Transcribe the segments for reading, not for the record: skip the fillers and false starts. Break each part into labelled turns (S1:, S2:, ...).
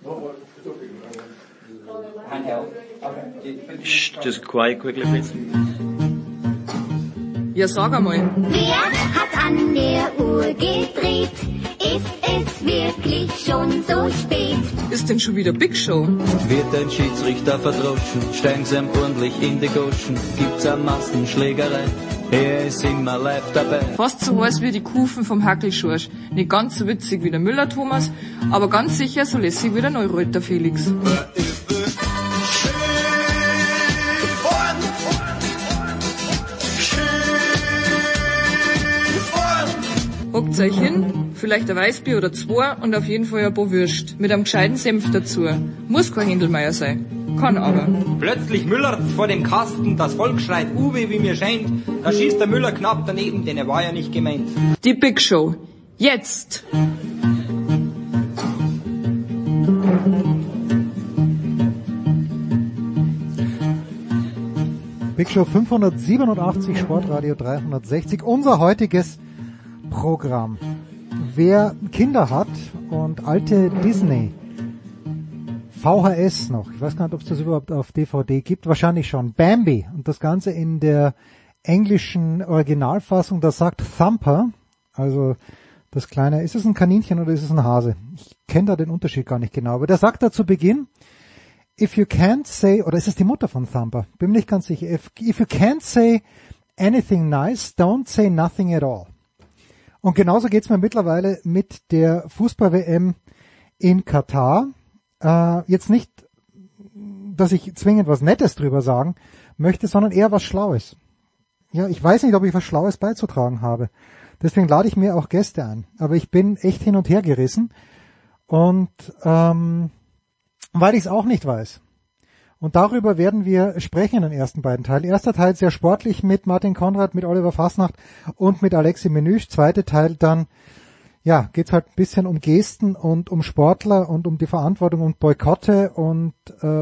S1: Just quiet quickly, please.
S2: Ja, sag einmal.
S3: Wer hat an der Uhr gedreht? Ist es wirklich schon so spät?
S2: Ist denn schon wieder Big Show?
S4: Wird ein Schiedsrichter verdroschen, steigen sie ordentlich in die Goschen, gibt's eine Massenschlägerei, er ist immer live dabei.
S2: Fast so heiß wie die Kufen vom Hackelschorsch. Nicht ganz so witzig wie der Müller-Thomas, aber ganz sicher so lässig wie der Neureuter Felix. Hockt euch hin, vielleicht ein Weißbier oder zwei und auf jeden Fall ein paar Würst. Mit einem gescheiten Senf dazu. Muss kein Händelmeier sein. Kann aber.
S5: Plötzlich müllert's vor dem Kasten, das Volk schreit Uwe, wie mir scheint. Da schießt der Müller knapp daneben, denn er war ja nicht gemeint.
S2: Die Big Show. Jetzt!
S6: Big Show 587, Sportradio 360. Unser heutiges Programm. Wer Kinder hat und alte Disney VHS noch, ich weiß gar nicht, ob es das überhaupt auf DVD gibt, wahrscheinlich schon, Bambi und das Ganze in der englischen Originalfassung, da sagt Thumper, also das kleine, ist es ein Kaninchen oder ist es ein Hase? Ich kenne da den Unterschied gar nicht genau, aber der sagt da zu Beginn, if you can't say, oder ist es die Mutter von Thumper? Bin mir nicht ganz sicher. If you can't say anything nice, don't say nothing at all. Und genauso geht's mir mittlerweile mit der Fußball-WM in Katar. Jetzt nicht, dass ich zwingend was Nettes drüber sagen möchte, sondern eher was Schlaues. Ja, ich weiß nicht, ob ich was Schlaues beizutragen habe. Deswegen lade ich mir auch Gäste ein. Aber ich bin echt hin und her gerissen. Und weil ich es auch nicht weiß. Und darüber werden wir sprechen in den ersten beiden Teilen. Erster Teil sehr sportlich mit Martin Konrad, mit Oliver Fasnacht und mit Alexi Menüsch. Zweiter Teil dann, ja, geht's halt ein bisschen um Gesten und um Sportler und um die Verantwortung und Boykotte und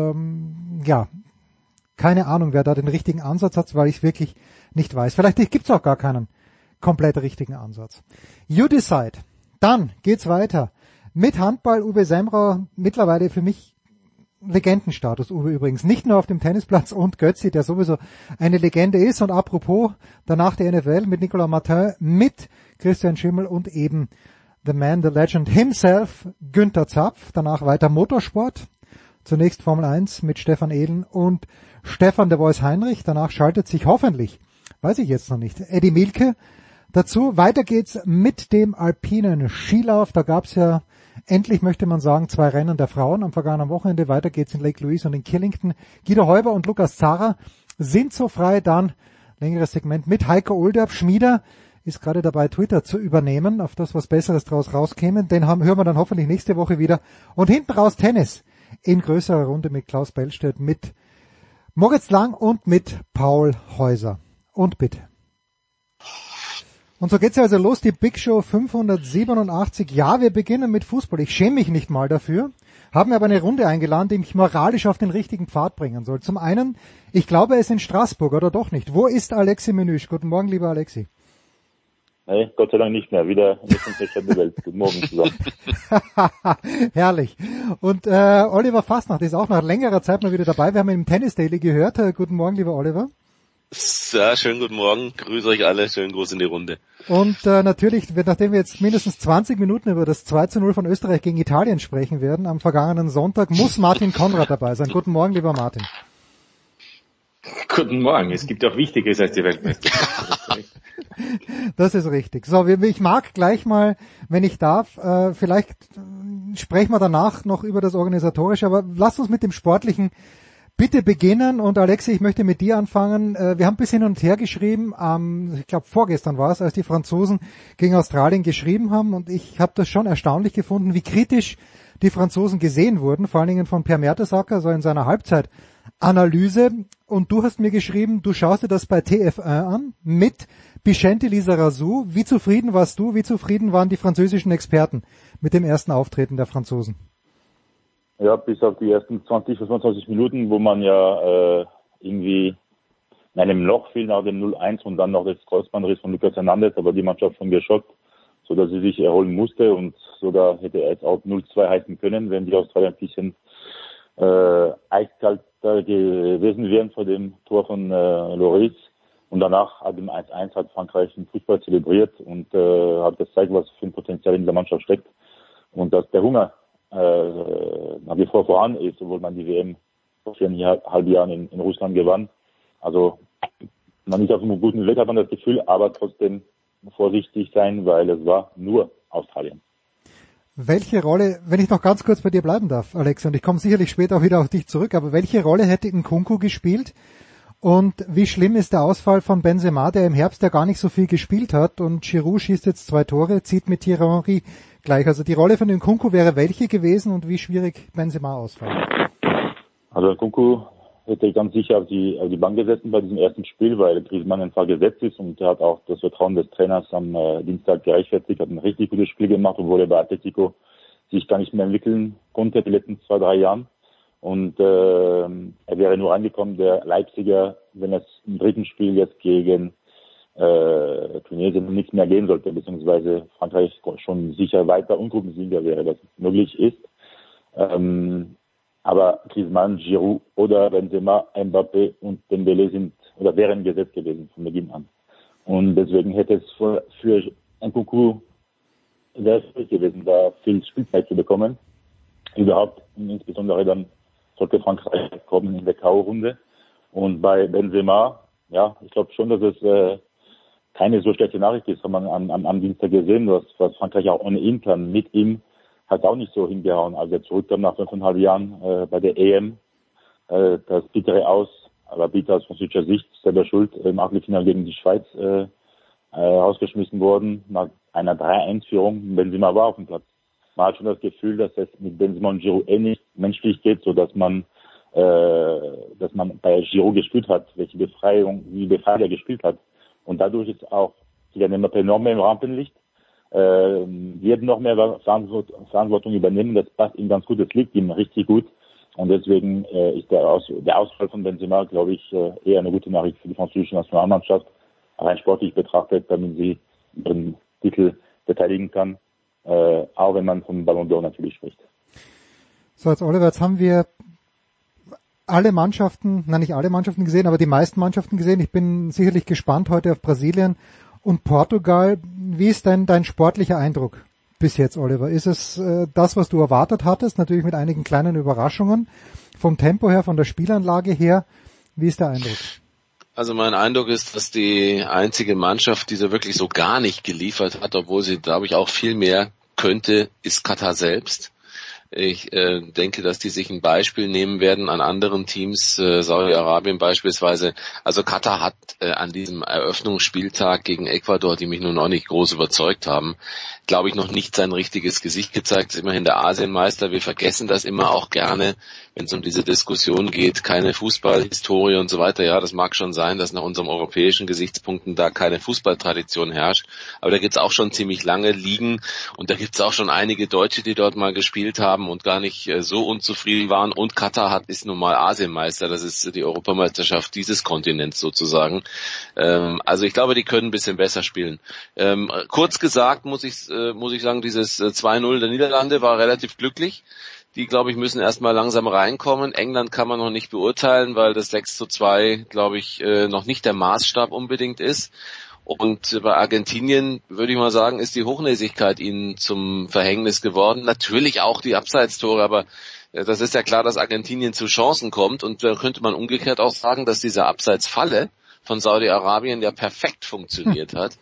S6: ja, keine Ahnung, wer da den richtigen Ansatz hat, weil ich es wirklich nicht weiß. Vielleicht gibt's auch gar keinen komplett richtigen Ansatz. You decide. Dann geht's weiter mit Handball. Uwe Semrau, mittlerweile für mich Legendenstatus, Uwe übrigens. Nicht nur auf dem Tennisplatz und Götzi, der sowieso eine Legende ist. Und apropos, danach die NFL mit Nicolas Martin, mit Christian Schimmel und eben the man, the legend himself, Günther Zapf. Danach weiter Motorsport. Zunächst Formel 1 mit Stefan Ehlen und Stefan de Vois Heinrich. Danach schaltet sich hoffentlich, weiß ich jetzt noch nicht, Eddie Mielke dazu. Weiter geht's mit dem alpinen Skilauf. Da gab's ja endlich, möchte man sagen, 2 Rennen der Frauen am vergangenen Wochenende. Weiter geht's in Lake Louise und in Killington. Guido Heuber und Lukas Zara sind so frei. Dann längeres Segment mit Heiko Olderb. Schmieder ist gerade dabei, Twitter zu übernehmen, auf das was Besseres draus rauskäme. Den hören wir dann hoffentlich nächste Woche wieder. Und hinten raus Tennis in größerer Runde mit Klaus Bellstedt, mit Moritz Lang und mit Paul Häuser. Und bitte. Und so geht's ja also los, die Big Show 587. Ja, wir beginnen mit Fußball. Ich schäme mich nicht mal dafür. Haben mir aber eine Runde eingeladen, die mich moralisch auf den richtigen Pfad bringen soll. Zum einen, ich glaube, er ist in Straßburg, oder doch nicht? Wo ist Alexi Menüsch? Guten Morgen, lieber Alexi.
S7: Nee, Gott sei Dank nicht mehr. Wieder in der Welt. Guten Morgen zusammen.
S6: Herrlich. Und Oliver Fasnacht ist auch nach längerer Zeit mal wieder dabei. Wir haben ihn im Tennis Daily gehört. Guten Morgen, lieber Oliver.
S8: Ja, schönen guten Morgen. Grüße euch alle. Schönen Gruß in die Runde.
S6: Und natürlich, nachdem wir jetzt mindestens 20 Minuten über das 2:0 von Österreich gegen Italien sprechen werden, am vergangenen Sonntag, muss Martin Konrad dabei sein. Guten Morgen, lieber Martin.
S9: Guten Morgen. Es gibt auch Wichtigeres als die Weltmeisterschaft.
S6: Das ist richtig. So, ich mag gleich mal, wenn ich darf, vielleicht sprechen wir danach noch über das Organisatorische, aber lasst uns mit dem Sportlichen bitte beginnen. Und Alexi, ich möchte mit dir anfangen. Wir haben ein bisschen hin und her geschrieben, ich glaube vorgestern war es, als die Franzosen gegen Australien geschrieben haben, und ich habe das schon erstaunlich gefunden, wie kritisch die Franzosen gesehen wurden, vor allen Dingen von Per Mertesacker, so in seiner Halbzeitanalyse. Und du hast mir geschrieben, du schaust dir das bei TF1 an mit Bicente Lizarazu. Wie zufrieden warst du, wie zufrieden waren die französischen Experten mit dem ersten Auftreten der Franzosen?
S7: Ja, bis auf die ersten 20, 25 Minuten, wo man ja irgendwie in einem Loch fiel nach dem 0-1 und dann noch das Kreuzbandriss von Lucas Hernandez, aber die Mannschaft schon geschockt. so dass sie sich erholen musste und sogar hätte er jetzt auch 0-2 heißen können, wenn die Australier ein bisschen eiskalter gewesen wären vor dem Tor von Lloris. Und danach ab dem 1-1 hat Frankreich den Fußball zelebriert und hat gezeigt, was für ein Potenzial in der Mannschaft steckt. Und dass der Hunger nach wie vor voran ist, obwohl man die WM vor 4,5 Jahren in Russland gewann. Also man ist auf einem guten Weg, hat man das Gefühl, aber trotzdem vorsichtig sein, weil es war nur Australien.
S6: Welche Rolle, wenn ich noch ganz kurz bei dir bleiben darf, Alex, und ich komme sicherlich später auch wieder auf dich zurück, aber welche Rolle hätte Nkunku gespielt? Und wie schlimm ist der Ausfall von Benzema, der im Herbst ja gar nicht so viel gespielt hat, und Giroud schießt jetzt 2 Tore, zieht mit Thierry Henry gleich. Also die Rolle von Nkunku wäre welche gewesen und wie schwierig Benzema ausfallen? Also
S7: Nkunku hätte ganz sicher auf die Bank gesessen bei diesem ersten Spiel, weil Griezmann einfach gesetzt ist und er hat auch das Vertrauen des Trainers am Dienstag gerechtfertigt, hat ein richtig gutes Spiel gemacht, obwohl er bei Atletico sich gar nicht mehr entwickeln konnte die letzten 2-3 Jahren. Und er wäre nur reingekommen, der Leipziger, wenn es im dritten Spiel jetzt gegen Tunesien nichts mehr gehen sollte, beziehungsweise Frankreich schon sicher weiter und Gruppensieger wäre, das möglich ist. Aber Griezmann, Giroud oder Benzema, Mbappé und Dembélé sind oder wären gesetzt gewesen von Beginn an. Und deswegen hätte es für Nkunku sehr schwierig gewesen, da viel Spielzeit zu bekommen. Überhaupt, insbesondere dann sollte Frankreich kommen in der K.O.-Runde. Und bei Benzema, ja, ich glaube schon, dass es keine so schlechte Nachricht ist, haben wir am Dienstag gesehen, was Frankreich auch ohne ihn kann. Mit ihm hat auch nicht so hingehauen, als er zurückkam nach 5,5 Jahren bei der EM. Das bittere Aus, aber bitter aus französischer Sicht, selber schuld, im Achtelfinale gegen die Schweiz rausgeschmissen worden, nach einer 3-1-Führung. Benzema war auf dem Platz. Man hat schon das Gefühl, dass es mit Benzema und Giroud nicht menschlich geht, so dass man bei Giroud gespürt hat, wie befreit er gespielt hat. Und dadurch ist auch Kylian Mbappé noch mehr im Rampenlicht. Wird noch mehr Verantwortung übernehmen, das passt ihm ganz gut, das liegt ihm richtig gut. Und deswegen ist der Ausfall von Benzema, glaube ich, eher eine gute Nachricht für die französische Nationalmannschaft, rein sportlich betrachtet, damit sie ihren Titel verteidigen kann, auch wenn man vom Ballon d'Or natürlich spricht.
S6: So, jetzt Oliver, jetzt haben wir alle Mannschaften, nicht alle Mannschaften gesehen, aber die meisten Mannschaften gesehen. Ich bin sicherlich gespannt heute auf Brasilien und Portugal. Wie ist denn dein sportlicher Eindruck bis jetzt, Oliver? Ist es das, was du erwartet hattest? Natürlich mit einigen kleinen Überraschungen. Vom Tempo her, von der Spielanlage her, wie ist der Eindruck?
S8: Also mein Eindruck ist, dass die einzige Mannschaft, die so wirklich so gar nicht geliefert hat, obwohl sie, glaube ich, auch viel mehr könnte, ist Katar selbst. Ich denke, dass die sich ein Beispiel nehmen werden an anderen Teams, Saudi-Arabien beispielsweise. Also Katar hat an diesem Eröffnungsspieltag gegen Ecuador, die mich nun auch nicht groß überzeugt haben, glaube ich, noch nicht sein richtiges Gesicht gezeigt. Ist immerhin der Asienmeister. Wir vergessen das immer auch gerne, wenn es um diese Diskussion geht. Keine Fußballhistorie und so weiter. Ja, das mag schon sein, dass nach unseren europäischen Gesichtspunkten da keine Fußballtradition herrscht. Aber da gibt's auch schon ziemlich lange Ligen und da gibt's auch schon einige Deutsche, die dort mal gespielt haben und gar nicht so unzufrieden waren. Und Katar ist nun mal Asienmeister. Das ist die Europameisterschaft dieses Kontinents sozusagen. Also ich glaube, die können ein bisschen besser spielen. Kurz gesagt muss ich sagen, dieses 2-0 der Niederlande war relativ glücklich. Die, glaube ich, müssen erstmal langsam reinkommen. England kann man noch nicht beurteilen, weil das 6-2, glaube ich, noch nicht der Maßstab unbedingt ist. Und bei Argentinien, würde ich mal sagen, ist die Hochnäsigkeit ihnen zum Verhängnis geworden. Natürlich auch die Abseitstore, aber das ist ja klar, dass Argentinien zu Chancen kommt. Und da könnte man umgekehrt auch sagen, dass diese Abseitsfalle von Saudi-Arabien ja perfekt funktioniert hat.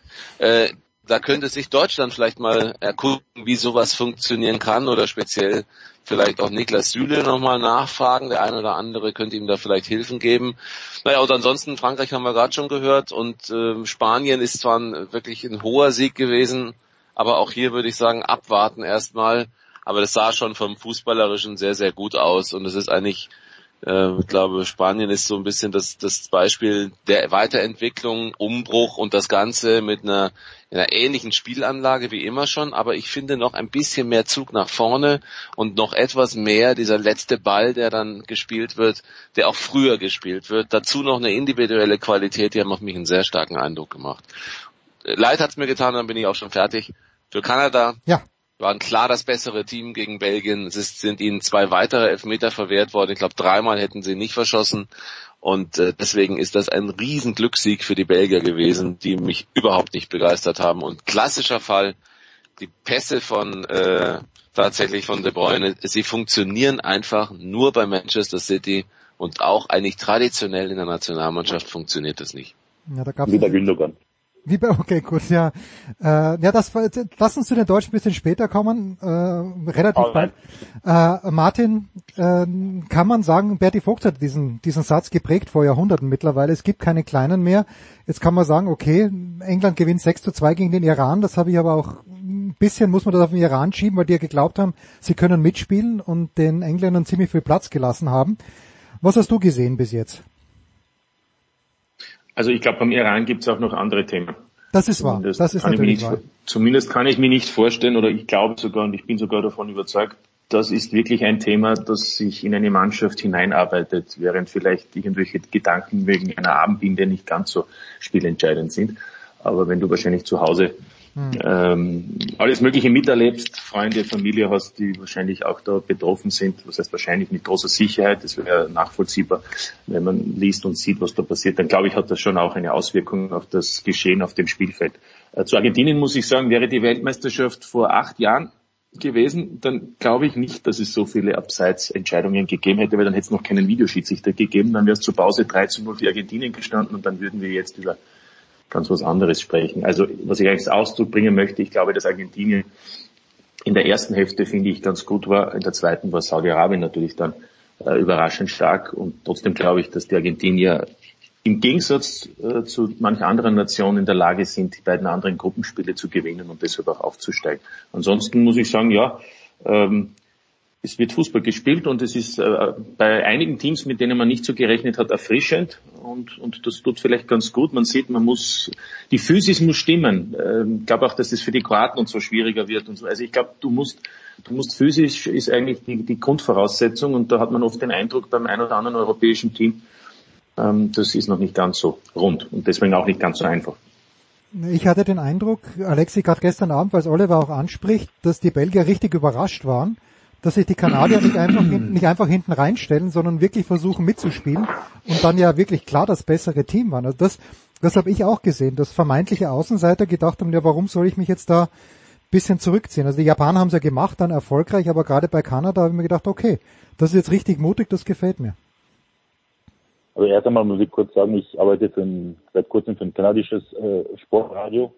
S8: Da könnte sich Deutschland vielleicht mal erkunden, wie sowas funktionieren kann, oder speziell vielleicht auch Niklas Süle nochmal nachfragen. Der eine oder andere könnte ihm da vielleicht Hilfen geben. Naja, und ansonsten Frankreich haben wir gerade schon gehört und Spanien ist zwar wirklich ein hoher Sieg gewesen, aber auch hier würde ich sagen, abwarten erstmal. Aber das sah schon vom Fußballerischen sehr, sehr gut aus und es ist eigentlich, ich glaube, Spanien ist so ein bisschen das Beispiel der Weiterentwicklung, Umbruch und das Ganze mit einer ähnlichen Spielanlage wie immer schon, aber ich finde noch ein bisschen mehr Zug nach vorne und noch etwas mehr dieser letzte Ball, der dann gespielt wird, der auch früher gespielt wird. Dazu noch eine individuelle Qualität, die haben auf mich einen sehr starken Eindruck gemacht. Leid hat's mir getan, dann bin ich auch schon fertig. Für Kanada
S6: Ja.
S8: waren klar das bessere Team gegen Belgien. Es sind ihnen 2 weitere Elfmeter verwehrt worden. Ich glaube, 3-mal hätten sie nicht verschossen. Und deswegen ist das ein riesen Glückssieg für die Belgier gewesen, die mich überhaupt nicht begeistert haben. Und klassischer Fall, die Pässe von tatsächlich von De Bruyne, sie funktionieren einfach nur bei Manchester City und auch eigentlich traditionell in der Nationalmannschaft funktioniert das nicht.
S6: Ja, da gab's
S7: Wie bei Gündogan.
S6: Okay, gut, ja. Lass uns zu den Deutschen ein bisschen später kommen, relativ bald. Martin, kann man sagen, Berti Vogt hat diesen Satz geprägt vor Jahrhunderten mittlerweile. Es gibt keine Kleinen mehr. Jetzt kann man sagen, okay, England gewinnt 6-2 gegen den Iran. Das habe ich aber auch ein bisschen, muss man das auf den Iran schieben, weil die ja geglaubt haben, sie können mitspielen und den Engländern ziemlich viel Platz gelassen haben. Was hast du gesehen bis jetzt?
S9: Also ich glaube, beim Iran gibt es auch noch andere Themen.
S6: Das ist wahr. Das ist natürlich wahr.
S9: Zumindest kann ich mir nicht vorstellen, oder ich glaube sogar und ich bin sogar davon überzeugt, das ist wirklich ein Thema, das sich in eine Mannschaft hineinarbeitet, während vielleicht irgendwelche Gedanken wegen einer Armbinde nicht ganz so spielentscheidend sind. Aber wenn du wahrscheinlich zu Hause alles Mögliche miterlebst, Freunde, Familie hast, die wahrscheinlich auch da betroffen sind, was heißt wahrscheinlich mit großer Sicherheit, das wäre nachvollziehbar, wenn man liest und sieht, was da passiert, dann glaube ich, hat das schon auch eine Auswirkung auf das Geschehen auf dem Spielfeld. Zu Argentinien muss ich sagen, wäre die Weltmeisterschaft vor 8 Jahren gewesen, dann glaube ich nicht, dass es so viele Abseitsentscheidungen gegeben hätte, weil dann hätte es noch keinen Videoschiedsrichter gegeben, dann wäre es zur Pause 3-0 für Argentinien gestanden und dann würden wir jetzt über ganz was anderes sprechen. Also was ich eigentlich als Ausdruck bringen möchte, ich glaube, dass Argentinien in der ersten Hälfte, finde ich, ganz gut war. In der zweiten war Saudi-Arabien natürlich dann überraschend stark. Und trotzdem glaube ich, dass die Argentinier im Gegensatz zu manch anderen Nationen in der Lage sind, die beiden anderen Gruppenspiele zu gewinnen und deshalb auch aufzusteigen. Ansonsten muss ich sagen, ja, es wird Fußball gespielt und es ist bei einigen Teams, mit denen man nicht so gerechnet hat, erfrischend und das tut vielleicht ganz gut. Man sieht, die Physis muss stimmen. Ich glaube auch, dass das für die Kroaten und so schwieriger wird und so. Also ich glaube, du musst physisch ist eigentlich die Grundvoraussetzung und da hat man oft den Eindruck beim ein oder anderen europäischen Team, das ist noch nicht ganz so rund und deswegen auch nicht ganz so einfach.
S6: Ich hatte den Eindruck, Alexi, gerade gestern Abend, weil es Oliver auch anspricht, dass die Belgier richtig überrascht waren, dass sich die Kanadier nicht einfach hinten reinstellen, sondern wirklich versuchen mitzuspielen und dann ja wirklich klar das bessere Team waren. Also das habe ich auch gesehen, dass vermeintliche Außenseiter gedacht haben, ja, warum soll ich mich jetzt da ein bisschen zurückziehen? Also die Japaner haben es ja gemacht, dann erfolgreich, aber gerade bei Kanada habe ich mir gedacht, okay, das ist jetzt richtig mutig, das gefällt mir.
S7: Also erst einmal muss ich kurz sagen, ich arbeite seit kurzem für ein kanadisches Sportradio.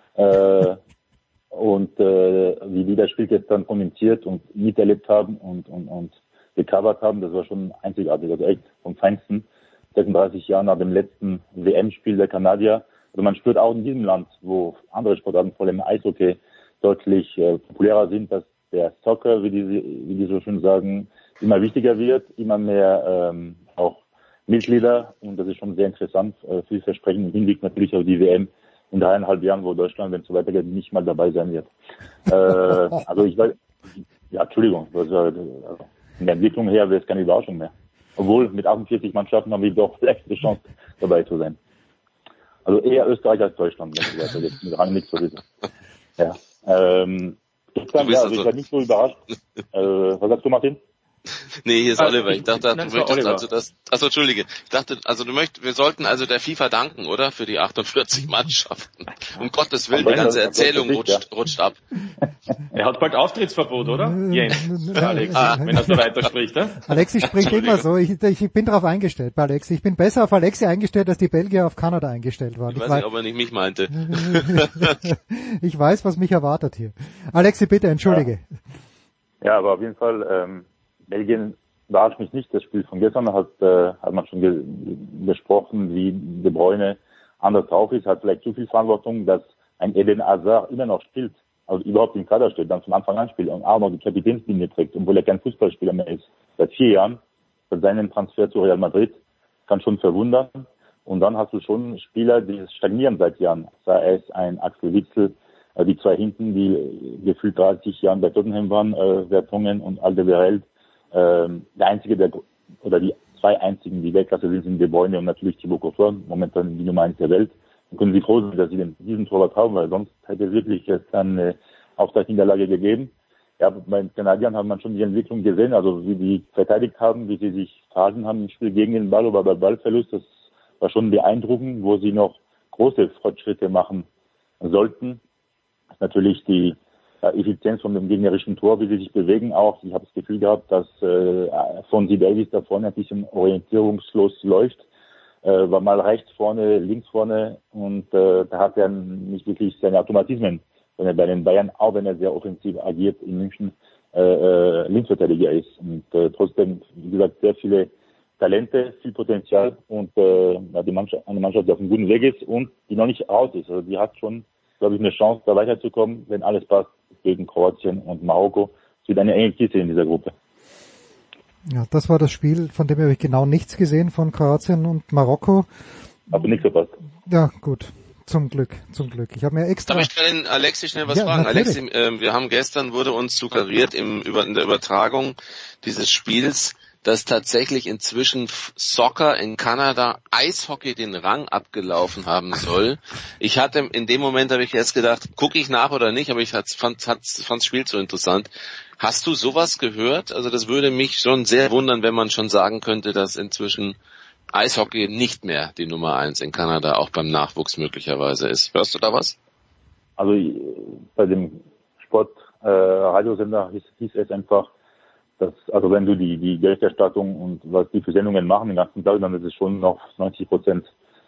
S7: Und wie die das Spiel gestern kommentiert und miterlebt haben und gecovert haben, das war schon einzigartig, also echt vom Feinsten. 36 Jahre nach dem letzten WM-Spiel der Kanadier. Also man spürt auch in diesem Land, wo andere Sportarten, vor allem Eishockey, deutlich populärer sind, dass der Soccer, wie die so schön sagen, immer wichtiger wird, immer mehr auch Mitglieder und das ist schon sehr interessant, vielversprechend im Hinblick natürlich auf die WM in 3,5 Jahren, wo Deutschland, wenn es so weitergeht, nicht mal dabei sein wird. Also ich weiß, ja, Entschuldigung, also in der Entwicklung her wäre es keine Überraschung mehr. Obwohl mit 48 Mannschaften haben wir doch vielleicht eine Chance, dabei zu sein. Also eher Österreich als Deutschland, wenn es so weitergeht. Mit Rang nichts sowieso. Ja. Ich war nicht so überrascht. Was sagst du, Martin?
S8: Nee, hier ist Oliver. Ich dachte, du möchtest also das. Achso, Entschuldige. Ich dachte, also wir sollten also der FIFA danken, oder? Für die 48 Mannschaften. Um Gottes Willen, die ganze Erzählung rutscht ab.
S9: Er hat bald Auftrittsverbot, oder? Jens, Alex, wenn er so weiterspricht, ne?
S6: Alexi spricht immer so. Ich bin darauf eingestellt bei Alexi. Ich bin besser auf Alexi eingestellt, als die Belgier auf Kanada eingestellt waren.
S8: Ich weiß nicht, ob er nicht mich meinte.
S6: Ich weiß, was mich erwartet hier. Alexi, bitte, entschuldige.
S7: Ja, aber auf jeden Fall, Belgien überrascht mich nicht. Das Spiel von gestern hat man schon besprochen, wie De Bruyne anders drauf ist, hat vielleicht zu viel Verantwortung, dass ein Eden Hazard immer noch spielt, also überhaupt im Kader steht, dann von Anfang an spielt und auch noch die Kapitänslinie trägt, obwohl er kein Fußballspieler mehr ist. Seit 4 Jahren, seit seinem Transfer zu Real Madrid, kann schon verwundern. Und dann hast du schon Spieler, die stagnieren seit Jahren. Sei es ein Axel Witsel, die 2 hinten, die gefühlt 30 Jahren bei Tottenham waren, Vertonghen und Alderweireld. Der einzige, die 2 einzigen, die Weltklasse sind De Bruyne und natürlich Thibaut Courtois, momentan die Nummer 1 der Welt. Dann können Sie froh sein, dass Sie diesen Torwart haben, weil sonst hätte wirklich jetzt eine Auftaktniederlage gegeben. Ja, bei den Kanadiern hat man schon die Entwicklung gesehen, also wie die verteidigt haben, wie sie sich verhalten haben im Spiel gegen den Ball oder bei Ballverlust. Das war schon beeindruckend, wo sie noch große Fortschritte machen sollten. Das ist natürlich die Effizienz von dem gegnerischen Tor, wie sie sich bewegen auch. Ich habe das Gefühl gehabt, dass Fonzie Davies da vorne ein bisschen orientierungslos läuft. War mal rechts vorne, links vorne und da hat er nicht wirklich seine Automatismen, wenn er bei den Bayern, auch wenn er sehr offensiv agiert in München, Linksverteidiger ist. Und trotzdem, wie gesagt, sehr viele Talente, viel Potenzial und eine Mannschaft, die auf einem guten Weg ist und die noch nicht raus ist. Also die hat schon, glaube ich, eine Chance, da weiterzukommen, wenn alles passt, gegen Kroatien und Marokko. Es wird eine enge Kiste in dieser Gruppe.
S6: Ja, das war das Spiel, von dem habe ich genau nichts gesehen, von Kroatien und Marokko.
S7: Aber nichts verpasst.
S6: Ja, gut. Zum Glück. Ich habe mir extra...
S8: Darf ich da den Alexi schnell was fragen?
S6: Natürlich.
S8: Alexi, wir haben gestern, wurde uns suggeriert in der Übertragung dieses Spiels, dass tatsächlich inzwischen Soccer in Kanada Eishockey den Rang abgelaufen haben soll. Ich hatte, in dem Moment habe ich jetzt gedacht, gucke ich nach oder nicht, aber ich fand das Spiel so interessant. Hast du sowas gehört? Also das würde mich schon sehr wundern, wenn man schon sagen könnte, dass inzwischen Eishockey nicht mehr die Nummer 1 in Kanada auch beim Nachwuchs möglicherweise ist. Hörst du da was?
S7: Also bei dem Radiosender hieß es einfach, dass, also wenn du die Berichterstattung und was die für Sendungen machen den ganzen Tag, dann ist es schon noch 90%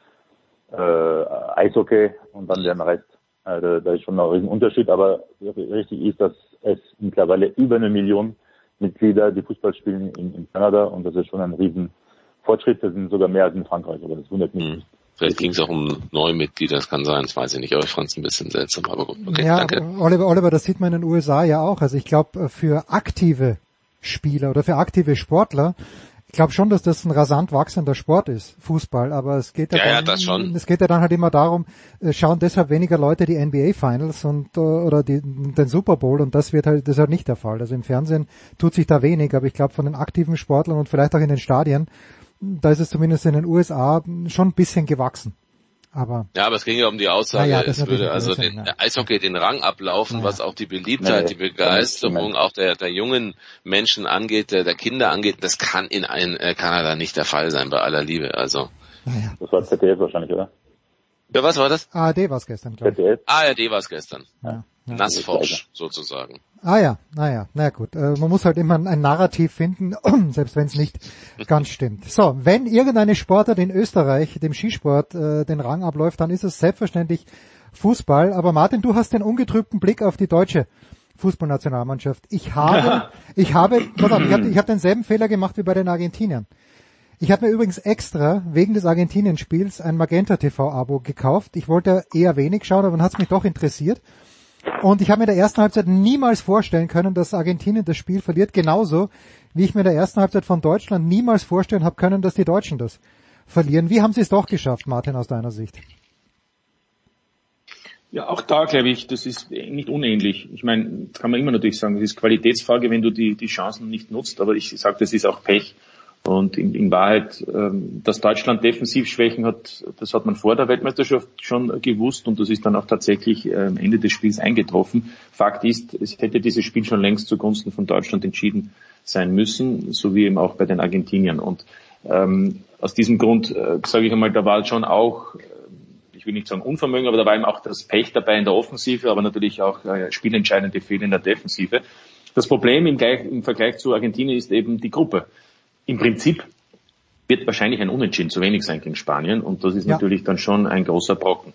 S7: Eishockey und dann der Rest. Da ist schon noch ein Riesenunterschied, aber richtig ist, dass es mittlerweile über 1 Million Mitglieder, die Fußball spielen in Kanada und das ist schon ein Riesenfortschritt. Das sind sogar mehr als in Frankreich, aber das wundert mich nicht.
S8: Vielleicht ging es auch um neue Mitglieder, das kann sein, das weiß ich nicht, aber ich fand es ein bisschen seltsam, aber gut, okay,
S6: ja,
S8: danke.
S6: Oliver, das sieht man in den USA ja auch. Also ich glaube, für aktive Spieler oder für aktive Sportler, ich glaube schon, dass das ein rasant wachsender Sport ist, Fußball, aber es geht es geht ja dann halt immer darum, schauen deshalb weniger Leute die NBA Finals und oder den Super Bowl und das ist halt nicht der Fall. Also im Fernsehen tut sich da wenig, aber ich glaube von den aktiven Sportlern und vielleicht auch in den Stadien, da ist es zumindest in den USA schon ein bisschen gewachsen. Aber
S8: es ging ja um die Aussage, es würde also der Eishockey den Rang ablaufen, was auch die Beliebtheit, die Begeisterung auch der jungen Menschen angeht, der Kinder angeht. Das kann in Kanada nicht der Fall sein, bei aller Liebe. Also.
S7: Das war ZDF wahrscheinlich, oder?
S8: Ja, was war das?
S6: ARD war es gestern, glaube ich.
S8: ARD war es gestern.
S6: Ja.
S8: Nassforsch, sozusagen.
S6: Na gut. Man muss halt immer ein Narrativ finden, selbst wenn es nicht ganz stimmt. So, wenn irgendeine Sportart in Österreich, dem Skisport, den Rang abläuft, dann ist es selbstverständlich Fußball. Aber Martin, du hast den ungetrübten Blick auf die deutsche Fußballnationalmannschaft. Ich habe denselben Fehler gemacht wie bei den Argentiniern. Ich habe mir übrigens extra wegen des Argentinien-Spiels ein Magenta TV-Abo gekauft. Ich wollte eher wenig schauen, aber dann hat es mich doch interessiert. Und ich habe mir in der ersten Halbzeit niemals vorstellen können, dass Argentinien das Spiel verliert, genauso wie ich mir in der ersten Halbzeit von Deutschland niemals vorstellen habe können, dass die Deutschen das verlieren. Wie haben sie es doch geschafft, Martin, aus deiner Sicht?
S9: Ja, auch da glaube ich, das ist nicht unähnlich. Ich meine, das kann man immer natürlich sagen, das ist Qualitätsfrage, wenn du die Chancen nicht nutzt, aber ich sage, das ist auch Pech. Und in Wahrheit, dass Deutschland Defensivschwächen hat, das hat man vor der Weltmeisterschaft schon gewusst und das ist dann auch tatsächlich am Ende des Spiels eingetroffen. Fakt ist, es hätte dieses Spiel schon längst zugunsten von Deutschland entschieden sein müssen, so wie eben auch bei den Argentiniern. Und aus diesem Grund sage ich einmal, da war schon auch, ich will nicht sagen Unvermögen, aber da war eben auch das Pech dabei in der Offensive, aber natürlich auch spielentscheidende Fehler in der Defensive. Das Problem im Vergleich zu Argentinien ist eben die Gruppe. Im Prinzip wird wahrscheinlich ein Unentschieden zu wenig sein gegen Spanien und das ist natürlich dann schon ein großer Brocken.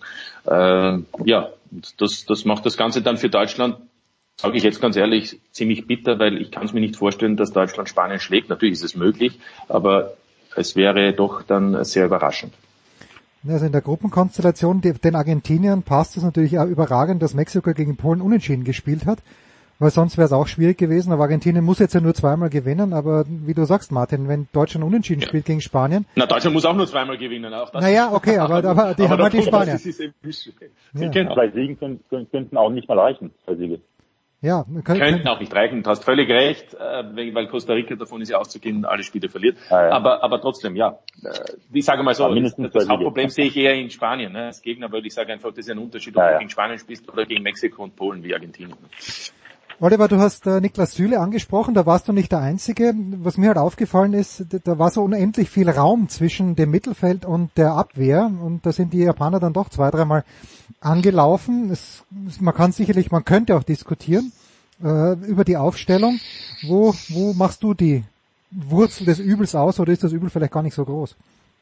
S9: Das macht das Ganze dann für Deutschland, sage ich jetzt ganz ehrlich, ziemlich bitter, weil ich kann es mir nicht vorstellen, dass Deutschland Spanien schlägt. Natürlich ist es möglich, aber es wäre doch dann sehr überraschend.
S6: Also in der Gruppenkonstellation, den Argentiniern passt es natürlich auch überragend, dass Mexiko gegen Polen unentschieden gespielt hat. Weil sonst wäre es auch schwierig gewesen, aber Argentinien muss jetzt ja nur zweimal gewinnen, aber wie du sagst, Martin, wenn Deutschland unentschieden spielt gegen Spanien...
S9: Na, Deutschland muss auch nur zweimal gewinnen. Auch das
S6: okay, aber die haben halt die Spanier.
S7: Genau. 2 Siegen könnten auch nicht mal reichen, 2 Siege.
S6: Ja,
S9: könnten auch nicht reichen. Du hast völlig recht, weil Costa Rica, davon ist ja auszugehen, alle Spiele verliert.
S7: Ja.
S9: Aber trotzdem, ja. Ich sage mal so, das Hauptproblem sehe ich eher in Spanien, ne, als Gegner, weil ich sage einfach, das ist ein Unterschied, ob du gegen Spanien spielst oder gegen Mexiko und Polen wie Argentinien.
S6: Oliver, du hast Niklas Süle angesprochen, da warst du nicht der Einzige. Was mir halt aufgefallen ist, da war so unendlich viel Raum zwischen dem Mittelfeld und der Abwehr und da sind die Japaner dann doch 2-3 Mal angelaufen. Man könnte auch diskutieren über die Aufstellung. Wo machst du die Wurzel des Übels aus oder ist das Übel vielleicht gar nicht so groß?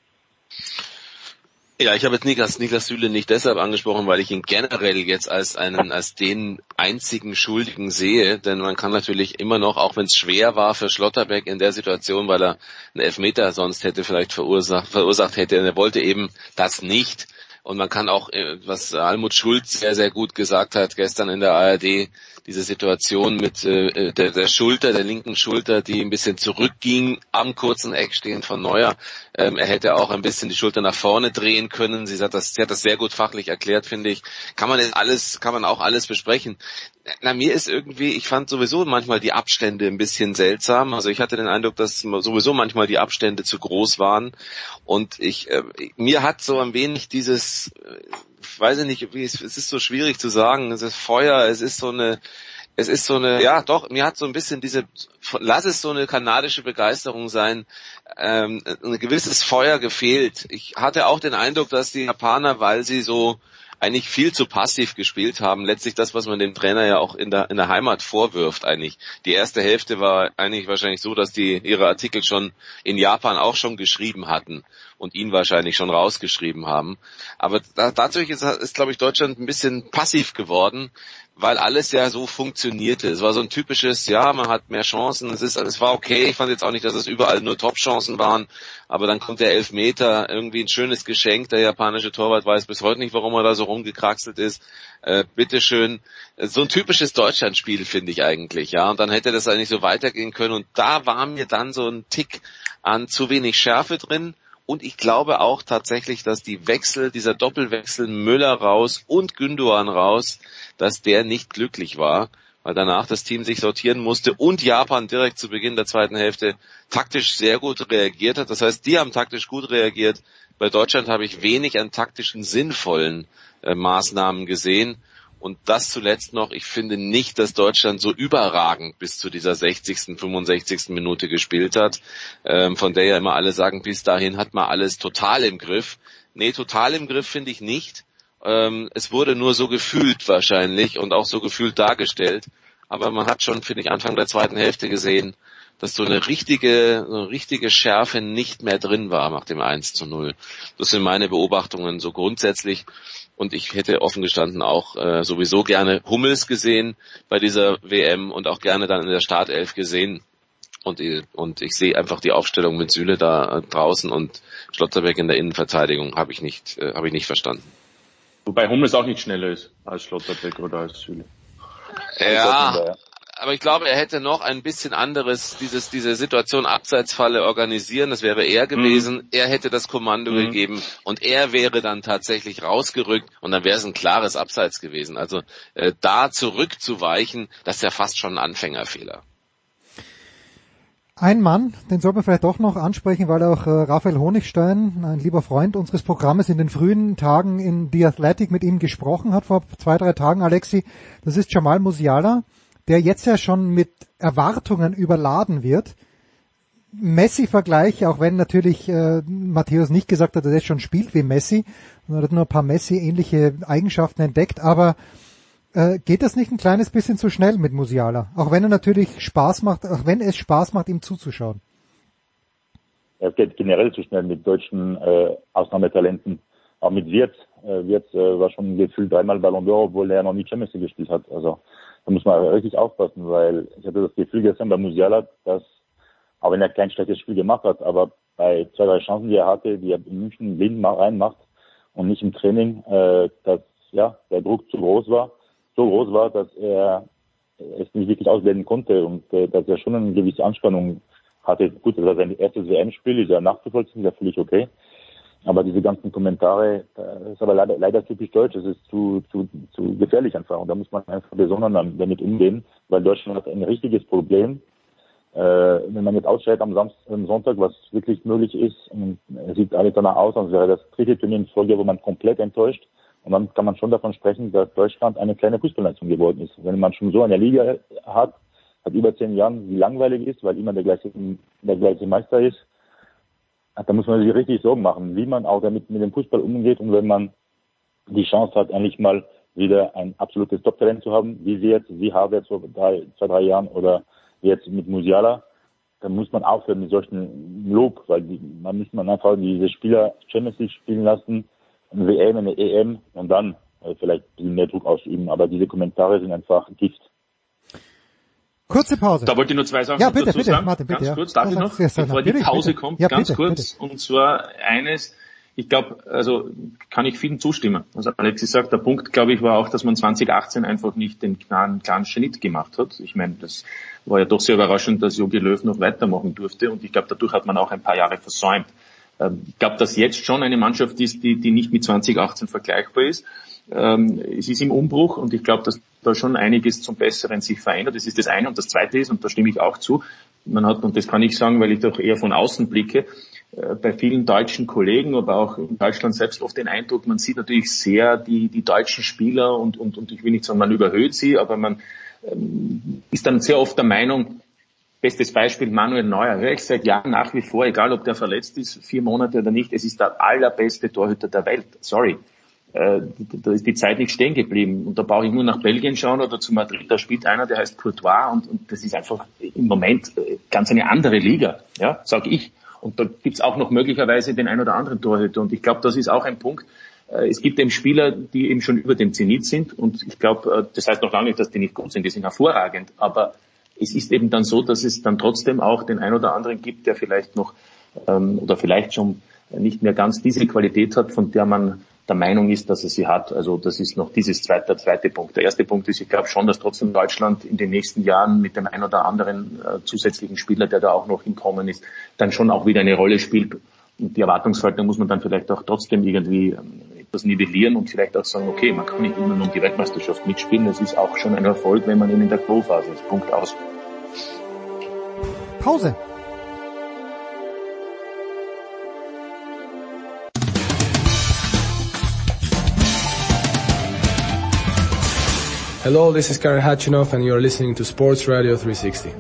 S8: Ja, ich habe jetzt Niklas Süle nicht deshalb angesprochen, weil ich ihn generell jetzt als den einzigen Schuldigen sehe, denn man kann natürlich immer noch, auch wenn es schwer war für Schlotterbeck in der Situation, weil er einen Elfmeter sonst hätte vielleicht verursacht hätte, er wollte eben das nicht. Und man kann auch, was Almut Schulz sehr, sehr gut gesagt hat gestern in der ARD, diese Situation mit der linken Schulter, die ein bisschen zurückging am kurzen Eck stehend von Neuer. Er hätte auch ein bisschen die Schulter nach vorne drehen können. Sie hat das sehr gut fachlich erklärt, finde ich. Kann man auch alles besprechen. Mir ist irgendwie, ich fand sowieso manchmal die Abstände ein bisschen seltsam. Also ich hatte den Eindruck, dass sowieso manchmal die Abstände zu groß waren. Und mir hat so ein wenig dieses, ich weiß nicht, es ist so schwierig zu sagen, es ist Feuer, ja doch, mir hat so ein bisschen lass es so eine kanadische Begeisterung sein, ein gewisses Feuer gefehlt. Ich hatte auch den Eindruck, dass die Japaner, weil sie so eigentlich viel zu passiv gespielt haben, letztlich das, was man dem Trainer ja auch in der Heimat vorwirft eigentlich. Die erste Hälfte war eigentlich wahrscheinlich so, dass die ihre Artikel schon in Japan auch schon geschrieben hatten und ihn wahrscheinlich schon rausgeschrieben haben. Aber dadurch ist glaube ich, Deutschland ein bisschen passiv geworden, weil alles ja so funktionierte. Es war so ein typisches, ja, man hat mehr Chancen, es war okay. Ich fand jetzt auch nicht, dass es überall nur Top-Chancen waren, aber dann kommt der Elfmeter, irgendwie ein schönes Geschenk. Der japanische Torwart weiß bis heute nicht, warum er da so rumgekraxelt ist. Bitteschön. So ein typisches Deutschlandspiel, finde ich eigentlich, ja. Und dann hätte das eigentlich so weitergehen können. Und da war mir dann so ein Tick an zu wenig Schärfe drin. Und ich glaube auch tatsächlich, dass dieser Doppelwechsel Müller raus und Gündoğan raus, dass der nicht glücklich war, weil danach das Team sich sortieren musste und Japan direkt zu Beginn der zweiten Hälfte taktisch sehr gut reagiert hat. Das heißt, die haben taktisch gut reagiert. Bei Deutschland habe ich wenig an taktischen sinnvollen Maßnahmen gesehen. Und das zuletzt noch, ich finde nicht, dass Deutschland so überragend bis zu dieser 60., 65. Minute gespielt hat, von der ja immer alle sagen, bis dahin hat man alles total im Griff. Nee, total im Griff finde ich nicht. Es wurde nur so gefühlt wahrscheinlich und auch so gefühlt dargestellt. Aber man hat schon, finde ich, Anfang der zweiten Hälfte gesehen, dass so eine richtige Schärfe nicht mehr drin war nach dem 1:0. Das sind meine Beobachtungen so grundsätzlich. Und ich hätte offen gestanden auch sowieso gerne Hummels gesehen bei dieser WM und auch gerne dann in der Startelf gesehen. Und ich sehe einfach die Aufstellung mit Süle da draußen und Schlotterbeck in der Innenverteidigung habe ich nicht verstanden.
S9: Wobei Hummels auch nicht schneller ist als Schlotterbeck oder als Süle.
S8: Ja, aber ich glaube, er hätte noch ein bisschen anderes, diese Situation Abseitsfalle organisieren, das wäre er gewesen. Er hätte das Kommando gegeben und er wäre dann tatsächlich rausgerückt und dann wäre es ein klares Abseits gewesen. Also da zurückzuweichen, das ist ja fast schon ein Anfängerfehler.
S6: Ein Mann, den sollten wir vielleicht doch noch ansprechen, weil auch Raphael Honigstein, ein lieber Freund unseres Programmes, in den frühen Tagen in The Athletic mit ihm gesprochen hat, vor 2-3 Tagen, Alexi. Das ist Jamal Musiala, der jetzt ja schon mit Erwartungen überladen wird. Messi-Vergleich, auch wenn natürlich Matthäus nicht gesagt hat, dass er jetzt schon spielt wie Messi, er hat nur ein paar Messi-ähnliche Eigenschaften entdeckt, aber geht das nicht ein kleines bisschen zu schnell mit Musiala? Auch wenn er natürlich Spaß macht, auch wenn es Spaß macht, ihm zuzuschauen.
S7: Es geht generell zu schnell mit deutschen Ausnahmetalenten. Auch mit Wirtz. Wirtz war schon gefühlt 3-mal Ballon d'Or, obwohl er noch nie Champions League gespielt hat. Also da muss man richtig aufpassen, weil ich hatte das Gefühl gestern bei Musiala, dass, auch wenn er kein schlechtes Spiel gemacht hat, aber bei 2-3 Chancen, die er hatte, die er in München blind reinmacht und nicht im Training, dass der Druck so groß war, dass er es nicht wirklich ausblenden konnte und dass er schon eine gewisse Anspannung hatte. Gut, das war sein erstes WM-Spiel, ist ja nachzuvollziehen, ist ja völlig okay. Aber diese ganzen Kommentare, das ist aber leider typisch deutsch, das ist zu gefährlich einfach. Und da muss man einfach besonders damit umgehen, weil Deutschland hat ein richtiges Problem. Wenn man jetzt ausscheidet am Sonntag, was wirklich möglich ist, und es sieht alles danach aus, als wäre das 3. Turnier in Folge, wo man komplett enttäuscht. Und dann kann man schon davon sprechen, dass Deutschland eine kleine Fußballnation geworden ist. Wenn man schon so eine Liga hat, seit über 10 Jahren, die langweilig ist, weil immer der gleiche Meister ist, da muss man sich richtig Sorgen machen, wie man auch damit mit dem Fußball umgeht. Und wenn man die Chance hat, endlich mal wieder ein absolutes Top-Talent zu haben, wie sie haben jetzt vor 2-3 Jahren oder jetzt mit Musiala, dann muss man aufhören mit solchen Lob, weil man muss einfach diese Spieler Champions League spielen lassen, eine WM, eine EM und dann vielleicht ein bisschen mehr Druck ausüben. Aber diese Kommentare sind einfach Gift.
S6: Kurze Pause.
S9: Da wollte ich nur 2 Sachen dazu sagen. Martin, bitte, ganz kurz, darf ich noch, bevor die Pause kommt, ganz kurz. Und zwar eines, ich glaube, also kann ich vielen zustimmen. Also Alexis sagt, der Punkt, glaube ich, war auch, dass man 2018 einfach nicht den klaren Schnitt gemacht hat. Ich meine, das war ja doch sehr überraschend, dass Jogi Löw noch weitermachen durfte. Und ich glaube, dadurch hat man auch ein paar Jahre versäumt. Ich glaube, dass jetzt schon eine Mannschaft ist, die nicht mit 2018 vergleichbar ist. Es ist im Umbruch und ich glaube, dass da schon einiges zum Besseren sich verändert. Das ist das eine. Und das zweite ist, und da stimme ich auch zu, man hat, und das kann ich sagen, weil ich doch eher von außen blicke, bei vielen deutschen Kollegen, aber auch in Deutschland selbst oft den Eindruck, man sieht natürlich sehr die deutschen Spieler und ich will nicht sagen, man überhöht sie, aber man ist dann sehr oft der Meinung, bestes Beispiel Manuel Neuer, höre ich seit Jahren nach wie vor, egal ob der verletzt ist, 4 Monate oder nicht, es ist der allerbeste Torhüter der Welt. Sorry. Da ist die Zeit nicht stehen geblieben. Und da brauche ich nur nach Belgien schauen oder zu Madrid, da spielt einer, der heißt Courtois und das ist einfach im Moment ganz eine andere Liga, ja, sage ich. Und da gibt's auch noch möglicherweise den ein oder anderen Torhüter. Und ich glaube, das ist auch ein Punkt. Es gibt eben Spieler, die eben schon über dem Zenit sind. Und ich glaube, das heißt noch lange nicht, dass die nicht gut sind. Die sind hervorragend. Aber es ist eben dann so, dass es dann trotzdem auch den ein oder anderen gibt, der vielleicht noch oder vielleicht schon nicht mehr ganz diese Qualität hat, von der man der Meinung ist, dass er sie hat. Also das ist noch der zweite Punkt. Der erste Punkt ist, ich glaube schon, dass trotzdem Deutschland in den nächsten Jahren mit dem ein oder anderen zusätzlichen Spieler, der da auch noch im Kommen ist, dann schon auch wieder eine Rolle spielt. Und die Erwartungshaltung muss man dann vielleicht auch trotzdem irgendwie etwas nivellieren und vielleicht auch sagen, okay, man kann nicht immer nur um die Weltmeisterschaft mitspielen. Es ist auch schon ein Erfolg, wenn man eben in der Quo-Phase ist. Punkt aus.
S6: Pause.
S10: Hello, this is Karen Hatchinoff and you're listening to Sports Radio 360.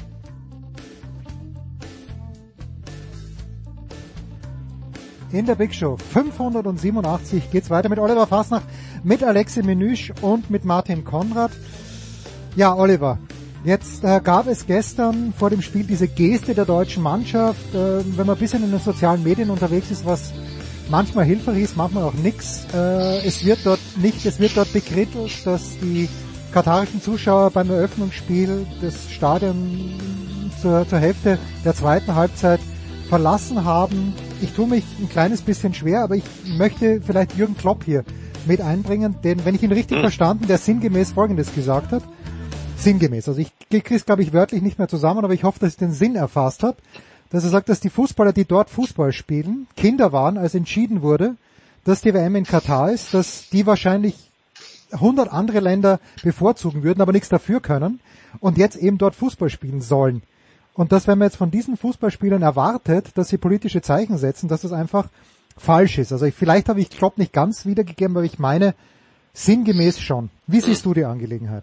S6: In der Big Show 587 geht's weiter mit Oliver Fasnacht, mit Alexi Menüsch und mit Martin Konrad. Ja, Oliver, jetzt gab es gestern vor dem Spiel diese Geste der deutschen Mannschaft, wenn man ein bisschen in den sozialen Medien unterwegs ist, was manchmal hilfreich ist, manchmal auch nix. Es wird dort bekrittelt, dass die katarischen Zuschauer beim Eröffnungsspiel das Stadion zur Hälfte der zweiten Halbzeit verlassen haben. Ich tue mich ein kleines bisschen schwer, aber ich möchte vielleicht Jürgen Klopp hier mit einbringen, denn wenn ich ihn richtig verstanden, der sinngemäß Folgendes gesagt hat, also ich kriege es, glaube ich, wörtlich nicht mehr zusammen, aber ich hoffe, dass ich den Sinn erfasst habe, dass er sagt, dass die Fußballer, die dort Fußball spielen, Kinder waren, als entschieden wurde, dass die WM in Katar ist, dass die wahrscheinlich 100 andere Länder bevorzugen würden, aber nichts dafür können und jetzt eben dort Fußball spielen sollen. Und dass, wenn man jetzt von diesen Fußballspielern erwartet, dass sie politische Zeichen setzen, dass das einfach falsch ist. Also vielleicht habe ich Klopp nicht ganz wiedergegeben, aber ich meine sinngemäß schon. Wie siehst du die Angelegenheit?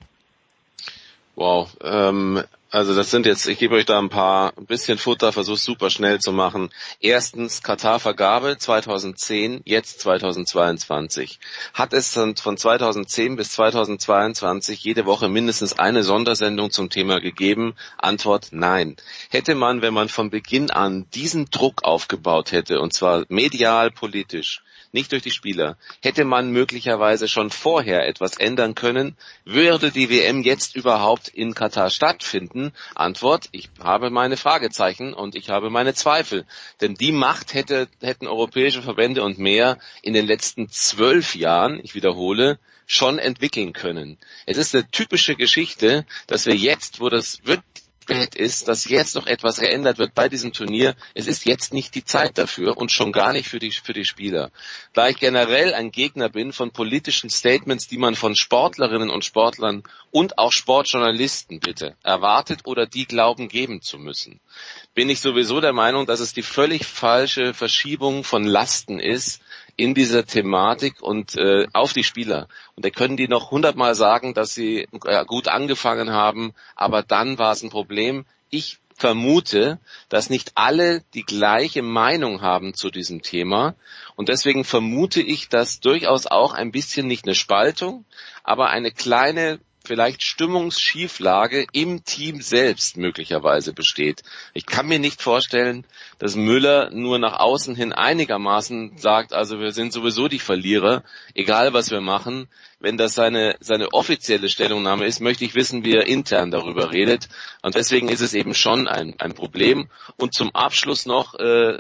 S8: Wow, also das sind jetzt, ich gebe euch da ein bisschen Futter, versuche super schnell zu machen. Erstens, Katar-Vergabe 2010, jetzt 2022. Hat es dann von 2010 bis 2022 jede Woche mindestens eine Sondersendung zum Thema gegeben? Antwort, nein. Hätte man, wenn man von Beginn an diesen Druck aufgebaut hätte, und zwar medial, politisch, nicht durch die Spieler, hätte man möglicherweise schon vorher etwas ändern können? Würde die WM jetzt überhaupt in Katar stattfinden? Antwort, ich habe meine Fragezeichen und ich habe meine Zweifel. Denn die Macht hätten europäische Verbände und mehr in den letzten 12 Jahren, ich wiederhole, schon entwickeln können. Es ist eine typische Geschichte, dass wir jetzt, wo das wird spät ist, dass jetzt noch etwas geändert wird bei diesem Turnier. Es ist jetzt nicht die Zeit dafür und schon gar nicht für die Spieler. Da ich generell ein Gegner bin von politischen Statements, die man von Sportlerinnen und Sportlern und auch Sportjournalisten bitte erwartet oder die glauben geben zu müssen, bin ich sowieso der Meinung, dass es die völlig falsche Verschiebung von Lasten ist in dieser Thematik und auf die Spieler. Und da können die noch 100-mal sagen, dass sie gut angefangen haben, aber dann war es ein Problem. Ich vermute, dass nicht alle die gleiche Meinung haben zu diesem Thema und deswegen vermute ich, dass durchaus auch ein bisschen nicht eine Spaltung, aber eine kleine vielleicht Stimmungsschieflage im Team selbst möglicherweise besteht. Ich kann mir nicht vorstellen, dass Müller nur nach außen hin einigermaßen sagt, also wir sind sowieso die Verlierer, egal was wir machen. Wenn das seine offizielle Stellungnahme ist, möchte ich wissen, wie er intern darüber redet. Und deswegen ist es eben schon ein Problem. Und zum Abschluss noch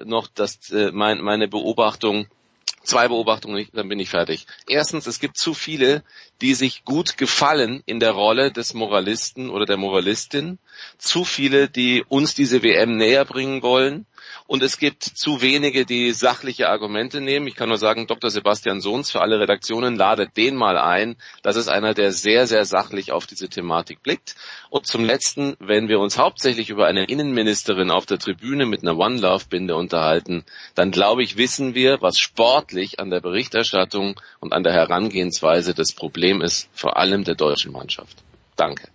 S8: meine Beobachtung, 2 Beobachtungen, dann bin ich fertig. Erstens, es gibt zu viele, die sich gut gefallen in der Rolle des Moralisten oder der Moralistin. Zu viele, die uns diese WM näher bringen wollen. Und es gibt zu wenige, die sachliche Argumente nehmen. Ich kann nur sagen, Dr. Sebastian Sohns für alle Redaktionen, ladet den mal ein. Das ist einer, der sehr, sehr sachlich auf diese Thematik blickt. Und zum Letzten, wenn wir uns hauptsächlich über eine Innenministerin auf der Tribüne mit einer One-Love-Binde unterhalten, dann glaube ich, wissen wir, was sportlich an der Berichterstattung und an der Herangehensweise das Problem ist, vor allem der deutschen Mannschaft. Danke.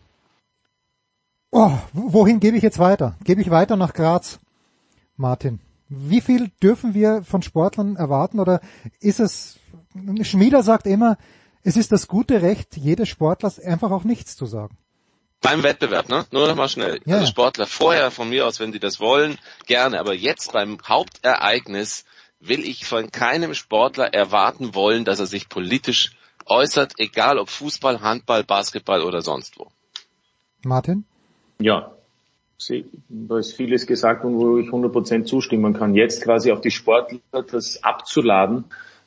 S6: Oh, wohin gebe ich jetzt weiter? Gebe ich weiter nach Graz? Martin, wie viel dürfen wir von Sportlern erwarten oder ist es, Schmieder sagt immer, es ist das gute Recht jedes Sportlers, einfach auch nichts zu sagen.
S8: Beim Wettbewerb, ne? Nur noch mal schnell. Ja. Also Sportler vorher von mir aus, wenn die das wollen, gerne. Aber jetzt beim Hauptereignis will ich von keinem Sportler erwarten wollen, dass er sich politisch äußert, egal ob Fußball, Handball, Basketball oder sonst wo.
S6: Martin?
S9: Ja. Da ist vieles gesagt, wo ich 100% zustimmen kann. Jetzt quasi auf die Sportler das abzuladen,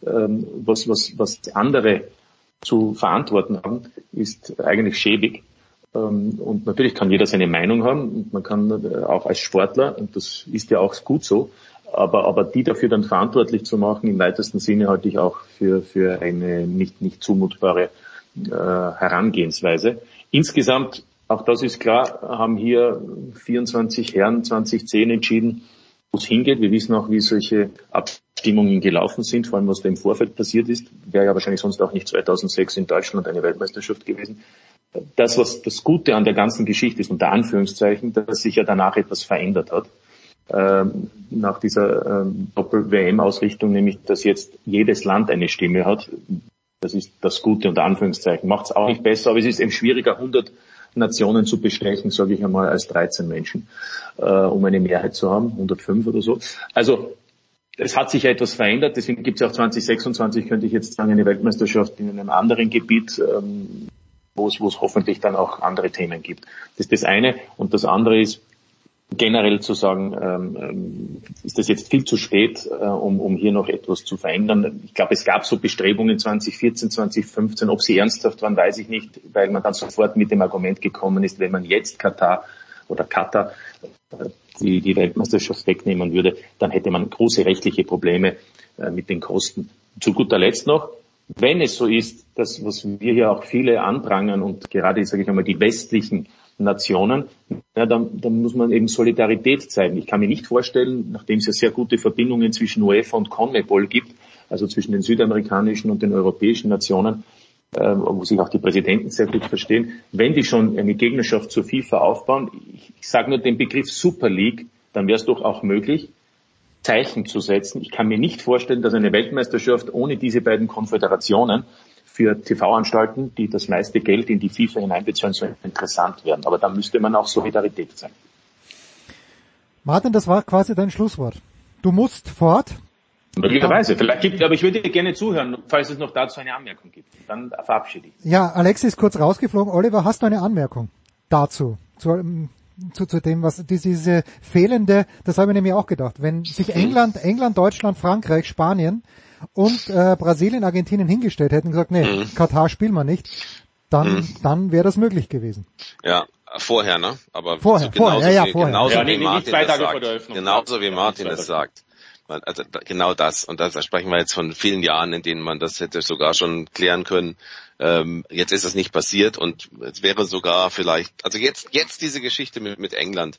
S9: was andere zu verantworten haben, ist eigentlich schäbig. Und natürlich kann jeder seine Meinung haben und man kann auch als Sportler, und das ist ja auch gut so, aber die dafür dann verantwortlich zu machen, im weitesten Sinne halte ich auch für eine nicht zumutbare Herangehensweise. Insgesamt, auch das ist klar, haben hier 24 Herren 2010 entschieden, wo es hingeht. Wir wissen auch, wie solche Abstimmungen gelaufen sind, vor allem was da im Vorfeld passiert ist. Wäre ja wahrscheinlich sonst auch nicht 2006 in Deutschland eine Weltmeisterschaft gewesen. Das, was das Gute an der ganzen Geschichte ist, unter Anführungszeichen, dass sich ja danach etwas verändert hat. Nach dieser Doppel-WM-Ausrichtung, nämlich, dass jetzt jedes Land eine Stimme hat. Das ist das Gute unter Anführungszeichen. Macht es auch nicht besser, aber es ist eben schwieriger, 100 Nationen zu bestechen, sage ich einmal, als 13 Menschen, um eine Mehrheit zu haben, 105 oder so. Also es hat sich ja etwas verändert, deswegen gibt es ja auch 2026, könnte ich jetzt sagen, eine Weltmeisterschaft in einem anderen Gebiet, wo es hoffentlich dann auch andere Themen gibt. Das ist das eine. Und das andere ist, generell zu sagen, ist das jetzt viel zu spät, um hier noch etwas zu verändern. Ich glaube, es gab so Bestrebungen 2014, 2015. Ob sie ernsthaft waren, weiß ich nicht, weil man dann sofort mit dem Argument gekommen ist, wenn man jetzt Katar die Weltmeisterschaft wegnehmen würde, dann hätte man große rechtliche Probleme mit den Kosten. Zu guter Letzt noch, wenn es so ist, dass was wir hier auch viele anprangern und gerade, sage ich einmal, die westlichen Nationen, ja, dann muss man eben Solidarität zeigen. Ich kann mir nicht vorstellen, nachdem es ja sehr gute Verbindungen zwischen UEFA und CONMEBOL gibt, also zwischen den südamerikanischen und den europäischen Nationen, wo sich auch die Präsidenten sehr gut verstehen, wenn die schon eine Gegnerschaft zur FIFA aufbauen, ich sage nur den Begriff Super League, dann wäre es doch auch möglich, Zeichen zu setzen. Ich kann mir nicht vorstellen, dass eine Weltmeisterschaft ohne diese beiden Konföderationen für TV-Anstalten, die das meiste Geld in die FIFA hineinbezahlen, so interessant werden. Aber da müsste man auch Solidarität zeigen.
S6: Martin, das war quasi dein Schlusswort. Du musst fort.
S9: Möglicherweise. Aber ich würde dir gerne zuhören, falls es noch dazu eine Anmerkung gibt. Dann verabschiede ich.
S6: Ja, Alexi ist kurz rausgeflogen. Oliver, hast du eine Anmerkung dazu? Zu dem, was diese fehlende, das habe ich nämlich auch gedacht, wenn sich England, Deutschland, Frankreich, Spanien und Brasilien, Argentinien hingestellt hätten und gesagt, nee, Katar spielen wir nicht, dann wäre das möglich gewesen.
S8: Ja, Vorher, ne? Aber
S6: vorher.
S8: Genauso
S9: ja,
S8: wie
S9: nicht
S8: Martin
S9: 2
S8: das
S9: Tage vor der
S8: sagt.
S9: Eröffnung.
S8: Genauso wie Martin es sagt. Also genau das. Und da sprechen wir jetzt von vielen Jahren, in denen man das hätte sogar schon klären können. Jetzt ist es nicht passiert und es wäre sogar vielleicht, also jetzt diese Geschichte mit England,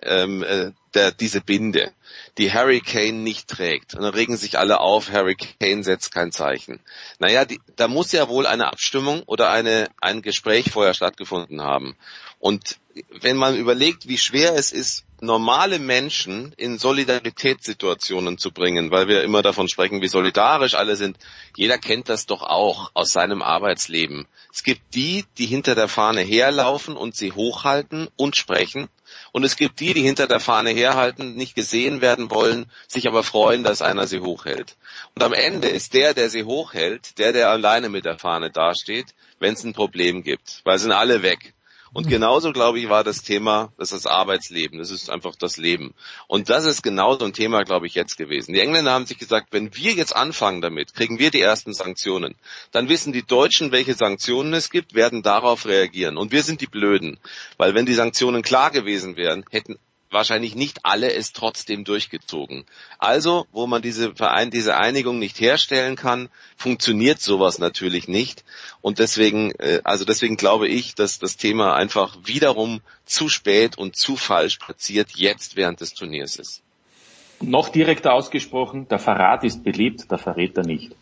S8: diese Binde, die Harry Kane nicht trägt. Und dann regen sich alle auf, Harry Kane setzt kein Zeichen. Naja, da muss ja wohl eine Abstimmung oder ein Gespräch vorher stattgefunden haben. Und wenn man überlegt, wie schwer es ist, normale Menschen in Solidaritätssituationen zu bringen, weil wir immer davon sprechen, wie solidarisch alle sind. Jeder kennt das doch auch aus seinem Arbeitsleben. Es gibt die hinter der Fahne herlaufen und sie hochhalten und sprechen. Und es gibt die hinter der Fahne herhalten, nicht gesehen werden wollen, sich aber freuen, dass einer sie hochhält. Und am Ende ist der sie hochhält, der alleine mit der Fahne dasteht, wenn es ein Problem gibt. Weil sind alle weg. Und genauso, glaube ich, war das Thema, das ist das Arbeitsleben, das ist einfach das Leben. Und das ist genau so ein Thema, glaube ich, jetzt gewesen. Die Engländer haben sich gesagt, wenn wir jetzt anfangen damit, kriegen wir die ersten Sanktionen. Dann wissen die Deutschen, welche Sanktionen es gibt, werden darauf reagieren. Und wir sind die Blöden. Weil wenn die Sanktionen klar gewesen wären, hätten wahrscheinlich nicht alle es trotzdem durchgezogen. Also, wo man diese Einigung nicht herstellen kann, funktioniert sowas natürlich nicht. Und deswegen glaube ich, dass das Thema einfach wiederum zu spät und zu falsch platziert jetzt während des Turniers ist.
S9: Noch direkter ausgesprochen, der Verrat ist beliebt, der Verräter nicht.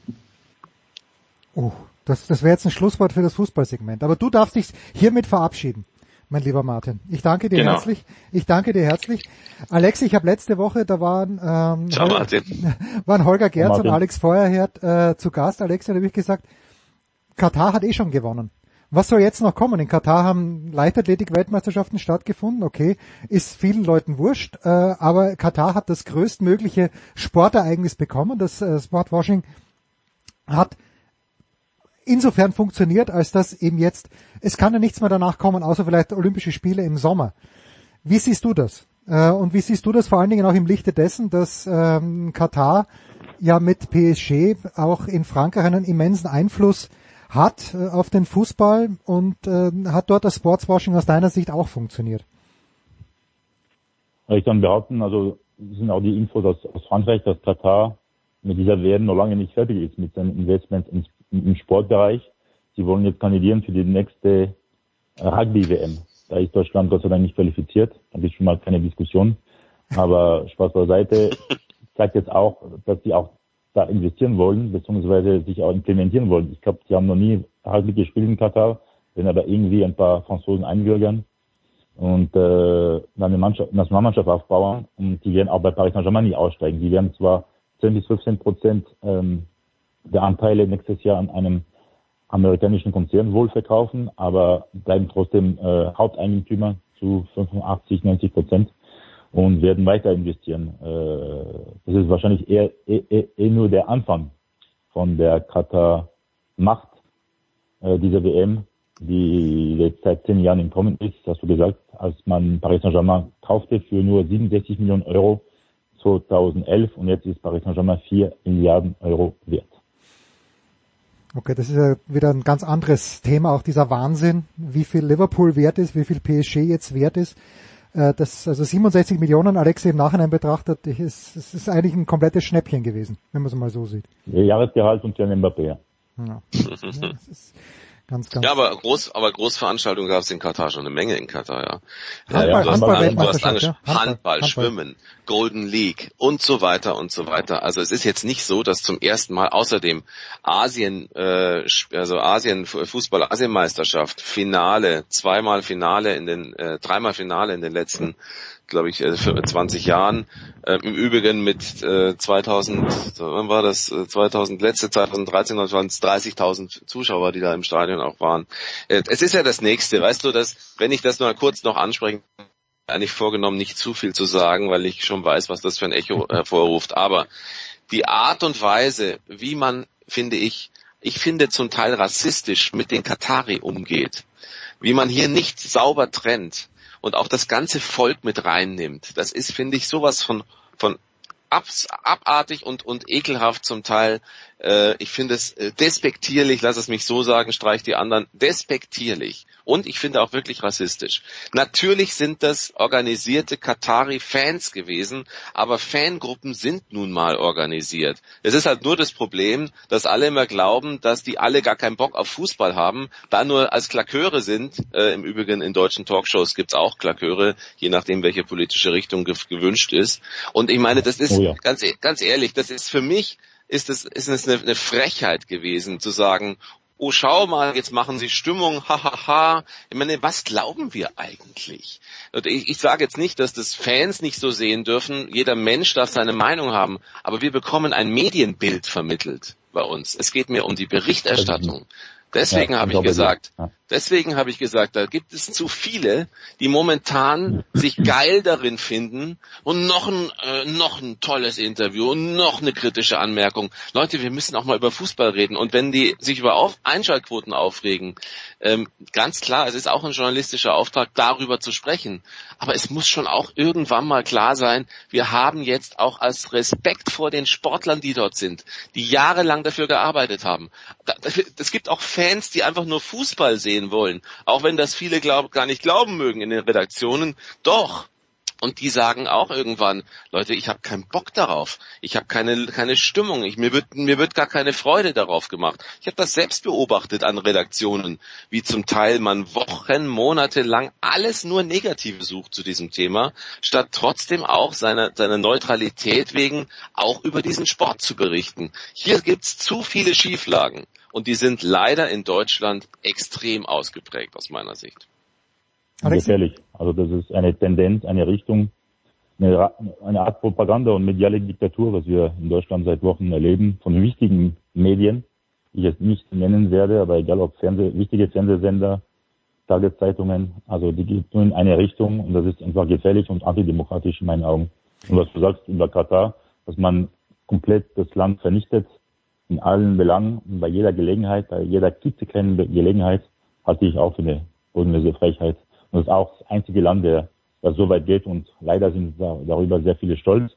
S6: Oh, das wäre jetzt ein Schlusswort für das Fußballsegment. Aber du darfst dich hiermit verabschieden, mein lieber Martin. Ich danke dir herzlich. Alex, ich habe letzte Woche, da waren Holger Gerz und Alex Feuerherd zu Gast. Alex, da habe ich gesagt, Katar hat schon gewonnen. Was soll jetzt noch kommen? In Katar haben Leichtathletik-Weltmeisterschaften stattgefunden. Okay, ist vielen Leuten wurscht, aber Katar hat das größtmögliche Sportereignis bekommen. Das Sportwashing hat insofern funktioniert, als dass eben jetzt, es kann ja nichts mehr danach kommen, außer vielleicht Olympische Spiele im Sommer. Wie siehst du das? Und wie siehst du das vor allen Dingen auch im Lichte dessen, dass Katar ja mit PSG auch in Frankreich einen immensen Einfluss hat auf den Fußball und hat dort das Sportswashing aus deiner Sicht auch funktioniert?
S7: Ich kann behaupten, also das sind auch die Infos aus Frankreich, dass Katar mit dieser WM noch lange nicht fertig ist mit seinen Investments im Sportbereich. Sie wollen jetzt kandidieren für die nächste Rugby-WM. Da ist Deutschland Gott sei Dank nicht qualifiziert. Da ist schon mal keine Diskussion. Aber Spaß beiseite, zeigt jetzt auch, dass sie auch da investieren wollen, beziehungsweise sich auch implementieren wollen. Ich glaube, sie haben noch nie Rugby gespielt in Katar, wenn aber irgendwie ein paar Franzosen einbürgern und dann eine Nationalmannschaft aufbauen. Und die werden auch bei Paris Saint-Germain nicht aussteigen. Die werden zwar 10-15% der Anteile nächstes Jahr an einem amerikanischen Konzern wohl verkaufen, aber bleiben trotzdem Haupteigentümer zu 85-90% und werden weiter investieren. Das ist wahrscheinlich eher nur der Anfang von der Katar-Macht dieser WM, die jetzt seit 10 Jahren im Kommen ist, hast du gesagt, als man Paris Saint-Germain kaufte für nur 67 Millionen Euro 2011 und jetzt ist Paris Saint-Germain 4 Milliarden Euro wert.
S6: Okay, das ist ja wieder ein ganz anderes Thema, auch dieser Wahnsinn, wie viel Liverpool wert ist, wie viel PSG jetzt wert ist. Also 67 Millionen, Alexei, im Nachhinein betrachtet, es ist eigentlich ein komplettes Schnäppchen gewesen, wenn man es mal so sieht.
S7: Der Jahresgehalt und Kylian Mbappé.
S6: Ja, das ist ganz.
S8: Ja, aber Großveranstaltungen gab es in Katar schon eine Menge in Katar, ja. Handball, Schwimmen, Golden League und so weiter und so weiter. Also es ist jetzt nicht so, dass zum ersten Mal außerdem Fußball-Asienmeisterschaft, dreimal Finale in den letzten, glaube ich, 20 Jahren. Im Übrigen mit 2013 waren es 30.000 Zuschauer, die da im Stadion auch waren. Es ist ja das Nächste, weißt du, dass, wenn ich das nur kurz noch ansprechen, eigentlich vorgenommen, nicht zu viel zu sagen, weil ich schon weiß, was das für ein Echo hervorruft. Aber die Art und Weise, wie man, ich finde zum Teil rassistisch mit den Katari umgeht, wie man hier nicht sauber trennt und auch das ganze Volk mit reinnimmt, das ist, finde ich, sowas von abartig und ekelhaft zum Teil. Ich finde es despektierlich, lass es mich so sagen, streich die anderen, despektierlich. Und ich finde auch wirklich rassistisch. Natürlich sind das organisierte Qatari-Fans gewesen, aber Fangruppen sind nun mal organisiert. Es ist halt nur das Problem, dass alle immer glauben, dass die alle gar keinen Bock auf Fußball haben, da nur als Klaköre sind. Im Übrigen in deutschen Talkshows gibt's auch Klaköre, je nachdem, welche politische Richtung gewünscht ist. Und ich meine, das ist ganz ehrlich, das ist für mich ist es eine Frechheit gewesen, zu sagen, oh, schau mal, jetzt machen sie Stimmung, hahaha. Ich meine, was glauben wir eigentlich? Und ich sage jetzt nicht, dass das Fans nicht so sehen dürfen. Jeder Mensch darf seine Meinung haben. Aber wir bekommen ein Medienbild vermittelt bei uns. Es geht mir um die Berichterstattung. Deswegen habe ich gesagt, da gibt es zu viele, die momentan sich geil darin finden und noch ein tolles Interview und noch eine kritische Anmerkung. Leute, wir müssen auch mal über Fußball reden. Und wenn die sich über Einschaltquoten aufregen, ganz klar, es ist auch ein journalistischer Auftrag, darüber zu sprechen. Aber es muss schon auch irgendwann mal klar sein, wir haben jetzt auch als Respekt vor den Sportlern, die dort sind, die jahrelang dafür gearbeitet haben. Es gibt auch Fans, die einfach nur Fußball sehen wollen, auch wenn das viele gar nicht glauben mögen in den Redaktionen, doch. Und die sagen auch irgendwann, Leute, ich habe keinen Bock darauf, ich habe keine Stimmung, mir wird gar keine Freude darauf gemacht. Ich habe das selbst beobachtet an Redaktionen, wie zum Teil man Wochen, Monate lang alles nur Negative sucht zu diesem Thema, statt trotzdem auch seiner Neutralität wegen auch über diesen Sport zu berichten. Hier gibt's zu viele Schieflagen und die sind leider in Deutschland extrem ausgeprägt aus meiner Sicht.
S7: Gefährlich. Also das ist eine Tendenz, eine Richtung, eine Art Propaganda und mediale Diktatur, was wir in Deutschland seit Wochen erleben, von wichtigen Medien, die ich jetzt nicht nennen werde, aber egal ob wichtige Fernsehsender, Tageszeitungen, also die geht nur in eine Richtung und das ist einfach gefährlich und antidemokratisch in meinen Augen. Und was du sagst über Katar, dass man komplett das Land vernichtet, in allen Belangen, bei jeder Gelegenheit, bei jeder klitzekleinen Gelegenheit, halte ich auch für eine bodenlose Frechheit. Und das ist auch das einzige Land, das so weit geht und leider sind darüber sehr viele stolz.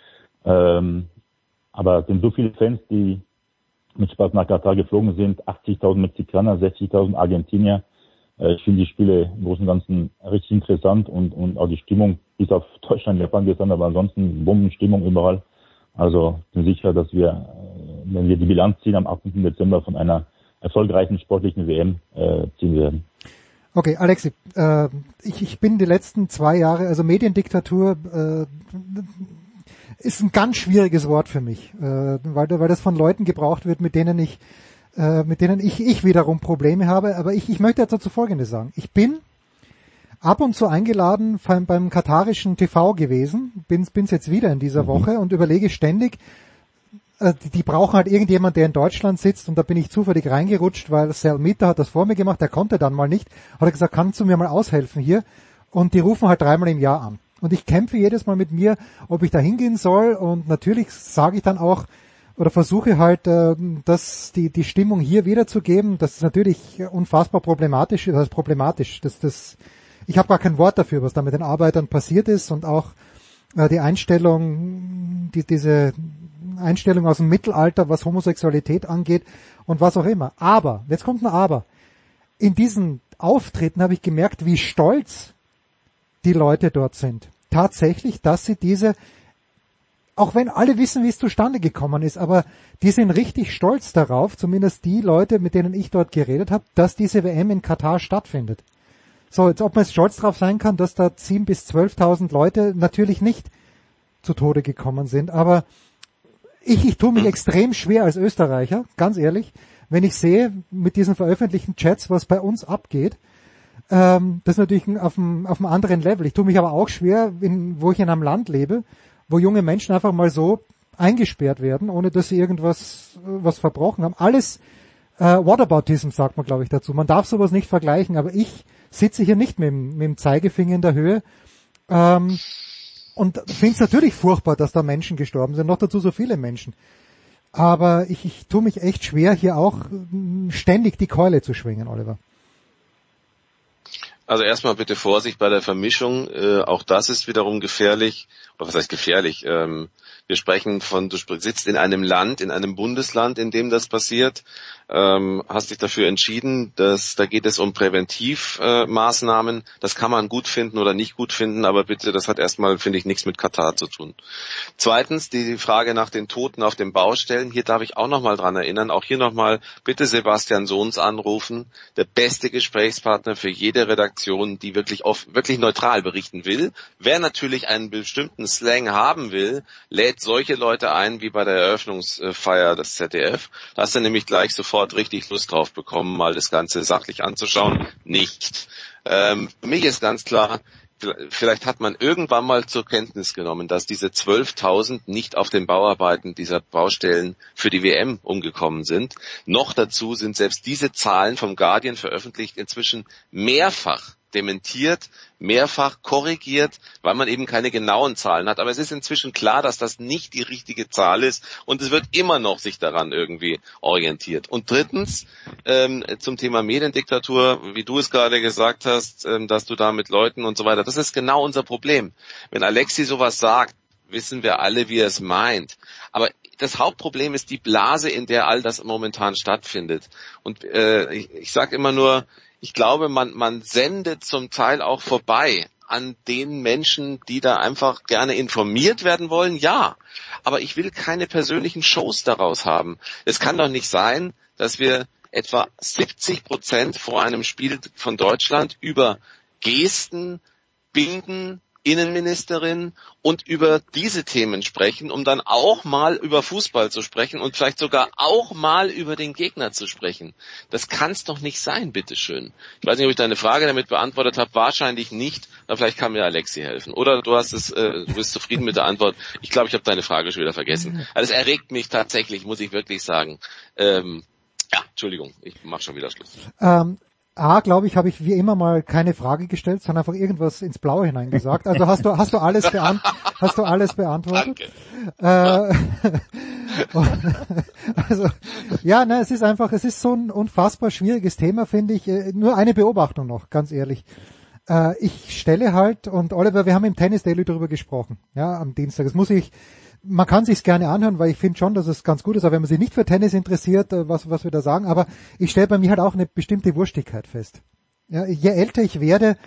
S7: Aber es sind so viele Fans, die mit Spaß nach Katar geflogen sind, 80.000 Mexikaner, 60.000 Argentinier. Ich finde die Spiele im Großen und Ganzen richtig interessant und auch die Stimmung ist auf Deutschland, Japan gestern, aber ansonsten Bombenstimmung überall. Also ich bin sicher, dass wir, wenn wir die Bilanz ziehen, am 18. Dezember von einer erfolgreichen sportlichen WM ziehen werden.
S6: Okay, Alexi, ich bin die letzten 2 Jahre, also Mediendiktatur ist ein ganz schwieriges Wort für mich, weil das von Leuten gebraucht wird, mit denen ich wiederum Probleme habe. Aber ich möchte jetzt dazu Folgendes sagen. Ich bin ab und zu eingeladen beim katarischen TV gewesen, bin's jetzt wieder in dieser Woche und überlege ständig, die brauchen halt irgendjemand, der in Deutschland sitzt und da bin ich zufällig reingerutscht, weil Sal Mita hat das vor mir gemacht, der konnte dann mal nicht, hat er gesagt, kannst du mir mal aushelfen hier? Und die rufen halt 3-mal im Jahr an. Und ich kämpfe jedes Mal mit mir, ob ich da hingehen soll und natürlich sage ich dann auch, oder versuche halt, dass die Stimmung hier wiederzugeben, das ist natürlich unfassbar problematisch, ich habe gar kein Wort dafür, was da mit den Arbeitern passiert ist und auch die Einstellung, diese Einstellung aus dem Mittelalter, was Homosexualität angeht und was auch immer. Aber, jetzt kommt ein Aber. In diesen Auftritten habe ich gemerkt, wie stolz die Leute dort sind. Tatsächlich, dass sie auch wenn alle wissen, wie es zustande gekommen ist, aber die sind richtig stolz darauf, zumindest die Leute, mit denen ich dort geredet habe, dass diese WM in Katar stattfindet. So, jetzt ob man jetzt stolz drauf sein kann, dass da 10.000 bis 12.000 Leute natürlich nicht zu Tode gekommen sind, aber ich tue mich extrem schwer als Österreicher, ganz ehrlich, wenn ich sehe mit diesen veröffentlichten Chats, was bei uns abgeht. Das ist natürlich auf einem anderen Level. Ich tue mich aber auch schwer, wo ich in einem Land lebe, wo junge Menschen einfach mal so eingesperrt werden, ohne dass sie was verbrochen haben. Alles Whataboutism sagt man, glaube ich, dazu. Man darf sowas nicht vergleichen, aber ich sitze hier nicht mit dem Zeigefinger in der Höhe. Und finde es natürlich furchtbar, dass da Menschen gestorben sind, noch dazu so viele Menschen. Aber ich tue mich echt schwer, hier auch ständig die Keule zu schwingen, Oliver.
S8: Also erstmal bitte Vorsicht bei der Vermischung. Auch das ist wiederum gefährlich. Oder was heißt gefährlich? Wir sprechen von, du sitzt in einem Land, in einem Bundesland, in dem das passiert, hast dich dafür entschieden, da geht es um Präventivmaßnahmen. Das kann man gut finden oder nicht gut finden, aber bitte, das hat erstmal, finde ich, nichts mit Katar zu tun. Zweitens, die Frage nach den Toten auf den Baustellen. Hier darf ich auch nochmal dran erinnern, auch hier nochmal bitte Sebastian Sohns anrufen, der beste Gesprächspartner für jede Redaktion, die wirklich neutral berichten will. Wer natürlich einen bestimmten Slang haben will, lädt solche Leute ein wie bei der Eröffnungsfeier des ZDF. Da hast du nämlich gleich sofort richtig Lust drauf bekommen, mal das Ganze sachlich anzuschauen. Nicht. Für mich ist ganz klar, vielleicht hat man irgendwann mal zur Kenntnis genommen, dass diese 12.000 nicht auf den Bauarbeiten dieser Baustellen für die WM umgekommen sind. Noch dazu sind selbst diese Zahlen vom Guardian veröffentlicht inzwischen mehrfach dementiert, mehrfach korrigiert, weil man eben keine genauen Zahlen hat. Aber es ist inzwischen klar, dass das nicht die richtige Zahl ist und es wird immer noch sich daran irgendwie orientiert. Und drittens, zum Thema Mediendiktatur, wie du es gerade gesagt hast, dass du da mit Leuten und so weiter, das ist genau unser Problem. Wenn Alexi sowas sagt, wissen wir alle, wie er es meint. Aber das Hauptproblem ist die Blase, in der all das momentan stattfindet. Und ich sage immer nur, ich glaube, man sendet zum Teil auch vorbei an den Menschen, die da einfach gerne informiert werden wollen. Ja, aber ich will keine persönlichen Shows daraus haben. Es kann doch nicht sein, dass wir etwa 70% vor einem Spiel von Deutschland über Gesten, Binden, Innenministerin und über diese Themen sprechen, um dann auch mal über Fußball zu sprechen und vielleicht sogar auch mal über den Gegner zu sprechen. Das kann's doch nicht sein, bitteschön. Ich weiß nicht, ob ich deine Frage damit beantwortet habe. Wahrscheinlich nicht, aber vielleicht kann mir Alexi helfen. Oder du bist zufrieden mit der Antwort. Ich glaube, ich habe deine Frage schon wieder vergessen. Also es erregt mich tatsächlich, muss ich wirklich sagen. Entschuldigung, ich mache schon wieder Schluss.
S6: Glaube ich, habe ich wie immer mal keine Frage gestellt, sondern einfach irgendwas ins Blaue hineingesagt. Also hast du alles beantwortet?
S8: Danke.
S6: Also, es ist so ein unfassbar schwieriges Thema, finde ich. Nur eine Beobachtung noch, ganz ehrlich. Ich stelle halt, und Oliver, wir haben im Tennis Daily darüber gesprochen, ja, am Dienstag. Man kann sich's gerne anhören, weil ich finde schon, dass es ganz gut ist, auch wenn man sich nicht für Tennis interessiert, was wir da sagen, aber ich stelle bei mir halt auch eine bestimmte Wurstigkeit fest. Ja, je älter ich werde,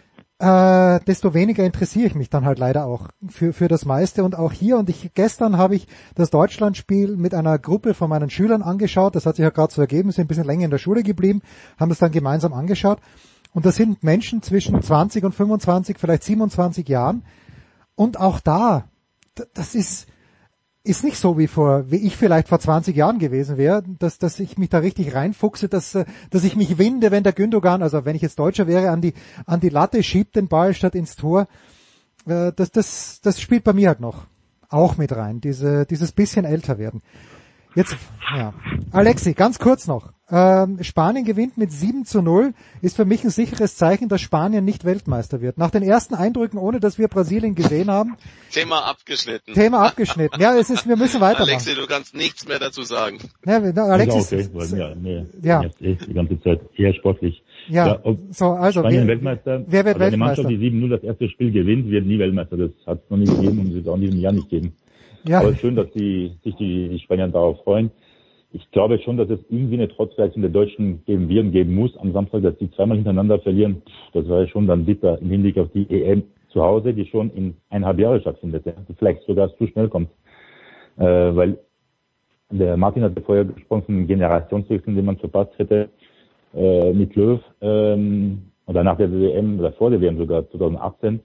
S6: desto weniger interessiere ich mich dann halt leider auch für das meiste und auch hier. Und gestern habe ich das Deutschlandspiel mit einer Gruppe von meinen Schülern angeschaut, das hat sich ja gerade so ergeben, sind ein bisschen länger in der Schule geblieben, haben das dann gemeinsam angeschaut. Und das sind Menschen zwischen 20 und 25, vielleicht 27 Jahren. Und auch das ist nicht so wie ich vielleicht vor 20 Jahren gewesen wäre, dass ich mich da richtig reinfuchse, dass ich mich winde, wenn der Gündogan, also wenn ich jetzt Deutscher wäre, an die Latte schiebt den Ball statt ins Tor. Das spielt bei mir halt noch auch mit rein, dieses bisschen älter werden. Jetzt, ja. Alexi, ganz kurz noch. Spanien gewinnt mit 7-0, ist für mich ein sicheres Zeichen, dass Spanien nicht Weltmeister wird. Nach den ersten Eindrücken, ohne dass wir Brasilien gesehen haben.
S8: Thema abgeschnitten.
S6: Ja, wir müssen weitermachen.
S8: Alexi, du kannst nichts mehr dazu sagen.
S6: Ja, Alexi.
S7: Okay, weil die ganze Zeit eher sportlich.
S6: Spanien
S7: Weltmeister.
S6: Wer wird Weltmeister?
S7: Eine Mannschaft, die 7-0 das erste Spiel gewinnt, wird nie Weltmeister. Das hat es noch nie gegeben und wird es auch in diesem Jahr nicht geben. Ja. Aber schön, dass sich die Spanier darauf freuen. Ich glaube schon, dass es irgendwie eine Trotzreaktion der Deutschen geben muss am Samstag, dass die zweimal hintereinander verlieren. Das war ja schon dann bitter im Hinblick auf die EM zu Hause, die schon in 1,5 Jahre stattfindet, ja, die vielleicht sogar zu schnell kommt. Weil der Martin hat ja vorher gesprochen von Generationswechsel, den man verpasst hätte mit Löw oder nach der WM oder vor der WM sogar 2018.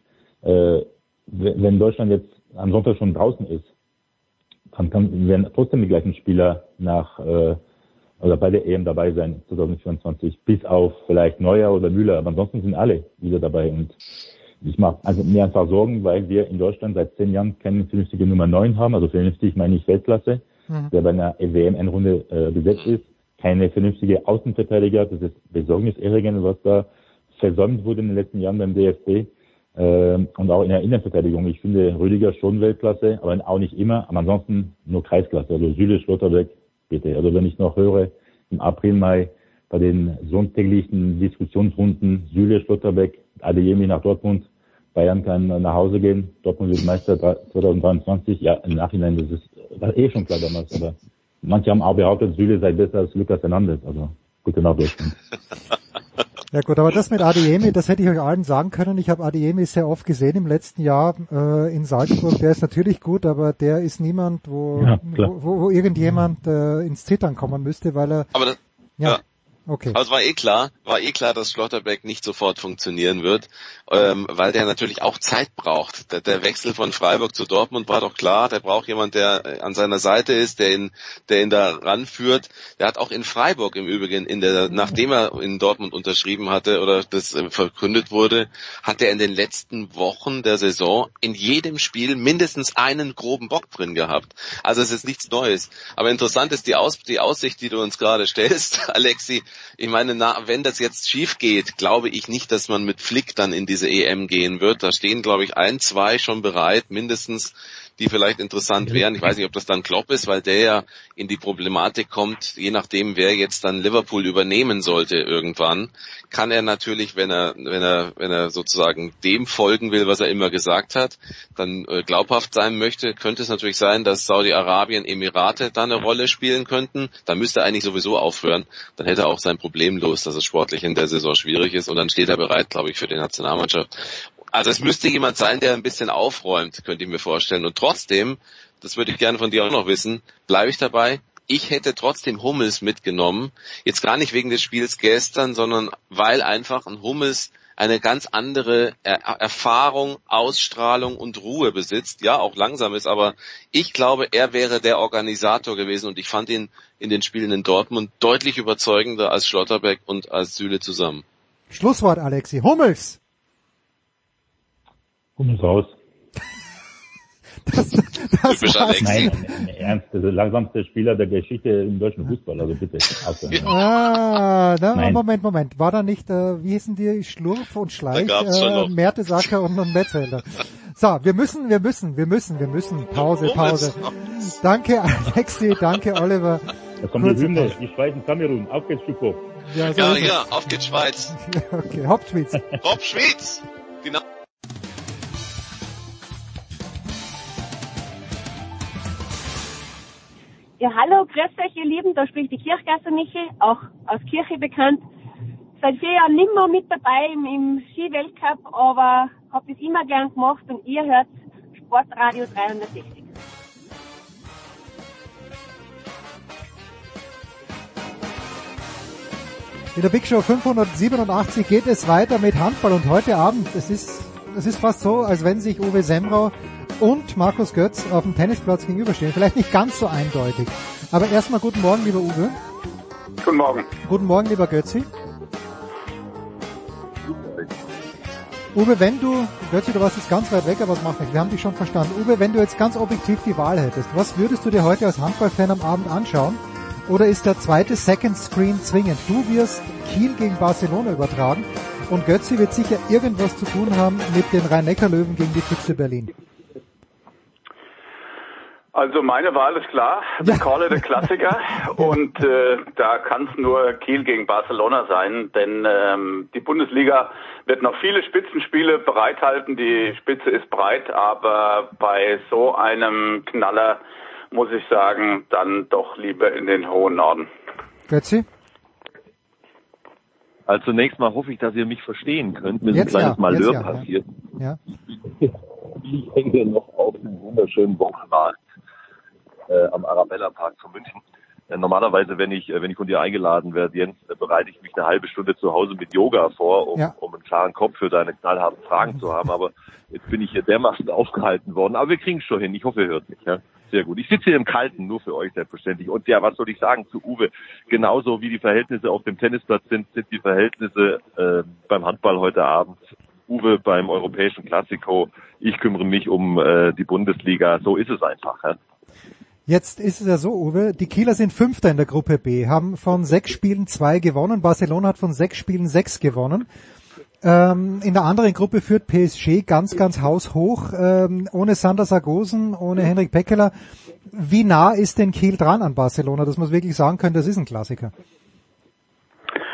S7: Wenn Deutschland jetzt am Sonntag schon draußen ist, dann werden trotzdem die gleichen Spieler oder bei der EM dabei sein 2024, bis auf vielleicht Neuer oder Müller, aber ansonsten sind alle wieder dabei und ich mache mir einfach Sorgen, weil wir in Deutschland seit 10 Jahren keine vernünftige Nummer 9 haben, also vernünftig meine ich Weltklasse, der bei einer WM-Endrunde gesetzt ist, keine vernünftige Außenverteidiger, das ist besorgniserregend, was da versäumt wurde in den letzten Jahren beim DFB. Und auch in der Innenverteidigung. Ich finde Rüdiger schon Weltklasse, aber auch nicht immer. Aber ansonsten nur Kreisklasse. Also Süle, Schlotterbeck, bitte. Also wenn ich noch höre, im April, Mai, bei den sonntäglichen Diskussionsrunden Süle, Schlotterbeck, Adeyemi nach Dortmund. Bayern kann nach Hause gehen. Dortmund wird Meister 2023. Ja, im Nachhinein, war schon klar damals. Aber manche haben auch behauptet, Süle sei besser als Lucas Hernandez. Also, gute Nacht, Deutschland.
S6: Ja gut, aber das mit Adeyemi, das hätte ich euch allen sagen können. Ich habe Adeyemi sehr oft gesehen im letzten Jahr in Salzburg. Der ist natürlich gut, aber der ist niemand, wo irgendjemand ins Zittern kommen müsste, weil er...
S8: Aber ja.
S6: Okay.
S8: Aber es war eh klar, dass Schlotterbeck nicht sofort funktionieren wird, weil der natürlich auch Zeit braucht. Der Wechsel von Freiburg zu Dortmund war doch klar, der braucht jemand, der an seiner Seite ist, der ihn da ranführt. Der hat auch in Freiburg im Übrigen, nachdem er in Dortmund unterschrieben hatte oder das verkündet wurde, hat er in den letzten Wochen der Saison in jedem Spiel mindestens einen groben Bock drin gehabt. Also es ist nichts Neues. Aber interessant ist die Aussicht, die du uns gerade stellst, Alexi. Ich meine, wenn das jetzt schief geht, glaube ich nicht, dass man mit Flick dann in diese EM gehen wird. Da stehen, glaube ich, 1, 2 schon bereit, mindestens, die vielleicht interessant wären. Ich weiß nicht, ob das dann Klopp ist, weil der ja in die Problematik kommt, je nachdem, wer jetzt dann Liverpool übernehmen sollte irgendwann, kann er natürlich, wenn er sozusagen dem folgen will, was er immer gesagt hat, dann glaubhaft sein möchte, könnte es natürlich sein, dass Saudi-Arabien, Emirate da eine Rolle spielen könnten. Da müsste er eigentlich sowieso aufhören. Dann hätte er auch sein Problem los, dass es sportlich in der Saison schwierig ist und dann steht er bereit, glaube ich, für die Nationalmannschaft. Also es müsste jemand sein, der ein bisschen aufräumt, könnte ich mir vorstellen. Und trotzdem, das würde ich gerne von dir auch noch wissen, bleibe ich dabei, ich hätte trotzdem Hummels mitgenommen. Jetzt gar nicht wegen des Spiels gestern, sondern weil einfach ein Hummels eine ganz andere Erfahrung, Ausstrahlung und Ruhe besitzt. Ja, auch langsam ist, aber ich glaube, er wäre der Organisator gewesen und ich fand ihn in den Spielen in Dortmund deutlich überzeugender als Schlotterbeck und als Süle zusammen.
S6: Schlusswort, Alexi. Hummels!
S7: Hummels raus.
S6: Das
S8: Typisch Alexi.
S7: Nein, im Ernst, der langsamste Spieler der Geschichte im deutschen Fußball, also bitte.
S6: Moment. War da nicht, wie hießen die, Schlurf und Schleich, Mertesacker und Metzelder. So, wir müssen. Pause. Danke, Alexi, danke, Oliver.
S7: Da kommt die Hymne, die Schweiz in Kamerun. Auf geht's, Schuppo.
S8: Ja, auf geht's, Schweiz.
S6: Okay, Hauptschweiz.
S8: Hauptschweiz! Genau.
S11: Ja, hallo, grüß euch, ihr Lieben, da spricht die Kirchgasser Michi, auch aus Kirche bekannt. Seit 4 Jahren nicht mehr mit dabei im Ski-Weltcup, aber hab das immer gern gemacht und ihr hört Sportradio 360.
S6: In der Big Show 587 geht es weiter mit Handball und heute Abend, es ist fast so, als wenn sich Uwe Semrau und Markus Götz auf dem Tennisplatz gegenüberstehen. Vielleicht nicht ganz so eindeutig. Aber erstmal guten Morgen, lieber Uwe.
S12: Guten Morgen.
S6: Guten Morgen, lieber Götzi. Uwe, Götzi, du warst jetzt ganz weit weg, aber was macht nichts, wir haben dich schon verstanden. Uwe, wenn du jetzt ganz objektiv die Wahl hättest, was würdest du dir heute als Handballfan am Abend anschauen? Oder ist der zweite Second Screen zwingend? Du wirst Kiel gegen Barcelona übertragen und Götzi wird sicher irgendwas zu tun haben mit den Rhein-Neckar-Löwen gegen die Füchse Berlin.
S12: Also meine Wahl ist klar, wir callen der Klassiker und da kann es nur Kiel gegen Barcelona sein, denn die Bundesliga wird noch viele Spitzenspiele bereithalten, die Spitze ist breit, aber bei so einem Knaller muss ich sagen, dann doch lieber in den hohen Norden.
S6: Götzi?
S13: Also zunächst mal hoffe ich, dass ihr mich verstehen könnt. Mir ist ein kleines Malheur passiert.
S6: Ja.
S13: Ich hänge noch auf dem wunderschönen Wochenmarkt am Arabella Park zu München. Normalerweise, wenn ich von dir eingeladen werde, Jens, bereite ich mich eine halbe Stunde zu Hause mit Yoga vor, um einen klaren Kopf für deine knallharten Fragen zu haben. Aber jetzt bin ich hier dermaßen aufgehalten worden. Aber wir kriegen es schon hin. Ich hoffe, ihr hört mich. Ja? Sehr gut. Ich sitze hier im Kalten, nur für euch selbstverständlich. Und ja, was soll ich sagen zu Uwe? Genauso wie die Verhältnisse auf dem Tennisplatz sind die Verhältnisse beim Handball heute Abend. Uwe beim europäischen Klassiko. Ich kümmere mich um die Bundesliga. So ist es einfach. Ja?
S6: Jetzt ist es ja so, Uwe, die Kieler sind Fünfter in der Gruppe B, haben von 6 Spielen 2 gewonnen, Barcelona hat von 6 Spielen 6 gewonnen. In der anderen Gruppe führt PSG ganz, ganz haushoch, ohne Sander Sargosen, ohne Henrik Pekkeler. Wie nah ist denn Kiel dran an Barcelona, dass man wirklich sagen kann, das ist ein Klassiker?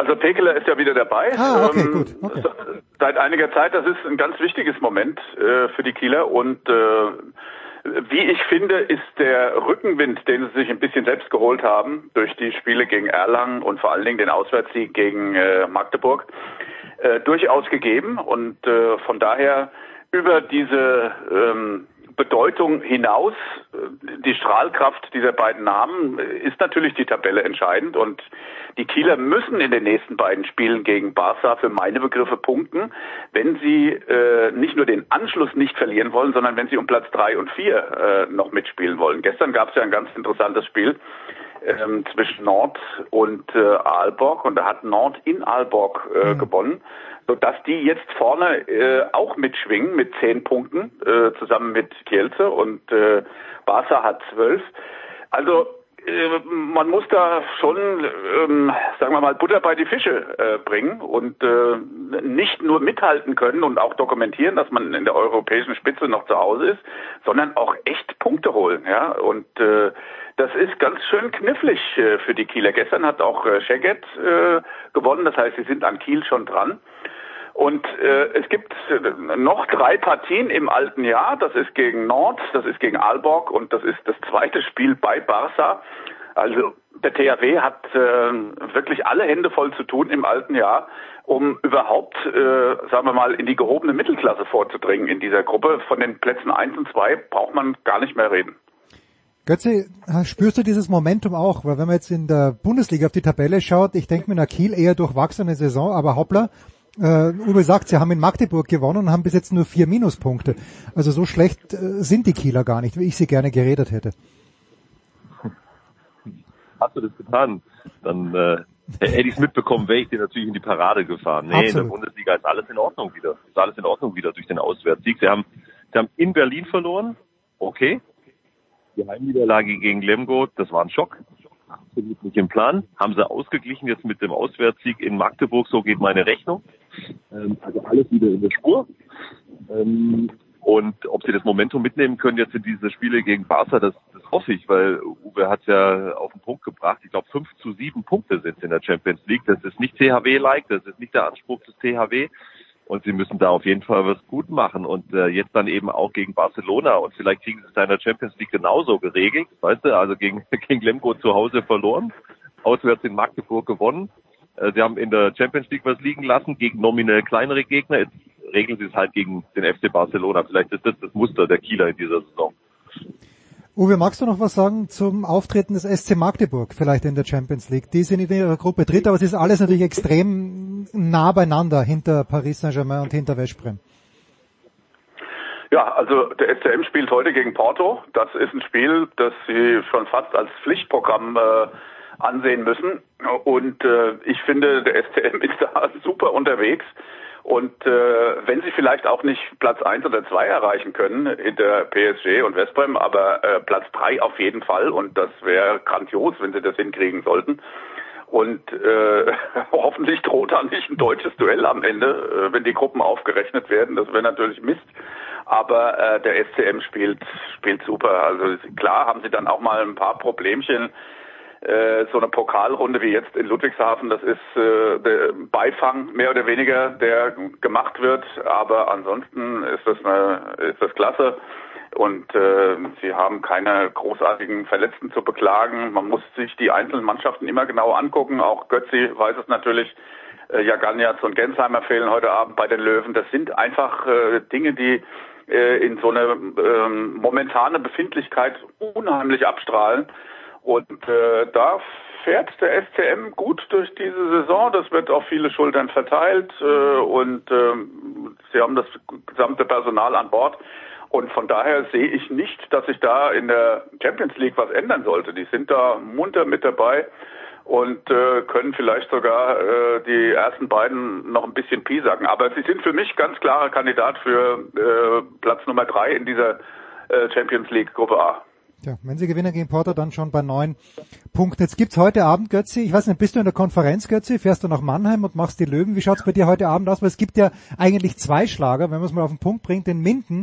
S12: Also Pekeler ist ja wieder dabei.
S6: Okay, gut. Okay.
S12: Seit einiger Zeit, das ist ein ganz wichtiges Moment für die Kieler und wie ich finde, ist der Rückenwind, den sie sich ein bisschen selbst geholt haben, durch die Spiele gegen Erlangen und vor allen Dingen den Auswärtssieg gegen Magdeburg, durchaus gegeben. Und von daher über diese Bedeutung hinaus, die Strahlkraft dieser beiden Namen, ist natürlich die Tabelle entscheidend. Und die Kieler müssen in den nächsten beiden Spielen gegen Barca für meine Begriffe punkten, wenn sie nicht nur den Anschluss nicht verlieren wollen, sondern wenn sie um Platz 3 und 4 noch mitspielen wollen. Gestern gab es ja ein ganz interessantes Spiel zwischen Nantes und Aalborg, und da hat Nantes in Aalborg gewonnen, sodass die jetzt vorne auch mitschwingen mit 10 Punkten, zusammen mit Kielce, und Barca hat 12. Also man muss da schon, sagen wir mal, Butter bei die Fische bringen und nicht nur mithalten können und auch dokumentieren, dass man in der europäischen Spitze noch zu Hause ist, sondern auch echt Punkte holen. Ja? Und das ist ganz schön knifflig für die Kieler. Gestern hat auch Szeged gewonnen, das heißt, sie sind an Kiel schon dran. Und es gibt noch 3 Partien im alten Jahr. Das ist gegen Nantes, das ist gegen Aalborg und das ist das zweite Spiel bei Barca. Also der THW hat wirklich alle Hände voll zu tun im alten Jahr, um überhaupt, sagen wir mal, in die gehobene Mittelklasse vorzudringen in dieser Gruppe. Von den Plätzen 1 und 2 braucht man gar nicht mehr reden.
S6: Götze, spürst du dieses Momentum auch? Weil wenn man jetzt in der Bundesliga auf die Tabelle schaut, ich denke mir, nach Kiel eher durchwachsene Saison, aber hoppla, Uwe sagt, sie haben in Magdeburg gewonnen und haben bis jetzt nur 4 Minuspunkte. Also so schlecht sind die Kieler gar nicht, wie ich sie gerne geredet hätte.
S13: Hast du das getan? Dann hätte ich es mitbekommen, wäre ich dir natürlich in die Parade gefahren. Nee, absolut. In der Bundesliga ist alles in Ordnung wieder. Ist alles in Ordnung wieder durch den Auswärtssieg. Sie haben in Berlin verloren. Okay. Die Heimniederlage gegen Lemgo, das war ein Schock. Absolut nicht im Plan. Haben sie ausgeglichen jetzt mit dem Auswärtssieg in Magdeburg. So geht meine Rechnung. Also alles wieder in der Spur. Und ob sie das Momentum mitnehmen können jetzt in diese Spiele gegen Barca, das hoffe ich, weil Uwe hat ja auf den Punkt gebracht. Ich glaube, 5-7 Punkte sind es in der Champions League. Das ist nicht THW-like, das ist nicht der Anspruch des THW. Und sie müssen da auf jeden Fall was gut machen. Und jetzt dann eben auch gegen Barcelona. Und vielleicht kriegen sie es da in der Champions League genauso geregelt. Weißt du, also gegen Lemgo zu Hause verloren, auswärts in Magdeburg gewonnen. Sie haben in der Champions League was liegen lassen gegen nominell kleinere Gegner. Jetzt regeln sie es halt gegen den FC Barcelona. Vielleicht ist das Muster der Kieler in dieser Saison.
S6: Uwe, magst du noch was sagen zum Auftreten des SC Magdeburg vielleicht in der Champions League? Die sind in ihrer Gruppe dritt, aber es ist alles natürlich extrem nah beieinander hinter Paris Saint-Germain und hinter Veszprém.
S12: Ja, also der SCM spielt heute gegen Porto. Das ist ein Spiel, das sie schon fast als Pflichtprogramm ansehen müssen. Und ich finde, der SCM ist da super unterwegs. Und wenn sie vielleicht auch nicht Platz 1 oder 2 erreichen können hinter PSG und Veszprém, aber Platz 3 auf jeden Fall. Und das wäre grandios, wenn sie das hinkriegen sollten. Und hoffentlich droht da nicht ein deutsches Duell am Ende, wenn die Gruppen aufgerechnet werden. Das wäre natürlich Mist. Aber der SCM spielt super. Also klar haben sie dann auch mal ein paar Problemchen. So eine Pokalrunde wie jetzt in Ludwigshafen, das ist der Beifang mehr oder weniger, der gemacht wird. Aber ansonsten ist das klasse. Und sie haben keine großartigen Verletzten zu beklagen. Man muss sich die einzelnen Mannschaften immer genau angucken. Auch Götzi weiß es natürlich. Jaganjac und Gensheimer fehlen heute Abend bei den Löwen. Das sind einfach Dinge, die in so eine momentane Befindlichkeit unheimlich abstrahlen. Und da fährt der SCM gut durch diese Saison. Das wird auf viele Schultern verteilt und sie haben das gesamte Personal an Bord. Und von daher sehe ich nicht, dass sich da in der Champions League was ändern sollte. Die sind da munter mit dabei und können vielleicht sogar die ersten beiden noch ein bisschen piesacken. Aber sie sind für mich ganz klarer Kandidat für Platz Nummer 3 in dieser Champions League Gruppe A.
S6: Ja, wenn sie gewinnen gegen Porto, dann schon bei 9 Punkten. Jetzt gibt's heute Abend, Götzi, ich weiß nicht, bist du in der Konferenz, Götzi? Fährst du nach Mannheim und machst die Löwen? Wie schaut's bei dir heute Abend aus? Weil es gibt ja eigentlich 2 Schlager, wenn man es mal auf den Punkt bringt. In Minden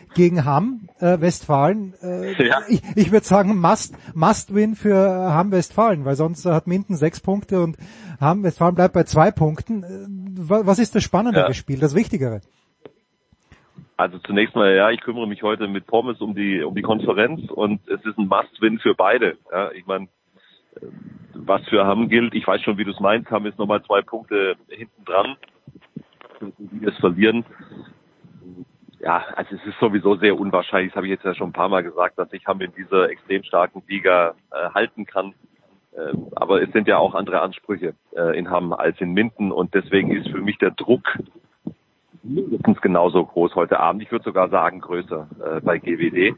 S6: gegen Hamm, Westfalen. Ich würde sagen, must win für Hamm Westfalen, weil sonst hat Minden 6 Punkte und Hamm Westfalen bleibt bei 2 Punkten. Was ist das spannendere Spiel, das Wichtigere?
S13: Also zunächst mal, ich kümmere mich heute mit Pommes um die Konferenz und es ist ein Must-Win für beide. Ja, ich meine, was für Hamm gilt, ich weiß schon, wie du es meinst, Hamm ist nochmal 2 Punkte hinten dran, die es verlieren. Ja, also es ist sowieso sehr unwahrscheinlich, das habe ich jetzt ja schon ein paar Mal gesagt, dass ich Hamm in dieser extrem starken Liga halten kann. Aber es sind ja auch andere Ansprüche in Hamm als in Minden und deswegen ist für mich der Druck mindestens genauso groß heute Abend. Ich würde sogar sagen größer bei GWD.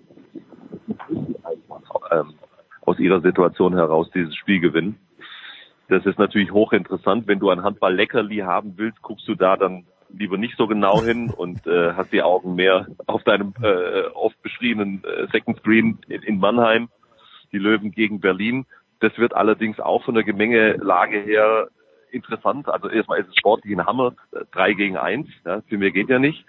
S13: Aus ihrer Situation heraus dieses Spiel gewinnen. Das ist natürlich hochinteressant. Wenn du ein Handball-Leckerli haben willst, guckst du da dann lieber nicht so genau hin und hast die Augen mehr auf deinem oft beschriebenen Second Screen in Mannheim, die Löwen gegen Berlin. Das wird allerdings auch von der Gemengelage her interessant. Also erstmal ist es sportlich ein Hammer, 3-1, ja, für mehr geht ja nicht.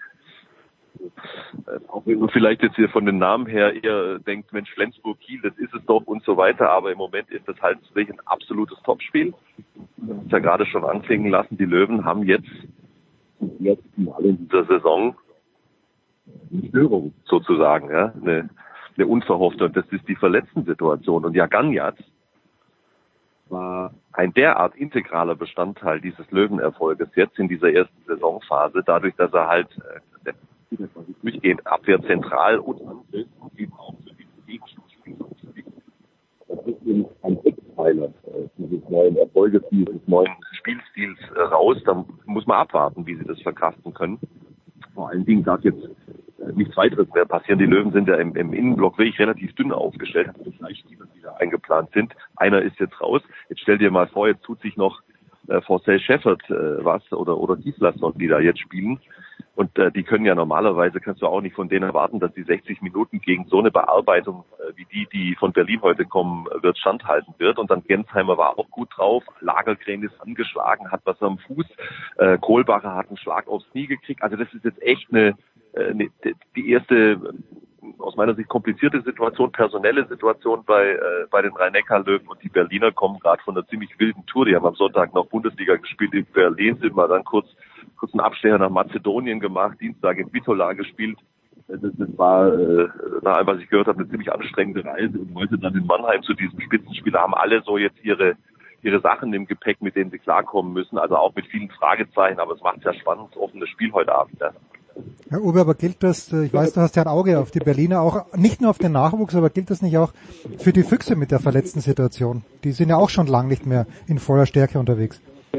S13: Auch wenn man vielleicht jetzt hier von den Namen her eher denkt, Mensch, Flensburg-Kiel, das ist es doch und so weiter, aber im Moment ist das halt wirklich ein absolutes Topspiel. Das ist ja gerade schon anklingen lassen, die Löwen haben jetzt zum ersten Mal in dieser Saison eine Störung sozusagen, ja, eine unverhoffte, und das ist die Verletzten-Situation. Und Jaganjatz war ein derart integraler Bestandteil dieses Löwenerfolges jetzt in dieser ersten Saisonphase, dadurch, dass er halt durchgehend abwehrzentral und anfällt und eben auch für dieses Gegenspiel. Das ist ein Eckpfeiler dieses neuen Erfolges, dieses neuen Spielstils raus. Da muss man abwarten, wie sie das verkraften können. Vor allen Dingen darf jetzt nichts weiteres mehr passieren. Die Löwen sind ja im Innenblock wirklich relativ dünn aufgestellt, die Fleischspieler, die da eingeplant sind. Einer ist jetzt raus. Jetzt stell dir mal vor, jetzt tut sich noch Forsell Shepard was oder Gislason, die da jetzt spielen. Und die können ja normalerweise, kannst du auch nicht von denen erwarten, dass die 60 Minuten gegen so eine Bearbeitung wie die von Berlin heute kommen wird, standhalten wird. Und dann Gensheimer war auch gut drauf. Lagergren ist angeschlagen, hat was am Fuß. Kohlbacher hat einen Schlag aufs Knie gekriegt. Also das ist jetzt echt die erste, aus meiner Sicht komplizierte Situation, personelle Situation bei den Rhein-Neckar-Löwen, und die Berliner kommen gerade von einer ziemlich wilden Tour. Die haben am Sonntag noch Bundesliga gespielt in Berlin, sind mal dann kurz einen Abstecher nach Mazedonien gemacht, Dienstag in Bitola gespielt. Das war, nach allem, was ich gehört habe, eine ziemlich anstrengende Reise, und heute dann in Mannheim zu diesem Spitzenspiel, haben alle so jetzt ihre Sachen im Gepäck, mit denen sie klarkommen müssen, also auch mit vielen Fragezeichen, aber es macht es ja spannend, offenes Spiel heute Abend. Ja.
S6: Herr Uwe, aber gilt das, ich weiß, du hast ja ein Auge auf die Berliner, auch nicht nur auf den Nachwuchs, aber gilt das nicht auch für die Füchse mit der verletzten Situation? Die sind ja auch schon lang nicht mehr in voller Stärke unterwegs.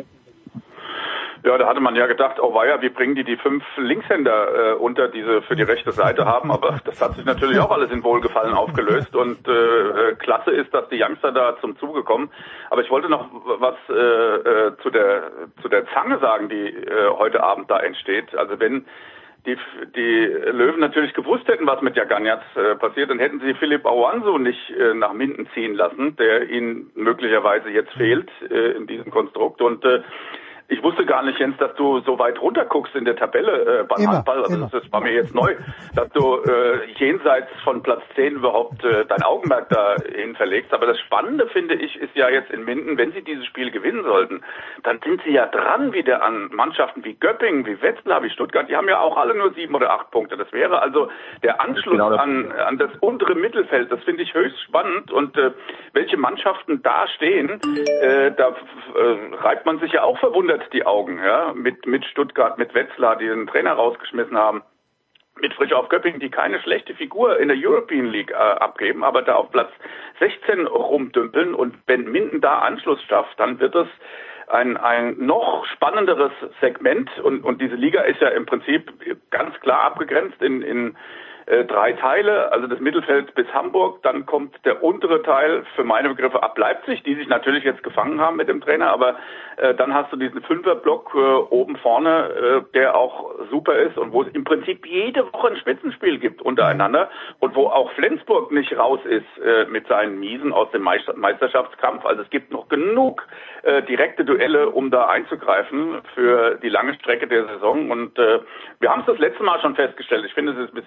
S12: Ja, da hatte man ja gedacht, oh weia, wie bringen die 5 Linkshänder unter, die sie für die rechte Seite haben, aber das hat sich natürlich auch alles in Wohlgefallen aufgelöst, und klasse ist, dass die Youngster da zum Zuge kommen. Aber ich wollte noch was zu der Zange sagen, die heute Abend da entsteht. Also wenn die Löwen natürlich gewusst hätten, was mit Jaganjatz passiert, dann hätten sie Philipp Awansu nicht nach Minden ziehen lassen, der ihnen möglicherweise jetzt fehlt in diesem Konstrukt. Und ich wusste gar nicht, Jens, dass du so weit runter guckst in der Tabelle beim Handball. Also das war mir jetzt neu, dass du jenseits von Platz 10 überhaupt dein Augenmerk dahin verlegst. Aber das Spannende, finde ich, ist ja jetzt in Minden, wenn sie dieses Spiel gewinnen sollten, dann sind sie ja dran wieder an Mannschaften wie Göppingen, wie Wetzlar, wie Stuttgart. Die haben ja auch alle nur 7 oder 8 Punkte. Das wäre also der Anschluss an das untere Mittelfeld. Das finde ich höchst spannend. Und welche Mannschaften da stehen, da reibt man sich ja auch verwundert die Augen, ja, mit Stuttgart, mit Wetzlar, die den Trainer rausgeschmissen haben, mit Frisch auf Göppingen, die keine schlechte Figur in der European League abgeben, aber da auf Platz 16 rumdümpeln, und wenn Minden da Anschluss schafft, dann wird es ein noch spannenderes Segment, und diese Liga ist ja im Prinzip ganz klar abgegrenzt in 3 Teile, also das Mittelfeld bis Hamburg, dann kommt der untere Teil für meine Begriffe ab Leipzig, die sich natürlich jetzt gefangen haben mit dem Trainer, aber dann hast du diesen 5er-Block oben vorne, der auch super ist und wo es im Prinzip jede Woche ein Spitzenspiel gibt untereinander, und wo auch Flensburg nicht raus ist mit seinen Miesen aus dem Meisterschaftskampf. Also es gibt noch genug direkte Duelle, um da einzugreifen für die lange Strecke der Saison, und wir haben es das letzte Mal schon festgestellt. Ich finde, es ist bisher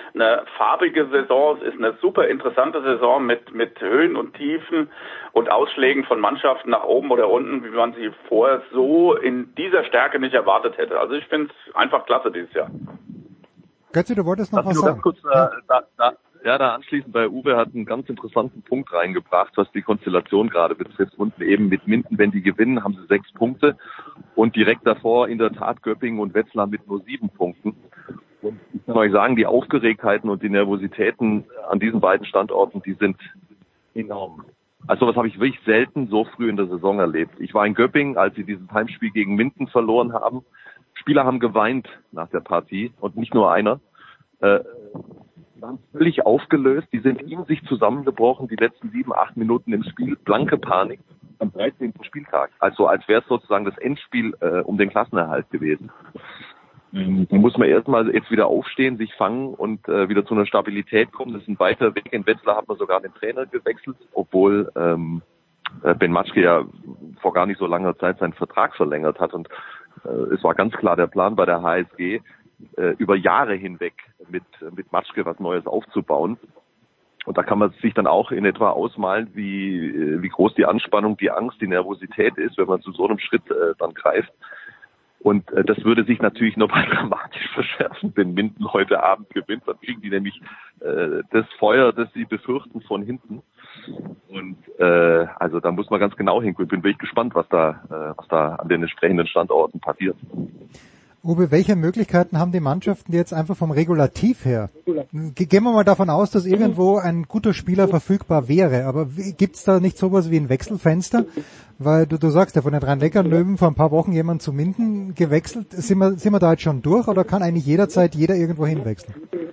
S12: eine farbige Saison, es ist eine super interessante Saison mit Höhen und Tiefen und Ausschlägen von Mannschaften nach oben oder unten, wie man sie vorher so in dieser Stärke nicht erwartet hätte. Also ich finde es einfach klasse dieses Jahr.
S6: Götze, du wolltest noch was sagen?
S13: Ganz kurz, da anschließend, bei Uwe hat einen ganz interessanten Punkt reingebracht, was die Konstellation gerade betrifft. Und eben mit Minden, wenn die gewinnen, haben sie 6 Punkte. Und direkt davor in der Tat Göppingen und Wetzlar mit nur 7 Punkten. Und ich kann euch sagen, die Aufgeregtheiten und die Nervositäten an diesen beiden Standorten, die sind enorm. Also was habe ich wirklich selten so früh in der Saison erlebt. Ich war in Göppingen, als sie dieses Heimspiel gegen Minden verloren haben. Spieler haben geweint nach der Partie und nicht nur einer. Waren völlig aufgelöst, die sind in sich zusammengebrochen, die letzten 7, 8 Minuten im Spiel, blanke Panik am 13. Spieltag. Also als wäre es sozusagen das Endspiel um den Klassenerhalt gewesen. Da muss man erstmal jetzt wieder aufstehen, sich fangen und wieder zu einer Stabilität kommen. Das ist ein weiter Weg. In Wetzlar hat man sogar den Trainer gewechselt, obwohl Ben Matschke ja vor gar nicht so langer Zeit seinen Vertrag verlängert hat. Und es war ganz klar der Plan bei der HSG, über Jahre hinweg mit Matschke was Neues aufzubauen. Und da kann man sich dann auch in etwa ausmalen, wie groß die Anspannung, die Angst, die Nervosität ist, wenn man zu so einem Schritt dann greift. Und das würde sich natürlich nochmal dramatisch verschärfen, wenn Minden heute Abend gewinnt. Dann kriegen die nämlich das Feuer, das sie befürchten, von hinten. Und also da muss man ganz genau hingucken. Ich bin wirklich gespannt, was da an den entsprechenden Standorten passiert.
S6: Uwe, welche Möglichkeiten haben die Mannschaften jetzt einfach vom Regulativ her? Gehen wir mal davon aus, dass irgendwo ein guter Spieler verfügbar wäre, aber gibt's da nicht sowas wie ein Wechselfenster? Weil du sagst ja, von den Rhein-Neckar-Löwen vor ein paar Wochen jemand zu Minden gewechselt. Sind wir da jetzt schon durch oder kann eigentlich jederzeit jeder irgendwo hinwechseln?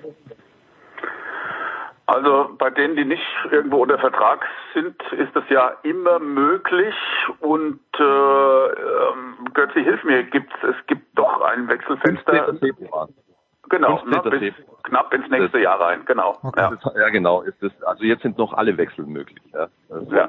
S12: Also bei denen, die nicht irgendwo unter Vertrag sind, ist das ja immer möglich. Und Götzi, hilf mir, es gibt doch ein Wechselfenster.
S13: 15. Februar.
S12: Genau, bis knapp ins nächste Jahr rein, genau.
S13: Okay. Ja, genau. Also jetzt sind noch alle Wechsel möglich. Ja.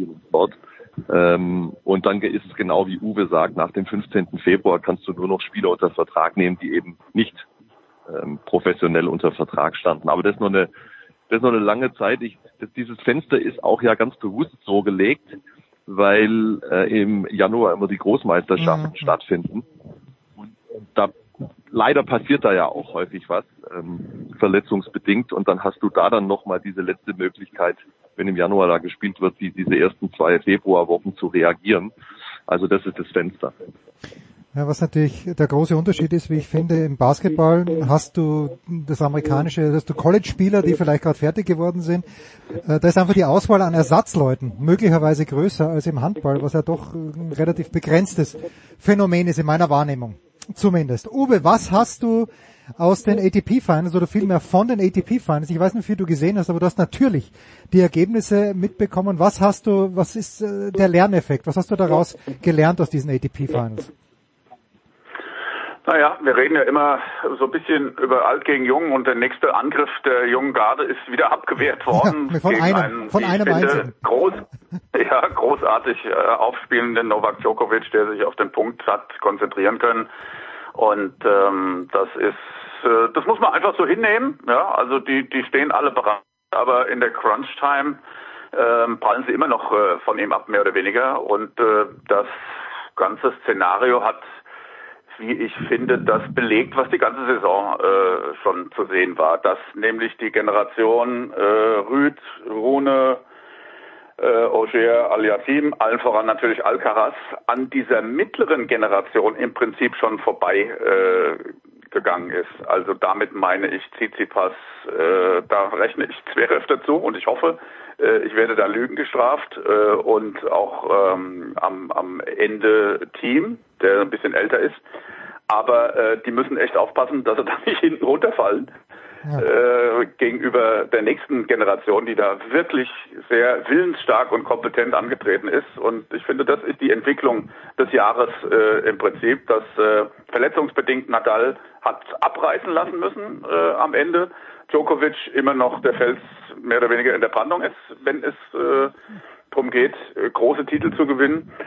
S13: Und dann ist es genau wie Uwe sagt, nach dem 15. Februar kannst du nur noch Spieler unter Vertrag nehmen, die eben nicht professionell unter Vertrag standen. Aber das ist noch eine lange Zeit. Dieses Fenster ist auch ja ganz bewusst so gelegt, weil im Januar immer die Großmeisterschaften stattfinden. Und da leider passiert da ja auch häufig was, verletzungsbedingt. Und dann hast du da dann nochmal diese letzte Möglichkeit, wenn im Januar da gespielt wird, diese ersten 2 Februarwochen zu reagieren. Also das ist das Fenster.
S6: Ja, was natürlich der große Unterschied ist, wie ich finde, im Basketball hast du College-Spieler, die vielleicht gerade fertig geworden sind. Da ist einfach die Auswahl an Ersatzleuten möglicherweise größer als im Handball, was ja doch ein relativ begrenztes Phänomen ist in meiner Wahrnehmung. Zumindest. Uwe, was hast du aus den ATP-Finals oder vielmehr von den ATP-Finals? Ich weiß nicht, wie viel du gesehen hast, aber du hast natürlich die Ergebnisse mitbekommen. Was ist der Lerneffekt? Was hast du daraus gelernt aus diesen ATP-Finals?
S12: Naja, wir reden ja immer so ein bisschen über alt gegen jung und der nächste Angriff der jungen Garde ist wieder abgewehrt worden.
S6: Ja, von einem einzigen.
S12: Großartig aufspielenden Novak Djokovic, der sich auf den Punkt hat konzentrieren können. Und das muss man einfach so hinnehmen. Ja, also die stehen alle bereit, aber in der Crunch-Time prallen sie immer noch von ihm ab, mehr oder weniger. Und das ganze Szenario hat, wie ich finde, das belegt, was die ganze Saison schon zu sehen war. Dass nämlich die Generation Rüd, Rune, Auger Aliassime, allen voran natürlich Alcaraz, an dieser mittleren Generation im Prinzip schon vorbei gegangen ist. Also damit meine ich Tsitsipas, da rechne ich Zverev dazu und ich hoffe, ich werde da Lügen gestraft und auch am Ende Team, der ein bisschen älter ist. Aber die müssen echt aufpassen, dass sie da nicht hinten runterfallen gegenüber der nächsten Generation, die da wirklich sehr willensstark und kompetent angetreten ist. Und ich finde, das ist die Entwicklung des Jahres im Prinzip, dass verletzungsbedingt Nadal hat abreißen lassen müssen am Ende. Djokovic immer noch der Fels mehr oder weniger in der Brandung ist, wenn es darum geht, große Titel zu gewinnen.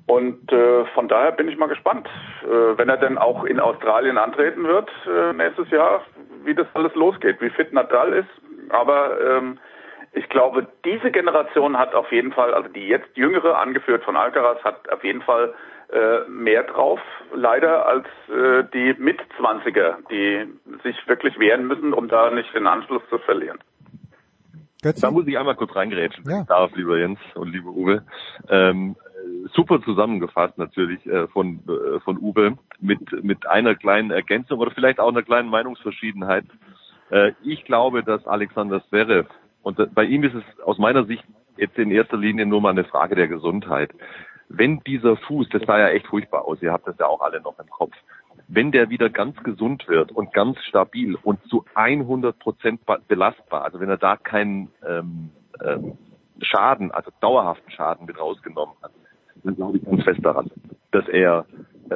S12: Und von daher bin ich mal gespannt, wenn er denn auch in Australien antreten wird nächstes Jahr, wie das alles losgeht, wie fit Nadal ist. Aber ich glaube, diese Generation hat auf jeden Fall, also die jetzt jüngere, angeführt von Alcaraz, hat auf jeden Fall mehr drauf, leider, als die Mitzwanziger, die sich wirklich wehren müssen, um da nicht den Anschluss zu verlieren.
S13: Da muss ich einmal kurz reingrätschen, wenn ich darf, lieber Jens und lieber Uwe. Super zusammengefasst natürlich von Uwe mit einer kleinen Ergänzung oder vielleicht auch einer kleinen Meinungsverschiedenheit. Ich glaube, dass Alexander Zverev, und bei ihm ist es aus meiner Sicht jetzt in erster Linie nur mal eine Frage der Gesundheit. Wenn dieser Fuß, das sah ja echt furchtbar aus, ihr habt das ja auch alle noch im Kopf, wenn der wieder ganz gesund wird und ganz stabil und zu 100% belastbar, also wenn er da keinen Schaden, also dauerhaften Schaden mit rausgenommen hat, dann glaube ich ganz fest daran, dass er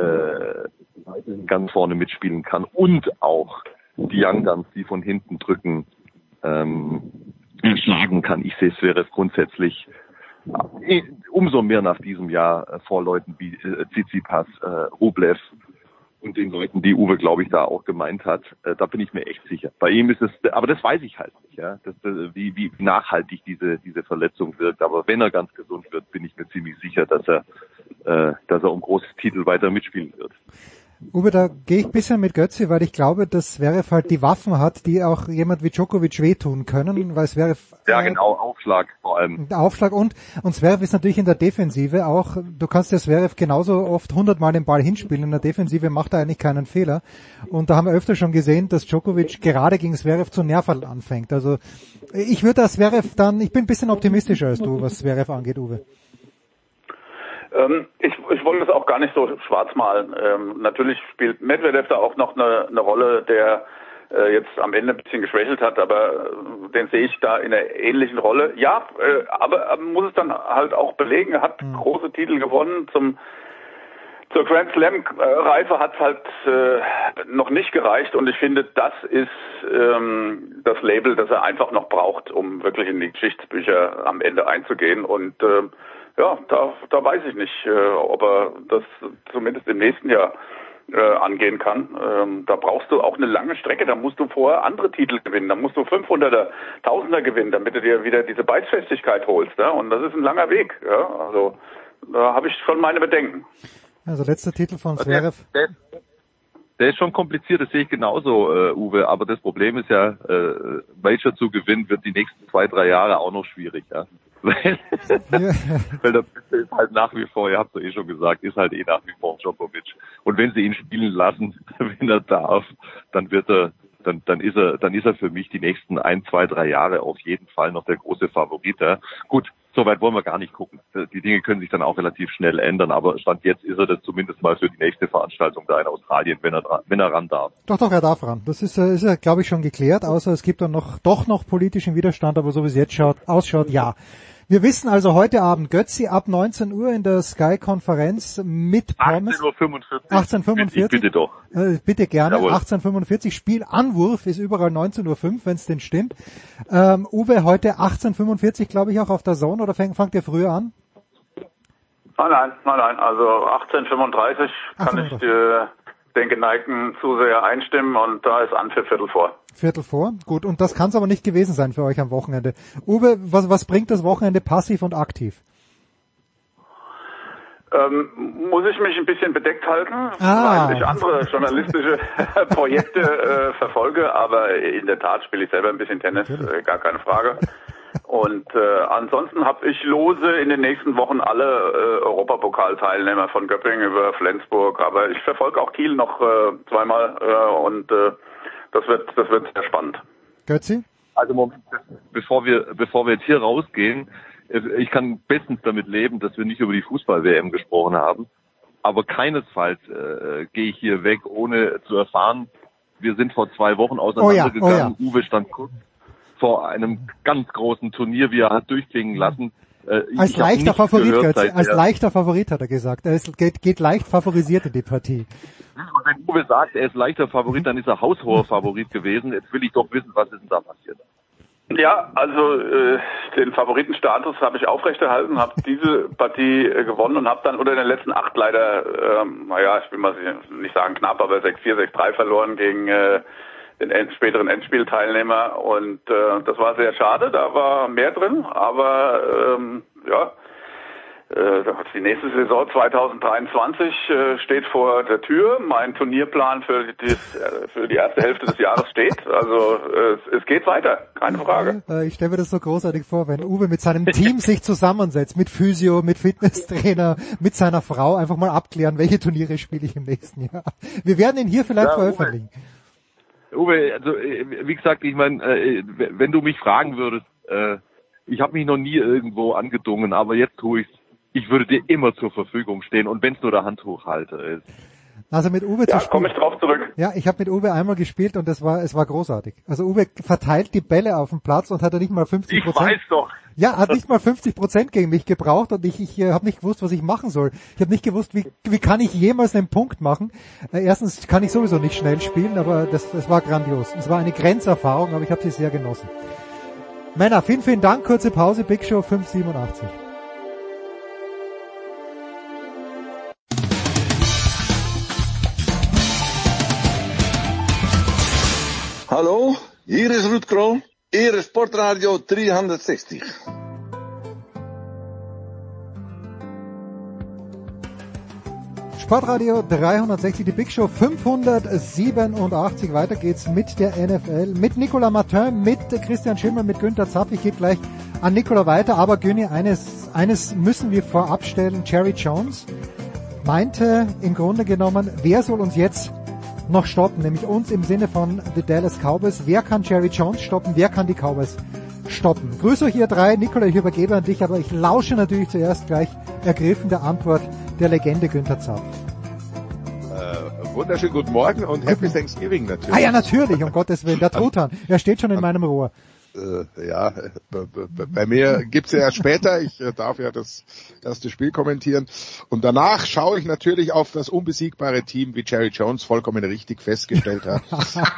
S13: ganz vorne mitspielen kann und auch die Young Guns, die von hinten drücken, schlagen kann. Ich sehe Zverev grundsätzlich umso mehr nach diesem Jahr vor Leuten wie Tsitsipas, Rublev und den Leuten, die Uwe, glaube ich, da auch gemeint hat. Da bin ich mir echt sicher. Bei ihm ist es, aber das weiß ich halt nicht, ja, wie nachhaltig diese Verletzung wirkt. Aber wenn er ganz gesund wird, bin ich mir ziemlich sicher, dass er um großes Titel weiter mitspielen wird.
S6: Uwe, da gehe ich ein bisschen mit Götze, weil ich glaube, dass Zverev halt die Waffen hat, die auch jemand wie Djokovic wehtun können, weil Zverev...
S13: Ja, genau, Aufschlag vor allem.
S6: Aufschlag und Zverev ist natürlich in der Defensive auch, du kannst ja Zverev genauso oft 100-mal den Ball hinspielen, in der Defensive macht er eigentlich keinen Fehler. Und da haben wir öfter schon gesehen, dass Djokovic gerade gegen Zverev zu nerven anfängt. Also ich würde das Zverev dann, ich bin ein bisschen optimistischer als du, was Zverev angeht, Uwe.
S12: Ich wollte es auch gar nicht so schwarz malen. Natürlich spielt Medvedev da auch noch eine Rolle, der jetzt am Ende ein bisschen geschwächelt hat, aber den sehe ich da in einer ähnlichen Rolle. Ja, aber muss es dann halt auch belegen. Er hat große Titel gewonnen. Zur Grand Slam Reife hat es halt noch nicht gereicht und ich finde, das ist das Label, das er einfach noch braucht, um wirklich in die Geschichtsbücher am Ende einzugehen und ja, da weiß ich nicht, ob er das zumindest im nächsten Jahr angehen kann. Da brauchst du auch eine lange Strecke, da musst du vorher andere Titel gewinnen, da musst du 500er, 1000er gewinnen, damit du dir wieder diese Beißfestigkeit holst. Ja? Und das ist ein langer Weg. Ja? Also da habe ich schon meine Bedenken.
S6: Also letzter Titel von Zverev.
S13: Der ist schon kompliziert, das sehe ich genauso, Uwe. Aber das Problem ist ja, Major zu gewinnen wird die nächsten 2-3 Jahre auch noch schwierig. Ja? Weil der Beste ist halt nach wie vor, ihr habt es ja schon gesagt, ist halt nach wie vor Djokovic. Und wenn sie ihn spielen lassen, wenn er darf, dann ist er für mich die nächsten 1, 2, 3 Jahre auf jeden Fall noch der große Favorit. Ja? Gut, so weit wollen wir gar nicht gucken. Die Dinge können sich dann auch relativ schnell ändern, aber Stand jetzt ist er das zumindest mal für die nächste Veranstaltung da in Australien, wenn er ran darf.
S6: Doch, er darf ran. Das ist ja, glaube ich, schon geklärt, außer es gibt dann noch politischen Widerstand, aber so wie es jetzt ausschaut, ja. Wir wissen also heute Abend Götzi ab 19 Uhr in der Sky-Konferenz mit Pommes. 18:45 Uhr.
S13: Bitte doch.
S6: Bitte gerne.
S13: Jawohl.
S6: 18:45 Uhr. Spielanwurf ist überall 19:05 Uhr, wenn es denn stimmt. Uwe, heute 18:45 Uhr, glaube ich, auch auf der Zone, oder fangt ihr früher an?
S12: Nein. Also 18:35 Uhr kann ich den geneigten Zuseher einstimmen und da ist an für Viertel vor.
S6: Gut. Und das kann es aber nicht gewesen sein für euch am Wochenende. Uwe, was bringt das Wochenende passiv und aktiv?
S12: Muss ich mich ein bisschen bedeckt halten, weil ich andere journalistische Projekte verfolge, aber in der Tat spiele ich selber ein bisschen Tennis, gar keine Frage. Und ansonsten habe ich lose in den nächsten Wochen alle Europapokalteilnehmer von Göppingen über Flensburg, aber ich verfolge auch Kiel noch zweimal und das wird sehr spannend.
S6: Götzi?
S13: Also Moment, bevor wir jetzt hier rausgehen, ich kann bestens damit leben, dass wir nicht über die Fußball-WM gesprochen haben, aber keinesfalls gehe ich hier weg, ohne zu erfahren, wir sind vor 2 Wochen auseinandergegangen, Uwe stand kurz vor einem ganz großen Turnier, wie er hat durchklingen lassen.
S6: Als leichter Favorit, Götzi, als leichter Favorit hat er gesagt. Er geht leicht favorisiert in die Partie.
S13: Und wenn Uwe sagt, er ist leichter Favorit, dann ist er haushoher Favorit gewesen. Jetzt will ich doch wissen, was ist denn da passiert?
S12: Ja, also den Favoritenstatus habe ich aufrechterhalten, habe diese Partie gewonnen und habe dann unter den letzten 8 leider, ich will mal nicht sagen knapp, aber 6-4, 6-3 verloren gegen den späteren Endspielteilnehmer und das war sehr schade, da war mehr drin, aber die nächste Saison 2023 steht vor der Tür. Mein Turnierplan für die erste Hälfte des Jahres steht. Also es geht weiter, keine Frage.
S6: Ich stelle mir das so großartig vor, wenn Uwe mit seinem Team sich zusammensetzt, mit Physio, mit Fitnesstrainer, mit seiner Frau, einfach mal abklären, welche Turniere spiele ich im nächsten Jahr. Wir werden ihn hier vielleicht veröffentlichen.
S13: Uwe, also wie gesagt, ich meine, wenn du mich fragen würdest, ich habe mich noch nie irgendwo angedungen, aber jetzt tue ich's. Ich würde dir immer zur Verfügung stehen und wenn es nur der Handtuchhalter ist.
S6: Also mit Uwe zu spielen.
S12: Komme ich drauf zurück.
S6: Ja, ich habe mit Uwe einmal gespielt und es war großartig. Also Uwe verteilt die Bälle auf dem Platz und hat nicht mal 50%.
S13: Ich weiß doch.
S6: Ja, hat nicht mal 50% gegen mich gebraucht und ich habe nicht gewusst, was ich machen soll. Ich habe nicht gewusst, wie kann ich jemals einen Punkt machen. Erstens kann ich sowieso nicht schnell spielen, aber das war grandios. Es war eine Grenzerfahrung, aber ich habe sie sehr genossen. Männer, vielen, vielen Dank. Kurze Pause, Big Show 587.
S14: Hallo, hier is Ruud Krol, Ihre Sportradio 360.
S6: Sportradio 360, die Big Show 587. Weiter geht's mit der NFL, mit Nicolas Martin, mit Christian Schimmer, mit Günther Zapf. Ich gebe gleich an Nicolas weiter, aber Günni, eines müssen wir vorab stellen. Jerry Jones meinte im Grunde genommen, wer soll uns jetzt noch stoppen, nämlich uns im Sinne von The Dallas Cowboys. Wer kann Jerry Jones stoppen? Wer kann die Cowboys stoppen? Grüß euch ihr drei. Nicola, ich übergebe an dich, aber ich lausche natürlich zuerst gleich ergriffen der Antwort der Legende Günther Zapf.
S15: Wunderschönen guten Morgen und Happy Thanksgiving natürlich.
S6: Ah ja, natürlich, um Gottes Willen. Der Truthahn, er steht schon in meinem Rohr.
S15: Ja, bei mir gibt's ja erst später. Ich darf ja das erste Spiel kommentieren. Und danach schaue ich natürlich auf das unbesiegbare Team, wie Jerry Jones vollkommen richtig festgestellt hat.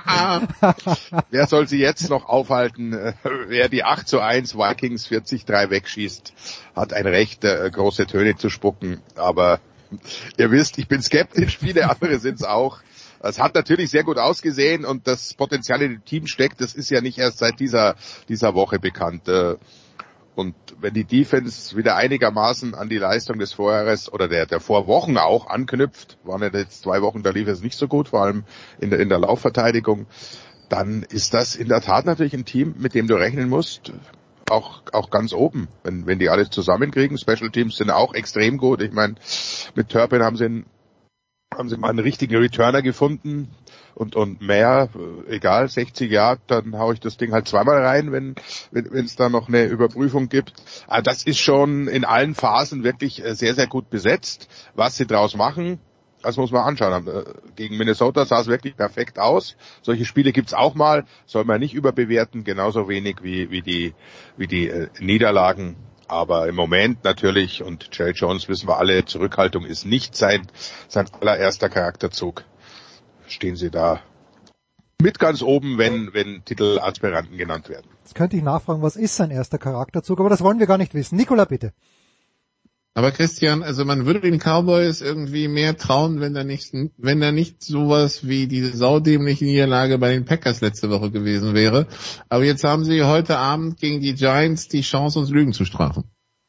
S15: Wer soll sie jetzt noch aufhalten? Wer die 8-1 Vikings 40-3 wegschießt, hat ein Recht, große Töne zu spucken. Aber ihr wisst, ich bin skeptisch, viele andere sind's auch. Es hat natürlich sehr gut ausgesehen und das Potenzial in dem Team steckt, das ist ja nicht erst seit dieser Woche bekannt. Und wenn die Defense wieder einigermaßen an die Leistung des Vorjahres oder der Vorwochen auch anknüpft, waren ja jetzt 2 Wochen, da lief es nicht so gut, vor allem in der Laufverteidigung, dann ist das in der Tat natürlich ein Team, mit dem du rechnen musst, auch ganz oben, wenn die alles zusammenkriegen. Special Teams sind auch extrem gut. Ich meine, mit Turpin haben sie mal einen richtigen Returner gefunden und mehr, egal, 60 Yard, dann hau ich das Ding halt zweimal rein, wenn es da noch eine Überprüfung gibt. Also das ist schon in allen Phasen wirklich sehr, sehr gut besetzt. Was sie draus machen, das muss man anschauen. Gegen Minnesota sah es wirklich perfekt aus. Solche Spiele gibt's auch mal, soll man nicht überbewerten, genauso wenig wie die Niederlagen. Aber im Moment natürlich, und Jerry Jones wissen wir alle, Zurückhaltung ist nicht sein allererster Charakterzug. Stehen sie da mit ganz oben, wenn Titelaspiranten genannt werden.
S6: Jetzt könnte ich nachfragen, was ist sein erster Charakterzug, aber das wollen wir gar nicht wissen. Nicola, bitte.
S16: Aber Christian, also man würde den Cowboys irgendwie mehr trauen, wenn da nicht sowas wie diese saudämliche Niederlage bei den Packers letzte Woche gewesen wäre. Aber jetzt haben sie heute Abend gegen die Giants die Chance, uns Lügen zu strafen.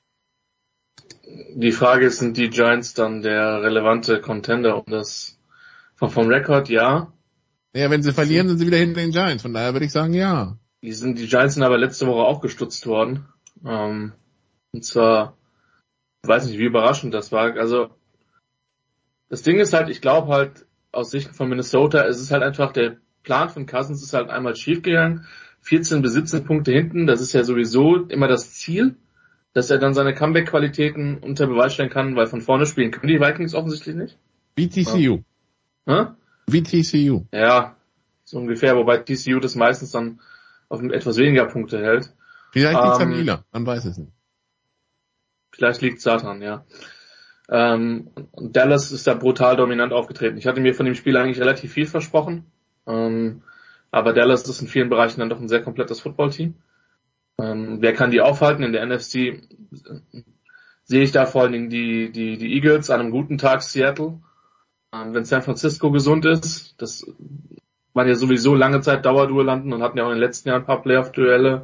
S9: Die Frage ist, sind die Giants dann der relevante Contender um das vom Rekord? Ja.
S16: Ja, wenn sie verlieren, sind sie wieder hinter den Giants. Von daher würde ich sagen, ja.
S9: Die Giants sind aber letzte Woche auch gestutzt worden. Und zwar, ich weiß nicht, wie überraschend das war. Also, das Ding ist halt, ich glaube halt, aus Sicht von Minnesota, es ist halt einfach, der Plan von Cousins ist halt einmal schief gegangen. 14 bis 17 Punkte hinten, das ist ja sowieso immer das Ziel, dass er dann seine Comeback-Qualitäten unter Beweis stellen kann, weil von vorne spielen können die Vikings offensichtlich nicht.
S16: Wie TCU.
S9: Ja.
S16: Wie TCU.
S9: Ja, so ungefähr, wobei TCU das meistens dann auf etwas weniger Punkte hält.
S16: Vielleicht liegt es an Lila, man weiß es nicht.
S9: Vielleicht liegt es daran, ja. Und Dallas ist da brutal dominant aufgetreten. Ich hatte mir von dem Spiel eigentlich relativ viel versprochen. Aber Dallas ist in vielen Bereichen dann doch ein sehr komplettes Footballteam.
S17: Wer kann die aufhalten? In der NFC sehe ich da vor allen Dingen die Eagles, an einem guten Tag Seattle. Wenn San Francisco gesund ist, das waren ja sowieso lange Zeit Dauerduellanten und hatten ja auch in den letzten Jahren ein paar Playoff-Duelle.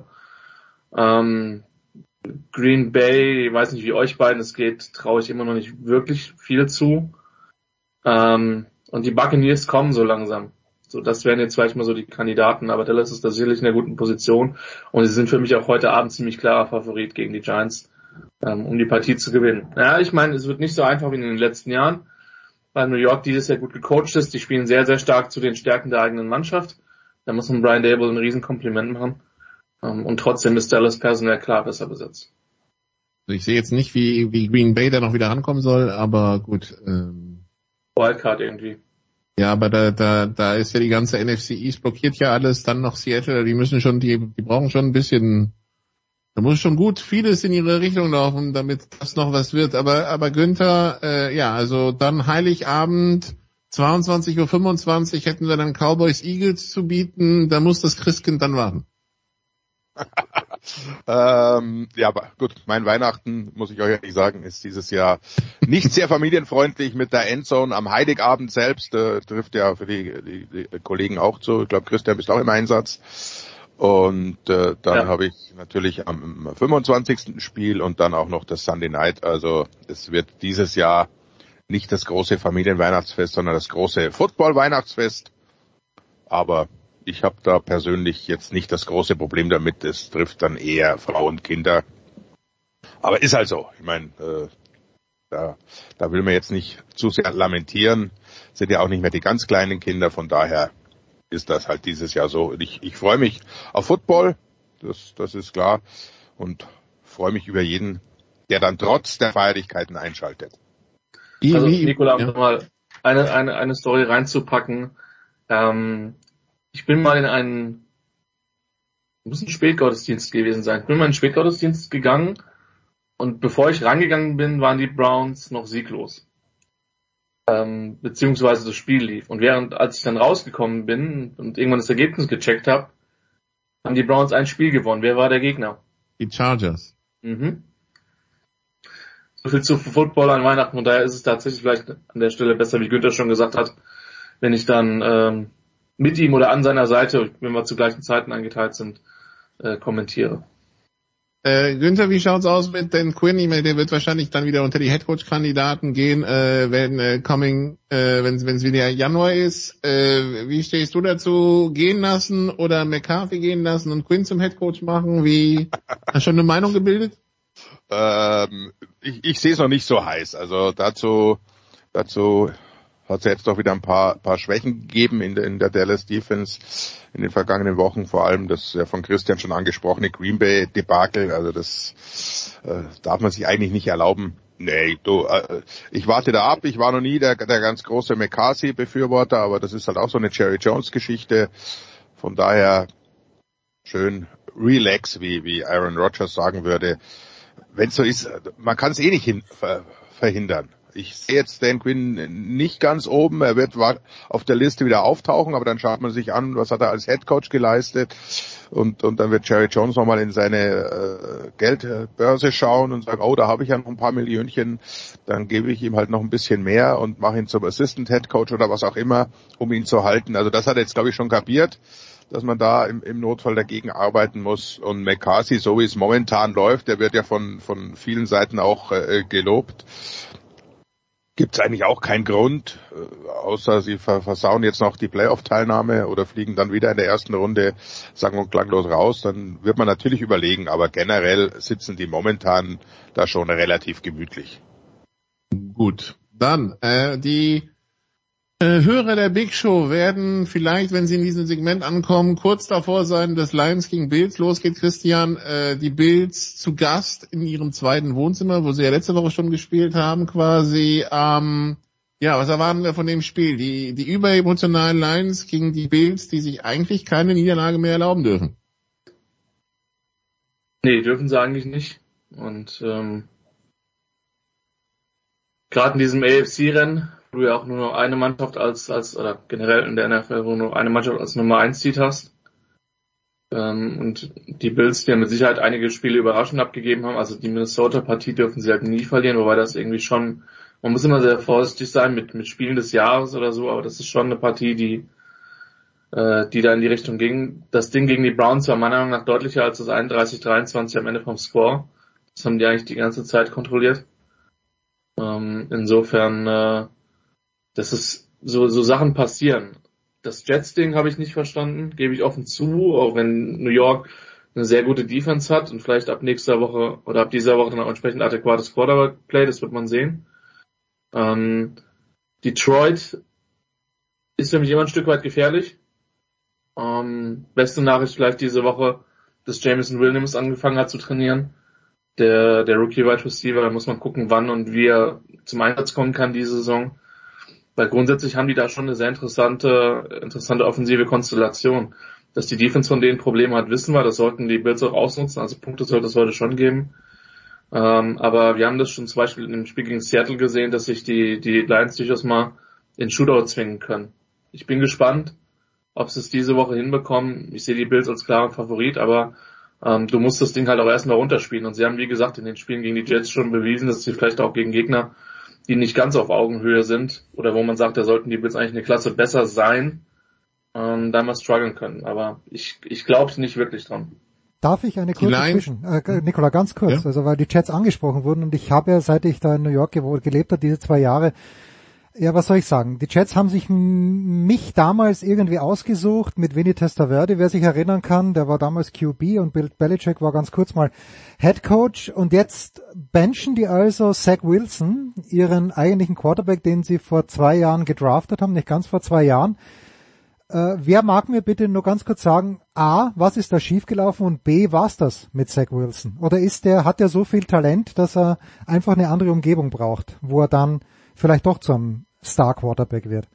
S17: Green Bay, ich weiß nicht, wie euch beiden es geht, traue ich immer noch nicht wirklich viel zu. Und die Buccaneers kommen so langsam. So, das wären jetzt vielleicht mal so die Kandidaten, aber Dallas ist da sicherlich in einer guten Position und sie sind für mich auch heute Abend ziemlich klarer Favorit gegen die Giants, um die Partie zu gewinnen. Ja, ich meine, es wird nicht so einfach wie in den letzten Jahren, weil New York dieses Jahr gut gecoacht ist. Die spielen sehr, sehr stark zu den Stärken der eigenen Mannschaft. Da muss man Brian Daboll ein Riesenkompliment machen. Und trotzdem ist Dallas personell klar besser besetzt.
S16: Ich sehe jetzt nicht, wie Green Bay da noch wieder rankommen soll, aber gut.
S17: Wildcard irgendwie.
S16: Ja, aber da ist ja die ganze NFC East blockiert ja alles, dann noch Seattle, die brauchen schon ein bisschen, da muss schon gut vieles in ihre Richtung laufen, damit das noch was wird. Aber Günther, also dann Heiligabend, 22:25 Uhr hätten wir dann Cowboys Eagles zu bieten, da muss das Christkind dann warten.
S15: Ja, aber gut, mein Weihnachten, muss ich euch ehrlich sagen, ist dieses Jahr nicht sehr familienfreundlich mit der Endzone am Heiligabend selbst. Trifft ja für die Kollegen auch zu. Ich glaube, Christian, bist auch im Einsatz. Und dann habe ich natürlich am 25. Spiel und dann auch noch das Sunday Night. Also es wird dieses Jahr nicht das große Familienweihnachtsfest, sondern das große Football-Weihnachtsfest. Aber ich habe da persönlich jetzt nicht das große Problem damit. Es trifft dann eher Frauen und Kinder. Aber ist halt so. Ich meine, da will man jetzt nicht zu sehr lamentieren. Sind ja auch nicht mehr die ganz kleinen Kinder. Von daher ist das halt dieses Jahr so. Ich freue mich auf Football. Das ist klar. Und freue mich über jeden, der dann trotz der Feierlichkeiten einschaltet.
S17: Also, Nikola, um mal eine Story reinzupacken. Ich bin mal muss ein Spätgottesdienst gewesen sein. Ich bin mal in den Spätgottesdienst gegangen und bevor ich reingegangen bin, waren die Browns noch sieglos. Beziehungsweise das Spiel lief. Und als ich dann rausgekommen bin und irgendwann das Ergebnis gecheckt habe, haben die Browns ein Spiel gewonnen. Wer war der Gegner?
S16: Die Chargers.
S17: Mhm. So viel zu Football an Weihnachten. Und daher ist es tatsächlich vielleicht an der Stelle besser, wie Günther schon gesagt hat, wenn ich dann mit ihm oder an seiner Seite, wenn wir zu gleichen Zeiten eingeteilt sind, kommentiere.
S16: Günther, wie schaut's aus mit Dan Quinn? Ich meine, der wird wahrscheinlich dann wieder unter die Headcoach-Kandidaten gehen, wenn es wieder Januar ist. Wie stehst du dazu? Gehen lassen oder McCarthy gehen lassen und Quinn zum Headcoach machen? Hast du schon eine Meinung gebildet?
S15: Ich sehe es noch nicht so heiß. Also dazu hat es jetzt doch wieder ein paar Schwächen gegeben in der Dallas Defense in den vergangenen Wochen, vor allem das ja von Christian schon angesprochene Green Bay Debakel, also das darf man sich eigentlich nicht erlauben. Nee, ich warte da ab, ich war noch nie der ganz große McCarthy-Befürworter, aber das ist halt auch so eine Jerry Jones-Geschichte, von daher schön relax, wie Aaron Rodgers sagen würde. Wenn es so ist, man kann es eh nicht verhindern. Ich sehe jetzt Dan Quinn nicht ganz oben. Er wird auf der Liste wieder auftauchen, aber dann schaut man sich an, was hat er als Headcoach geleistet. Und dann wird Jerry Jones nochmal in seine Geldbörse schauen und sagen, oh, da habe ich ja noch ein paar Millionchen. Dann gebe ich ihm halt noch ein bisschen mehr und mache ihn zum Assistant Headcoach oder was auch immer, um ihn zu halten. Also das hat er jetzt, glaube ich, schon kapiert, dass man da im Notfall dagegen arbeiten muss. Und McCarthy, so wie es momentan läuft, der wird ja von vielen Seiten auch gelobt. Gibt's eigentlich auch keinen Grund, außer sie versauen jetzt noch die Playoff-Teilnahme oder fliegen dann wieder in der ersten Runde sang- und klanglos raus, dann wird man natürlich überlegen, aber generell sitzen die momentan da schon relativ gemütlich.
S16: Gut, dann die Hörer der Big Show werden vielleicht, wenn sie in diesem Segment ankommen, kurz davor sein, dass Lions gegen Bills losgeht. Christian, die Bills zu Gast in ihrem zweiten Wohnzimmer, wo sie ja letzte Woche schon gespielt haben, quasi. Was erwarten wir von dem Spiel? Die überemotionalen Lions gegen die Bills, die sich eigentlich keine Niederlage mehr erlauben dürfen.
S17: Nee, dürfen sie eigentlich nicht. Und gerade in diesem AFC-Rennen, wo du ja auch nur noch eine Mannschaft oder generell in der NFL, wo du nur eine Mannschaft als Nummer 1 Seed hast, Und die Bills, die ja mit Sicherheit einige Spiele überraschend abgegeben haben, also die Minnesota-Partie dürfen sie halt nie verlieren, wobei das irgendwie schon, man muss immer sehr vorsichtig sein mit Spielen des Jahres oder so, aber das ist schon eine Partie, die da in die Richtung ging. Das Ding gegen die Browns war meiner Meinung nach deutlicher als das 31-23 am Ende vom Score. Das haben die eigentlich die ganze Zeit kontrolliert. Insofern, das ist so Sachen passieren. Das Jets-Ding habe ich nicht verstanden, gebe ich offen zu, auch wenn New York eine sehr gute Defense hat und vielleicht ab nächster Woche oder ab dieser Woche dann auch entsprechend adäquates Quarterback-Play, das wird man sehen. Detroit ist für mich immer ein Stück weit gefährlich. Beste Nachricht vielleicht diese Woche, dass Jameson Williams angefangen hat zu trainieren. Der Rookie-Wide Receiver, da muss man gucken, wann und wie er zum Einsatz kommen kann diese Saison. Weil grundsätzlich haben die da schon eine sehr interessante offensive Konstellation. Dass die Defense von denen Probleme hat, wissen wir. Das sollten die Bills auch ausnutzen. Also Punkte sollte es heute schon geben. Aber wir haben das schon zum Beispiel in dem Spiel gegen Seattle gesehen, dass sich die Lions durchaus mal in Shootout zwingen können. Ich bin gespannt, ob sie es diese Woche hinbekommen. Ich sehe die Bills als klaren Favorit, aber du musst das Ding halt auch erstmal runterspielen. Und sie haben, wie gesagt, in den Spielen gegen die Jets schon bewiesen, dass sie vielleicht auch gegen Gegner, die nicht ganz auf Augenhöhe sind, oder wo man sagt, da sollten die Bills eigentlich eine Klasse besser sein, da mal strugglen können. Aber ich glaube nicht wirklich dran.
S6: Darf ich eine kurze Nikola, ganz kurz, ja? Also weil die Jets angesprochen wurden und ich habe ja, seit ich da in New York gelebt habe, diese 2 Jahre, ja, was soll ich sagen? Die Jets haben sich mich damals irgendwie ausgesucht mit Vinny Testaverde, wer sich erinnern kann, der war damals QB und Bill Belichick war ganz kurz mal Head Coach und jetzt benchen die also Zach Wilson, ihren eigentlichen Quarterback, den sie vor 2 Jahren gedraftet haben, nicht ganz vor 2 Jahren. Wer mag mir bitte nur ganz kurz sagen, A, was ist da schiefgelaufen und B, war's das mit Zach Wilson? Oder hat er so viel Talent, dass er einfach eine andere Umgebung braucht, wo er dann vielleicht doch zum Star-Quarterback wird?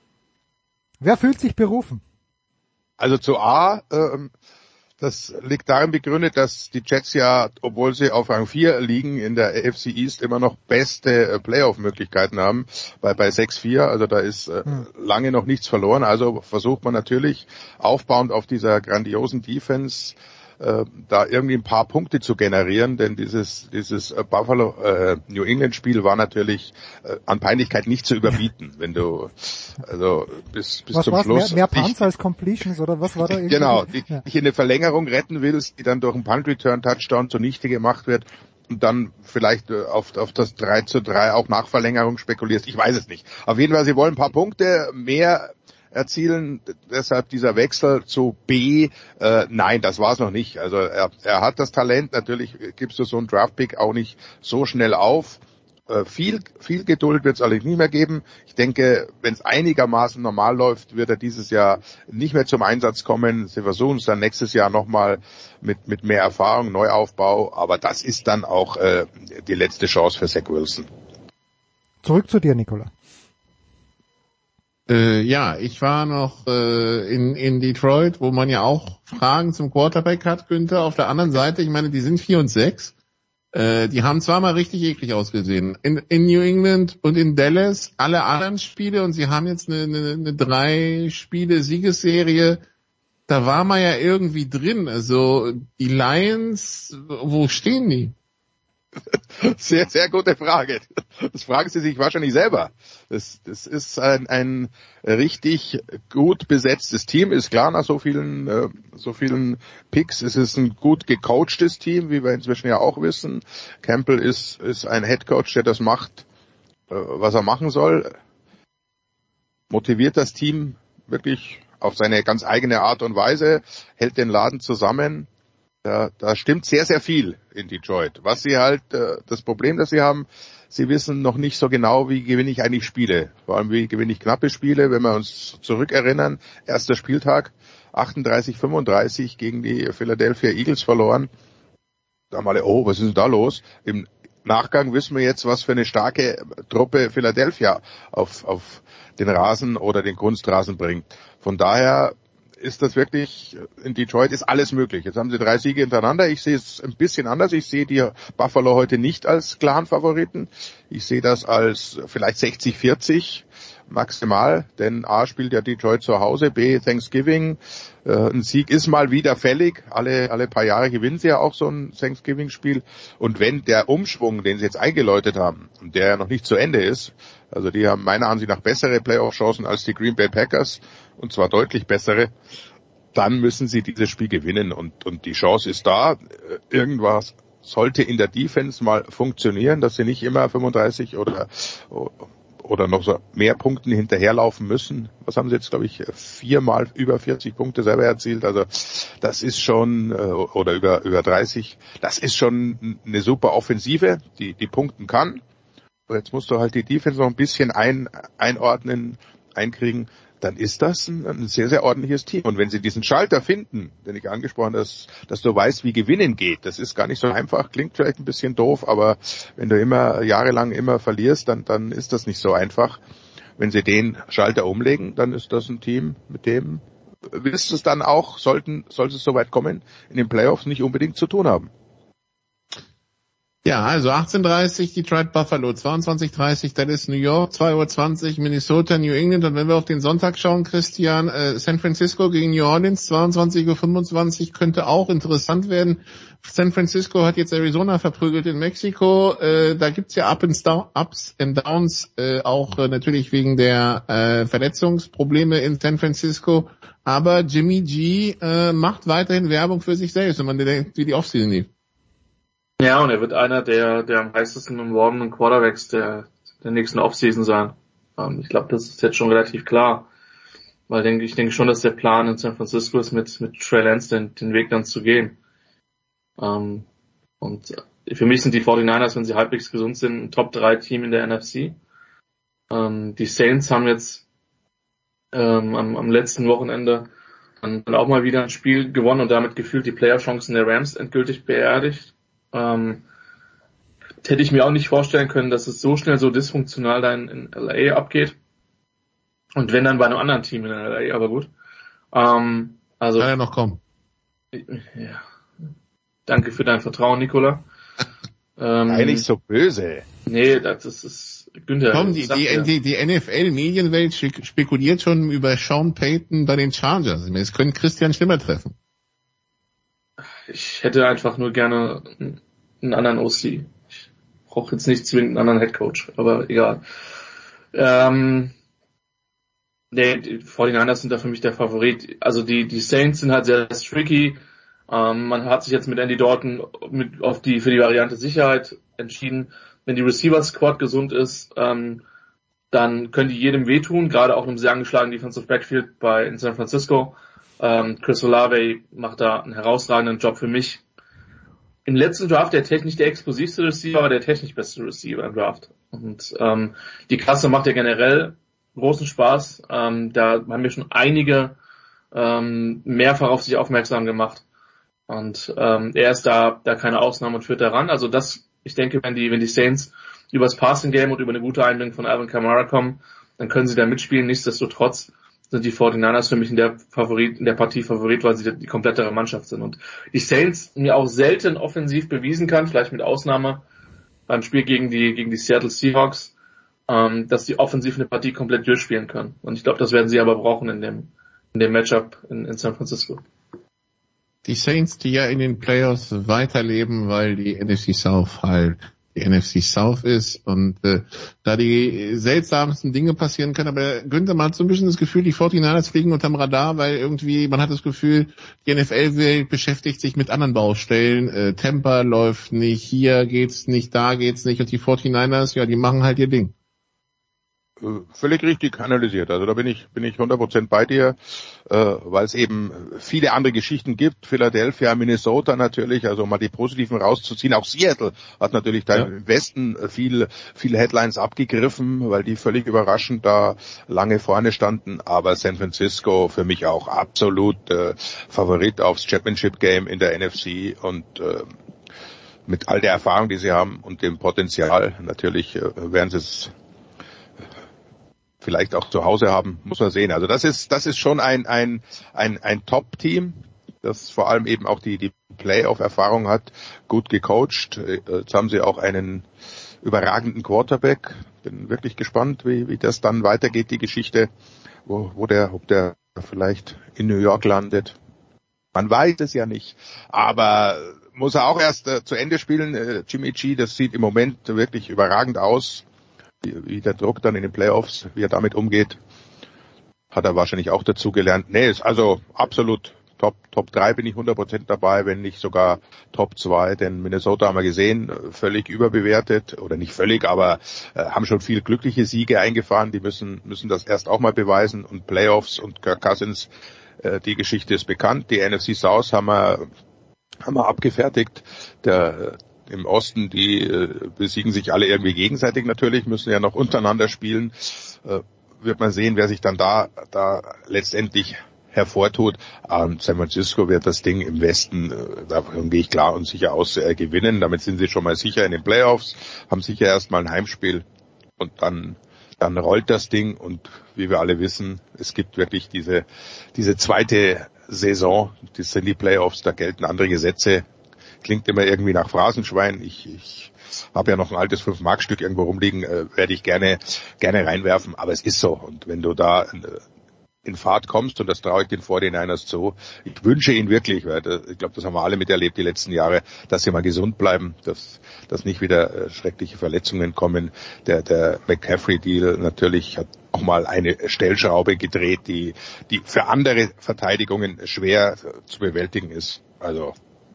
S6: Wer fühlt sich berufen?
S15: Also zu A, das liegt darin begründet, dass die Jets ja, obwohl sie auf Rang 4 liegen in der AFC East, immer noch beste Playoff-Möglichkeiten haben bei 6-4. Also da ist lange noch nichts verloren. Also versucht man natürlich aufbauend auf dieser grandiosen Defense da irgendwie ein paar Punkte zu generieren, denn dieses Buffalo New England Spiel war natürlich an Peinlichkeit nicht zu überbieten, wenn du also bis zum Schluss
S6: mehr Punts als Completions oder was war da irgendwie?
S15: Genau, dich in eine Verlängerung retten willst, die dann durch einen Punt Return Touchdown zunichte gemacht wird und dann vielleicht auf das 3-3 auch nach Verlängerung spekulierst. Ich weiß es nicht. Auf jeden Fall, sie wollen ein paar Punkte mehr erzielen, deshalb dieser Wechsel zu B, nein, das war es noch nicht. Also er hat das Talent, natürlich gibst du so einen Draftpick auch nicht so schnell auf. Viel Geduld wird es allerdings nicht mehr geben. Ich denke, wenn es einigermaßen normal läuft, wird er dieses Jahr nicht mehr zum Einsatz kommen. Sie versuchen es dann nächstes Jahr nochmal mit mehr Erfahrung, Neuaufbau, aber das ist dann auch die letzte Chance für Zach Wilson.
S6: Zurück zu dir, Nikola.
S16: Ja, ich war noch in Detroit, wo man ja auch Fragen zum Quarterback hat, Günther. Auf der anderen Seite, ich meine, die sind 4-6. Die haben zwar mal richtig eklig ausgesehen. In New England und in Dallas alle anderen Spiele und sie haben jetzt eine 3-Spiele-Siegesserie. Da war man ja irgendwie drin. Also die Lions, wo stehen die?
S15: Sehr, sehr gute Frage. Das fragen Sie sich wahrscheinlich selber. Das ist ein richtig gut besetztes Team, ist klar nach so vielen Picks. Es ist ein gut gecoachtes Team, wie wir inzwischen ja auch wissen. Campbell ist ein Headcoach, der das macht, was er machen soll. Motiviert das Team wirklich auf seine ganz eigene Art und Weise, hält den Laden zusammen. Da stimmt sehr, sehr viel in Detroit. Was sie halt, das Problem, das sie haben, sie wissen noch nicht so genau, wie gewinne ich eigentlich Spiele. Vor allem, wie gewinne ich knappe Spiele. Wenn wir uns zurückerinnern, erster Spieltag, 38-35 gegen die Philadelphia Eagles verloren. Da haben alle, was ist denn da los? Im Nachgang wissen wir jetzt, was für eine starke Truppe Philadelphia auf den Rasen oder den Kunstrasen bringt. Von daher ist das wirklich, in Detroit ist alles möglich. Jetzt haben sie 3 Siege hintereinander. Ich sehe es ein bisschen anders. Ich sehe die Buffalo heute nicht als klaren Favoriten. Ich sehe das als vielleicht 60-40 maximal, denn A spielt ja Detroit zu Hause, B Thanksgiving, ein Sieg ist mal wieder fällig, alle paar Jahre gewinnen sie ja auch so ein Thanksgiving-Spiel, und wenn der Umschwung, den sie jetzt eingeläutet haben, und der ja noch nicht zu Ende ist, also die haben meiner Ansicht nach bessere Playoff-Chancen als die Green Bay Packers, und zwar deutlich bessere, dann müssen sie dieses Spiel gewinnen, und die Chance ist da, irgendwas sollte in der Defense mal funktionieren, dass sie nicht immer 35 oder noch so mehr Punkten hinterherlaufen müssen. Was haben sie jetzt, glaube ich, 4-mal über 40 Punkte selber erzielt. Also das ist schon, oder über 30, das ist schon eine super Offensive, die punkten kann. Und jetzt musst du halt die Defense noch ein bisschen einkriegen. Dann ist das ein sehr, sehr ordentliches Team. Und wenn sie diesen Schalter finden, den ich angesprochen habe, dass du weißt, wie Gewinnen geht, das ist gar nicht so einfach, klingt vielleicht ein bisschen doof, aber wenn du immer jahrelang immer verlierst, dann ist das nicht so einfach. Wenn sie den Schalter umlegen, dann ist das ein Team, mit dem wirst du es dann auch, sollte es soweit kommen, in den Playoffs nicht unbedingt zu tun haben.
S16: Ja, also 18:30 Detroit Buffalo, 22:30 Dallas New York, 2:20 Minnesota New England, und wenn wir auf den Sonntag schauen, Christian, San Francisco gegen New Orleans, 22:25 könnte auch interessant werden. San Francisco hat jetzt Arizona verprügelt in Mexiko, da gibt's ja Ups and Downs, auch natürlich wegen der Verletzungsprobleme in San Francisco, aber Jimmy G macht weiterhin Werbung für sich selbst, wenn man denkt, wie die Offseason lief.
S17: Ja, und er wird einer der am heißesten umworbenen Quarterbacks der nächsten Offseason sein. Ich glaube, das ist jetzt schon relativ klar. Weil ich denke schon, dass der Plan in San Francisco ist, mit Trey Lance den Weg dann zu gehen. Und für mich sind die 49ers, wenn sie halbwegs gesund sind, ein Top-3-Team in der NFC. Die Saints haben jetzt am letzten Wochenende dann auch mal wieder ein Spiel gewonnen und damit gefühlt die Playoff-Chancen der Rams endgültig beerdigt. Hätte ich mir auch nicht vorstellen können, dass es so schnell so dysfunktional da in LA abgeht. Und wenn dann bei einem anderen Team in LA, aber gut. Also
S16: kann ja noch kommen.
S17: Ja. Danke für dein Vertrauen, Nicola.
S15: Nicht so böse.
S17: Nee, das ist Günther.
S16: Komm, die NFL-Medienwelt spekuliert schon über Sean Payton bei den Chargers. Es können Christian schlimmer treffen.
S17: Ich hätte einfach nur gerne einen anderen OC. Ich brauche jetzt nicht zwingend einen anderen Headcoach, aber egal. Die 49ers sind da für mich der Favorit. Also die Saints sind halt sehr streaky. Man hat sich jetzt mit Andy Dalton für die Variante Sicherheit entschieden. Wenn die Receiver-Squad gesund ist, dann können die jedem wehtun, gerade auch einem sehr angeschlagenen Defensive Backfield in San Francisco. Chris Olave macht da einen herausragenden Job für mich. Im letzten Draft der technisch der explosivste Receiver, aber der technisch beste Receiver im Draft. Und die Klasse macht ja generell großen Spaß. Da haben wir schon einige mehrfach auf sich aufmerksam gemacht. Und er ist da keine Ausnahme und führt daran. Also ich denke, wenn die Saints über das Passing Game und über eine gute Einbindung von Alvin Kamara kommen, dann können sie da mitspielen. Nichtsdestotrotz sind die 49ers für mich in der Partie Favorit, weil sie die komplettere Mannschaft sind. Und die Saints mir auch selten offensiv bewiesen kann, vielleicht mit Ausnahme beim Spiel gegen die Seattle Seahawks, dass die offensiv eine Partie komplett durchspielen können. Und ich glaube, das werden sie aber brauchen in dem Matchup in San Francisco.
S16: Die Saints, die ja in den Playoffs weiterleben, weil die NFC South halt die NFC South ist und da die seltsamsten Dinge passieren können. Aber Günther, man hat so ein bisschen das Gefühl, die 49ers fliegen unterm Radar, weil irgendwie, man hat das Gefühl, die NFL-Welt beschäftigt sich mit anderen Baustellen. Tampa läuft nicht, hier geht's nicht, da geht's nicht, und die 49ers, ja, die machen halt ihr Ding.
S15: Völlig richtig analysiert. Also da bin ich 100% bei dir, weil es eben viele andere Geschichten gibt. Philadelphia, Minnesota natürlich, also mal die positiven rauszuziehen. Auch Seattle hat natürlich da im Westen viele Headlines abgegriffen, weil die völlig überraschend da lange vorne standen. Aber San Francisco für mich auch absolut Favorit aufs Championship Game in der NFC und mit all der Erfahrung, die sie haben und dem Potenzial, natürlich werden sie es vielleicht auch zu Hause haben, muss man sehen. Also das ist schon ein Top-Team, das vor allem eben auch die Playoff-Erfahrung hat, gut gecoacht. Jetzt haben sie auch einen überragenden Quarterback, bin wirklich gespannt, wie das dann weitergeht, die Geschichte, ob der vielleicht in New York landet. Man weiß es ja nicht, aber muss er auch erst zu Ende spielen. Jimmy G, das sieht im Moment wirklich überragend aus, wie der Druck dann in den Playoffs, wie er damit umgeht. Hat er wahrscheinlich auch dazu gelernt. Nee, ist also absolut Top 3 bin ich 100% dabei, wenn nicht sogar Top 2, denn Minnesota haben wir gesehen, völlig überbewertet, oder nicht völlig, aber haben schon viel glückliche Siege eingefahren, die müssen das erst auch mal beweisen, und Playoffs und Kirk Cousins, die Geschichte ist bekannt, die NFC South haben wir abgefertigt, im Osten, die besiegen sich alle irgendwie gegenseitig natürlich, müssen ja noch untereinander spielen, wird man sehen, wer sich dann da letztendlich hervortut. San Francisco wird das Ding im Westen, davon gehe ich klar und sicher aus, gewinnen. Damit sind sie schon mal sicher in den Playoffs, haben sicher erstmal ein Heimspiel und dann rollt das Ding, und wie wir alle wissen, es gibt wirklich diese zweite Saison, das sind die Playoffs, da gelten andere Gesetze. Klingt immer irgendwie nach Phrasenschwein. Ich habe ja noch ein altes 5-Mark-Stück irgendwo rumliegen, werde ich gerne reinwerfen, aber es ist so, und wenn du da in Fahrt kommst, und das traue ich den 49ers zu. Ich wünsche ihnen wirklich, weil ich glaube, das haben wir alle miterlebt die letzten Jahre, dass sie mal gesund bleiben, dass nicht wieder schreckliche Verletzungen kommen. Der McCaffrey-Deal natürlich hat auch mal eine Stellschraube gedreht, die für andere Verteidigungen schwer zu bewältigen ist. Also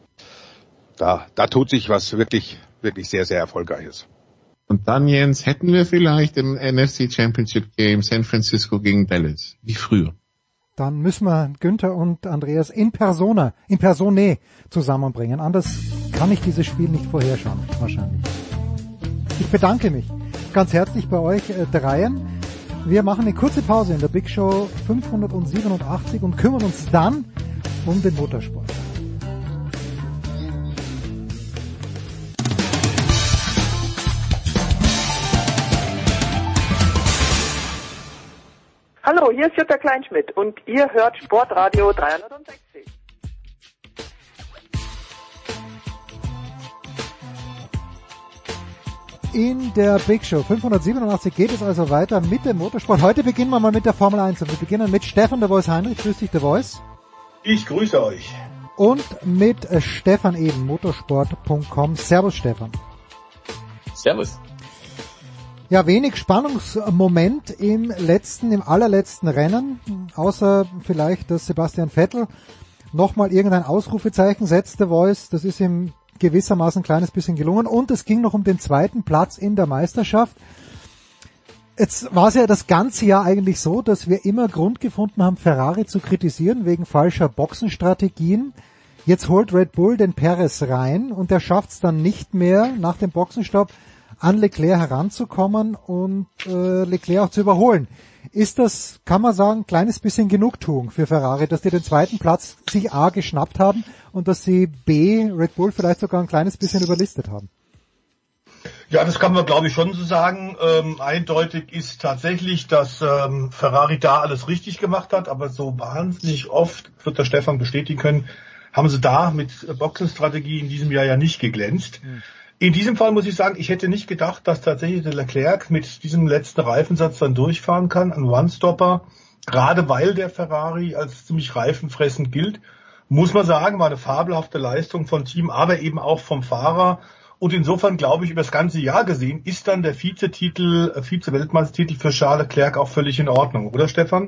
S15: da tut sich was wirklich, wirklich sehr, sehr Erfolgreiches.
S16: Und dann, Jens, hätten wir vielleicht im NFC Championship Game San Francisco gegen Dallas, wie früher.
S6: Dann müssen wir Günther und Andreas in persone zusammenbringen. Anders kann ich dieses Spiel nicht vorherschauen, wahrscheinlich. Ich bedanke mich ganz herzlich bei euch dreien. Wir machen eine kurze Pause in der Big Show 587 und kümmern uns dann um den Motorsport.
S18: Hallo, hier ist Jutta Kleinschmidt und ihr hört Sportradio 360.
S6: In der Big Show 587 geht es also weiter mit dem Motorsport. Heute beginnen wir mal mit der Formel 1 und wir beginnen mit Stefan der Voice Heinrich. Grüß dich, der Voice.
S19: Ich grüße euch.
S6: Und mit Stefan Eben, motorsport.com. Servus, Stefan.
S9: Servus.
S6: Ja, wenig Spannungsmoment im allerletzten Rennen, außer vielleicht, dass Sebastian Vettel nochmal irgendein Ausrufezeichen setzt, der Voice. Das ist ihm gewissermaßen ein kleines bisschen gelungen, und es ging noch um den zweiten Platz in der Meisterschaft. Jetzt war es ja das ganze Jahr eigentlich so, dass wir immer Grund gefunden haben, Ferrari zu kritisieren wegen falscher Boxenstrategien. Jetzt holt Red Bull den Perez rein und der schafft es dann nicht mehr, nach dem Boxenstopp an Leclerc heranzukommen und Leclerc auch zu überholen. Ist das, kann man sagen, ein kleines bisschen Genugtuung für Ferrari, dass die den zweiten Platz sich A geschnappt haben und dass sie B, Red Bull vielleicht sogar ein kleines bisschen überlistet haben?
S19: Ja, das kann man, glaube ich, schon so sagen. Eindeutig ist tatsächlich, dass Ferrari da alles richtig gemacht hat, aber so wahnsinnig oft, wird der Stefan bestätigen können, haben sie da mit Boxenstrategie in diesem Jahr ja nicht geglänzt. In diesem Fall muss ich sagen, ich hätte nicht gedacht, dass tatsächlich der Leclerc mit diesem letzten Reifensatz dann durchfahren kann, ein One-Stopper, gerade weil der Ferrari als ziemlich reifenfressend gilt. Muss man sagen, war eine fabelhafte Leistung vom Team, aber eben auch vom Fahrer. Und insofern glaube ich, über das ganze Jahr gesehen, ist dann der Vize-Weltmeistertitel für Charles Leclerc auch völlig in Ordnung, oder Stefan?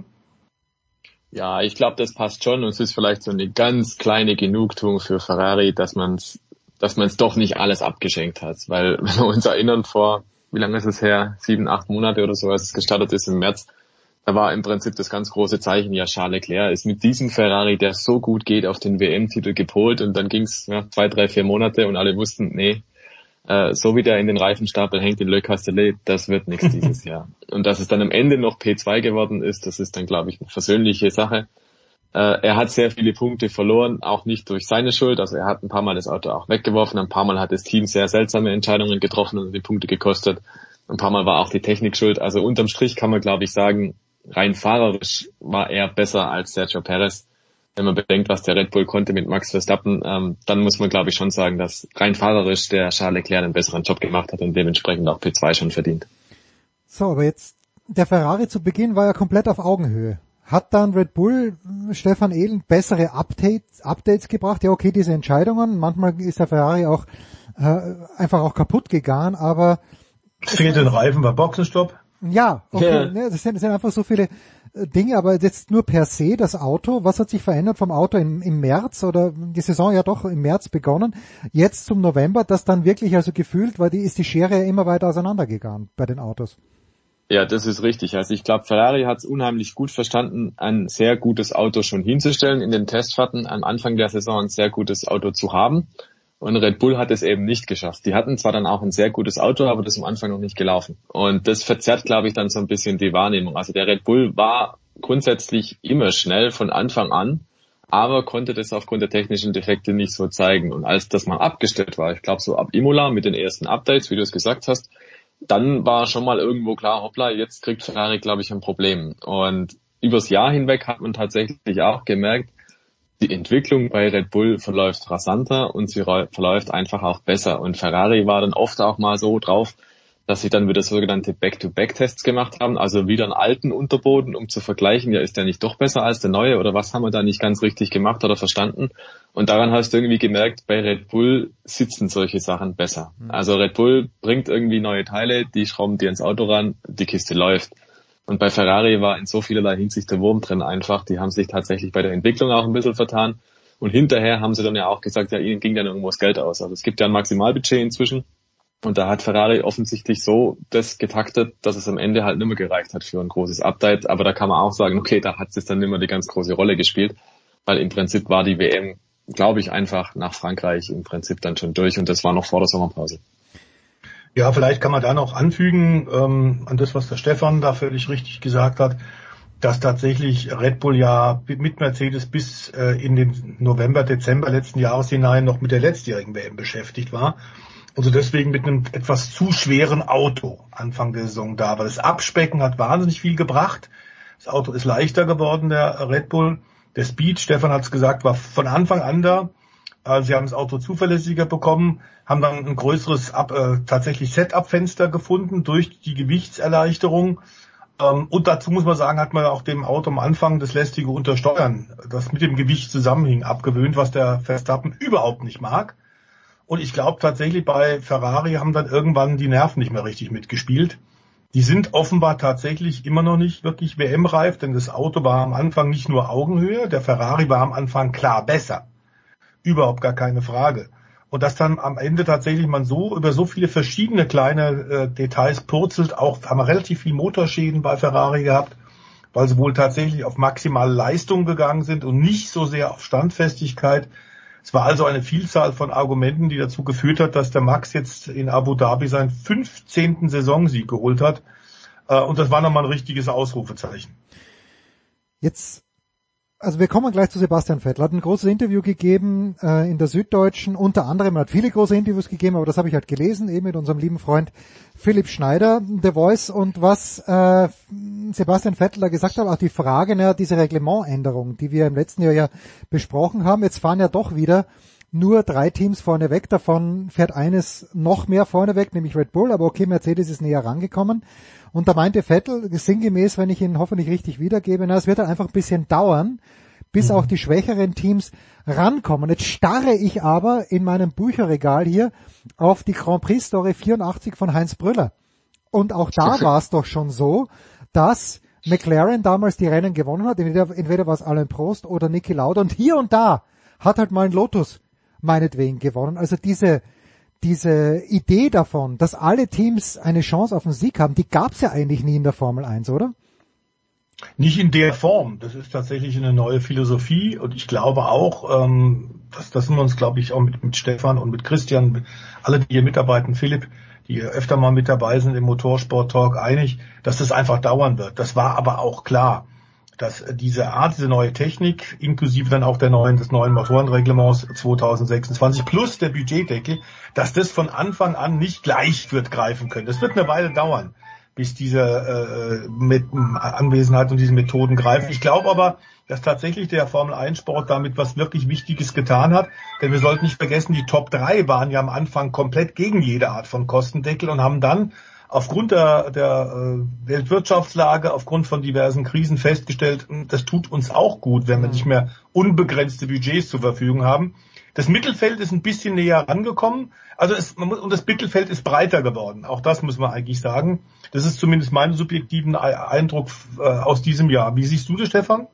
S9: Ja, ich glaube, das passt schon, und es ist vielleicht so eine ganz kleine Genugtuung für Ferrari, dass man es doch nicht alles abgeschenkt hat, weil wenn wir uns erinnern, vor, wie lange ist es her, 7, 8 Monate oder so, als es gestartet ist im März, da war im Prinzip das ganz große Zeichen, ja, Charles Leclerc ist mit diesem Ferrari, der so gut geht, auf den WM-Titel gepolt, und dann ging's 2, 3, 4 Monate und alle wussten, nee, so wie der in den Reifenstapel hängt in Le Castellet, das wird nichts dieses Jahr. Und dass es dann am Ende noch P2 geworden ist, das ist dann, glaube ich, eine versöhnliche Sache. Er hat sehr viele Punkte verloren, auch nicht durch seine Schuld. Also er hat ein paar Mal das Auto auch weggeworfen, ein paar Mal hat das Team sehr seltsame Entscheidungen getroffen und die Punkte gekostet. Ein paar Mal war auch die Technik schuld. Also unterm Strich kann man, glaube ich, sagen, rein fahrerisch war er besser als Sergio Perez. Wenn man bedenkt, was der Red Bull konnte mit Max Verstappen, dann muss man, glaube ich, schon sagen, dass rein fahrerisch der Charles Leclerc einen besseren Job gemacht hat und dementsprechend auch P2 schon verdient.
S6: So, aber jetzt, der Ferrari zu Beginn war ja komplett auf Augenhöhe. Hat dann Red Bull, Stefan Ehlen, bessere Updates gebracht? Ja, okay, diese Entscheidungen, manchmal ist der Ferrari auch einfach auch kaputt gegangen, aber...
S19: Es fehlt den Reifen bei Boxenstopp.
S6: Ja, okay, ne, das sind einfach so viele Dinge, aber jetzt nur per se das Auto, was hat sich verändert vom Auto im März oder die Saison ja doch im März begonnen, jetzt zum November, dass dann wirklich also gefühlt, ist die Schere ja immer weiter auseinandergegangen bei den Autos.
S20: Ja, das ist richtig. Also ich glaube, Ferrari hat es unheimlich gut verstanden, ein sehr gutes Auto schon hinzustellen, in den Testfahrten am Anfang der Saison ein sehr gutes Auto zu haben. Und Red Bull hat es eben nicht geschafft. Die hatten zwar dann auch ein sehr gutes Auto, aber das ist am Anfang noch nicht gelaufen. Und das verzerrt, glaube ich, dann so ein bisschen die Wahrnehmung. Also der Red Bull war grundsätzlich immer schnell von Anfang an, aber konnte das aufgrund der technischen Defekte nicht so zeigen. Und als das mal abgestellt war, ich glaube so ab Imola mit den ersten Updates, wie du es gesagt hast, dann war schon mal irgendwo klar, hoppla, jetzt kriegt Ferrari, glaube ich, ein Problem. Und übers Jahr hinweg hat man tatsächlich auch gemerkt, die Entwicklung bei Red Bull verläuft rasanter und sie verläuft einfach auch besser. Und Ferrari war dann oft auch mal so drauf, dass sie dann wieder sogenannte Back-to-Back-Tests gemacht haben, also wieder einen alten Unterboden, um zu vergleichen, ja, ist der nicht doch besser als der neue oder was haben wir da nicht ganz richtig gemacht oder verstanden? Und daran hast du irgendwie gemerkt, bei Red Bull sitzen solche Sachen besser. Also Red Bull bringt irgendwie neue Teile, die schrauben dir ins Auto ran, die Kiste läuft. Und bei Ferrari war in so vielerlei Hinsicht der Wurm drin einfach, die haben sich tatsächlich bei der Entwicklung auch ein bisschen vertan. Und hinterher haben sie dann ja auch gesagt, ja, ihnen ging dann irgendwo das Geld aus. Also es gibt ja ein Maximalbudget inzwischen. Und da hat Ferrari offensichtlich so das getaktet, dass es am Ende halt nicht mehr gereicht hat für ein großes Update. Aber da kann man auch sagen, okay, da hat es dann nicht mehr die ganz große Rolle gespielt, weil im Prinzip war die WM, glaube ich, einfach nach Frankreich im Prinzip dann schon durch und das war noch vor der Sommerpause.
S19: Ja, vielleicht kann man da noch anfügen, an das, was der Stefan da völlig richtig gesagt hat, dass tatsächlich Red Bull ja mit Mercedes bis in den November, Dezember letzten Jahres hinein noch mit der letztjährigen WM beschäftigt war. Also deswegen mit einem etwas zu schweren Auto Anfang der Saison da. Aber das Abspecken hat wahnsinnig viel gebracht. Das Auto ist leichter geworden, der Red Bull. Der Speed, Stefan hat es gesagt, war von Anfang an da. Sie haben das Auto zuverlässiger bekommen, haben dann ein größeres tatsächlich Setup-Fenster gefunden durch die Gewichtserleichterung. Und dazu muss man sagen, hat man auch dem Auto am Anfang das lästige Untersteuern, das mit dem Gewicht zusammenhing, abgewöhnt, was der Verstappen überhaupt nicht mag. Und ich glaube tatsächlich, bei Ferrari haben dann irgendwann die Nerven nicht mehr richtig mitgespielt. Die sind offenbar tatsächlich immer noch nicht wirklich WM-reif, denn das Auto war am Anfang nicht nur Augenhöhe, der Ferrari war am Anfang klar besser. Überhaupt gar keine Frage. Und dass dann am Ende tatsächlich man so über so viele verschiedene kleine Details purzelt, auch haben wir relativ viel Motorschäden bei Ferrari gehabt, weil sie wohl tatsächlich auf maximale Leistung gegangen sind und nicht so sehr auf Standfestigkeit. Es war also eine Vielzahl von Argumenten, die dazu geführt hat, dass der Max jetzt in Abu Dhabi seinen 15. Saisonsieg geholt hat. Und das war nochmal ein richtiges Ausrufezeichen.
S6: Jetzt, also wir kommen gleich zu Sebastian Vettel. Hat ein großes Interview gegeben in der Süddeutschen, unter anderem, er hat viele große Interviews gegeben, aber das habe ich halt gelesen, eben mit unserem lieben Freund Philipp Schneider, The Voice. Und was Sebastian Vettel da gesagt hat, auch die Frage, diese Reglementänderung, die wir im letzten Jahr ja besprochen haben, jetzt fahren ja doch wieder nur 3 Teams vorne weg, davon fährt eines noch mehr vorne weg, nämlich Red Bull, aber okay, Mercedes ist näher rangekommen. Und da meinte Vettel, sinngemäß, wenn ich ihn hoffentlich richtig wiedergebe, es wird dann einfach ein bisschen dauern, bis auch die schwächeren Teams rankommen. Jetzt starre ich aber in meinem Bücherregal hier auf die Grand Prix Story 84 von Heinz Brüller. Und auch da war es doch schon so, dass McLaren damals die Rennen gewonnen hat, entweder war es Alain Prost oder Niki Lauda, und hier und da hat halt mal ein Lotus meinetwegen gewonnen. Also diese Idee davon, dass alle Teams eine Chance auf den Sieg haben, die gab es ja eigentlich nie in der Formel 1, oder?
S19: Nicht in der Form. Das ist tatsächlich eine neue Philosophie und ich glaube auch, das sind wir uns, glaube ich, auch mit Stefan und mit Christian, alle, die hier mitarbeiten, Philipp, die öfter mal mit dabei sind im Motorsport-Talk, einig, dass das einfach dauern wird. Das war aber auch klar, dass diese neue Technik, inklusive dann auch des neuen Motorenreglements 2026 plus der Budgetdeckel, dass das von Anfang an nicht gleich wird greifen können. Das wird eine Weile dauern, bis diese mit Anwesenheit und diese Methoden greifen. Ich glaube aber, dass tatsächlich der Formel-1-Sport damit was wirklich Wichtiges getan hat. Denn wir sollten nicht vergessen, die Top 3 waren ja am Anfang komplett gegen jede Art von Kostendeckel und haben dann aufgrund der Weltwirtschaftslage, aufgrund von diversen Krisen festgestellt, das tut uns auch gut, wenn wir nicht mehr unbegrenzte Budgets zur Verfügung haben. Das Mittelfeld ist ein bisschen näher rangekommen, und das Mittelfeld ist breiter geworden. Auch das muss man eigentlich sagen. Das ist zumindest mein subjektiven Eindruck aus diesem Jahr. Wie siehst du das, Stefan?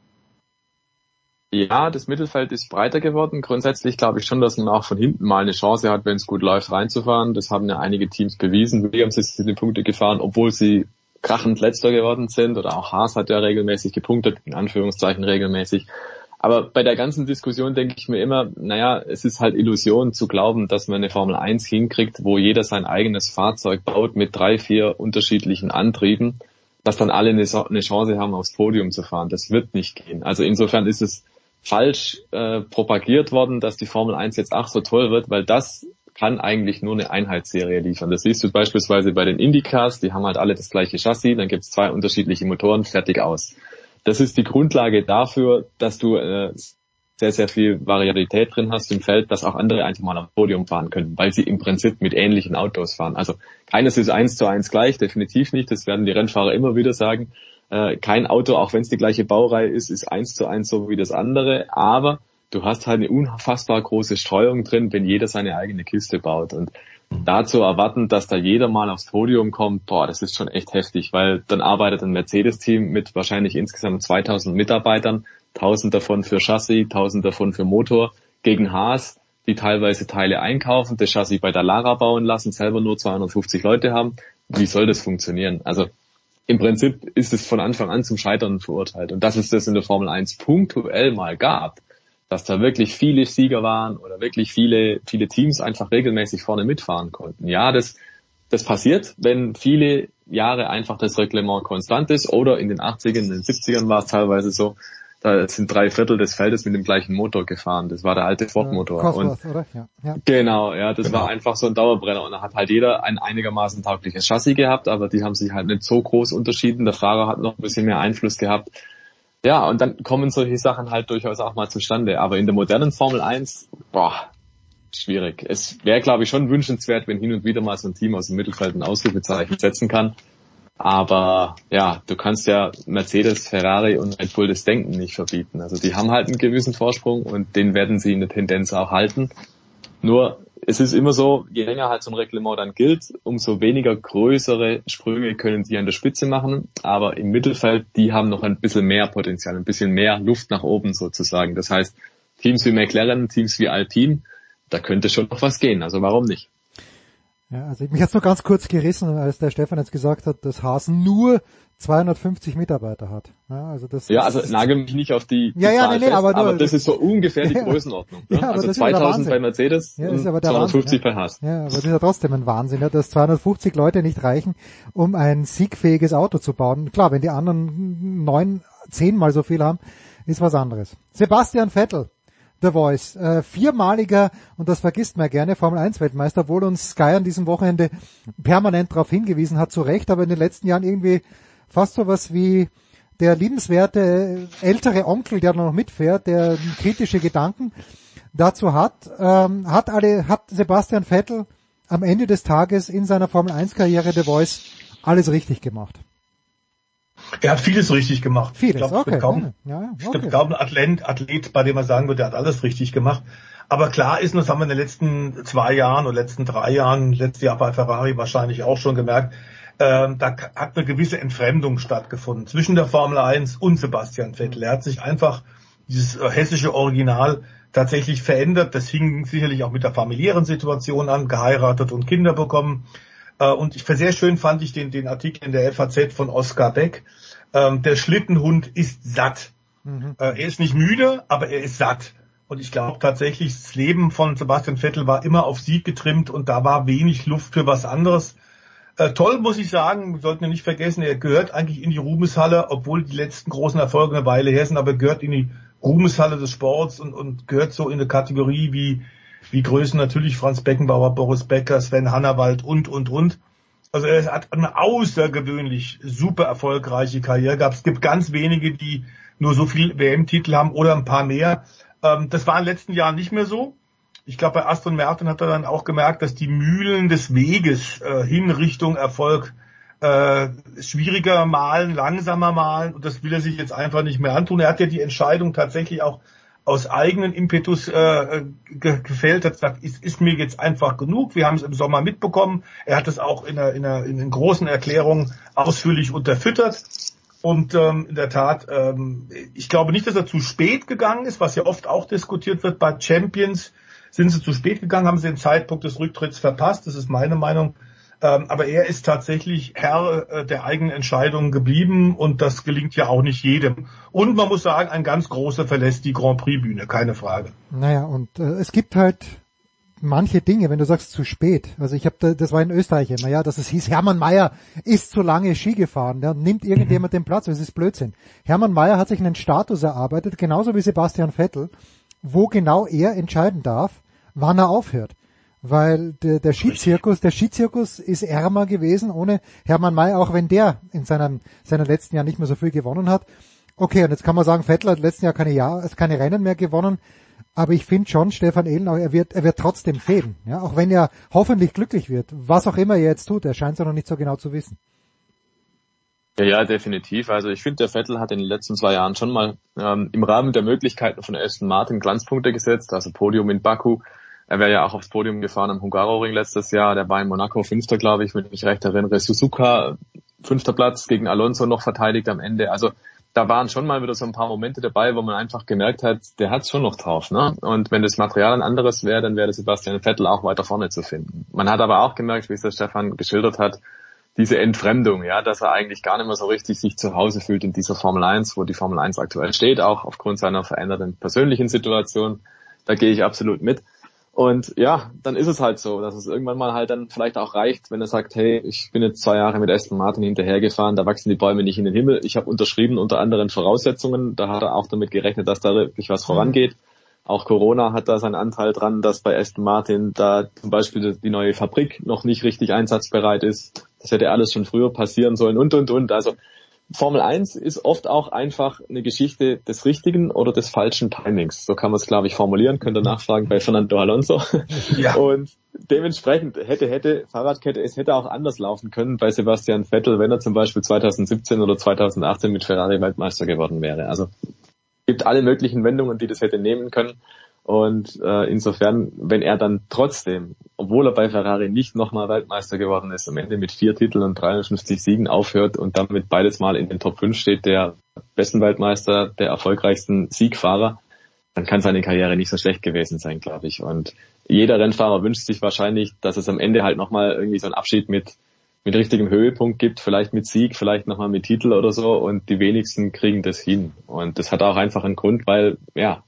S20: Ja, das Mittelfeld ist breiter geworden. Grundsätzlich glaube ich schon, dass man auch von hinten mal eine Chance hat, wenn es gut läuft, reinzufahren. Das haben ja einige Teams bewiesen. Williams ist in die Punkte gefahren, obwohl sie krachend Letzter geworden sind. Oder auch Haas hat ja regelmäßig gepunktet, in Anführungszeichen regelmäßig. Aber bei der ganzen Diskussion denke ich mir immer, es ist halt Illusion zu glauben, dass man eine Formel 1 hinkriegt, wo jeder sein eigenes Fahrzeug baut mit 3-4 unterschiedlichen Antrieben, dass dann alle eine Chance haben, aufs Podium zu fahren. Das wird nicht gehen. Also insofern ist es falsch propagiert worden, dass die Formel 1 jetzt so toll wird, weil das kann eigentlich nur eine Einheitsserie liefern. Das siehst du beispielsweise bei den Indycars, die haben halt alle das gleiche Chassis, dann gibt es 2 unterschiedliche Motoren, fertig aus. Das ist die Grundlage dafür, dass du sehr, sehr viel Variabilität drin hast im Feld, dass auch andere einfach mal am Podium fahren können, weil sie im Prinzip mit ähnlichen Autos fahren. Also keines ist 1:1 gleich, definitiv nicht, das werden die Rennfahrer immer wieder sagen. Kein Auto, auch wenn es die gleiche Baureihe ist 1:1 so wie das andere, aber du hast halt eine unfassbar große Streuung drin, wenn jeder seine eigene Kiste baut. Und da zu erwarten, dass da jeder mal aufs Podium kommt, das ist schon echt heftig, weil dann arbeitet ein Mercedes-Team mit wahrscheinlich insgesamt 2000 Mitarbeitern, 1000 davon für Chassis, 1000 davon für Motor, gegen Haas, die teilweise Teile einkaufen, das Chassis bei der Lara bauen lassen, selber nur 250 Leute haben. Wie soll das funktionieren? Also im Prinzip ist es von Anfang an zum Scheitern verurteilt. Und dass es das in der Formel 1 punktuell mal gab, dass da wirklich viele Sieger waren oder wirklich viele Teams einfach regelmäßig vorne mitfahren konnten. Ja, das passiert, wenn viele Jahre einfach das Reglement konstant ist, oder in den 80ern, in den 70ern war es teilweise so, da sind 3/4 des Feldes mit dem gleichen Motor gefahren. Das war der alte Ford-Motor.
S6: Cosworth, oder? Ja.
S20: Genau, das war einfach so ein Dauerbrenner. Und da hat halt jeder ein einigermaßen taugliches Chassis gehabt, aber die haben sich halt nicht so groß unterschieden. Der Fahrer hat noch ein bisschen mehr Einfluss gehabt. Ja, und dann kommen solche Sachen halt durchaus auch mal zustande. Aber in der modernen Formel 1, schwierig. Es wäre, glaube ich, schon wünschenswert, wenn hin und wieder mal so ein Team aus dem Mittelfeld ein Ausrufezeichen setzen kann. Aber ja, du kannst ja Mercedes, Ferrari und Red Bull das Denken nicht verbieten. Also die haben halt einen gewissen Vorsprung und den werden sie in der Tendenz auch halten. Nur es ist immer so, je länger halt so ein Reglement dann gilt, umso weniger größere Sprünge können sie an der Spitze machen. Aber im Mittelfeld, die haben noch ein bisschen mehr Potenzial, ein bisschen mehr Luft nach oben sozusagen. Das heißt, Teams wie McLaren, Teams wie Alpine, da könnte schon noch was gehen. Also warum nicht?
S6: Ja, also mich hat's nur ganz kurz gerissen, als der Stefan jetzt gesagt hat, dass Haas nur 250 Mitarbeiter hat. Ja, also nagel mich nicht auf die Zahl fest, aber das ist so ungefähr die Größenordnung. Ne?
S20: Ja, also 2000 bei Mercedes und 250 bei Haas.
S6: Ja, aber das ist ja trotzdem ein Wahnsinn, dass 250 Leute nicht reichen, um ein siegfähiges Auto zu bauen. Klar, wenn die anderen 10 mal so viel haben, ist was anderes. Sebastian Vettel, The Voice, 4-maliger, und das vergisst man gerne, Formel-1-Weltmeister, obwohl uns Sky an diesem Wochenende permanent darauf hingewiesen hat, zu Recht, aber in den letzten Jahren irgendwie fast so was wie der liebenswerte ältere Onkel, der noch mitfährt, der kritische Gedanken dazu hat Sebastian Vettel am Ende des Tages in seiner Formel-1-Karriere The Voice alles richtig gemacht.
S19: Er hat vieles richtig gemacht.
S6: Vieles,
S19: ich glaube, kaum ein Athlet, bei dem man sagen würde, er hat alles richtig gemacht. Aber klar ist, und das haben wir in den letzten 2 Jahren oder letzten 3 Jahren, letztes Jahr bei Ferrari wahrscheinlich auch schon gemerkt, da hat eine gewisse Entfremdung stattgefunden zwischen der Formel 1 und Sebastian Vettel. Er hat sich einfach, dieses hessische Original, tatsächlich verändert. Das hing sicherlich auch mit der familiären Situation an, geheiratet und Kinder bekommen. Und sehr schön fand ich den Artikel in der FAZ von Oskar Beck. Der Schlittenhund ist satt. Er ist nicht müde, aber er ist satt. Und ich glaube tatsächlich, das Leben von Sebastian Vettel war immer auf Sieg getrimmt und da war wenig Luft für was anderes. Toll, muss ich sagen, wir sollten ja nicht vergessen, er gehört eigentlich in die Ruhmeshalle, obwohl die letzten großen Erfolge eine Weile her sind, aber er gehört in die Ruhmeshalle des Sports und gehört so in eine Kategorie wie Größen natürlich Franz Beckenbauer, Boris Becker, Sven Hannawald und. Also er hat eine außergewöhnlich super erfolgreiche Karriere gehabt. Es gibt ganz wenige, die nur so viel WM-Titel haben oder ein paar mehr. Das war in den letzten Jahren nicht mehr so. Ich glaube, bei Aston Martin hat er dann auch gemerkt, dass die Mühlen des Weges hin Richtung Erfolg schwieriger malen, langsamer malen, und das will er sich jetzt einfach nicht mehr antun. Er hat ja die Entscheidung tatsächlich auch aus eigenen Impetus gefällt, hat gesagt, ist mir jetzt einfach genug. Wir haben es im Sommer mitbekommen. Er hat es auch in großen Erklärungen ausführlich unterfüttert. Und in der Tat, ich glaube nicht, dass er zu spät gegangen ist, was ja oft auch diskutiert wird. Bei Champions sind sie zu spät gegangen, haben sie den Zeitpunkt des Rücktritts verpasst. Das ist meine Meinung. Aber er ist tatsächlich Herr der eigenen Entscheidungen geblieben, und das gelingt ja auch nicht jedem. Und man muss sagen, ein ganz großer verlässt die Grand Prix Bühne, keine Frage.
S6: Naja, und es gibt halt manche Dinge, wenn du sagst zu spät. Also das war in Österreich immer, ja, dass es hieß, Hermann Maier ist zu lange Ski gefahren, ja, nimmt irgendjemand den Platz, das ist Blödsinn. Hermann Maier hat sich einen Status erarbeitet, genauso wie Sebastian Vettel, wo genau er entscheiden darf, wann er aufhört. Weil der Skizirkus ist ärmer gewesen ohne Hermann Maier, auch wenn der in seinen letzten Jahren nicht mehr so viel gewonnen hat. Okay, und jetzt kann man sagen, Vettel hat letzten Jahr keine Rennen mehr gewonnen, aber ich finde schon, Stefan Ehlen, er wird trotzdem fehlen, ja, auch wenn er hoffentlich glücklich wird, was auch immer er jetzt tut, er scheint es ja noch nicht so genau zu wissen.
S20: Ja, definitiv. Also ich finde, der Vettel hat in den letzten 2 Jahren schon mal im Rahmen der Möglichkeiten von Aston Martin Glanzpunkte gesetzt, also Podium in Baku. Er wäre ja auch aufs Podium gefahren am Hungaroring letztes Jahr. Der war in Monaco 5., glaube ich, wenn ich mich recht erinnere. Suzuka 5. Platz gegen Alonso noch verteidigt am Ende. Also da waren schon mal wieder so ein paar Momente dabei, wo man einfach gemerkt hat, der hat's schon noch drauf, ne? Und wenn das Material ein anderes wäre, dann wäre der Sebastian Vettel auch weiter vorne zu finden. Man hat aber auch gemerkt, wie es der Stefan geschildert hat, diese Entfremdung, ja, dass er eigentlich gar nicht mehr so richtig sich zu Hause fühlt in dieser Formel 1, wo die Formel 1 aktuell steht, auch aufgrund seiner veränderten persönlichen Situation. Da gehe ich absolut mit. Und ja, dann ist es halt so, dass es irgendwann mal halt dann vielleicht auch reicht, wenn er sagt, hey, ich bin jetzt 2 Jahre mit Aston Martin hinterhergefahren, da wachsen die Bäume nicht in den Himmel. Ich habe unterschrieben unter anderen Voraussetzungen. Da hat er auch damit gerechnet, dass da wirklich was vorangeht. Auch Corona hat da seinen Anteil dran, dass bei Aston Martin da zum Beispiel die neue Fabrik noch nicht richtig einsatzbereit ist. Das hätte alles schon früher passieren sollen und. Also Formel 1 ist oft auch einfach eine Geschichte des richtigen oder des falschen Timings. So kann man es, glaube ich, formulieren. Könnt ihr nachfragen bei Fernando Alonso. Ja. Und dementsprechend hätte Fahrradkette, es hätte auch anders laufen können bei Sebastian Vettel, wenn er zum Beispiel 2017 oder 2018 mit Ferrari Weltmeister geworden wäre. Also gibt alle möglichen Wendungen, die das hätte nehmen können. Und insofern, wenn er dann trotzdem, obwohl er bei Ferrari nicht nochmal Weltmeister geworden ist, am Ende mit 4 Titeln und 53 Siegen aufhört und damit beides Mal in den Top 5 steht, der besten Weltmeister, der erfolgreichsten Siegfahrer, dann kann seine Karriere nicht so schlecht gewesen sein, glaube ich. Und jeder Rennfahrer wünscht sich wahrscheinlich, dass es am Ende halt nochmal irgendwie so einen Abschied mit richtigem Höhepunkt gibt, vielleicht mit Sieg, vielleicht nochmal mit Titel oder so, und die wenigsten kriegen das hin. Und das hat auch einfach einen Grund, weil, ja,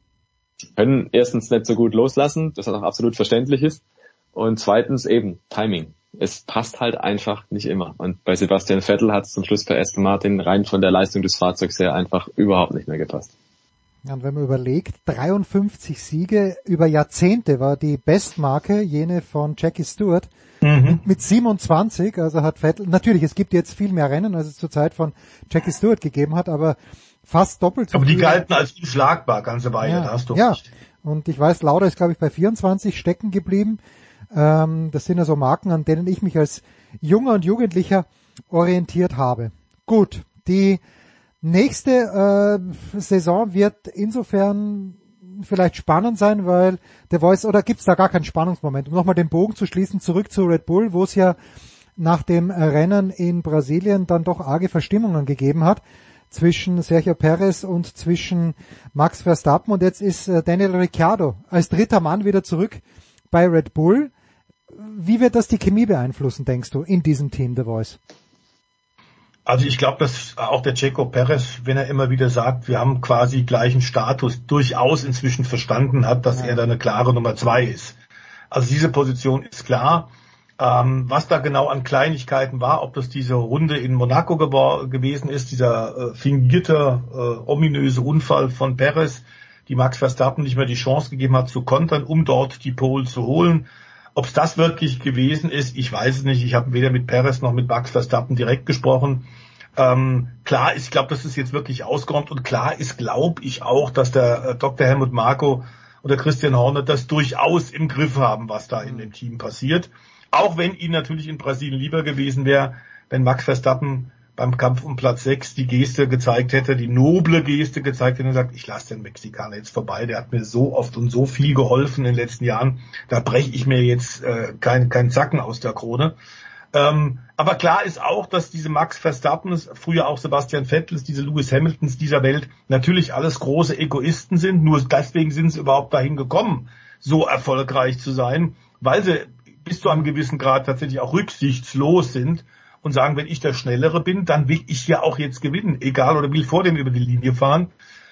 S20: können erstens nicht so gut loslassen, das auch absolut verständlich ist, und zweitens eben Timing. Es passt halt einfach nicht immer. Und bei Sebastian Vettel hat es zum Schluss bei Aston Martin rein von der Leistung des Fahrzeugs her einfach überhaupt nicht mehr gepasst.
S6: Ja, und wenn man überlegt, 53 Siege über Jahrzehnte war die Bestmarke, jene von Jackie Stewart, mit 27, also hat Vettel, natürlich, es gibt jetzt viel mehr Rennen, als es zur Zeit von Jackie Stewart gegeben hat, aber fast doppelt so viel.
S19: Aber die galten als unschlagbar, ganze Weile, da hast du recht.
S6: Und ich weiß, Lauda ist, glaube ich, bei 24 stecken geblieben. Das sind ja so Marken, an denen ich mich als Junger und Jugendlicher orientiert habe. Gut, die nächste Saison wird insofern vielleicht spannend sein, weil The Voice, oder gibt's da gar keinen Spannungsmoment? Um nochmal den Bogen zu schließen, zurück zu Red Bull, wo es ja nach dem Rennen in Brasilien dann doch arge Verstimmungen gegeben hat zwischen Sergio Perez und zwischen Max Verstappen, und jetzt ist Daniel Ricciardo als dritter Mann wieder zurück bei Red Bull. Wie wird das die Chemie beeinflussen, denkst du, in diesem Team The Voice?
S19: Also ich glaube, dass auch der Checo Perez, wenn er immer wieder sagt, wir haben quasi gleichen Status, durchaus inzwischen verstanden hat, dass er da eine klare Nummer 2 ist. Also diese Position ist klar. Was da genau an Kleinigkeiten war, ob das diese Runde in Monaco gewesen ist, dieser fingierte, ominöse Unfall von Perez, die Max Verstappen nicht mehr die Chance gegeben hat zu kontern, um dort die Pole zu holen. Ob es das wirklich gewesen ist, ich weiß es nicht. Ich habe weder mit Perez noch mit Max Verstappen direkt gesprochen. Klar ist, ich glaube, das ist jetzt wirklich ausgeräumt, und klar ist, glaube ich auch, dass der Dr. Helmut Marko oder Christian Horner das durchaus im Griff haben, was da in dem Team passiert. Auch wenn ihnen natürlich in Brasilien lieber gewesen wäre, wenn Max Verstappen beim Kampf um Platz 6 die Geste gezeigt hätte, die noble Geste gezeigt hätte und sagt, ich lasse den Mexikaner jetzt vorbei, der hat mir so oft und so viel geholfen in den letzten Jahren, da breche ich mir jetzt kein Zacken aus der Krone. Aber klar ist auch, dass diese Max Verstappens, früher auch Sebastian Vettels, diese Lewis Hamiltons dieser Welt natürlich alles große Egoisten sind, nur deswegen sind sie überhaupt dahin gekommen, so erfolgreich zu sein, weil sie bis zu einem gewissen Grad tatsächlich auch rücksichtslos sind und sagen, wenn ich der Schnellere bin, dann will ich ja auch jetzt gewinnen, egal, oder will vor dem über die Linie fahren.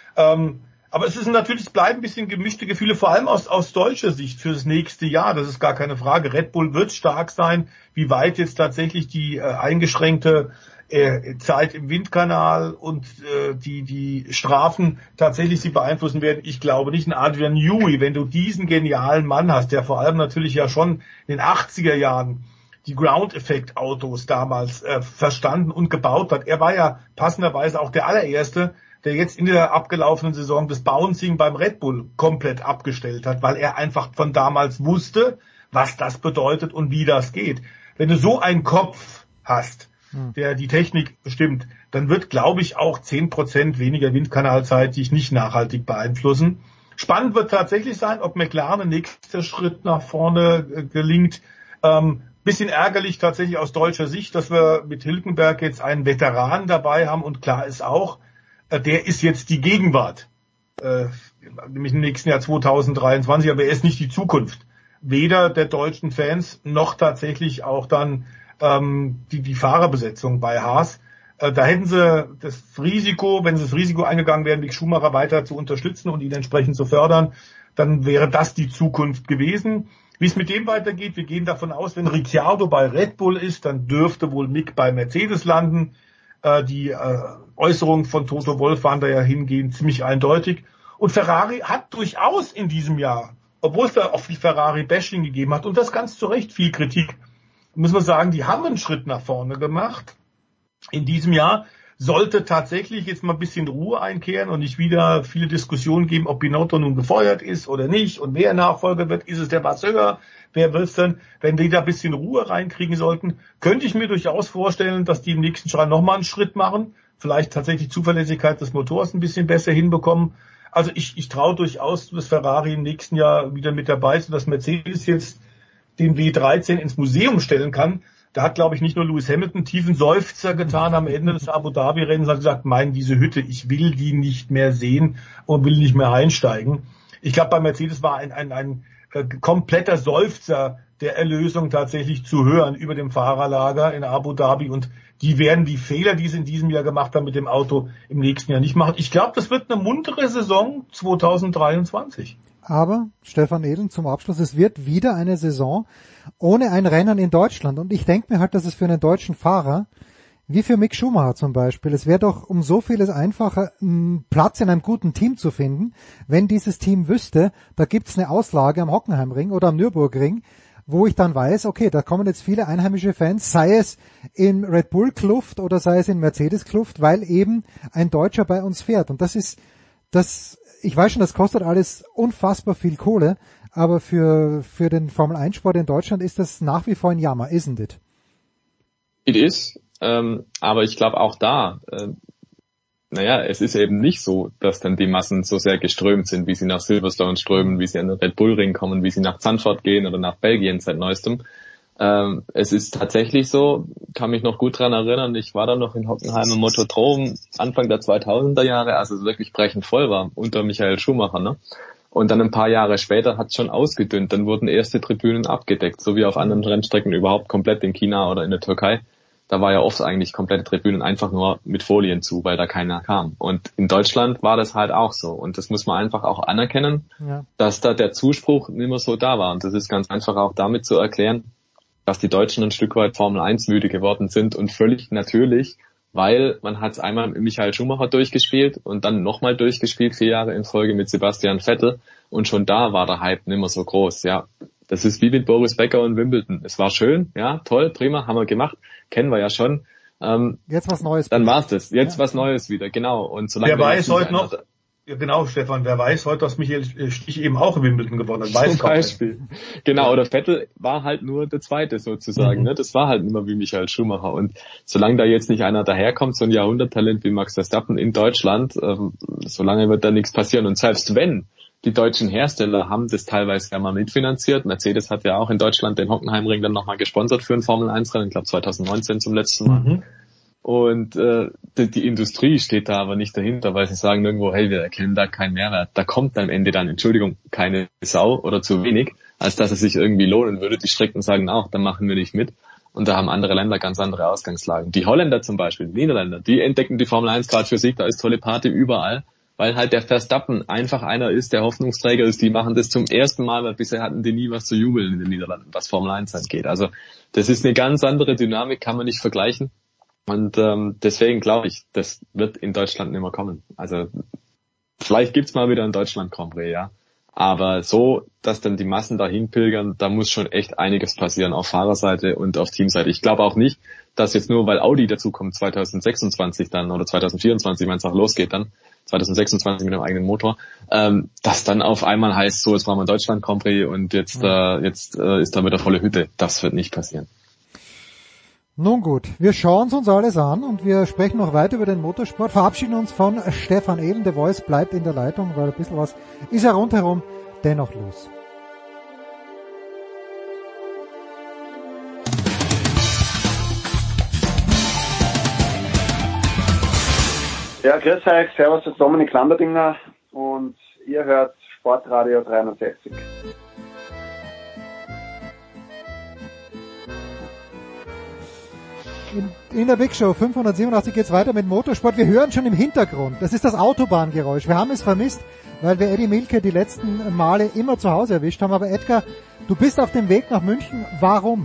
S19: Aber es bleiben ein bisschen gemischte Gefühle, vor allem aus deutscher Sicht für das nächste Jahr, das ist gar keine Frage. Red Bull wird stark sein, wie weit jetzt tatsächlich die eingeschränkte Zeit im Windkanal und die Strafen tatsächlich sie beeinflussen werden. Ich glaube nicht. Ein Adrian Newey, wenn du diesen genialen Mann hast, der vor allem natürlich ja schon in den 80er Jahren die Ground-Effekt-Autos damals verstanden und gebaut hat. Er war ja passenderweise auch der allererste, der jetzt in der abgelaufenen Saison das Bouncing beim Red Bull komplett abgestellt hat, weil er einfach von damals wusste, was das bedeutet und wie das geht. Wenn du so einen Kopf hast, der die Technik bestimmt, dann wird, glaube ich, auch 10% weniger Windkanalzeit dich nicht nachhaltig beeinflussen. Spannend wird tatsächlich sein, ob McLaren nächster Schritt nach vorne gelingt. Bisschen ärgerlich tatsächlich aus deutscher Sicht, dass wir mit Hülkenberg jetzt einen Veteran dabei haben und klar ist auch, der ist jetzt die Gegenwart, nämlich im nächsten Jahr 2023, aber er ist nicht die Zukunft. Weder der deutschen Fans noch tatsächlich auch dann die Fahrerbesetzung bei Haas. Da hätten sie das Risiko, wenn sie das Risiko eingegangen wären, Mick Schumacher weiter zu unterstützen und ihn entsprechend zu fördern, dann wäre das die Zukunft gewesen. Wie es mit dem weitergeht, wir gehen davon aus, wenn Ricciardo bei Red Bull ist, dann dürfte wohl Mick bei Mercedes landen. Die Äußerungen von Toto Wolff waren da ja hingehend ziemlich eindeutig. Und Ferrari hat durchaus in diesem Jahr, obwohl es da auch viel Ferrari-Bashing gegeben hat, und das ganz zu Recht viel Kritik, muss man sagen, die haben einen Schritt nach vorne gemacht. In diesem Jahr sollte tatsächlich jetzt mal ein bisschen Ruhe einkehren und nicht wieder viele Diskussionen geben, ob Binotto nun gefeuert ist oder nicht und wer Nachfolger wird. Ist es der Vasseur? Wer wird's denn? Wenn die da ein bisschen Ruhe reinkriegen sollten, könnte ich mir durchaus vorstellen, dass die im nächsten Schritt nochmal einen Schritt machen. Vielleicht tatsächlich Zuverlässigkeit des Motors ein bisschen besser hinbekommen. Also ich traue durchaus, dass Ferrari im nächsten Jahr wieder mit dabei ist und dass Mercedes jetzt den W13 ins Museum stellen kann. Da hat, glaube ich, nicht nur Lewis Hamilton tiefen Seufzer getan am Ende des Abu Dhabi-Rennens, hat gesagt, diese Hütte, ich will die nicht mehr sehen und will nicht mehr einsteigen. Ich glaube, bei Mercedes war ein kompletter Seufzer der Erlösung tatsächlich zu hören über dem Fahrerlager in Abu Dhabi und die werden die Fehler, die sie in diesem Jahr gemacht haben mit dem Auto, im nächsten Jahr nicht machen. Ich glaube, das wird eine muntere Saison 2023.
S6: Aber, Stefan Ehlen, zum Abschluss, es wird wieder eine Saison ohne ein Rennen in Deutschland. Und ich denke mir halt, dass es für einen deutschen Fahrer, wie für Mick Schumacher zum Beispiel, es wäre doch um so vieles einfacher, Platz in einem guten Team zu finden, wenn dieses Team wüsste, da gibt's eine Auslage am Hockenheimring oder am Nürburgring, wo ich dann weiß, okay, da kommen jetzt viele einheimische Fans, sei es in Red Bull Kluft oder sei es in Mercedes Kluft, weil eben ein Deutscher bei uns fährt. Und ich weiß schon, das kostet alles unfassbar viel Kohle, aber für den Formel-1-Sport in Deutschland ist das nach wie vor ein Jammer, isn't it?
S20: It is, aber ich glaube auch da, es ist eben nicht so, dass dann die Massen so sehr geströmt sind, wie sie nach Silverstone strömen, wie sie an den Red Bull Ring kommen, wie sie nach Zandvoort gehen oder nach Belgien seit neuestem. Es ist tatsächlich so, kann mich noch gut dran erinnern, ich war da noch in Hockenheim im Motodrom Anfang der 2000er Jahre, als es wirklich brechend voll war, unter Michael Schumacher, ne? Und dann ein paar Jahre später hat es schon ausgedünnt, dann wurden erste Tribünen abgedeckt, so wie auf anderen Rennstrecken überhaupt komplett in China oder in der Türkei. Da war ja oft eigentlich komplette Tribünen einfach nur mit Folien zu, weil da keiner kam. Und in Deutschland war das halt auch so. Und das muss man einfach auch anerkennen, dass da der Zuspruch nicht mehr so da war. Und das ist ganz einfach auch damit zu erklären, dass die Deutschen ein Stück weit Formel 1 müde geworden sind und völlig natürlich, weil man hat es einmal mit Michael Schumacher durchgespielt und dann nochmal durchgespielt, 4 Jahre in Folge mit Sebastian Vettel und schon da war der Hype nicht mehr so groß, ja. Das ist wie mit Boris Becker und Wimbledon. Es war schön, ja, toll, prima, haben wir gemacht, kennen wir ja schon.
S6: Jetzt was Neues.
S20: Dann war's das. Jetzt was Neues wieder, genau. Und solange
S19: wer weiß heute noch, Ja, genau, Stefan, wer weiß heute, dass Michael Stich eben auch in Wimbledon gewonnen hat.
S20: Zum Beispiel. Genau, oder Vettel war halt nur der Zweite sozusagen. Ne? Das war halt immer wie Michael Schumacher. Und solange da jetzt nicht einer daherkommt, so ein Jahrhunderttalent wie Max Verstappen in Deutschland, solange wird da nichts passieren. Und selbst wenn, die deutschen Hersteller haben das teilweise ja mal mitfinanziert. Mercedes hat ja auch in Deutschland den Hockenheimring dann nochmal gesponsert für ein Formel-1-Rennen, ich glaube 2019 zum letzten Mal. Und die Industrie steht da aber nicht dahinter, weil sie sagen irgendwo, hey, wir erkennen da keinen Mehrwert. Da kommt am Ende dann, Entschuldigung, keine Sau oder zu wenig, als dass es sich irgendwie lohnen würde. Die Strecken sagen auch, dann machen wir nicht mit. Und da haben andere Länder ganz andere Ausgangslagen. Die Holländer zum Beispiel, die Niederländer, die entdecken die Formel 1 gerade für sich, da ist tolle Party überall, weil halt der Verstappen einfach einer ist, der Hoffnungsträger ist. Die machen das zum ersten Mal, weil bisher hatten die nie was zu jubeln in den Niederlanden, was Formel 1 angeht. Also das ist eine ganz andere Dynamik, kann man nicht vergleichen. Und deswegen glaube ich, das wird in Deutschland nicht mehr kommen. Also vielleicht gibt's mal wieder ein Deutschland Grand Prix, ja. Aber so, dass dann die Massen dahin pilgern, da muss schon echt einiges passieren auf Fahrerseite und auf Teamseite. Ich glaube auch nicht, dass jetzt nur, weil Audi dazu kommt 2026 dann oder 2024, wenn es auch losgeht dann, 2026 mit dem eigenen Motor, dass dann auf einmal heißt, so, jetzt brauchen wir ein Deutschland Grand Prix und jetzt ist da wieder volle Hütte. Das wird nicht passieren.
S6: Nun gut, wir schauen uns alles an und wir sprechen noch weiter über den Motorsport, verabschieden uns von Stefan Ehlen. The Voice bleibt in der Leitung, weil ein bisschen was ist ja rundherum dennoch los.
S21: Ja, grüß euch, servus, das ist Dominik Lamberdinger und ihr hört Sportradio 360.
S6: In der Big Show 587 geht's weiter mit Motorsport. Wir hören schon im Hintergrund, das ist das Autobahngeräusch. Wir haben es vermisst, weil wir Eddie Milke die letzten Male immer zu Hause erwischt haben. Aber Edgar, du bist auf dem Weg nach München. Warum?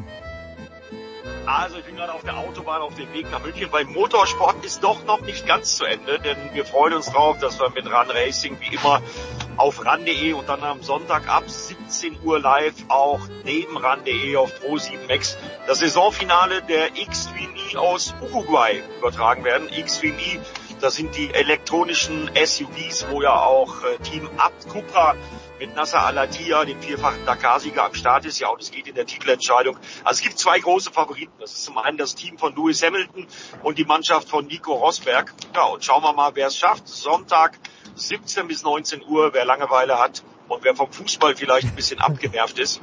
S22: Also ich bin gerade auf der Autobahn auf dem Weg nach München, weil Motorsport ist doch noch nicht ganz zu Ende, denn wir freuen uns drauf, dass wir mit Run Racing wie immer auf RAN.de und dann am Sonntag ab 17 Uhr live auch neben RAN.de auf Pro7 Max das Saisonfinale der Xtreme E aus Uruguay übertragen werden. Xtreme E, das sind die elektronischen SUVs, wo ja auch Team Abt Cupra mit Nasser Al-Attiyah, dem vierfachen Dakar-Sieger, am Start ist. Ja, und es geht in der Titelentscheidung. Also es gibt zwei große Favoriten. Das ist zum einen das Team von Lewis Hamilton und die Mannschaft von Nico Rosberg. Ja, und schauen wir mal, wer es schafft. Sonntag 17 bis 19 Uhr, wer Langeweile hat und wer vom Fußball vielleicht ein bisschen abgenervt ist.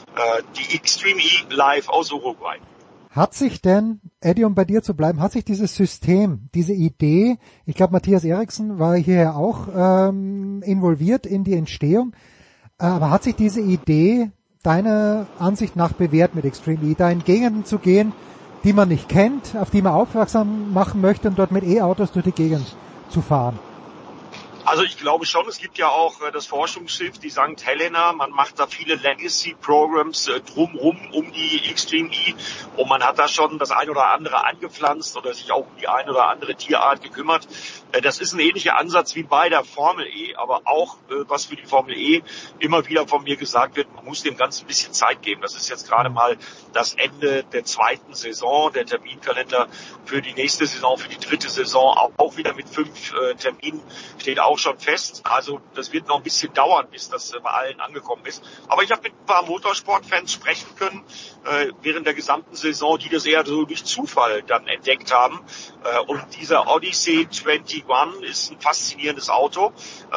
S22: Die Xtreme E live aus Uruguay.
S6: Hat sich denn, Eddie, um bei dir zu bleiben, hat sich dieses System, diese Idee, ich glaube Matthias Eriksen war hier auch involviert in die Entstehung, aber hat sich diese Idee deiner Ansicht nach bewährt mit Xtreme E, da in Gegenden zu gehen, die man nicht kennt, auf die man aufmerksam machen möchte und dort mit E-Autos durch die Gegend zu fahren?
S22: Also ich glaube schon, es gibt ja auch das Forschungsschiff, die St. Helena. Man macht da viele Legacy-Programs drumrum um die Xtreme E und man hat da schon das ein oder andere angepflanzt oder sich auch um die ein oder andere Tierart gekümmert. Das ist ein ähnlicher Ansatz wie bei der Formel E, aber auch, was für die Formel E immer wieder von mir gesagt wird, man muss dem Ganzen ein bisschen Zeit geben. Das ist jetzt gerade mal das Ende der zweiten Saison. Der Terminkalender für die nächste Saison, für die dritte Saison auch wieder mit 5 Terminen steht auch schon fest. Also das wird noch ein bisschen dauern, bis das bei allen angekommen ist. Aber ich habe mit ein paar Motorsportfans sprechen können während der gesamten Saison, die das eher so durch Zufall dann entdeckt haben. Und dieser Odyssey 21 ist ein faszinierendes Auto.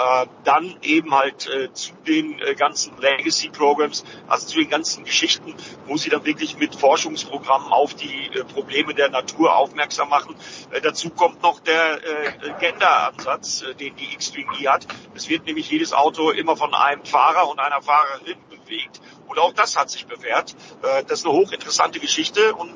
S22: Dann eben halt zu den ganzen Legacy-Programs, also zu den ganzen Geschichten, wo sie dann wirklich mit Forschungsprogrammen auf die Probleme der Natur aufmerksam machen. Dazu kommt noch der Gender-Ansatz, den die Xtreme E hat. Es wird nämlich jedes Auto immer von einem Fahrer und einer Fahrerin bewegt. Und auch das hat sich bewährt. Das ist eine hochinteressante Geschichte. Und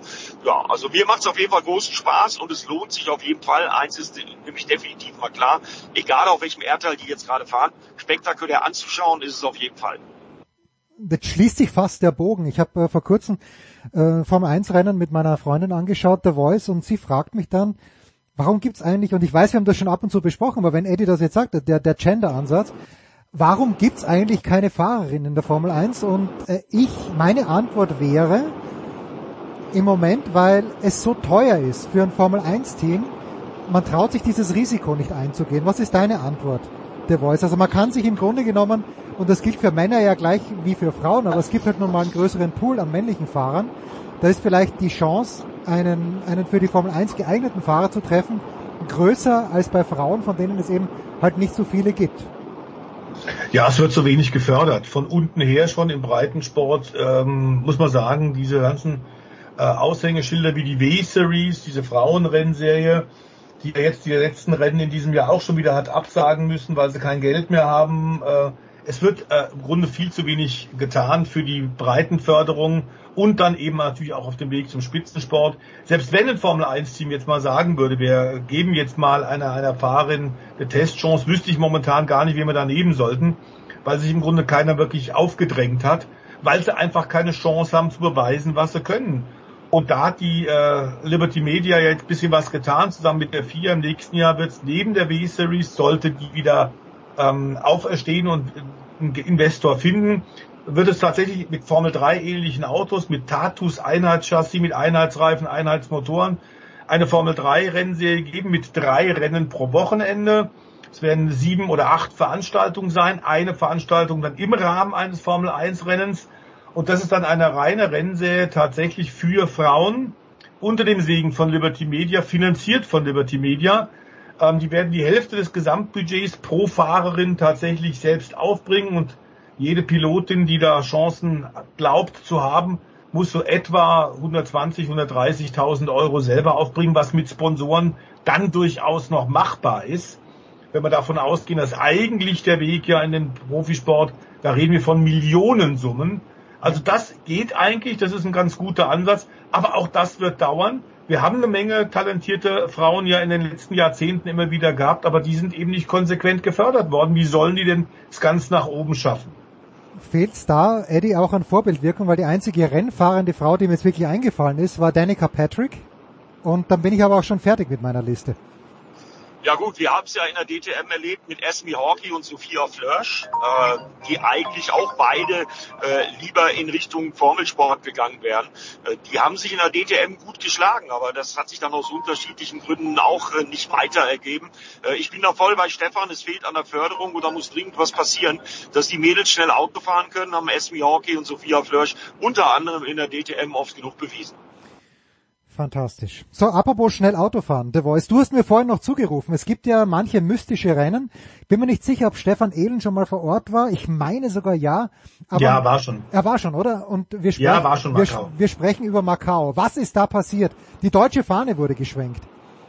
S22: ja, also mir macht es auf jeden Fall großen Spaß und es lohnt sich auf jeden Fall. Eins ist nämlich definitiv mal klar, egal auf welchem Erdteil die jetzt gerade fahren, spektakulär anzuschauen ist es auf jeden Fall.
S6: Jetzt schließt sich fast der Bogen. Ich habe vor kurzem Formel 1 Rennen mit meiner Freundin angeschaut, The Voice, und sie fragt mich dann, warum gibt's eigentlich, und ich weiß, wir haben das schon ab und zu besprochen, aber wenn Eddie das jetzt sagt, der Gender-Ansatz, warum gibt's eigentlich keine Fahrerin in der Formel 1? Und meine Antwort wäre, im Moment, weil es so teuer ist für ein Formel 1 Team, man traut sich dieses Risiko nicht einzugehen. Was ist deine Antwort, The Voice? Also man kann sich im Grunde genommen, und das gilt für Männer ja gleich wie für Frauen, aber es gibt halt nun mal einen größeren Pool an männlichen Fahrern. Da ist vielleicht die Chance, einen für die Formel 1 geeigneten Fahrer zu treffen, größer als bei Frauen, von denen es eben halt nicht so viele gibt.
S19: Ja, es wird so wenig gefördert. Von unten her schon im Breitensport, muss man sagen, diese ganzen Aushängeschilder wie die W-Series, diese Frauenrennserie, die jetzt die letzten Rennen in diesem Jahr auch schon wieder hat absagen müssen, weil sie kein Geld mehr haben. Es wird im Grunde viel zu wenig getan für die Breitenförderung und dann eben natürlich auch auf dem Weg zum Spitzensport. Selbst wenn ein Formel-1-Team jetzt mal sagen würde, wir geben jetzt mal einer Fahrerin eine Testchance, wüsste ich momentan gar nicht, wen wir da nehmen sollten, weil sich im Grunde keiner wirklich aufgedrängt hat, weil sie einfach keine Chance haben zu beweisen, was sie können. Und da hat die Liberty Media ja jetzt ein bisschen was getan, zusammen mit der FIA. Im nächsten Jahr wird es neben der W-Series, sollte die wieder auferstehen und einen Investor finden, wird es tatsächlich mit Formel 3 ähnlichen Autos, mit Tatus Einheitschassis, mit Einheitsreifen, Einheitsmotoren, eine Formel 3 Rennserie geben mit 3 Rennen pro Wochenende. Es werden 7 oder 8 Veranstaltungen sein, eine Veranstaltung dann im Rahmen eines Formel 1 Rennens. Und das ist dann eine reine Rennserie tatsächlich für Frauen unter dem Segen von Liberty Media, finanziert von Liberty Media. Die werden die Hälfte des Gesamtbudgets pro Fahrerin tatsächlich selbst aufbringen und jede Pilotin, die da Chancen glaubt zu haben, muss so etwa 120.000, 130.000 Euro selber aufbringen, was mit Sponsoren dann durchaus noch machbar ist. Wenn wir davon ausgehen, dass eigentlich der Weg ja in den Profisport, da reden wir von Millionensummen. Also das geht eigentlich, das ist ein ganz guter Ansatz, aber auch das wird dauern. Wir haben eine Menge talentierte Frauen ja in den letzten Jahrzehnten immer wieder gehabt, aber die sind eben nicht konsequent gefördert worden. Wie sollen die denn es ganz nach oben schaffen?
S6: Fehlt's da, Eddie, auch an Vorbildwirkung, weil die einzige rennfahrende Frau, die mir jetzt wirklich eingefallen ist, war Danica Patrick. Und dann bin ich aber auch schon fertig mit meiner Liste.
S22: Ja gut, wir haben es ja in der DTM erlebt mit Esme Hawkey und Sophia Flörsch, die eigentlich auch beide lieber in Richtung Formelsport gegangen wären. Die haben sich in der DTM gut geschlagen, aber das hat sich dann aus unterschiedlichen Gründen auch nicht weiter ergeben. Ich bin da voll bei Stefan, es fehlt an der Förderung und da muss dringend was passieren, dass die Mädels schnell Auto fahren können, haben Esme Hawkey und Sophia Flörsch unter anderem in der DTM oft genug bewiesen.
S6: Fantastisch. So, apropos schnell Autofahren, The Voice, du hast mir vorhin noch zugerufen, es gibt ja manche mystische Rennen. Bin mir nicht sicher, ob Stefan Ehlen schon mal vor Ort war. Ich meine sogar ja. Aber
S19: ja, war schon.
S6: Er war schon, oder? Und wir sprechen,
S19: ja, war schon Macau.
S6: Wir sprechen über Macau. Was ist da passiert? Die deutsche Fahne wurde geschwenkt.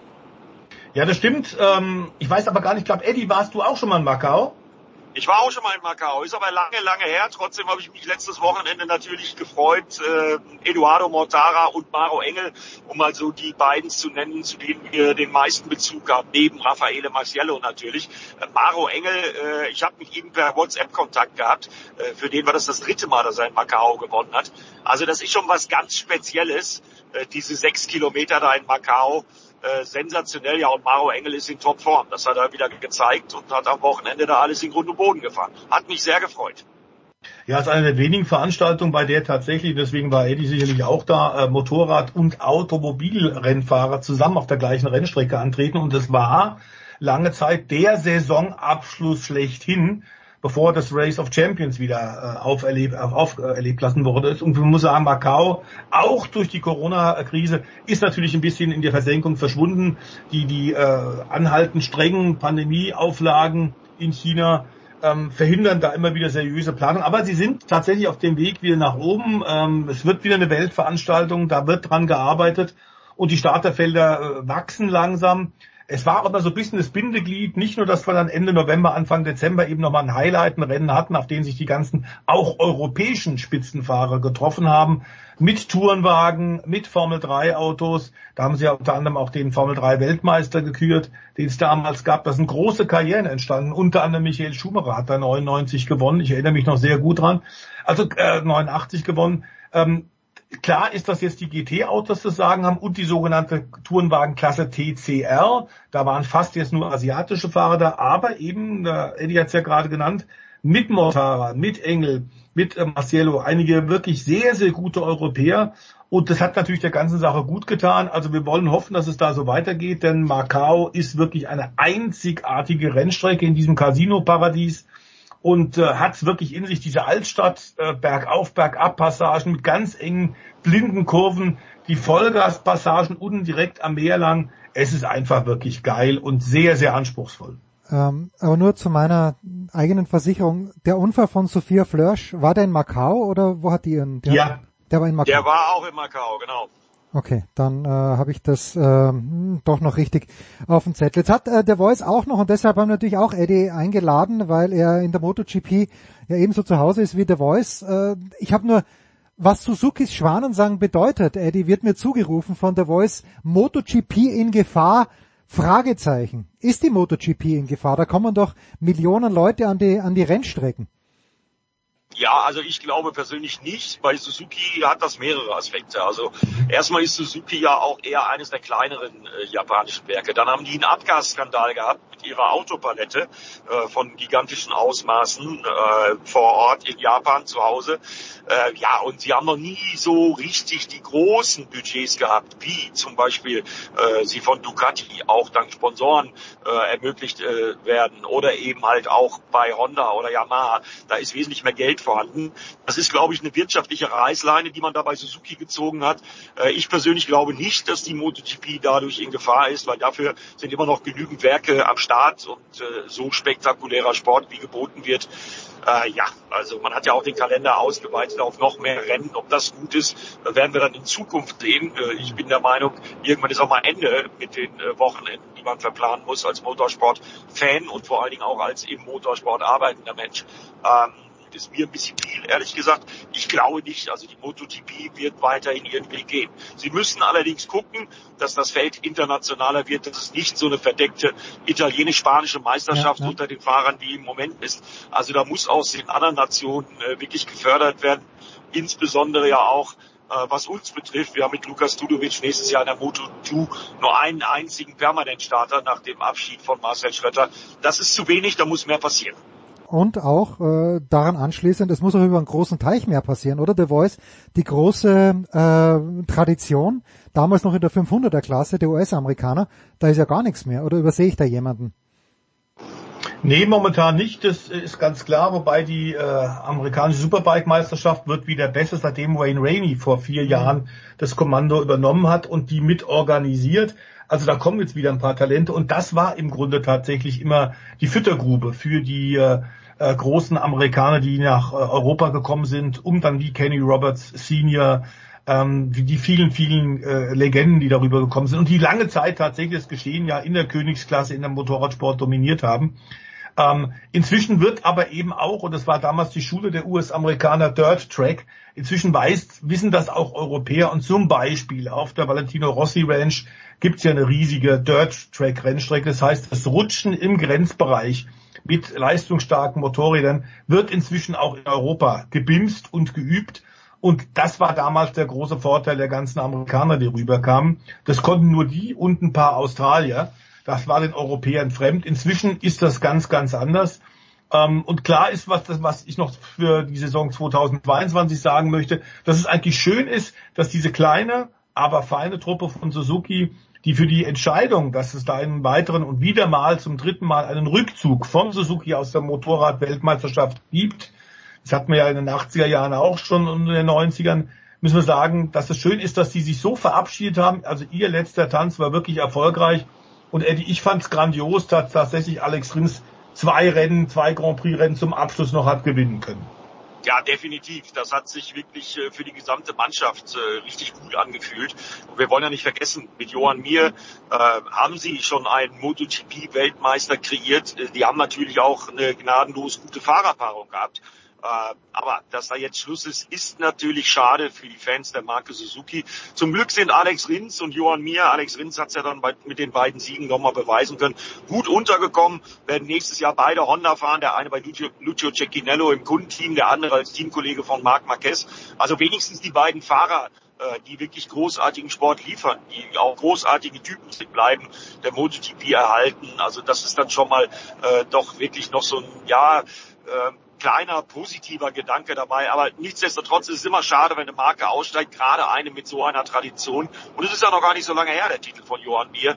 S19: Ja, das stimmt. Ich weiß aber gar nicht, ich glaube, Eddie, warst du auch schon mal in Macau?
S22: Ich war auch schon mal in Macau, ist aber lange her. Trotzdem habe ich mich letztes Wochenende natürlich gefreut, Eduardo Mortara und Maro Engel, um mal so die beiden zu nennen, zu denen wir den meisten Bezug haben, neben Raffaele Marciello natürlich. Maro Engel, ich habe mit ihm per WhatsApp Kontakt gehabt, für den war das 3. Mal, dass er in Macau gewonnen hat. Also das ist schon was ganz Spezielles, diese 6 Kilometer da in Macau. Sensationell, ja, und Maro Engel ist in Topform. Das hat er wieder gezeigt und hat am Wochenende da alles in Grund und Boden gefahren. Hat mich sehr gefreut.
S19: Ja, es ist eine der wenigen Veranstaltungen, bei der tatsächlich, deswegen war Eddie sicherlich auch da, Motorrad- und Automobilrennfahrer zusammen auf der gleichen Rennstrecke antreten. Und es war lange Zeit der Saisonabschluss schlechthin, bevor das Race of Champions wieder auferlebt lassen wurde. Und man muss sagen, Macau, auch durch die Corona-Krise, ist natürlich ein bisschen in der Versenkung verschwunden. Die anhaltend strengen Pandemieauflagen in China verhindern da immer wieder seriöse Planung. Aber sie sind tatsächlich auf dem Weg wieder nach oben. Es wird wieder eine Weltveranstaltung, da wird dran gearbeitet und die Starterfelder wachsen langsam. Es war aber so ein bisschen das Bindeglied, nicht nur, dass wir dann Ende November, Anfang Dezember eben nochmal ein Highlight, ein Rennen hatten, auf denen sich die ganzen auch europäischen Spitzenfahrer getroffen haben, mit Tourenwagen, mit Formel-3-Autos. Da haben sie ja unter anderem auch den Formel-3-Weltmeister gekürt, den es damals gab. Da sind große Karrieren entstanden, unter anderem Michael Schumacher hat da 99 gewonnen, ich erinnere mich noch sehr gut dran, also 89 gewonnen. Klar ist, dass jetzt die GT-Autos das Sagen haben und die sogenannte Tourenwagenklasse TCR. Da waren fast jetzt nur asiatische Fahrer da, aber eben, Eddie hat es ja gerade genannt, mit Mortara, mit Engel, mit Marciello, einige wirklich sehr, sehr gute Europäer. Und das hat natürlich der ganzen Sache gut getan. Also wir wollen hoffen, dass es da so weitergeht, denn Macau ist wirklich eine einzigartige Rennstrecke in diesem Casino-Paradies und hat es wirklich in sich, diese Altstadt, Bergauf, Bergab-Passagen mit ganz engen, blinden Kurven, die Vollgaspassagen unten direkt am Meer lang. Es ist einfach wirklich geil und sehr, sehr anspruchsvoll.
S6: Aber nur zu meiner eigenen Versicherung, der Unfall von Sophia Flörsch, war der in Macau oder wo hat die ihren?
S19: Ja.
S6: Der war in Macau.
S22: Der war auch in Macau, genau.
S6: Okay, dann habe ich das doch noch richtig auf dem Zettel. Jetzt hat der Voice auch noch, und deshalb haben wir natürlich auch Eddie eingeladen, weil er in der MotoGP ja ebenso zu Hause ist wie der Voice. Ich habe nur, was Suzukis Schwanensang bedeutet, Eddie, wird mir zugerufen von der Voice, MotoGP in Gefahr, Fragezeichen. Ist die MotoGP in Gefahr? Da kommen doch Millionen Leute an die Rennstrecken.
S22: Ja, also ich glaube persönlich nicht. Bei Suzuki hat das mehrere Aspekte. Also erstmal ist Suzuki ja auch eher eines der kleineren japanischen Werke. Dann haben die einen Abgasskandal gehabt mit ihrer Autopalette von gigantischen Ausmaßen vor Ort in Japan zu Hause. Ja, und sie haben noch nie so richtig die großen Budgets gehabt, wie zum Beispiel sie von Ducati auch dank Sponsoren ermöglicht werden oder eben halt auch bei Honda oder Yamaha. Da ist wesentlich mehr Geld vorhanden. Das ist, glaube ich, eine wirtschaftliche Reißleine, die man da bei Suzuki gezogen hat. Ich persönlich glaube nicht, dass die MotoGP dadurch in Gefahr ist, weil dafür sind immer noch genügend Werke am Start und so spektakulärer Sport, wie geboten wird. Ja, also man hat ja auch den Kalender ausgeweitet auf noch mehr Rennen. Ob das gut ist, werden wir dann in Zukunft sehen. Ich bin der Meinung, irgendwann ist auch mal Ende mit den Wochenenden, die man verplanen muss als Motorsport-Fan und vor allen Dingen auch als im Motorsport arbeitender Mensch. Das ist mir ein bisschen viel, ehrlich gesagt. Ich glaube nicht, also die MotoGP wird weiterhin ihren Weg gehen. Sie müssen allerdings gucken, dass das Feld internationaler wird, dass es nicht so eine verdeckte italienisch-spanische Meisterschaft unter den Fahrern wie im Moment ist. Also da muss aus den anderen Nationen wirklich gefördert werden, insbesondere ja auch was uns betrifft. Wir haben mit Lukas Tudovic nächstes Jahr in der Moto2 nur einen einzigen Permanentstarter nach dem Abschied von Marcel Schrötter. Das ist zu wenig, da muss mehr passieren.
S6: Und auch daran anschließend, es muss auch über einen großen Teich mehr passieren, oder? The Voice, die große Tradition, damals noch in der 500er-Klasse, der US-Amerikaner, da ist ja gar nichts mehr. Oder übersehe ich da jemanden?
S19: Nee, momentan nicht, das ist ganz klar, wobei die amerikanische Superbike-Meisterschaft wird wieder besser, seitdem Wayne Rainey vor 4 Jahren das Kommando übernommen hat und die mitorganisiert. Also da kommen jetzt wieder ein paar Talente und das war im Grunde tatsächlich immer die Füttergrube für die großen Amerikaner, die nach Europa gekommen sind, um dann wie Kenny Roberts Senior, die vielen Legenden, die darüber gekommen sind und die lange Zeit tatsächlich das Geschehen ja in der Königsklasse, in der Motorradsport dominiert haben. Inzwischen wird aber eben auch, und das war damals die Schule der US-Amerikaner, Dirt Track, inzwischen wissen das auch Europäer und zum Beispiel auf der Valentino Rossi Ranch gibt's ja eine riesige Dirt Track Rennstrecke. Das heißt, das Rutschen im Grenzbereich mit leistungsstarken Motorrädern wird inzwischen auch in Europa gebimst und geübt. Und das war damals der große Vorteil der ganzen Amerikaner, die rüberkamen. Das konnten nur die und ein paar Australier. Das war den Europäern fremd. Inzwischen ist das ganz, ganz anders. Und klar ist, was ich noch für die Saison 2022 sagen möchte, dass es eigentlich schön ist, dass diese kleine, aber feine Truppe von Suzuki, die für die Entscheidung, dass es da einen weiteren und wieder mal zum 3. Mal einen Rückzug von Suzuki aus der Motorrad-Weltmeisterschaft gibt, das hatten wir ja in den 80er Jahren auch schon und in den 90ern, müssen wir sagen, dass es schön ist, dass die sich so verabschiedet haben. Also ihr letzter Tanz war wirklich erfolgreich. Und Eddie, ich fand es grandios, dass tatsächlich Alex Rins 2 Grand Prix Rennen zum Abschluss noch hat gewinnen können.
S22: Ja, definitiv. Das hat sich wirklich für die gesamte Mannschaft richtig gut angefühlt. Und wir wollen ja nicht vergessen, mit Johan Mir haben sie schon einen MotoGP-Weltmeister kreiert. Die haben natürlich auch eine gnadenlos gute Fahrerpaarung gehabt. Aber dass da jetzt Schluss ist, ist natürlich schade für die Fans der Marke Suzuki. Zum Glück sind Alex Rins und Johan Mir, Alex Rins hat es ja dann mit den beiden Siegen nochmal beweisen können, gut untergekommen, werden nächstes Jahr beide Honda fahren, der eine bei Lucio Cecchinello im Kundenteam, der andere als Teamkollege von Marc Marquez. Also wenigstens die beiden Fahrer, die wirklich großartigen Sport liefern, die auch großartige Typen bleiben, der MotoGP erhalten. Also das ist dann schon mal doch wirklich noch so ein kleiner positiver Gedanke dabei. Aber nichtsdestotrotz ist es immer schade, wenn eine Marke aussteigt, gerade eine mit so einer Tradition. Und es ist ja noch gar nicht so lange her, der Titel von Johann Mir.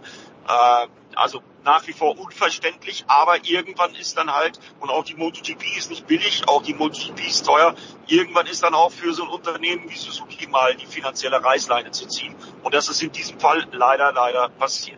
S22: Also nach wie vor unverständlich, aber irgendwann ist dann halt, und auch die MotoGP ist nicht billig, auch die MotoGP ist teuer, irgendwann ist dann auch für so ein Unternehmen wie Suzuki mal die finanzielle Reißleine zu ziehen. Und das ist in diesem Fall leider passiert.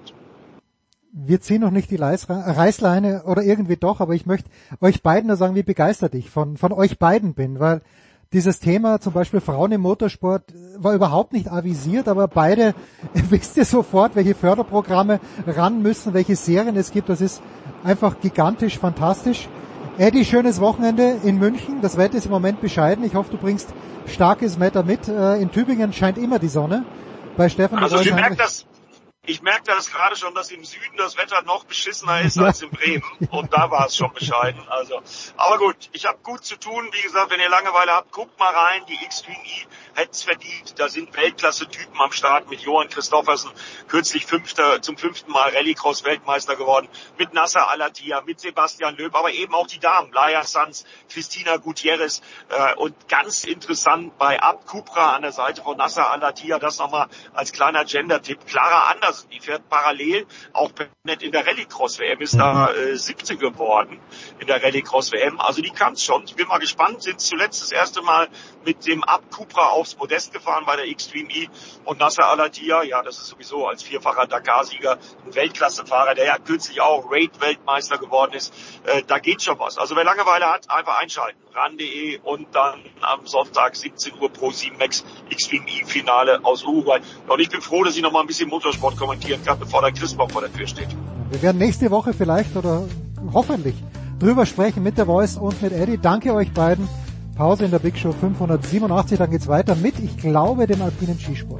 S6: Wir ziehen noch nicht die Reißleine oder irgendwie doch, aber ich möchte euch beiden nur sagen, wie begeistert ich von euch beiden bin, weil dieses Thema, zum Beispiel Frauen im Motorsport, war überhaupt nicht avisiert, aber beide wisst ihr sofort, welche Förderprogramme ran müssen, welche Serien es gibt. Das ist einfach gigantisch, fantastisch. Eddie, schönes Wochenende in München. Das Wetter ist im Moment bescheiden. Ich hoffe, du bringst starkes Wetter mit. In Tübingen scheint immer die Sonne. Bei Stefan.
S22: Also ich merke das gerade schon, dass im Süden das Wetter noch beschissener ist als in Bremen. Und da war es schon bescheiden. Also, aber gut, ich habe gut zu tun. Wie gesagt, wenn ihr Langeweile habt, guckt mal rein. Die Extreme E hätt's verdient. Da sind Weltklasse-Typen am Start mit Johann Christoffersen, kürzlich zum 5. Mal Rallycross-Weltmeister geworden, mit Nasser Al-Attiyah, mit Sebastian Loeb, aber eben auch die Damen, Laia Sanz, Cristina Gutierrez und ganz interessant bei Ab Cupra an der Seite von Nasser Al-Attiyah, das nochmal als kleiner Gender-Tipp, Clara Andersen, die fährt parallel auch nicht in der Rallycross-WM, ist da 17 geworden in der Rallycross-WM, also die kann's schon. Ich bin mal gespannt, sind zuletzt das erste Mal mit dem Ab Cupra aufs Podest gefahren bei der Extreme E und Nasser Al-Attiyah, ja, das ist sowieso als vierfacher Dakar-Sieger ein Weltklassefahrer, der ja kürzlich auch Raid-Weltmeister geworden ist. Da geht schon was. Also wer Langeweile hat, einfach einschalten. RAN.de und dann am Sonntag 17 Uhr Pro 7 Max Extreme E-Finale aus Uruguay. Und ich bin froh, dass ich noch mal ein bisschen Motorsport kommentieren kann, bevor der Christbaum vor der Tür steht.
S6: Wir werden nächste Woche vielleicht oder hoffentlich drüber sprechen mit der Voice und mit Eddie. Danke euch beiden. Pause in der Big Show 587, dann geht's weiter mit, ich glaube, dem alpinen Skisport.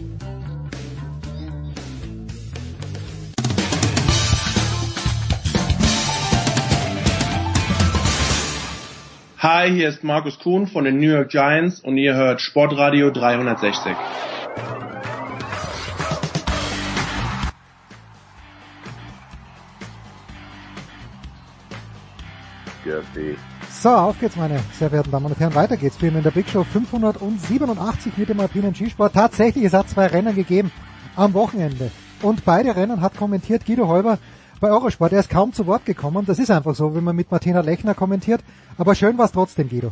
S1: Hi, hier ist Markus Kuhn von den New York Giants und ihr hört Sportradio 360.
S6: So, auf geht's, meine sehr verehrten Damen und Herren. Weiter geht's für ihn in der Big Show 587 mit dem alpinen Skisport. Tatsächlich, es hat 2 Rennen gegeben am Wochenende. Und beide Rennen hat kommentiert Guido Heuber bei Eurosport. Er ist kaum zu Wort gekommen. Das ist einfach so, wenn man mit Martina Lechner kommentiert. Aber schön war's trotzdem, Guido.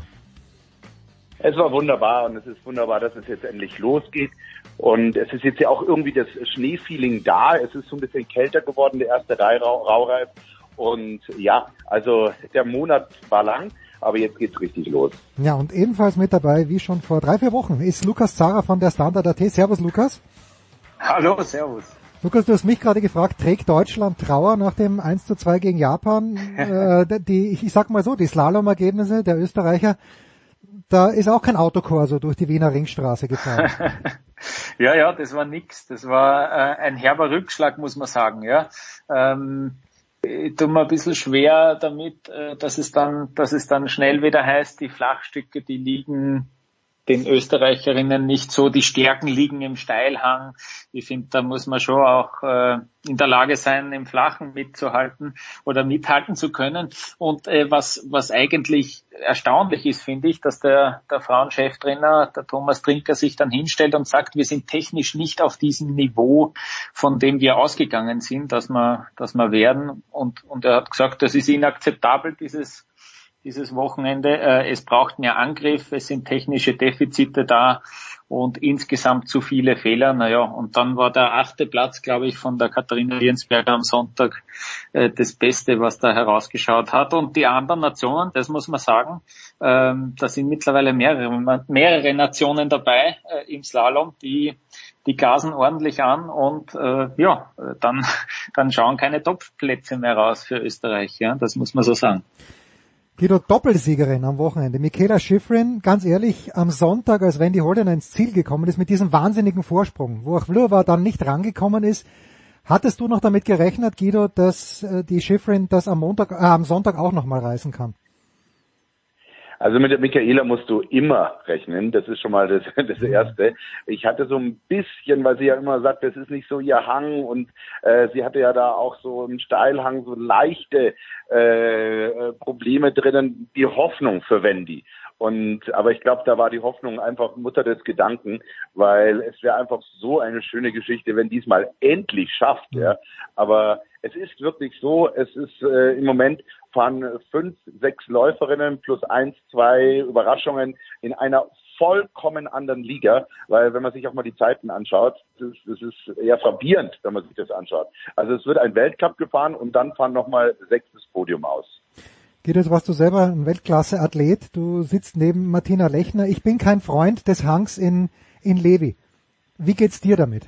S3: Es war wunderbar und es ist wunderbar, dass es jetzt endlich losgeht. Und es ist jetzt ja auch irgendwie das Schneefeeling da. Es ist so ein bisschen kälter geworden, der erste Raureif. Und ja, also der Monat war lang, aber jetzt geht's richtig los.
S6: Ja, und ebenfalls mit dabei, wie schon vor 3-4 Wochen, ist Lukas Zara von der Standard.at. Servus, Lukas.
S23: Hallo, servus.
S6: Lukas, du hast mich gerade gefragt, trägt Deutschland Trauer nach dem 1:2 gegen Japan? Ich sag mal so, die Slalom-Ergebnisse der Österreicher, da ist auch kein Autokorso durch die Wiener Ringstraße gefahren.
S23: Ja, das war nix. Das war ein herber Rückschlag, muss man sagen, ja. Ich tue mir ein bisschen schwer damit, dass es dann schnell wieder heißt, die Flachstücke, die liegen den Österreicherinnen nicht so, die Stärken liegen im Steilhang. Ich finde, da muss man schon auch in der Lage sein, im Flachen mitzuhalten oder mithalten zu können. Und was eigentlich erstaunlich ist, finde ich, dass der Frauencheftrainer, der Thomas Trinker, sich dann hinstellt und sagt, wir sind technisch nicht auf diesem Niveau, von dem wir ausgegangen sind, dass wir werden. Und er hat gesagt, das ist inakzeptabel, dieses Wochenende. Es braucht mehr Angriff, es sind technische Defizite da und insgesamt zu viele Fehler. Naja, und dann war der 8. Platz, glaube ich, von der Katharina Liensberger am Sonntag das Beste, was da herausgeschaut hat. Und die anderen Nationen, das muss man sagen, da sind mittlerweile mehrere Nationen dabei im Slalom, die gasen ordentlich an und dann schauen keine Top-Plätze mehr raus für Österreich. Ja, das muss man so sagen.
S6: Guido, Doppelsiegerin am Wochenende. Michaela Schifrin, ganz ehrlich, am Sonntag, als Wendy Holden ins Ziel gekommen ist, mit diesem wahnsinnigen Vorsprung, wo auch Vlhova dann nicht rangekommen ist, hattest du noch damit gerechnet, Guido, dass die Schifrin das am Sonntag auch nochmal reißen kann?
S3: Also mit der Michaela musst du immer rechnen, das ist schon mal das Erste. Ich hatte so ein bisschen, weil sie ja immer sagt, das ist nicht so ihr Hang und sie hatte ja da auch so einen Steilhang, so leichte Probleme drinnen, die Hoffnung für Wendy. Aber ich glaube, da war die Hoffnung einfach Mutter des Gedanken, weil es wäre einfach so eine schöne Geschichte, wenn diesmal endlich schafft, ja. Aber es ist wirklich so, es ist im Moment fahren 5, 6 Läuferinnen plus 1, 2 Überraschungen in einer vollkommen anderen Liga, weil wenn man sich auch mal die Zeiten anschaut, das ist eher frappierend, wenn man sich das anschaut. Also es wird ein Weltcup gefahren und dann fahren nochmal 6. Podium aus.
S6: Guido, warst du selber ein Weltklasse-Athlet. Du sitzt neben Martina Lechner. Ich bin kein Freund des Hangs in Levi. Wie geht's dir damit?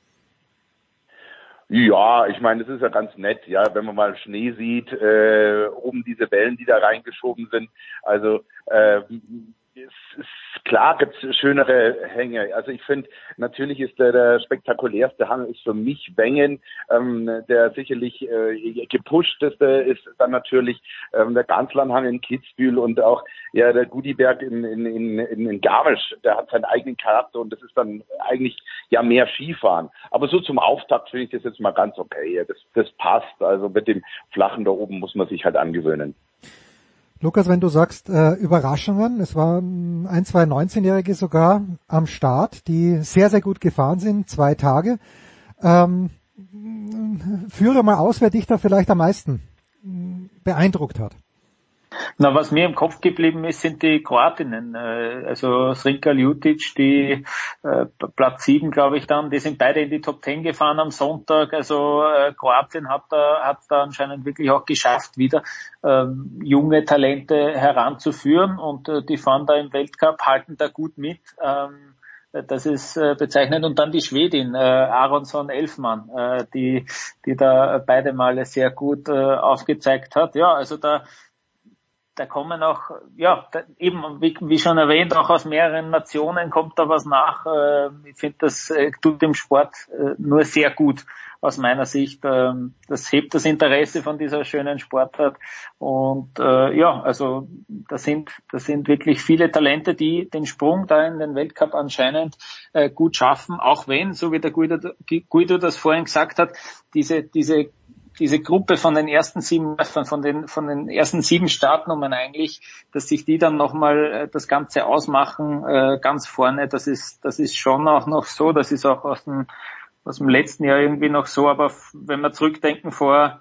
S3: Ja, ich meine, das ist ja ganz nett, ja, wenn man mal Schnee sieht, oben diese Wellen, die da reingeschoben sind. Also es ist klar, gibt's schönere Hänge. Also ich finde, natürlich ist der spektakulärste Hang ist für mich Wengen. Der sicherlich gepushteste ist dann natürlich der Ganslandhang in Kitzbühel und auch ja der Gudiberg in Garmisch. Der hat seinen eigenen Charakter und das ist dann eigentlich ja mehr Skifahren. Aber so zum Auftakt finde ich das jetzt mal ganz okay. Das passt. Also mit dem Flachen da oben muss man sich halt angewöhnen.
S6: Lukas, wenn du sagst Überraschungen, es waren 1, 2 19-Jährige sogar am Start, die sehr, sehr gut gefahren sind, 2 Tage. Führe mal aus, wer dich da vielleicht am meisten beeindruckt hat.
S23: Na, was mir im Kopf geblieben ist, sind die Kroatinnen. Also Srinka Ljutic, die Platz 7, glaube ich dann, die sind beide in die Top 10 gefahren am Sonntag. Also Kroatien hat da anscheinend wirklich auch geschafft, wieder junge Talente heranzuführen und die fahren da im Weltcup, halten da gut mit. Das ist bezeichnend. Und dann die Schwedin, Aronsson Elfmann, die da beide Male sehr gut aufgezeigt hat. Ja, also da kommen auch, ja, eben, wie schon erwähnt, auch aus mehreren Nationen kommt da was nach. Ich finde, das tut dem Sport nur sehr gut aus meiner Sicht. Das hebt das Interesse von dieser schönen Sportart. Und ja, also das sind wirklich viele Talente, die den Sprung da in den Weltcup anscheinend gut schaffen, auch wenn, so wie der Guido das vorhin gesagt hat, diese Gruppe von den ersten 7, von den ersten 7 Startnummern eigentlich, dass sich die dann nochmal das Ganze ausmachen, ganz vorne, das ist schon auch noch so, das ist auch aus dem letzten Jahr irgendwie noch so, aber wenn wir zurückdenken, vor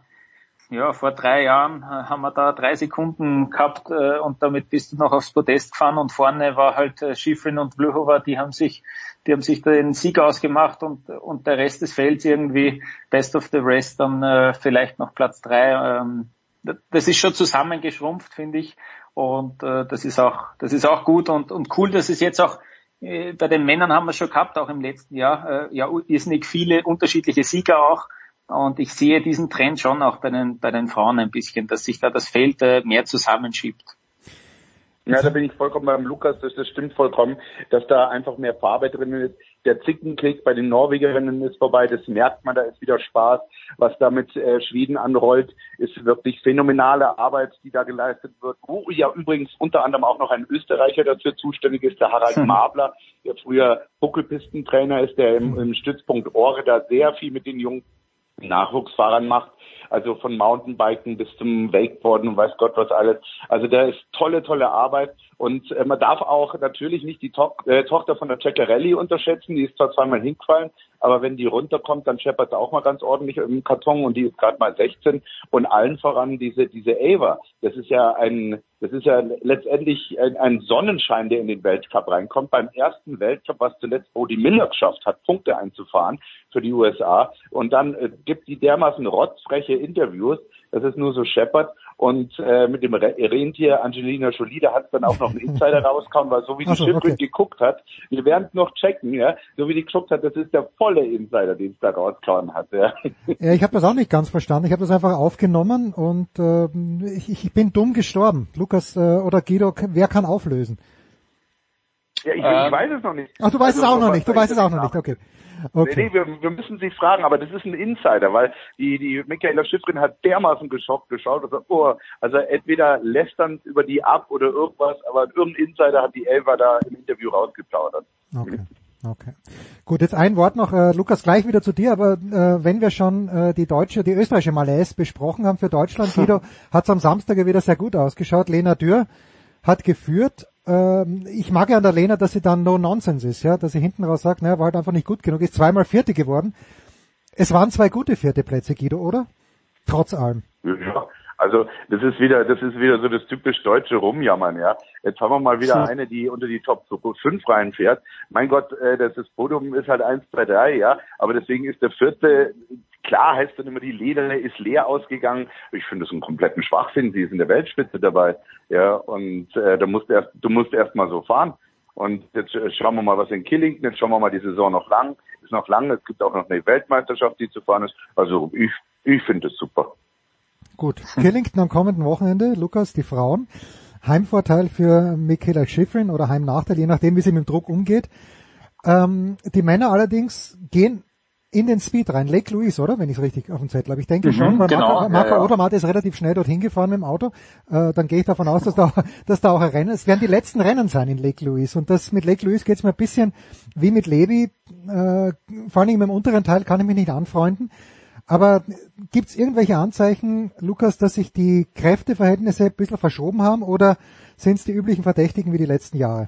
S23: 3 Jahren haben wir da 3 Sekunden gehabt und damit bist du noch aufs Podest gefahren und vorne war halt Schifrin und Vlhova, die haben sich den Sieg ausgemacht und der Rest des Felds irgendwie best of the rest dann vielleicht noch Platz 3. Das ist schon zusammengeschrumpft, finde ich, und das ist auch gut und cool, dass es jetzt auch bei den Männern haben wir schon gehabt, auch im letzten Jahr, irrsinnig viele unterschiedliche Sieger auch. Und ich sehe diesen Trend schon auch bei den Frauen ein bisschen, dass sich da das Feld mehr zusammenschiebt.
S3: Ja, da bin ich vollkommen beim Lukas, das stimmt vollkommen, dass da einfach mehr Farbe drin ist. Der Zickenkrieg bei den Norwegerinnen ist vorbei, das merkt man, da ist wieder Spaß. Was da mit Schweden anrollt, ist wirklich phänomenale Arbeit, die da geleistet wird. Wo ja übrigens unter anderem auch noch ein Österreicher dafür zuständig ist, der Harald Mabler, der früher Buckelpistentrainer ist, der im Stützpunkt Ohre da sehr viel mit den jungen Nachwuchsfahrern macht, also von Mountainbiken bis zum Wakeboarden und weiß Gott was alles. Also da ist tolle Arbeit und man darf auch natürlich nicht die Tochter von der Ceccarelli unterschätzen, die ist zwar zweimal hingefallen, aber wenn die runterkommt, dann scheppert sie auch mal ganz ordentlich im Karton und die ist gerade mal 16 und allen voran diese Ava, das ist ja letztendlich ein Sonnenschein, der in den Weltcup reinkommt. Beim ersten Weltcup, was zuletzt Bode Miller geschafft hat, Punkte einzufahren für die USA. Und dann gibt die dermaßen rotzfreche Interviews, dass es nur so scheppert. Und mit dem Rentier Angelina Jolie, da hat es dann auch noch einen Insider rausgekommen, weil so wie die Schifrin geguckt hat, wir werden es noch checken, ja, so wie die geguckt hat, das ist der volle Insider, den es da rausgehauen hat. Ja,
S6: ja, ich habe das auch nicht ganz verstanden. Ich habe das einfach aufgenommen und ich bin dumm gestorben. Lukas oder Guido, wer kann auflösen?
S3: Ja, ich weiß es noch nicht.
S6: Ach, du weißt es auch noch nicht. Du weißt es auch noch nicht. Okay.
S3: Nee, wir müssen sie fragen, aber das ist ein Insider, weil die Michaela Schifrin hat dermaßen geschockt geschaut und sagt, also entweder lästernd über die ab oder irgendwas, aber irgendein Insider hat die Elfer da im Interview rausgeplaudert.
S6: Okay. Gut, jetzt ein Wort noch, Lukas, gleich wieder zu dir, aber wenn wir schon die österreichische Malaise besprochen haben für Deutschland, Guido, hat es am Samstag wieder sehr gut ausgeschaut. Lena Dürr hat geführt. Ich mag ja an der Lena, dass sie dann no nonsense ist, ja, dass sie hinten raus sagt, naja, war halt einfach nicht gut genug, ist zweimal Vierte geworden. Es waren 2 gute 4. Plätze, Guido, oder? Trotz allem.
S3: Ja, also das ist wieder so das typisch deutsche Rumjammern, ja. Jetzt haben wir mal wieder eine, die unter die Top 5 reinfährt. Mein Gott, das Podium ist halt 1, 2, 3, ja, aber deswegen ist der 4. Klar heißt dann immer, die Leder ist leer ausgegangen. Ich finde das einen kompletten Schwachsinn. Sie ist in der Weltspitze dabei. Ja, und du musst erst mal so fahren. Und jetzt schauen wir mal, was in Killington, jetzt schauen wir mal die Saison noch lang. Ist noch lang, es gibt auch noch eine Weltmeisterschaft, die zu fahren ist. Also ich finde es super.
S6: Gut, Killington am kommenden Wochenende, Lukas, die Frauen. Heimvorteil für Michaela Schifrin oder Heimnachteil, je nachdem, wie sie mit dem Druck umgeht. Die Männer allerdings gehen in den Speed rein. Lake Louise, oder? Wenn ich es richtig auf dem Zettel habe. Ich denke schon, weil
S23: genau,
S6: Marco Odermatt ist relativ schnell dorthin gefahren mit dem Auto. Dann gehe ich davon aus, dass da auch ein Rennen, es werden die letzten Rennen sein in Lake Louise. Und das mit Lake Louise geht es mir ein bisschen wie mit Levi. Vor allem im unteren Teil kann ich mich nicht anfreunden. Aber gibt es irgendwelche Anzeichen, Lukas, dass sich die Kräfteverhältnisse ein bisschen verschoben haben, oder sind es die üblichen Verdächtigen wie die letzten Jahre?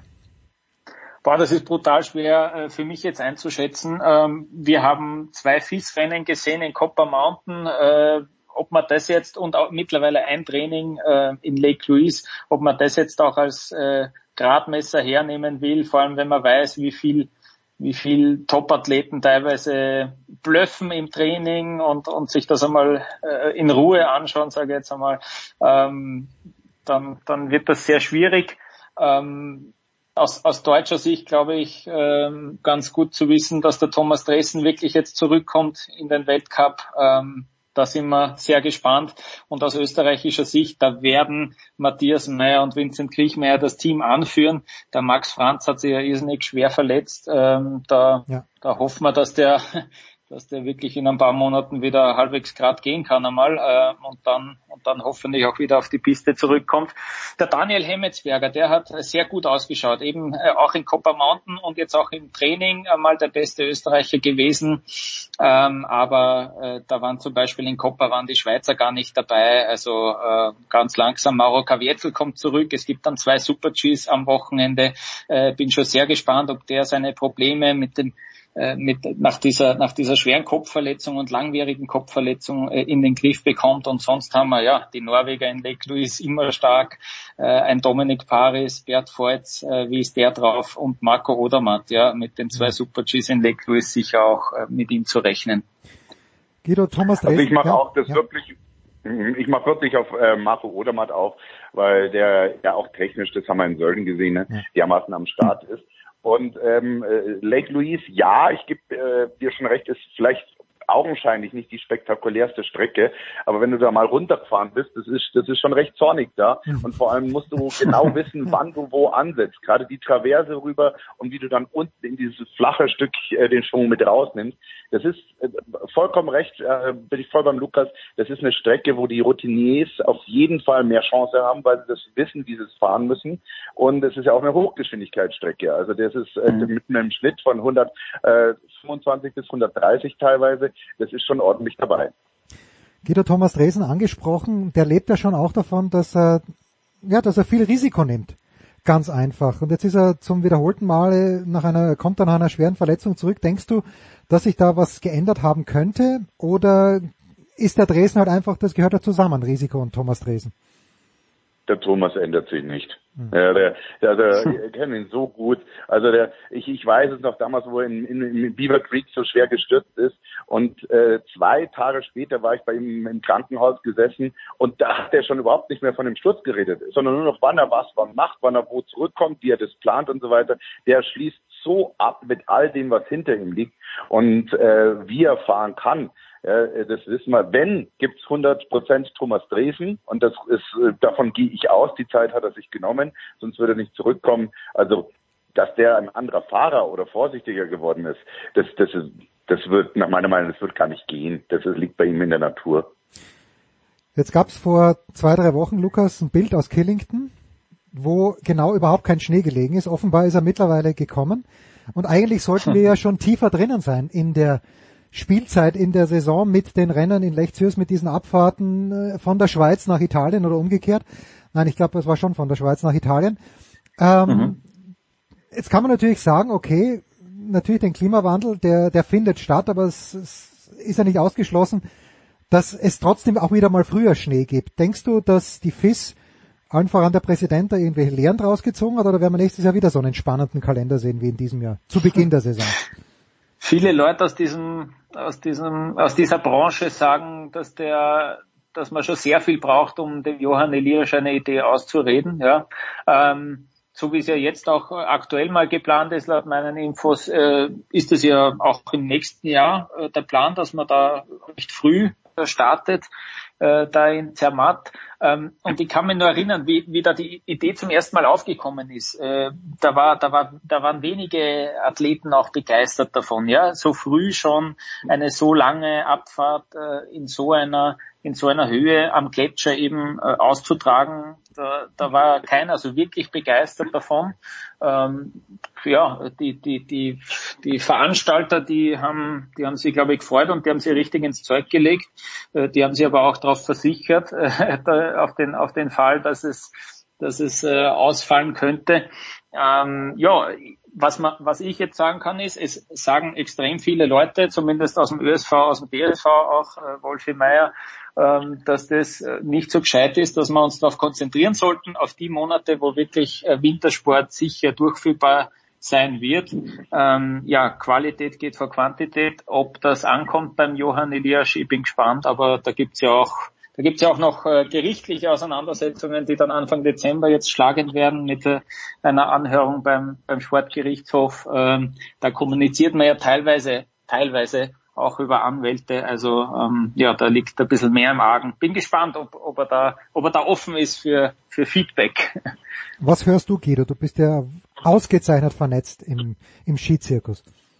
S23: Das ist brutal schwer für mich jetzt einzuschätzen. Wir haben 2 FIS-Rennen gesehen in Copper Mountain. Ob man das jetzt und auch mittlerweile ein Training in Lake Louise, ob man das jetzt auch als Gradmesser hernehmen will, vor allem wenn man weiß, wie viel Top-Athleten teilweise blöffen im Training und sich das einmal in Ruhe anschauen, sage ich jetzt einmal, dann wird das sehr schwierig. Aus deutscher Sicht glaube ich ganz gut zu wissen, dass der Thomas Dressen wirklich jetzt zurückkommt in den Weltcup. Da sind wir sehr gespannt. Und aus österreichischer Sicht, da werden Matthias Mayr und Vincent Kriechmayr das Team anführen. Der Max Franz hat sich ja irrsinnig schwer verletzt. Da hoffen wir, dass der wirklich in ein paar Monaten wieder halbwegs grad gehen kann einmal und dann hoffentlich auch wieder auf die Piste zurückkommt. Der Daniel Hemmetsberger, der hat sehr gut ausgeschaut, eben auch in Copper Mountain und jetzt auch im Training einmal der beste Österreicher gewesen, aber da waren zum Beispiel in Copper waren die Schweizer gar nicht dabei, also ganz langsam. Mauro Kavietzel kommt zurück, es gibt dann 2 Super-Gs am Wochenende, bin schon sehr gespannt, ob der seine Probleme nach dieser schweren Kopfverletzung und langwierigen Kopfverletzung in den Griff bekommt. Und sonst haben wir die Norweger in Lake Louise immer stark, ein Dominik Paris, Bert Voits, wie ist der drauf, und Marco Odermatt, mit den 2 Super-Gs in Lake Louise sicher auch mit ihm zu rechnen.
S6: Guido, Thomas Dressen.
S3: Also ich mache auch das wirklich, ich mache wirklich auf Marco Odermatt auf, weil der ja auch technisch, das haben wir in Sölden gesehen, ne, dermaßen am Start ist. Und Lake Louise, ja, ich gebe dir schon recht, ist vielleicht augenscheinlich nicht die spektakulärste Strecke, aber wenn du da mal runtergefahren bist, das ist schon recht zornig da, und vor allem musst du genau wissen, wann du wo ansetzt, gerade die Traverse rüber und wie du dann unten in dieses flache Stück den Schwung mit rausnimmst. Das ist vollkommen recht, bin ich voll beim Lukas, das ist eine Strecke, wo die Routiniers auf jeden Fall mehr Chance haben, weil sie das wissen, wie sie es fahren müssen, und es ist ja auch eine Hochgeschwindigkeitsstrecke, also das ist mit einem Schnitt von 125 bis 130 teilweise. Das ist schon ordentlich dabei.
S6: Guido, Thomas Dressen angesprochen, der lebt ja schon auch davon, dass er viel Risiko nimmt. Ganz einfach. Und jetzt ist er zum wiederholten Male kommt dann nach einer schweren Verletzung zurück. Denkst du, dass sich da was geändert haben könnte? Oder ist der Dressen halt einfach, das gehört ja zusammen, Risiko und Thomas Dressen?
S3: Der Thomas ändert sich nicht. Der kennt ihn so gut. Also ich weiß es noch damals, wo er in Beaver Creek so schwer gestürzt ist, und 2 Tage später war ich bei ihm im Krankenhaus gesessen, und da hat er schon überhaupt nicht mehr von dem Sturz geredet, sondern nur noch, wann er wann macht, wann er wo zurückkommt, wie er das plant und so weiter. Der schließt so ab mit all dem, was hinter ihm liegt, und wie er fahren kann. Das wissen wir. Wenn, gibt's 100% Thomas Dressen, und davon gehe ich aus. Die Zeit hat er sich genommen, sonst würde er nicht zurückkommen. Also dass der ein anderer Fahrer oder vorsichtiger geworden ist, das wird nach meiner Meinung, das wird gar nicht gehen. Das liegt bei ihm in der Natur.
S6: Jetzt gab es vor 2-3 Wochen, Lukas, ein Bild aus Killington, wo genau überhaupt kein Schnee gelegen ist. Offenbar ist er mittlerweile gekommen. Und eigentlich sollten wir ja schon tiefer drinnen sein in der Spielzeit, in der Saison mit den Rennen in Lech Zürs, mit diesen Abfahrten von der Schweiz nach Italien oder umgekehrt. Nein, ich glaube, es war schon von der Schweiz nach Italien. Jetzt kann man natürlich sagen, okay, natürlich den Klimawandel, der findet statt, aber es ist ja nicht ausgeschlossen, dass es trotzdem auch wieder mal früher Schnee gibt. Denkst du, dass die FIS, allen voran der Präsident, da irgendwelche Lehren draus gezogen hat, oder werden wir nächstes Jahr wieder so einen entspannenden Kalender sehen wie in diesem Jahr, zu Beginn der Saison?
S23: Viele Leute aus dieser Branche sagen, dass man schon sehr viel braucht, um dem Johann Eliasch eine Idee auszureden, ja. So wie es ja jetzt auch aktuell mal geplant ist, laut meinen Infos, ist es ja auch im nächsten Jahr der Plan, dass man da recht früh startet, da in Zermatt. Und ich kann mich nur erinnern, wie da die Idee zum ersten Mal aufgekommen ist. Da waren wenige Athleten auch begeistert davon, ja, so früh schon eine so lange Abfahrt in so einer Höhe am Gletscher eben auszutragen. Da war keiner so wirklich begeistert davon. Die Veranstalter, die haben sich, glaube ich, gefreut und die haben sich richtig ins Zeug gelegt. Die haben sich aber auch darauf versichert, auf den Fall, dass es ausfallen könnte. Was ich jetzt sagen kann, ist, es sagen extrem viele Leute, zumindest aus dem ÖSV, aus dem DSV auch, Wolfi Meier, dass das nicht so gescheit ist, dass wir uns darauf konzentrieren sollten, auf die Monate, wo wirklich Wintersport sicher durchführbar sein wird. Qualität geht vor Quantität. Ob das ankommt beim Johann Eliasch, ich bin gespannt, aber da gibt's ja auch noch gerichtliche Auseinandersetzungen, die dann Anfang Dezember jetzt schlagend werden mit einer Anhörung beim Sportgerichtshof. Da kommuniziert man ja teilweise auch über Anwälte. Also da liegt ein bisschen mehr im Argen. Bin gespannt, ob er da offen ist für Feedback.
S6: Was hörst du, Guido? Du bist ja ausgezeichnet vernetzt im Skizirkus.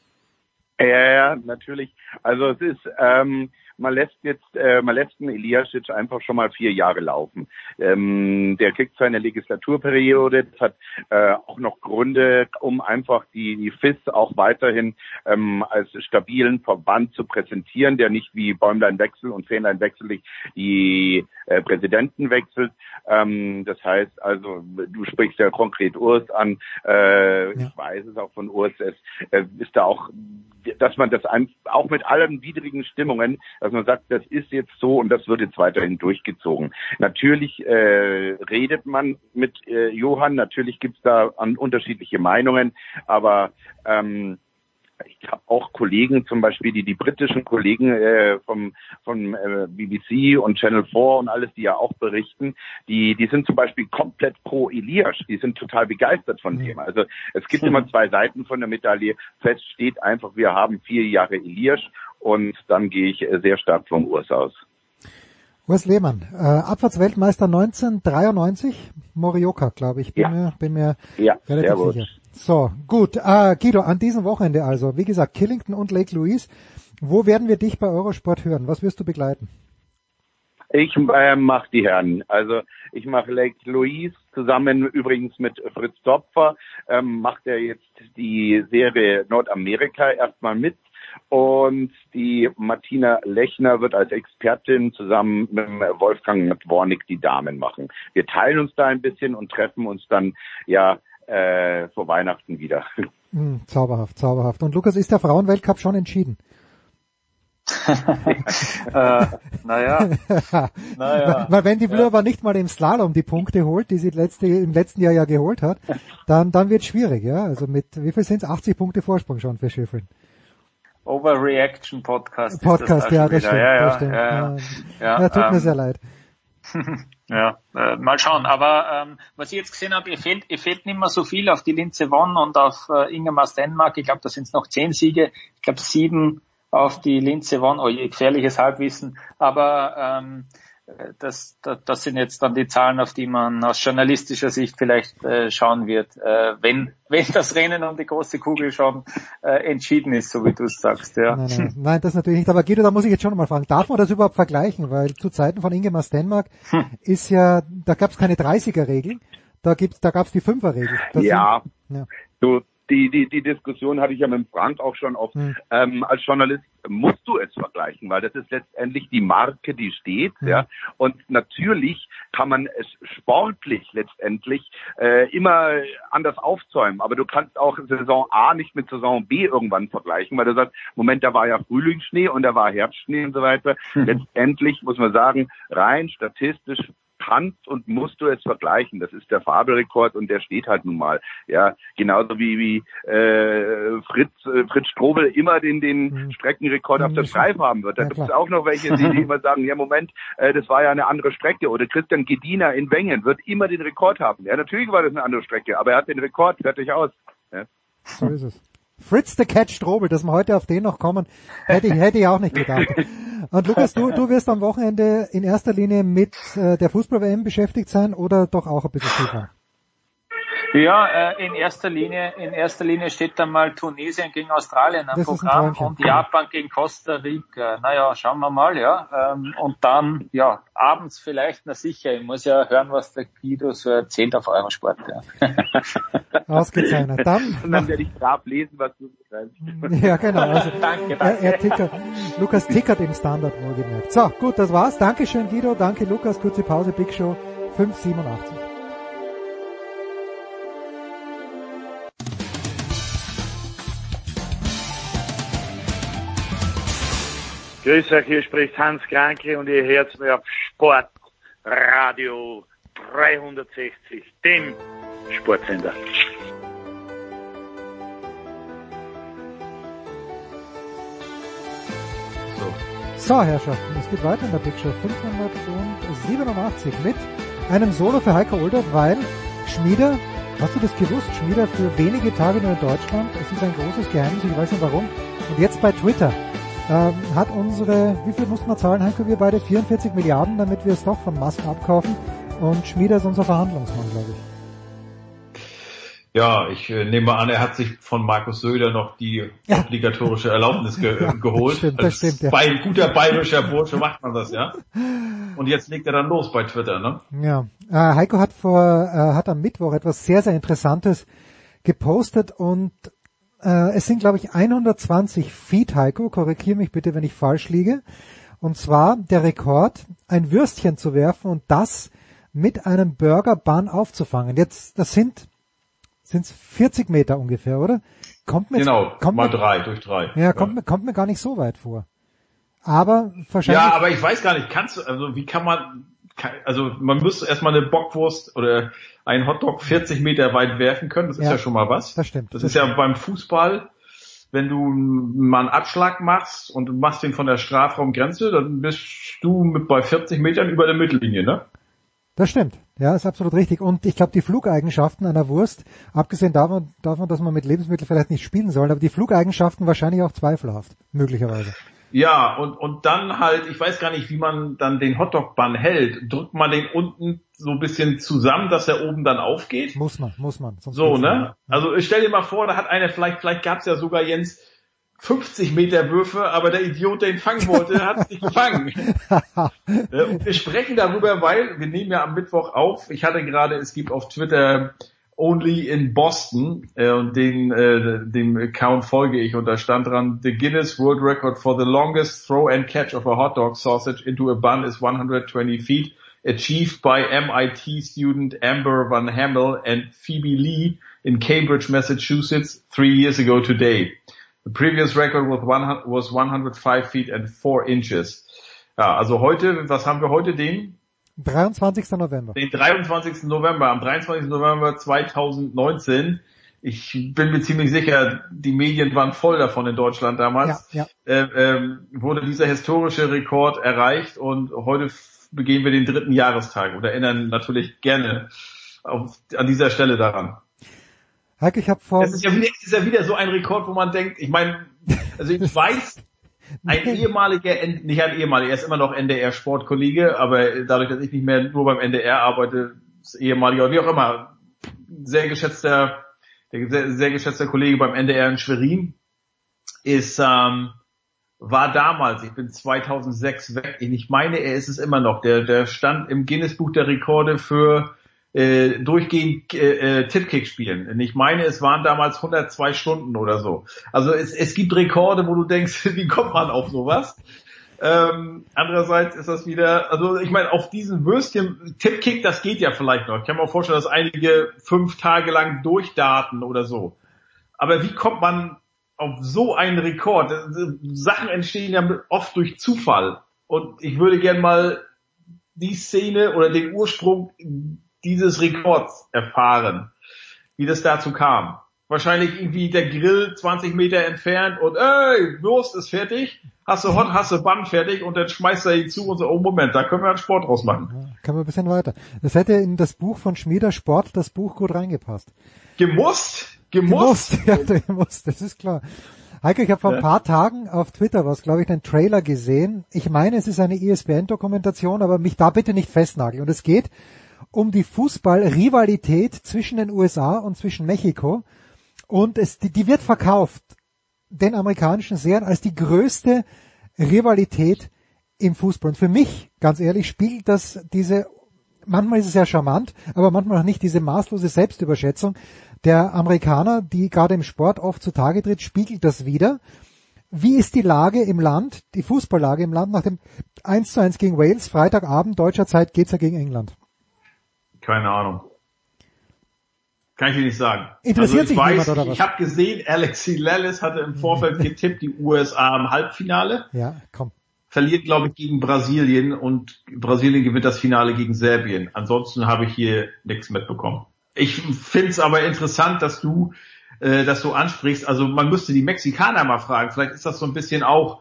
S3: Ja, natürlich. Also es ist man lässt den Eliašić einfach schon mal 4 Jahre laufen. Der kriegt seine Legislaturperiode, das hat auch noch Gründe, um einfach die FIS auch weiterhin als stabilen Verband zu präsentieren, der nicht wie Bäumlein-Wechsel und Fähnlein-Wechsel die Präsidenten wechselt. Das heißt also, du sprichst ja konkret Urs an, ich weiß es auch von Urs, es ist da auch, dass man das auch mit allen widrigen Stimmungen, dass man sagt, das ist jetzt so und das wird jetzt weiterhin durchgezogen. Natürlich redet man mit Johann, natürlich gibt's da unterschiedliche Meinungen, aber ich habe auch Kollegen, zum Beispiel die britischen Kollegen von BBC und Channel 4 und alles, die ja auch berichten, die sind zum Beispiel komplett pro Eliasch, die sind total begeistert von dem. Also es gibt immer 2 Seiten von der Medaille. Fest steht einfach, wir haben 4 Jahre Eliasch und dann gehe ich sehr stark vom Urs aus.
S6: Urs Lehmann, Abfahrtsweltmeister 1993, Morioka, glaube ich, bin mir relativ sicher. So, gut, Guido, an diesem Wochenende also, wie gesagt, Killington und Lake Louise, wo werden wir dich bei Eurosport hören? Was wirst du begleiten?
S3: Ich mache die Herren, also ich mache Lake Louise zusammen übrigens mit Fritz Topfer, macht er jetzt die Serie Nordamerika erstmal mit. Und die Martina Lechner wird als Expertin zusammen mit Wolfgang Dwornik die Damen machen. Wir teilen uns da ein bisschen und treffen uns dann vor Weihnachten wieder.
S6: Zauberhaft, zauberhaft. Und Lukas, ist der Frauenweltcup schon entschieden?
S23: Naja.
S6: Weil wenn die Blur aber nicht mal im Slalom die Punkte holt, die sie im letzten Jahr ja geholt hat, dann wird es schwierig, ja. Also mit, wie viel sind es? 80 Punkte Vorsprung schon für Schifrin.
S23: Overreaction Podcast.
S6: Das stimmt. Ja, tut mir sehr leid.
S23: Mal schauen. Aber was ich jetzt gesehen habe, ihr fehlt nicht mehr so viel auf die Lindsey Vonn und auf Ingemar Stenmark. Ich glaube, da sind es noch 10 Siege. Ich glaube 7 auf die Lindsey Vonn. Oh je, gefährliches Halbwissen. Aber das sind jetzt dann die Zahlen, auf die man aus journalistischer Sicht vielleicht schauen wird, wenn das Rennen um die große Kugel schon entschieden ist, so wie du es sagst. Ja.
S6: Nein, das natürlich nicht. Aber Guido, da muss ich jetzt schon mal fragen, darf man das überhaupt vergleichen? Weil zu Zeiten von Ingemar Stenmark ist ja, da gab es keine 30er-Regel, da gab es die 5er-Regel.
S3: Du, die Diskussion hatte ich ja mit Frank auch schon oft. Als Journalist musst du es vergleichen, weil das ist letztendlich die Marke, die steht. Ja. Und natürlich kann man es sportlich letztendlich immer anders aufzäumen. Aber du kannst auch Saison A nicht mit Saison B irgendwann vergleichen, weil du sagst, Moment, da war ja Frühlingsschnee und da war Herbstschnee und so weiter. Letztendlich muss man sagen, rein statistisch kannst und musst du es vergleichen. Das ist der Fabelrekord und der steht halt nun mal. Ja, genauso wie Fritz Strobel immer den Streckenrekord auf der Streif haben wird. Da gibt es auch noch welche, die immer sagen, ja Moment, das war ja eine andere Strecke. Oder Christian Gedina in Wengen wird immer den Rekord haben. Ja, natürlich war das eine andere Strecke, aber er hat den Rekord, fertig aus. Ja.
S6: So ist es. Fritz the Cat Strobel, dass wir heute auf den noch kommen, hätte ich auch nicht gedacht. Und Lukas, du wirst am Wochenende in erster Linie mit der Fußball-WM beschäftigt sein oder doch auch ein bisschen Skifahren?
S23: Ja, in erster Linie steht dann mal Tunesien gegen Australien am Programm und Japan gegen Costa Rica. Naja, schauen wir mal, ja. Und dann, ja, abends vielleicht, na sicher, ich muss ja hören, was der Guido so erzählt auf Eurosport, ja.
S6: Ausgezeichnet.
S3: Und dann werde ich brav lesen, was du schreibst.
S6: Ja, genau. Also,
S23: danke.
S6: Lukas tickert im Standard wohlgemerkt. So, gut, das war's. Dankeschön, Guido. Danke, Lukas. Kurze Pause, Big Show 587.
S2: Grüß euch, hier spricht Hans Kranke und ihr hört mir auf Sportradio 360, dem Sportsender.
S6: So, Herrschaften, es geht weiter in der Big Show 587 mit einem Solo für Heiko Older, weil Schmieder, hast du das gewusst, Schmieder für wenige Tage nur in Deutschland, es ist ein großes Geheimnis, ich weiß nicht warum, und jetzt bei Twitter hat wie viel mussten wir zahlen, Heiko, wir beide? 44 Milliarden, damit wir es doch von Musk abkaufen, und Schmieder ist unser Verhandlungsmann, glaube ich.
S4: Ja, ich nehme an, er hat sich von Markus Söder noch die obligatorische Erlaubnis geholt.
S6: Das stimmt, ja.
S4: Bei guter bayerischer Bursche macht man das, ja. Und jetzt legt er dann los bei Twitter, ne?
S6: Ja, Heiko hat am Mittwoch etwas sehr, sehr Interessantes gepostet und es sind, glaube ich, 120 Feet, Heiko, korrigiere mich bitte, wenn ich falsch liege. Und zwar der Rekord, ein Würstchen zu werfen und das mit einem Burger Bun aufzufangen. Jetzt, das sind's 40 Meter ungefähr, oder?
S4: Mal 3 durch 3.
S6: Ja, kommt mir gar nicht so weit vor. Aber wahrscheinlich.
S4: Ja, aber ich weiß gar nicht, man müsste erstmal eine Bockwurst oder einen Hotdog 40 Meter weit werfen können, das ist ja schon mal was.
S6: Das stimmt.
S4: Das ist ja beim Fußball, wenn du mal einen Abschlag machst und du machst den von der Strafraumgrenze, dann bist du bei 40 Metern über der Mittellinie, ne?
S6: Das stimmt. Ja, ist absolut richtig. Und ich glaube, die Flugeigenschaften einer Wurst, abgesehen davon, dass man mit Lebensmitteln vielleicht nicht spielen soll, aber die Flugeigenschaften wahrscheinlich auch zweifelhaft, möglicherweise.
S4: Ja, und dann halt, ich weiß gar nicht, wie man dann den Hotdog-Bun hält. Drückt man den unten so ein bisschen zusammen, dass er oben dann aufgeht?
S6: Muss man.
S4: So, ne? Also stell dir mal vor, da hat einer, vielleicht gab's ja sogar, Jens, 50 Meter Würfe, aber der Idiot, der ihn fangen wollte, hat es nicht gefangen. Und wir sprechen darüber, weil wir nehmen ja am Mittwoch auf. Ich hatte gerade, es gibt auf Twitter Only in Boston und dem Account folge ich und da stand dran: The Guinness World Record for the longest throw and catch of a hot dog sausage into a bun is 120 feet, achieved by MIT student Amber Van Hammel and Phoebe Lee in Cambridge, Massachusetts 3 years ago today. The previous record was 105 feet and 4 inches. Ja, also heute, was haben wir heute, den
S6: 23. November.
S4: Den 23. November, am 23. November 2019. Ich bin mir ziemlich sicher, die Medien waren voll davon in Deutschland damals.
S6: Ja.
S4: Wurde dieser historische Rekord erreicht und heute begehen wir den 3. Jahrestag und erinnern natürlich gerne an dieser Stelle daran.
S6: Heike, ich habe
S4: Es ist ja wieder so ein Rekord, wo man denkt, ich meine, also ich weiß, er ist immer noch NDR-Sportkollege, aber dadurch, dass ich nicht mehr nur beim NDR arbeite, ist ehemaliger, wie auch immer, sehr geschätzter Kollege beim NDR in Schwerin, war damals, ich bin 2006 weg, ich meine, er ist es immer noch, der stand im Guinness-Buch der Rekorde für durchgehend Tipkick spielen. Und ich meine, es waren damals 102 Stunden oder so. Also es gibt Rekorde, wo du denkst, wie kommt man auf sowas? Andererseits ist das wieder, also ich meine, auf diesen Würstchen, Tipkick, das geht ja vielleicht noch. Ich kann mir auch vorstellen, dass einige 5 Tage lang durchdaten oder so. Aber wie kommt man auf so einen Rekord? Sachen entstehen ja oft durch Zufall. Und ich würde gern mal die Szene oder den Ursprung dieses Rekords erfahren, wie das dazu kam. Wahrscheinlich irgendwie der Grill 20 Meter entfernt und Wurst ist fertig, hast du Band fertig und dann schmeißt er ihn zu und so, oh Moment, da können wir einen Sport draus machen.
S6: Ja, können wir ein bisschen weiter. Das hätte in das Buch von Schmieder Sport, das Buch gut reingepasst.
S4: Gemusst,
S6: ja, gemusst, das ist klar. Heiko, ich habe vor ein paar Tagen auf Twitter glaube ich, einen Trailer gesehen. Ich meine, es ist eine ESPN-Dokumentation, aber mich da bitte nicht festnageln. Und es geht um die Fußball-Rivalität zwischen den USA und zwischen Mexiko. Und die wird verkauft den amerikanischen Sehern als die größte Rivalität im Fußball. Und für mich, ganz ehrlich, spiegelt das manchmal ist es ja charmant, aber manchmal auch nicht, diese maßlose Selbstüberschätzung der Amerikaner, die gerade im Sport oft zutage tritt, spiegelt das wider. Wie ist die Lage im Land, die Fußballlage im Land nach dem 1:1 gegen Wales, Freitagabend deutscher Zeit geht's ja gegen England?
S4: Keine Ahnung. Kann ich dir nicht sagen.
S6: Interessiert sich niemand, oder was?
S4: Ich habe gesehen, Alexi Lalas hatte im Vorfeld getippt, die USA im Halbfinale.
S6: Ja, komm.
S4: Verliert, glaube ich, gegen Brasilien und Brasilien gewinnt das Finale gegen Serbien. Ansonsten habe ich hier nichts mitbekommen. Ich finde es aber interessant, dass du ansprichst. Also man müsste die Mexikaner mal fragen. Vielleicht ist das so ein bisschen auch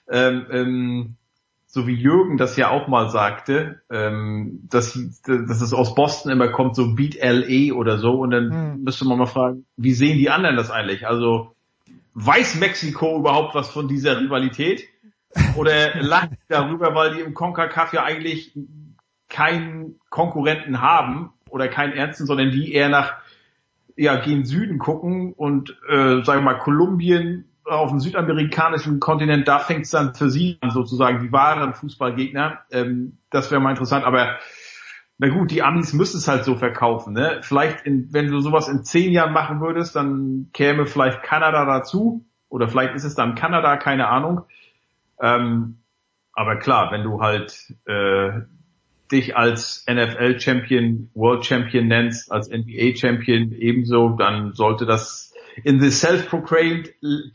S4: so wie Jürgen das ja auch mal sagte, dass es aus Boston immer kommt, so Beat LA oder so, und dann müsste man mal fragen, wie sehen die anderen das eigentlich? Also weiß Mexiko überhaupt was von dieser Rivalität? Oder lacht darüber, weil die im CONCACAF ja eigentlich keinen Konkurrenten haben oder keinen ernsten, sondern die eher gen Süden gucken und sagen wir mal Kolumbien auf dem südamerikanischen Kontinent, da fängt es dann für sie an, sozusagen die wahren Fußballgegner. Das wäre mal interessant, aber na gut, die Amis müssen es halt so verkaufen, ne? Vielleicht, wenn du sowas in 10 Jahren machen würdest, dann käme vielleicht Kanada dazu, oder vielleicht ist es dann Kanada, keine Ahnung. Aber klar, wenn du halt dich als NFL-Champion, World-Champion nennst, als NBA-Champion ebenso, dann sollte das in the self-proclaimed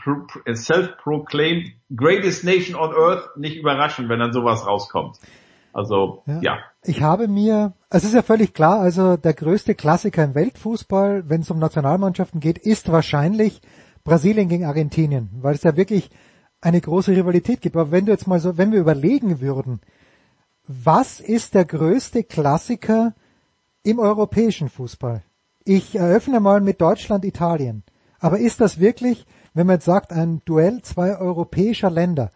S4: greatest nation on earth nicht überraschen, wenn dann sowas rauskommt. Also, ja.
S6: Ich habe mir, es ist ja völlig klar, also der größte Klassiker im Weltfußball, wenn es um Nationalmannschaften geht, ist wahrscheinlich Brasilien gegen Argentinien, weil es ja wirklich eine große Rivalität gibt. Aber wenn wir überlegen würden, was ist der größte Klassiker im europäischen Fußball? Ich eröffne mal mit Deutschland, Italien. Aber ist das wirklich, wenn man jetzt sagt, ein Duell 2 europäischer Länder,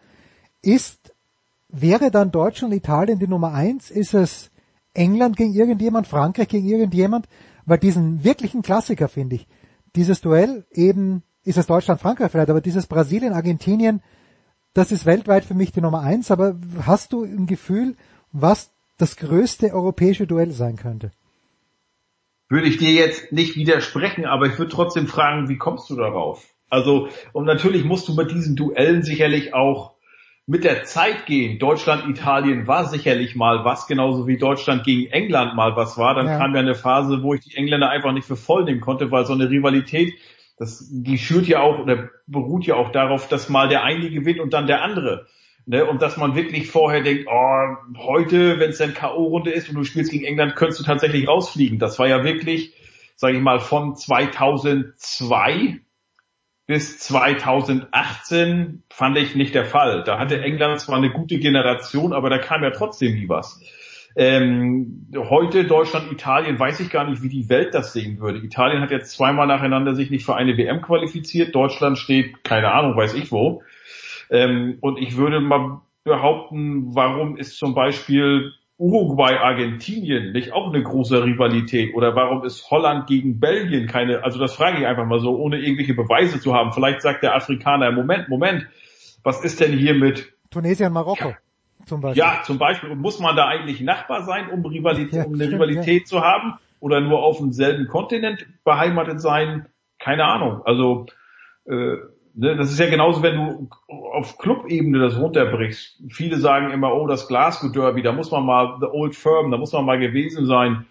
S6: wäre dann Deutschland und Italien die Nummer 1? Ist es England gegen irgendjemand, Frankreich gegen irgendjemand? Weil diesen wirklichen Klassiker, finde ich, dieses Duell eben, ist es Deutschland-Frankreich vielleicht, aber dieses Brasilien-Argentinien, das ist weltweit für mich die Nummer 1. Aber hast du ein Gefühl, was das größte europäische Duell sein könnte?
S4: Würde ich dir jetzt nicht widersprechen, aber ich würde trotzdem fragen, wie kommst du darauf? Also, und natürlich musst du mit diesen Duellen sicherlich auch mit der Zeit gehen. Deutschland, Italien war sicherlich mal was, genauso wie Deutschland gegen England mal was war. Dann kam ja eine Phase, wo ich die Engländer einfach nicht für voll nehmen konnte, weil so eine Rivalität, die schürt ja auch oder beruht ja auch darauf, dass mal der eine gewinnt und dann der andere. Ne, und dass man wirklich vorher denkt, heute, wenn es dann K.O.-Runde ist und du spielst gegen England, könntest du tatsächlich rausfliegen. Das war ja wirklich, sage ich mal, von 2002 bis 2018 fand ich nicht der Fall. Da hatte England zwar eine gute Generation, aber da kam ja trotzdem nie was. Heute Deutschland, Italien, weiß ich gar nicht, wie die Welt das sehen würde. Italien hat jetzt 2-mal nacheinander sich nicht für eine WM qualifiziert. Deutschland steht, keine Ahnung, weiß ich wo. Und ich würde mal behaupten, warum ist zum Beispiel Uruguay-Argentinien nicht auch eine große Rivalität? Oder warum ist Holland gegen Belgien keine, also das frage ich einfach mal so, ohne irgendwelche Beweise zu haben. Vielleicht sagt der Afrikaner, Moment, was ist denn hier mit
S6: Tunesien, Marokko zum Beispiel?
S4: Ja, zum Beispiel. Und muss man da eigentlich Nachbar sein, um eine Rivalität zu haben? Oder nur auf demselben Kontinent beheimatet sein? Keine Ahnung. Also das ist ja genauso, wenn du auf Clubebene das runterbrichst. Viele sagen immer, oh, das Glasgow Derby, da muss man mal, the Old Firm, da muss man mal gewesen sein.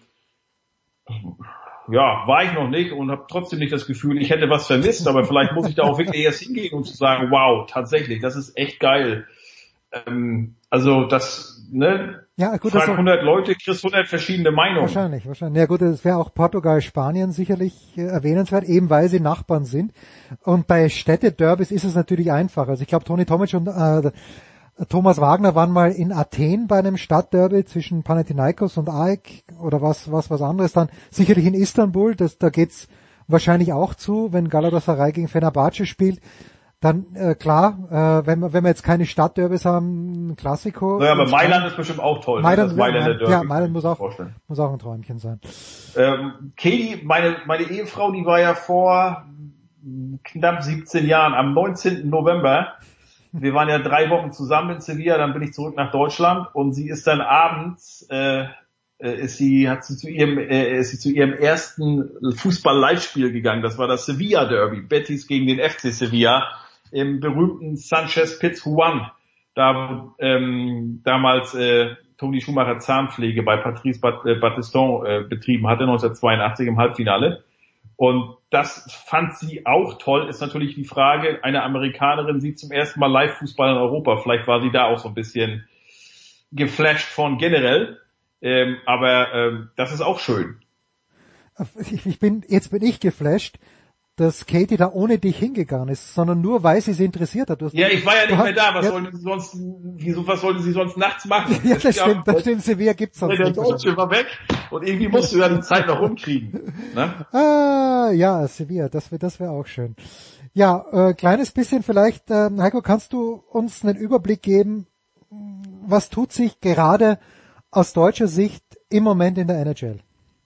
S4: Ja, war ich noch nicht und habe trotzdem nicht das Gefühl, ich hätte was vermisst, aber vielleicht muss ich da auch wirklich erst hingehen, um zu sagen, wow, tatsächlich, das ist echt geil. Also das, ne?
S6: Ja, gut,
S4: frag 100 Leute, kriegst 100 verschiedene Meinungen.
S6: Wahrscheinlich. Ja gut, das wäre auch Portugal, Spanien sicherlich erwähnenswert, eben weil sie Nachbarn sind. Und bei Städtederbys ist es natürlich einfach. Also ich glaube, Toni Tomic und Thomas Wagner waren mal in Athen bei einem Stadtderby zwischen Panathinaikos und AEK oder was anderes. Dann sicherlich in Istanbul, da geht's wahrscheinlich auch zu, wenn Galatasaray gegen Fenerbahce spielt. Dann klar, wenn wir jetzt keine Stadtderbys haben, ein Klassiko.
S4: Ja, aber Mailand ist bestimmt auch toll.
S6: Mailand muss auch ein Träumchen sein.
S4: Katie, meine Ehefrau, die war ja vor knapp 17 Jahren, am 19. November. Wir waren ja 3 Wochen zusammen in Sevilla, dann bin ich zurück nach Deutschland und sie ist dann abends, ist sie zu ihrem ersten Fußball-Live-Spiel gegangen. Das war das Sevilla Derby, Betis gegen den FC Sevilla im berühmten Sanchez-Pizjuan, da damals Toni Schumacher Zahnpflege bei Patrice Battiston betrieben hatte, 1982 im Halbfinale. Und das fand sie auch toll. Ist natürlich die Frage, eine Amerikanerin sieht zum ersten Mal Live-Fußball in Europa. Vielleicht war sie da auch so ein bisschen geflasht von generell. Aber das ist auch schön.
S6: Jetzt bin ich geflasht, dass Katie da ohne dich hingegangen ist, sondern nur weil sie es interessiert hat.
S4: Ja, ich war ja nicht mehr da. Was sollte sie sonst nachts machen?
S6: Ja, das stimmt. Sevilla gibt's sonst
S4: nicht. Der Deutsche war weg und irgendwie musst du ja die Zeit noch rumkriegen. Ne?
S6: Ja, Sevilla, das wäre auch schön. Ja, kleines bisschen vielleicht, Heiko, kannst du uns einen Überblick geben, was tut sich gerade aus deutscher Sicht im Moment in der NHL?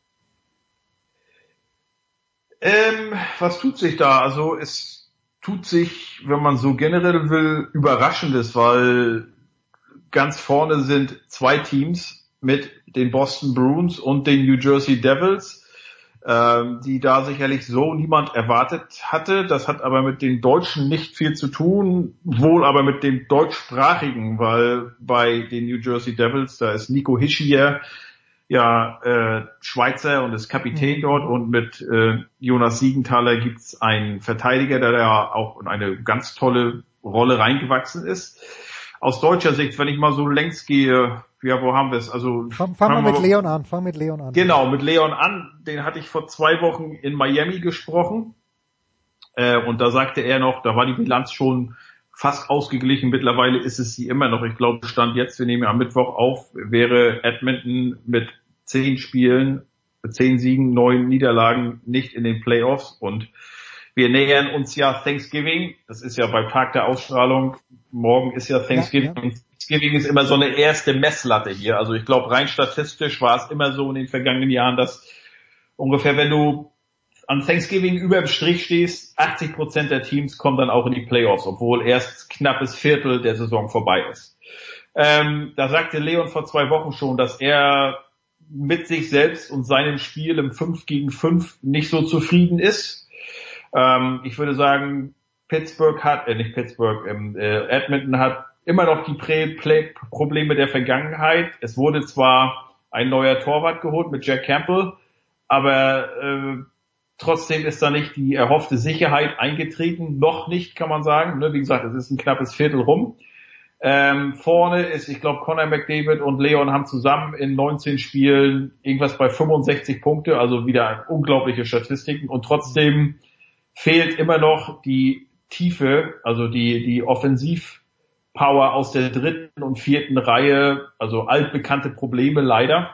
S4: Was tut sich da? Also es tut sich, wenn man so generell will, Überraschendes, weil ganz vorne sind 2 Teams mit den Boston Bruins und den New Jersey Devils, die da sicherlich so niemand erwartet hatte. Das hat aber mit den Deutschen nicht viel zu tun, wohl aber mit dem Deutschsprachigen, weil bei den New Jersey Devils, da ist Nico Hischier, Schweizer und ist Kapitän dort, und mit Jonas Siegenthaler gibt's einen Verteidiger, der da auch in eine ganz tolle Rolle reingewachsen ist. Aus deutscher Sicht, wenn ich mal so längs gehe, ja, wo haben wir es? Also
S6: Fangen wir mit Leon an.
S4: Genau, mit Leon an. Den hatte ich vor 2 Wochen in Miami gesprochen. Und da sagte er noch, da war die Bilanz schon fast ausgeglichen. Mittlerweile ist es sie immer noch. Ich glaube, Stand jetzt, wir nehmen am Mittwoch auf, wäre Edmonton mit 10 Spielen, 10 Siegen, 9 Niederlagen nicht in den Playoffs. Und wir nähern uns ja Thanksgiving. Das ist ja beim Tag der Ausstrahlung. Morgen ist ja Thanksgiving. Ja. Thanksgiving ist immer so eine erste Messlatte hier. Also ich glaube, rein statistisch war es immer so in den vergangenen Jahren, dass ungefähr, wenn du an Thanksgiving über dem Strich stehst, 80% der Teams kommen dann auch in die Playoffs, obwohl erst knappes Viertel der Saison vorbei ist. Da sagte Leon vor 2 Wochen schon, dass er mit sich selbst und seinem Spiel im 5 gegen 5 nicht so zufrieden ist. Ich würde sagen, Edmonton hat immer noch die Probleme der Vergangenheit. Es wurde zwar ein neuer Torwart geholt mit Jack Campbell, aber trotzdem ist da nicht die erhoffte Sicherheit eingetreten. Noch nicht, kann man sagen. Wie gesagt, es ist ein knappes Viertel rum. Vorne ist, ich glaube, Connor McDavid und Leon haben zusammen in 19 Spielen irgendwas bei 65 Punkte, also wieder unglaubliche Statistiken. Und trotzdem fehlt immer noch die Tiefe, also die Offensivpower aus der 3. und 4. Reihe, also altbekannte Probleme leider.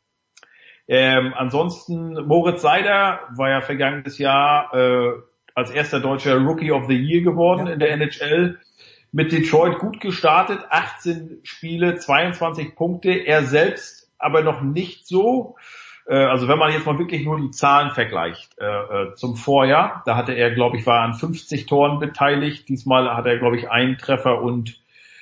S4: Ansonsten Moritz Seider war ja vergangenes Jahr als erster deutscher Rookie of the Year geworden in der NHL. mit Detroit gut gestartet, 18 Spiele, 22 Punkte, er selbst aber noch nicht so. Also wenn man jetzt mal wirklich nur die Zahlen vergleicht zum Vorjahr, da hatte er, glaube ich, war an 50 Toren beteiligt. Diesmal hat er, glaube ich, einen Treffer und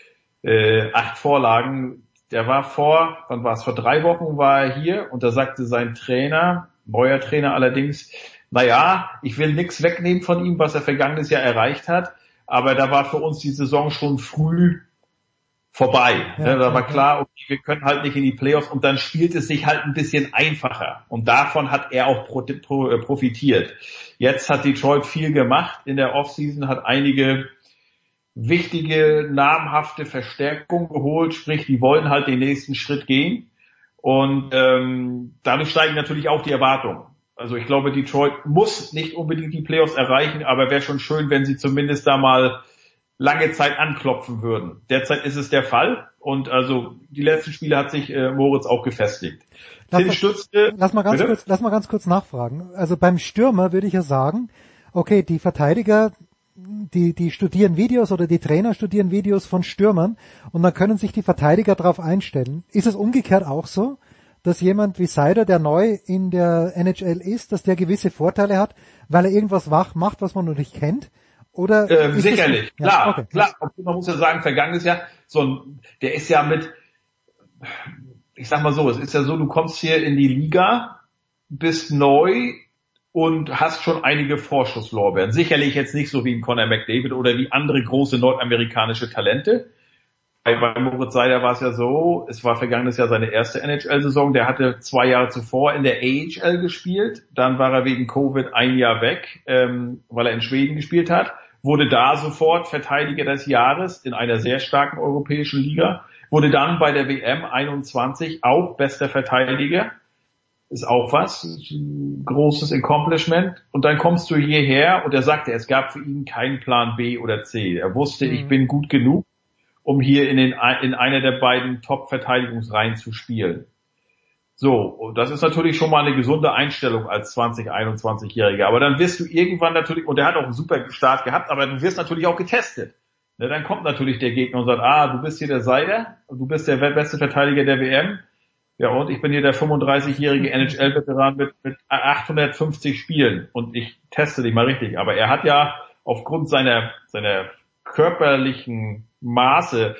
S4: 8 Vorlagen. Der war vor 3 Wochen war er hier und da sagte sein Trainer, neuer Trainer allerdings, naja, ich will nichts wegnehmen von ihm, was er vergangenes Jahr erreicht hat, aber da war für uns die Saison schon früh vorbei. Ja, da war klar, okay, wir können halt nicht in die Playoffs und dann spielt es sich halt ein bisschen einfacher. Und davon hat er auch profitiert. Jetzt hat Detroit viel gemacht in der Offseason, hat einige wichtige, namhafte Verstärkungen geholt, sprich, die wollen halt den nächsten Schritt gehen. Und dadurch steigen natürlich auch die Erwartungen. Also ich glaube, Detroit muss nicht unbedingt die Playoffs erreichen, aber wäre schon schön, wenn sie zumindest da mal lange Zeit anklopfen würden. Derzeit ist es der Fall und also die letzten Spiele hat sich Moritz auch gefestigt.
S6: Lass mal ganz kurz nachfragen. Also beim Stürmer würde ich ja sagen, okay, die Verteidiger, die studieren Videos oder die Trainer studieren Videos von Stürmern und dann können sich die Verteidiger darauf einstellen. Ist es umgekehrt auch so, dass jemand wie Seider, der neu in der NHL ist, dass der gewisse Vorteile hat, weil er irgendwas macht, was man noch nicht kennt? Oder
S4: sicherlich, klar. Man muss ja sagen, vergangenes Jahr, der ist ja mit, ich sag mal so, es ist ja so, du kommst hier in die Liga, bist neu und hast schon einige Vorschusslorbeeren. Sicherlich jetzt nicht so wie ein Connor McDavid oder wie andere große nordamerikanische Talente. Bei Moritz Seider war es ja so, es war vergangenes Jahr seine erste NHL-Saison, der hatte 2 Jahre zuvor in der AHL gespielt, dann war er wegen Covid 1 Jahr weg, weil er in Schweden gespielt hat, wurde da sofort Verteidiger des Jahres in einer sehr starken europäischen Liga, wurde dann bei der WM 21 auch bester Verteidiger, ist auch was, ein großes Accomplishment, und dann kommst du hierher und er sagte, es gab für ihn keinen Plan B oder C, er wusste, ich bin gut genug, um hier in einer der beiden Top-Verteidigungsreihen zu spielen. So, und das ist natürlich schon mal eine gesunde Einstellung als 20-21-Jähriger. Aber dann wirst du irgendwann natürlich, und er hat auch einen super Start gehabt, aber du wirst natürlich auch getestet. Ne, dann kommt natürlich der Gegner und sagt, du bist hier der Seider, du bist der beste Verteidiger der WM. Ja, und ich bin hier der 35-jährige NHL-Veteran mit 850 Spielen und ich teste dich mal richtig. Aber er hat ja aufgrund seiner körperlichen Maße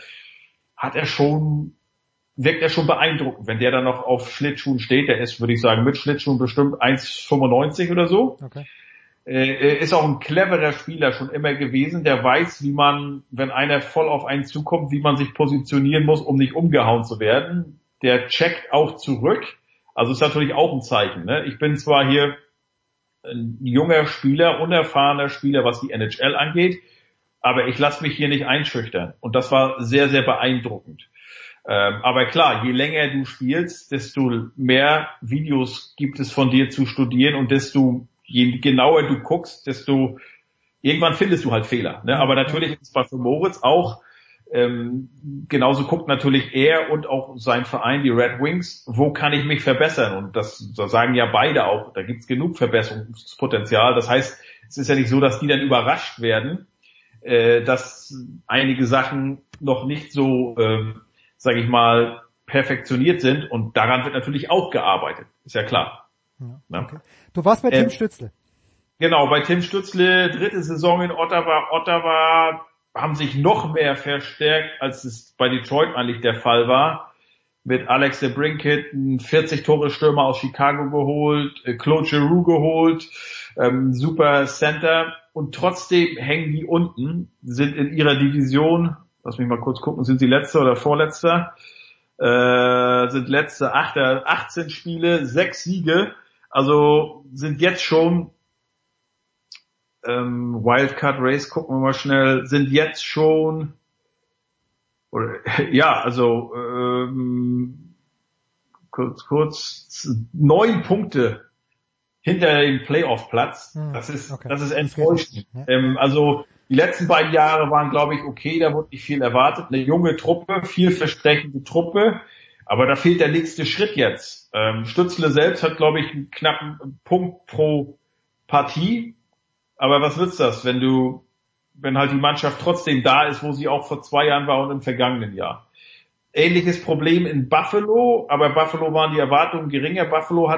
S4: wirkt er schon beeindruckend, wenn der dann noch auf Schlittschuhen steht. Der ist, würde ich sagen, mit Schlittschuhen bestimmt 1,95 oder so. Okay. Ist auch ein cleverer Spieler schon immer gewesen, der weiß, wie man, wenn einer voll auf einen zukommt, wie man sich positionieren muss, um nicht umgehauen zu werden. Der checkt auch zurück. Also ist natürlich auch ein Zeichen. Ne? Ich bin zwar hier ein junger Spieler, unerfahrener Spieler, was die NHL angeht, aber ich lasse mich hier nicht einschüchtern. Und das war sehr, sehr beeindruckend. Aber klar, je länger du spielst, desto mehr Videos gibt es von dir zu studieren und je genauer du guckst, desto irgendwann findest du halt Fehler. Ne? Aber natürlich ist es bei Moritz auch, genauso guckt natürlich er und auch sein Verein, die Red Wings, wo kann ich mich verbessern? Und das sagen ja beide auch, da gibt es genug Verbesserungspotenzial. Das heißt, es ist ja nicht so, dass die dann überrascht werden, dass einige Sachen noch nicht so, sage ich mal, perfektioniert sind, und daran wird natürlich auch gearbeitet, ist ja klar. Ja, okay.
S6: Du warst bei Tim Stützle.
S4: Genau, bei Tim Stützle, 3. Saison in Ottawa. Ottawa haben sich noch mehr verstärkt, als es bei Detroit eigentlich der Fall war. Mit Alex DeBrincat, einen 40-Tore-Stürmer aus Chicago geholt, Claude Giroux geholt, super Center, und trotzdem hängen die unten, sind in ihrer Division, lass mich mal kurz gucken, sind sie letzter oder vorletzter? Sind letzte, 18 Spiele, 6 Siege, also sind jetzt schon Wildcard Race, gucken wir mal schnell, sind jetzt schon, kurz 9 Punkte hinter dem Playoff-Platz. Das ist enttäuschend. Also die letzten beiden Jahre waren, glaube ich, okay, da wurde nicht viel erwartet. Eine junge Truppe, vielversprechende Truppe, aber da fehlt der nächste Schritt jetzt. Stützle selbst hat, glaube ich, einen knappen Punkt pro Partie. Aber was wird's das, wenn du wenn halt die Mannschaft trotzdem da ist, wo sie auch vor 2 Jahren war und im vergangenen Jahr. Ähnliches Problem in Buffalo, aber Buffalo waren die Erwartungen geringer. Buffalo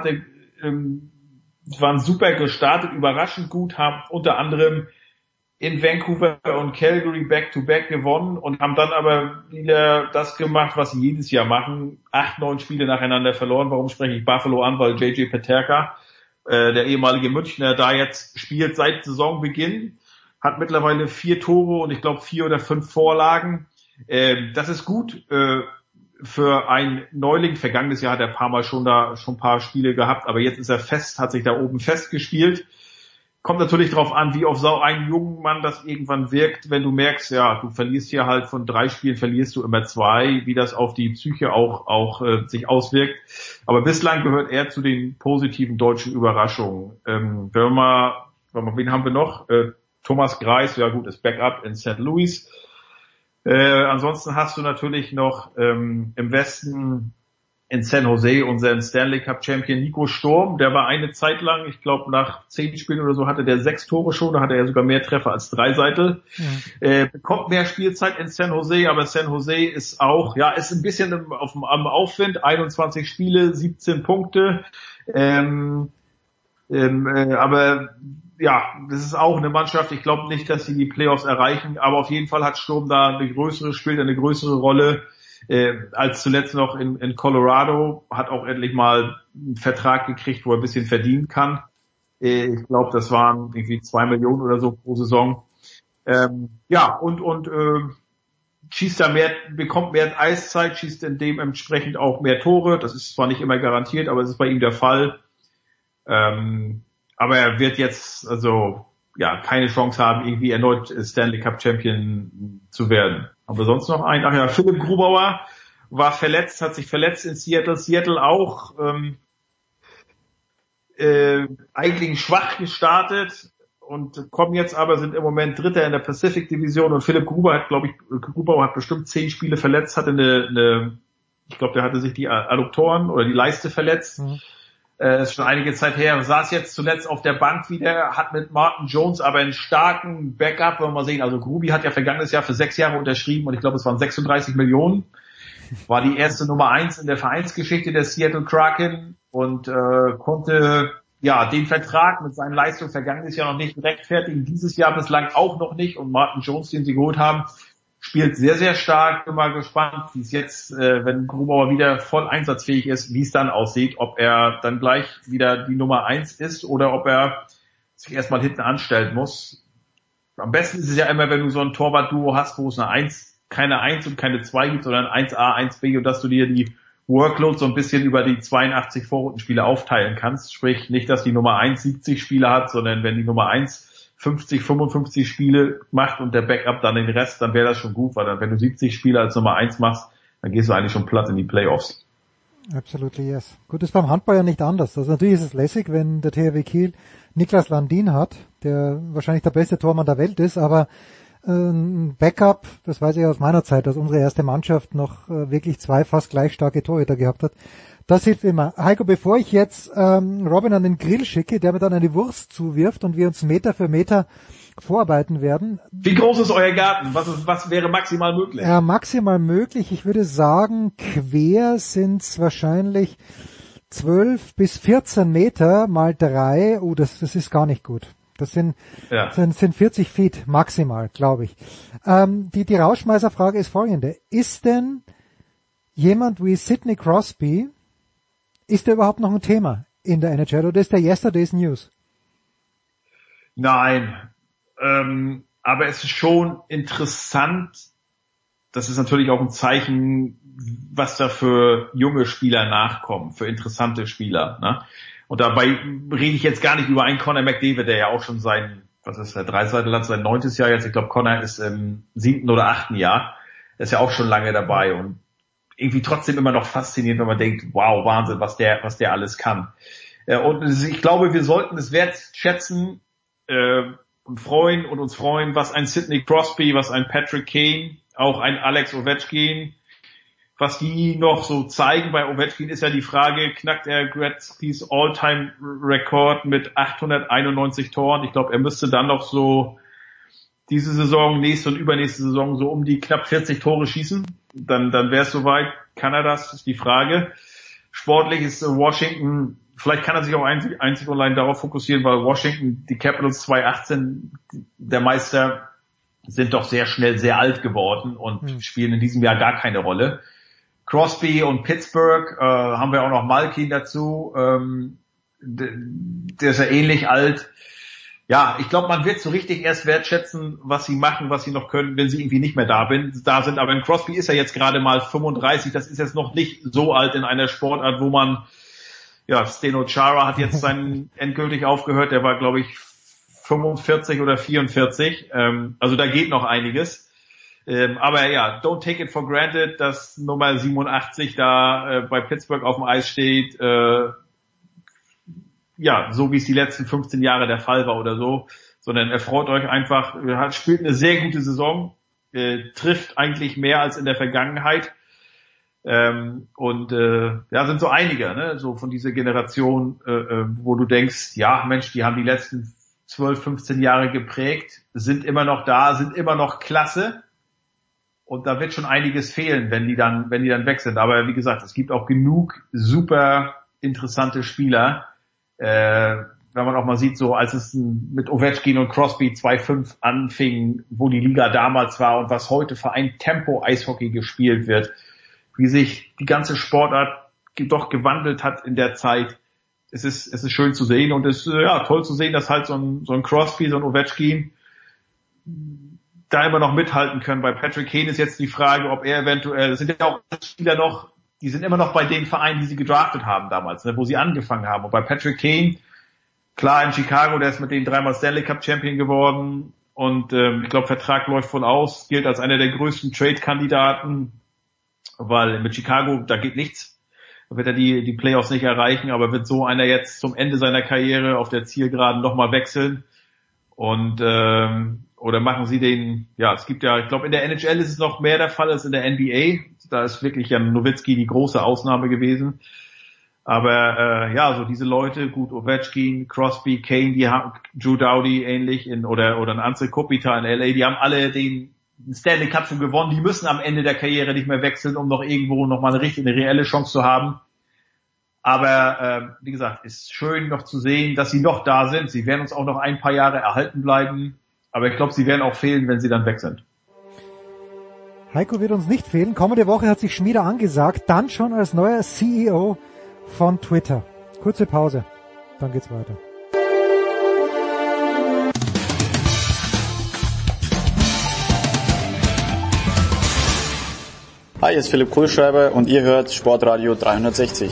S4: waren super gestartet, überraschend gut, haben unter anderem in Vancouver und Calgary back-to-back gewonnen und haben dann aber wieder das gemacht, was sie jedes Jahr machen. 8-9 Spiele nacheinander verloren. Warum spreche ich Buffalo an? Weil JJ Peterka, der ehemalige Münchner, da jetzt spielt seit Saisonbeginn, hat mittlerweile 4 Tore und ich glaube 4 oder 5 Vorlagen. Das ist gut für einen Neuling. Vergangenes Jahr hat er ein paar Mal schon ein paar Spiele gehabt, aber jetzt ist er hat sich da oben festgespielt. Kommt natürlich darauf an, wie auf so einen jungen Mann das irgendwann wirkt, wenn du merkst, ja, du verlierst hier halt von 3 Spielen verlierst du immer 2, wie das auf die Psyche auch sich auswirkt. Aber bislang gehört er zu den positiven deutschen Überraschungen. Wenn wir mal, wen haben wir noch? Thomas Greis, ja gut, ist Backup in St. Louis. Ansonsten hast du natürlich noch im Westen in San Jose unseren Stanley Cup Champion Nico Sturm. Der war eine Zeit lang, ich glaube nach 10 Spielen oder so, hatte der 6 Tore schon. Da hatte er sogar mehr Treffer als Dreiseitel. Bekommt mehr Spielzeit in San Jose, aber San Jose ist auch, ja, ist ein bisschen am Aufwind. 21 Spiele, 17 Punkte. Aber ja, das ist auch eine Mannschaft. Ich glaube nicht, dass sie die Playoffs erreichen, aber auf jeden Fall hat Sturm da spielt eine größere Rolle als zuletzt noch in Colorado. Hat auch endlich mal einen Vertrag gekriegt, wo er ein bisschen verdienen kann. Ich glaube, das waren irgendwie 2 Millionen oder so pro Saison. Schießt da bekommt mehr Eiszeit, schießt in dementsprechend auch mehr Tore. Das ist zwar nicht immer garantiert, aber es ist bei ihm der Fall. Aber er wird jetzt keine Chance haben, irgendwie erneut Stanley Cup Champion zu werden. Aber sonst noch einen. Ach ja, Philipp Grubauer war verletzt, hat sich verletzt in Seattle. Seattle auch eigentlich schwach gestartet und kommen jetzt aber, sind im Moment Dritter in der Pacific Division und Philipp Grubauer hat bestimmt 10 Spiele verletzt, ich glaube, der hatte sich die Adduktoren oder die Leiste verletzt. Ist schon einige Zeit her, saß jetzt zuletzt auf der Bank wieder, hat mit Martin Jones aber einen starken Backup, wollen wir mal sehen. Also Grubi hat ja vergangenes Jahr für 6 Jahre unterschrieben und ich glaube, es waren 36 Millionen. War die erste Nummer 1 in der Vereinsgeschichte der Seattle Kraken und konnte den Vertrag mit seinen Leistungen vergangenes Jahr noch nicht rechtfertigen, dieses Jahr bislang auch noch nicht. Und Martin Jones, den sie geholt haben, spielt sehr, sehr stark. Bin mal gespannt, wie es jetzt, wenn Grubauer wieder voll einsatzfähig ist, wie es dann aussieht, ob er dann gleich wieder die Nummer 1 ist oder ob er sich erstmal hinten anstellen muss. Am besten ist es ja immer, wenn du so ein Torwart-Duo hast, wo es keine 1 und keine 2 gibt, sondern 1A, 1B und dass du dir die Workload so ein bisschen über die 82 Vorrundenspiele aufteilen kannst. Sprich, nicht, dass die Nummer 1 70 Spiele hat, sondern wenn die Nummer 1 50, 55 Spiele macht und der Backup dann den Rest, dann wäre das schon gut, weil dann, wenn du 70 Spiele als Nummer 1 machst, dann gehst du eigentlich schon platt in die Playoffs. Absolutely,
S6: yes. Gut, ist beim Handball ja nicht anders. Also natürlich ist es lässig, wenn der THW Kiel Niklas Landin hat, der wahrscheinlich der beste Tormann der Welt ist, aber ein Backup, das weiß ich aus meiner Zeit, dass unsere erste Mannschaft noch wirklich 2 fast gleich starke Torhüter gehabt hat. Das hilft immer. Heiko, bevor ich jetzt Robin an den Grill schicke, der mir dann eine Wurst zuwirft und wir uns Meter für Meter vorarbeiten werden.
S4: Wie groß ist euer Garten? Was wäre maximal möglich?
S6: Ja, maximal möglich. Ich würde sagen, quer sind es wahrscheinlich 12 bis 14 Meter mal 3. Oh, das ist gar nicht gut. Das sind 40 Feet maximal, glaube ich. Die Rausschmeißerfrage ist folgende. Ist denn jemand wie Sidney Crosby, ist der überhaupt noch ein Thema in der NHL oder ist der Yesterday's News?
S4: Nein, aber es ist schon interessant. Das ist natürlich auch ein Zeichen, was da für junge Spieler nachkommen, für interessante Spieler. Ne? Und dabei rede ich jetzt gar nicht über einen Conor McDavid, der ja auch schon sein 9. Jahr jetzt. Ich glaube, Conor ist im 7. oder 8. Jahr. Der ist ja auch schon lange dabei und irgendwie trotzdem immer noch faszinierend, wenn man denkt, wow, Wahnsinn, was der alles kann. Und ich glaube, wir sollten es wertschätzen und uns freuen, was ein Sidney Crosby, was ein Patrick Kane, auch ein Alex Ovechkin, was die noch so zeigen. Bei Ovechkin ist ja die Frage, knackt er Gretzkys All-Time-Rekord mit 891 Toren? Ich glaube, er müsste dann noch so diese Saison, nächste und übernächste Saison so um die knapp 40 Tore schießen, dann wäre es soweit. Kann er das? Ist die Frage. Sportlich ist Washington, vielleicht kann er sich auch einzig und allein darauf fokussieren, weil Washington, die Capitals 2018, der Meister, sind doch sehr schnell sehr alt geworden und spielen in diesem Jahr gar keine Rolle. Crosby und Pittsburgh, haben wir auch noch Malkin dazu, der ist ja ähnlich alt. Ja, ich glaube, man wird so richtig erst wertschätzen, was sie machen, was sie noch können, wenn sie irgendwie nicht mehr da sind. Aber in Crosby ist ja jetzt gerade mal 35, das ist jetzt noch nicht so alt in einer Sportart, wo man, ja, Zdeno Chara hat jetzt endgültig aufgehört, der war, glaube ich, 45 oder 44, also da geht noch einiges. Aber ja, don't take it for granted, dass Nummer 87 da bei Pittsburgh auf dem Eis steht, ja, so wie es die letzten 15 Jahre der Fall war oder so, sondern erfreut euch einfach, spielt eine sehr gute Saison, trifft eigentlich mehr als in der Vergangenheit, und sind so einige, ne, so von dieser Generation, wo du denkst, ja, Mensch, die haben die letzten 12, 15 Jahre geprägt, sind immer noch da, sind immer noch klasse, und da wird schon einiges fehlen, wenn die dann weg sind. Aber wie gesagt, es gibt auch genug super interessante Spieler, wenn man auch mal sieht, so als es mit Ovechkin und Crosby 2-5 anfing, wo die Liga damals war und was heute für ein Tempo-Eishockey gespielt wird, wie sich die ganze Sportart doch gewandelt hat in der Zeit. Es ist schön zu sehen, und es ist toll zu sehen, dass halt so ein Crosby, so ein Ovechkin da immer noch mithalten können. Bei Patrick Kane ist jetzt die Frage, ob er eventuell, es sind ja auch Spieler noch, die sind immer noch bei den Vereinen, die sie gedraftet haben damals, ne, wo sie angefangen haben. Und bei Patrick Kane, klar in Chicago, der ist mit denen 3-mal Stanley Cup Champion geworden, und ich glaube, Vertrag läuft voll aus, gilt als einer der größten Trade-Kandidaten, weil mit Chicago, da geht nichts. Da wird er die Playoffs nicht erreichen, aber wird so einer jetzt zum Ende seiner Karriere auf der Zielgeraden nochmal wechseln. Und oder machen sie es gibt ja, ich glaube, in der NHL ist es noch mehr der Fall als in der NBA. Da ist wirklich Jan Nowitzki die große Ausnahme gewesen. Aber so diese Leute, gut, Ovechkin, Crosby, Kane, die haben Drew Doughty ähnlich oder ein Anze Kopitar in LA, die haben alle den Stanley Cup schon gewonnen. Die müssen am Ende der Karriere nicht mehr wechseln, um noch irgendwo noch mal eine reelle Chance zu haben. Aber wie gesagt, ist schön noch zu sehen, dass sie noch da sind. Sie werden uns auch noch ein paar Jahre erhalten bleiben. Aber ich glaube, sie werden auch fehlen, wenn sie dann weg sind.
S6: Heiko wird uns nicht fehlen. Kommende Woche hat sich Schmieder angesagt, dann schon als neuer CEO von Twitter. Kurze Pause, dann geht's weiter.
S5: Hi, hier ist Philipp Kohlschreiber und ihr hört Sportradio 360.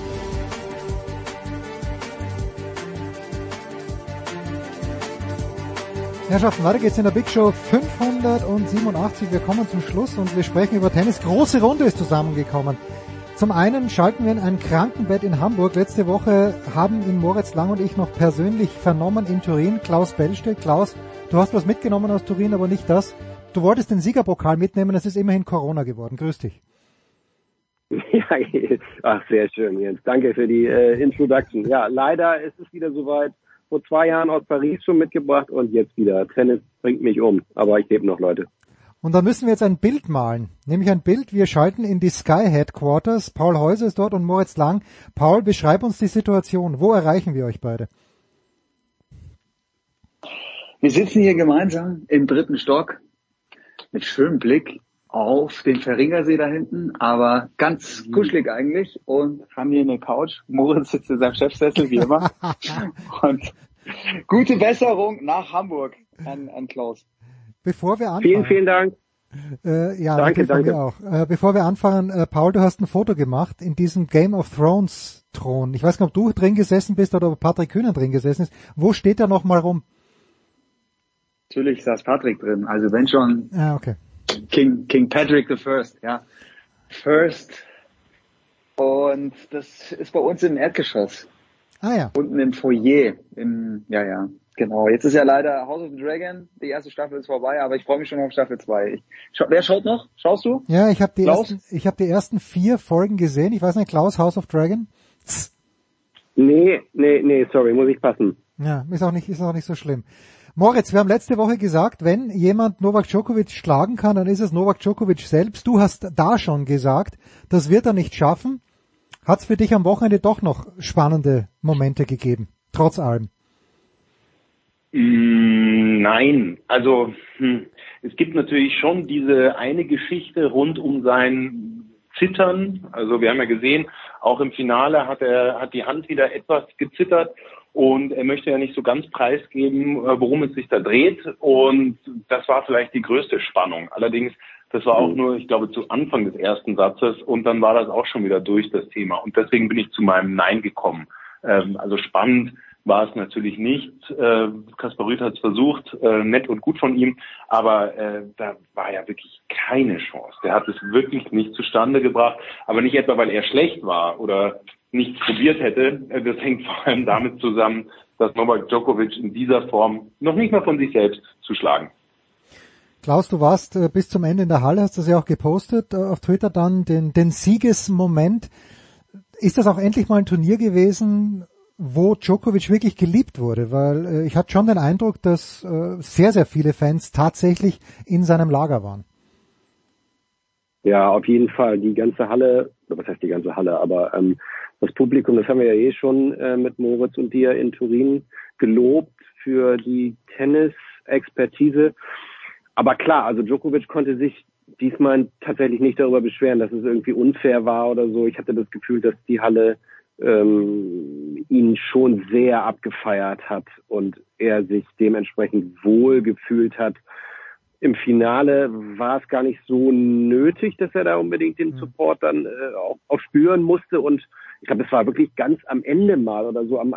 S6: Herrschaften, weiter geht's in der Big Show 587. Wir kommen zum Schluss und wir sprechen über Tennis. Große Runde ist zusammengekommen. Zum einen schalten wir in ein Krankenbett in Hamburg. Letzte Woche haben ihn Moritz Lang und ich noch persönlich vernommen in Turin. Klaus Bellstedt. Klaus, du hast was mitgenommen aus Turin, aber nicht das. Du wolltest den Siegerpokal mitnehmen, es ist immerhin Corona geworden. Grüß dich.
S21: Ja, sehr schön, Jens. Danke für die Introduction. Ja, leider ist es wieder soweit. Vor 2 Jahren aus Paris schon mitgebracht und jetzt wieder. Tennis bringt mich um, aber ich lebe noch, Leute.
S6: Und dann müssen wir jetzt ein Bild malen, nämlich ein Bild, wir schalten in die Sky Headquarters. Paul Häuser ist dort und Moritz Lang. Paul, beschreib uns die Situation. Wo erreichen wir euch beide?
S23: Wir sitzen hier gemeinsam im 3. Stock mit schönem Blick auf den Verringersee da hinten, aber ganz kuschelig eigentlich, und haben hier eine Couch. Moritz sitzt in seinem Chefsessel, wie immer. Und gute Besserung nach Hamburg an Klaus.
S6: Bevor wir anfangen.
S21: Vielen Dank.
S6: Danke auch. Bevor wir anfangen, Paul, du hast ein Foto gemacht in diesem Game of Thrones Thron. Ich weiß nicht, ob du drin gesessen bist oder ob Patrick Kühner drin gesessen ist. Wo steht er noch mal rum?
S23: Natürlich saß Patrick drin. Also wenn schon.
S6: Okay.
S23: King Patrick the First, ja. First. Und das ist bei uns im Erdgeschoss.
S6: Ja.
S23: Unten im Foyer. Genau. Jetzt ist ja leider House of the Dragon. Die erste Staffel ist vorbei, aber ich freue mich schon auf Staffel 2. Wer schaut noch? Schaust du?
S6: Ja, ich habe die ersten 4 Folgen gesehen. Ich weiß nicht, Klaus, House of Dragon?
S21: Nee, sorry, muss ich passen.
S6: Ja, ist auch nicht so schlimm. Moritz, wir haben letzte Woche gesagt, wenn jemand Novak Djokovic schlagen kann, dann ist es Novak Djokovic selbst. Du hast da schon gesagt, das wird er nicht schaffen. Hat es für dich am Wochenende doch noch spannende Momente gegeben, trotz allem?
S3: Nein, also es gibt natürlich schon diese eine Geschichte rund um sein Zittern. Also wir haben ja gesehen, auch im Finale hat die Hand wieder etwas gezittert. Und er möchte ja nicht so ganz preisgeben, worum es sich da dreht. Und das war vielleicht die größte Spannung. Allerdings, das war auch nur, ich glaube, zu Anfang des ersten Satzes. Und dann war das auch schon wieder durch, das Thema. Und deswegen bin ich zu meinem Nein gekommen. Also spannend war es natürlich nicht. Kaspar Rüth hat es versucht, nett und gut von ihm. Aber da war ja wirklich keine Chance. Der hat es wirklich nicht zustande gebracht. Aber nicht etwa, weil er schlecht war oder nichts probiert hätte. Das hängt vor allem damit zusammen, dass Novak Djokovic in dieser Form noch nicht mal von sich selbst zu schlagen.
S6: Klaus, du warst bis zum Ende in der Halle, hast das ja auch gepostet auf Twitter dann, den Siegesmoment. Ist das auch endlich mal ein Turnier gewesen, wo Djokovic wirklich geliebt wurde? Weil ich hatte schon den Eindruck, dass sehr, sehr viele Fans tatsächlich in seinem Lager waren.
S21: Ja, auf jeden Fall. Die ganze Halle, was heißt die ganze Halle, aber das Publikum, das haben wir ja schon mit Moritz und dir in Turin gelobt für die Tennis-Expertise. Aber klar, also Djokovic konnte sich diesmal tatsächlich nicht darüber beschweren, dass es irgendwie unfair war oder so. Ich hatte das Gefühl, dass die Halle ihn schon sehr abgefeiert hat und er sich dementsprechend wohl gefühlt hat. Im Finale war es gar nicht so nötig, dass er da unbedingt den Support dann auch spüren musste. Und ich glaube, es war wirklich ganz am Ende mal oder so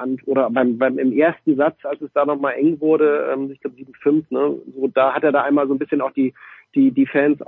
S21: im ersten Satz, als es da nochmal eng wurde, ich glaube 7-5, ne, so da hat er da einmal so ein bisschen auch die Fans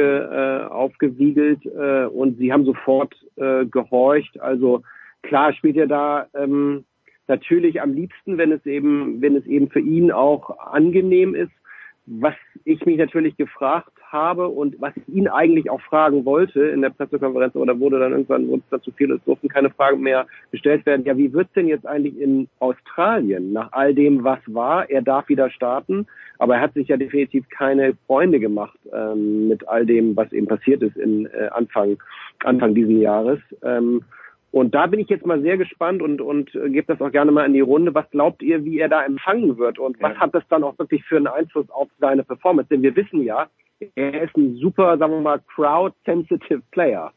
S21: aufgewiegelt und sie haben sofort gehorcht. Also klar spielt er da natürlich am liebsten, wenn es eben für ihn auch angenehm ist. Was ich mich natürlich gefragt habe und was ich ihn eigentlich auch fragen wollte in der Pressekonferenz, aber da wurde dann irgendwann uns dazu viel, es durften keine Fragen mehr gestellt werden. Ja, wie wird's denn jetzt eigentlich in Australien nach all dem, was war? Er darf wieder starten, aber er hat sich ja definitiv keine Freunde gemacht mit all dem, was eben passiert ist in Anfang diesen Jahres. Und da bin ich jetzt mal sehr gespannt und gebe das auch gerne mal in die Runde. Was glaubt ihr, wie er da empfangen wird? Und was hat das dann auch wirklich für einen Einfluss auf seine Performance? Denn wir wissen ja, er ist ein super, sagen wir mal, crowd-sensitive Player.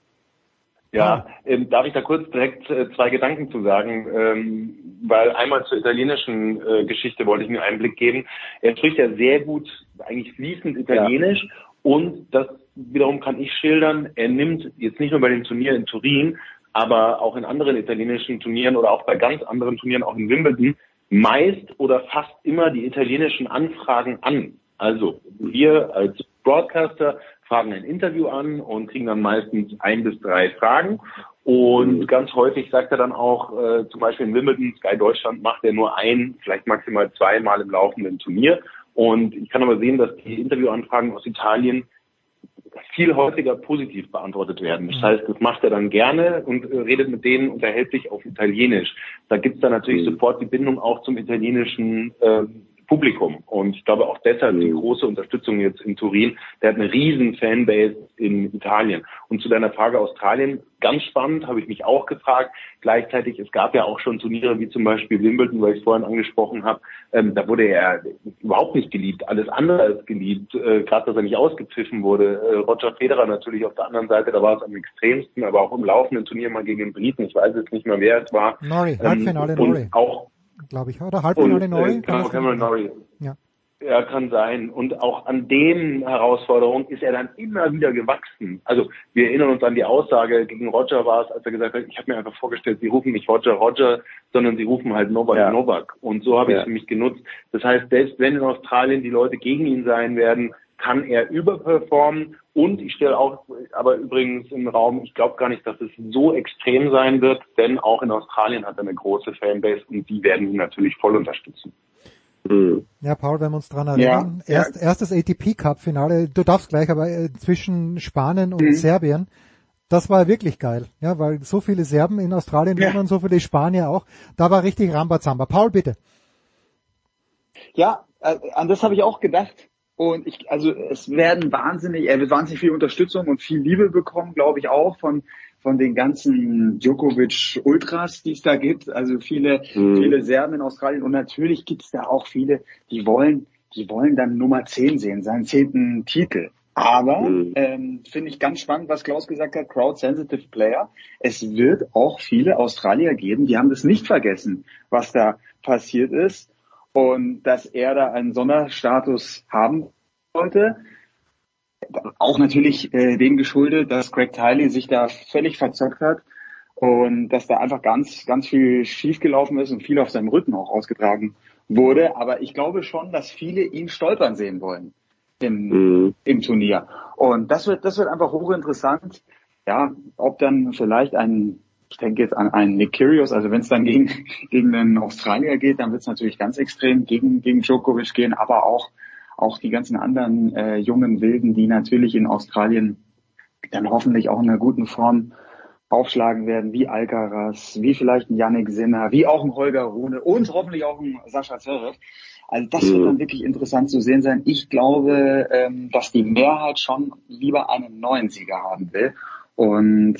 S3: Ja, darf ich da kurz direkt zwei Gedanken zu sagen? Weil einmal zur italienischen Geschichte wollte ich mir einen Blick geben. Er spricht ja sehr gut, eigentlich fließend Italienisch. Ja. Und das wiederum kann ich schildern. Er nimmt jetzt nicht nur bei dem Turnier in Turin, aber auch in anderen italienischen Turnieren oder auch bei ganz anderen Turnieren, auch in Wimbledon, meist oder fast immer die italienischen Anfragen an. Also wir als Broadcaster fragen ein Interview an und kriegen dann meistens 1 bis 3 Fragen. Und ganz häufig sagt er dann auch, zum Beispiel in Wimbledon, Sky Deutschland macht er nur vielleicht maximal 2 Mal im laufenden Turnier. Und ich kann aber sehen, dass die Interviewanfragen aus Italien viel häufiger positiv beantwortet werden. Das heißt, das macht er dann gerne und redet mit denen, unterhält sich auf Italienisch. Da gibt's dann natürlich sofort die Bindung auch zum italienischen Publikum. Und ich glaube auch deshalb die große Unterstützung jetzt in Turin. Der hat eine riesen Fanbase in Italien. Und zu deiner Frage Australien, ganz spannend, habe ich mich auch gefragt. Gleichzeitig, es gab ja auch schon Turniere wie zum Beispiel Wimbledon, weil ich es vorhin angesprochen habe. Da wurde er überhaupt nicht geliebt. Alles andere als geliebt. Gerade, dass er nicht ausgepfiffen wurde. Roger Federer natürlich auf der anderen Seite, da war es am extremsten, aber auch im laufenden Turnier mal gegen den Briten. Ich weiß jetzt nicht mehr, wer es war.
S6: Norrie, Halbfinale Norrie.
S3: Auch
S6: glaube ich, oder? Halbfinale Norrie?
S3: Cameron Norrie.
S6: Ja.
S3: Ja, kann sein. Und auch an den Herausforderungen ist er dann immer wieder gewachsen. Also wir erinnern uns an die Aussage, gegen Roger war es, als er gesagt hat, ich habe mir einfach vorgestellt, sie rufen nicht Roger, sondern sie rufen halt Novak. Und so habe ich es für mich genutzt. Das heißt, selbst wenn in Australien die Leute gegen ihn sein werden, kann er überperformen. Und ich stelle auch aber übrigens im Raum, ich glaube gar nicht, dass es so extrem sein wird, denn auch in Australien hat er eine große Fanbase und die werden ihn natürlich voll unterstützen.
S6: Ja, Paul, wenn wir uns dran erinnern, erstes ATP-Cup-Finale, du darfst gleich, aber zwischen Spanien und Serbien, das war wirklich geil, ja, weil so viele Serben in Australien wohnen und so viele Spanier auch, da war richtig Rambazamba. Paul, bitte.
S21: Ja,
S7: an das habe ich auch gedacht. Und er wird wahnsinnig viel Unterstützung und viel Liebe bekommen, glaube ich auch, von den ganzen Djokovic-Ultras, die es da gibt. Also viele Serben in Australien. Und natürlich gibt es da auch viele, die wollen dann Nummer 10 sehen, seinen 10. Titel. Aber finde ich ganz spannend, was Klaus gesagt hat, Crowd-Sensitive Player. Es wird auch viele Australier geben, die haben das nicht vergessen, was da passiert ist und dass er da einen Sonderstatus haben wollte. Auch natürlich dem geschuldet, dass Greg Tiley sich da völlig verzockt hat und dass da einfach ganz, ganz viel schiefgelaufen ist und viel auf seinem Rücken auch ausgetragen wurde. Aber ich glaube schon, dass viele ihn stolpern sehen wollen im Turnier. Und das wird einfach hochinteressant. Ja, ob dann vielleicht ich denke jetzt an einen Nick Kyrgios, also wenn es dann gegen einen Australier geht, dann wird es natürlich ganz extrem gegen Djokovic gehen, aber auch die ganzen anderen jungen Wilden, die natürlich in Australien dann hoffentlich auch in einer guten Form aufschlagen werden, wie Alcaraz, wie vielleicht ein Jannik Sinner, wie auch ein Holger Rune und hoffentlich auch ein Sascha Zverev. Also das wird dann wirklich interessant zu sehen sein. Ich glaube, dass die Mehrheit schon lieber einen neuen Sieger haben will. Und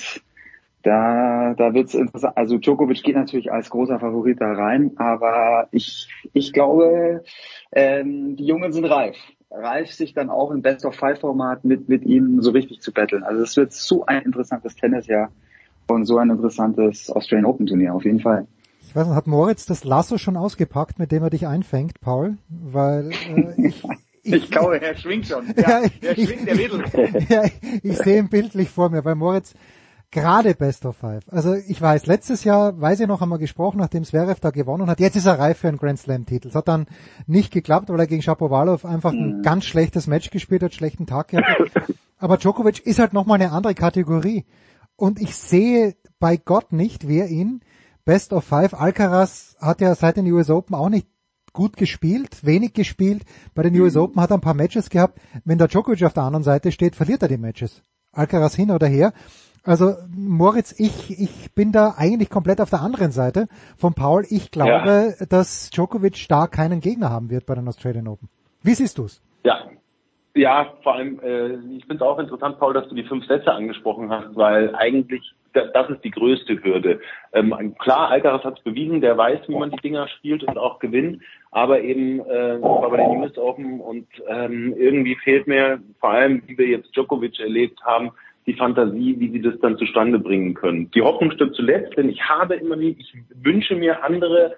S7: da wird's interessant. Also Djokovic geht natürlich als großer Favorit da rein, aber ich glaube, die Jungen sind reif, sich dann auch im Best-of-5-Format mit ihnen so richtig zu battlen. Also es wird so ein interessantes Tennisjahr und so ein interessantes Australian Open Turnier auf jeden Fall.
S6: Ich weiß nicht, hat Moritz das Lasso schon ausgepackt, mit dem er dich einfängt, Paul? Weil
S7: ich glaube, er schwingt schon. Ja, er schwingt, der Wedel.
S6: Ja, ich sehe ihn bildlich vor mir, weil Moritz gerade Best of Five. Also ich weiß, letztes Jahr, weiß ich noch, haben wir gesprochen, nachdem Zverev da gewonnen hat. Jetzt ist er reif für einen Grand Slam Titel. Es hat dann nicht geklappt, weil er gegen Shapovalov einfach ein ganz schlechtes Match gespielt hat, schlechten Tag gehabt hat. Aber Djokovic ist halt nochmal eine andere Kategorie. Und ich sehe bei Gott nicht, wer ihn Best of Five. Alcaraz hat ja seit den US Open auch nicht gut gespielt, wenig gespielt. Bei den US Open hat er ein paar Matches gehabt. Wenn der Djokovic auf der anderen Seite steht, verliert er die Matches. Alcaraz hin oder her. Also Moritz, ich bin da eigentlich komplett auf der anderen Seite von Paul. Ich glaube, dass Djokovic da keinen Gegner haben wird bei den Australian Open. Wie siehst du's?
S5: Ja, vor allem, ich finde es auch interessant, Paul, dass du die 5 Sätze angesprochen hast, weil eigentlich das ist die größte Hürde. Klar, Alcaraz hat es bewiesen, der weiß, wie man die Dinger spielt und auch gewinnt, aber eben war bei den US Open und irgendwie fehlt mir, vor allem, wie wir jetzt Djokovic erlebt haben, die Fantasie, wie sie das dann zustande bringen können. Die Hoffnung stirbt zuletzt, denn ich wünsche mir andere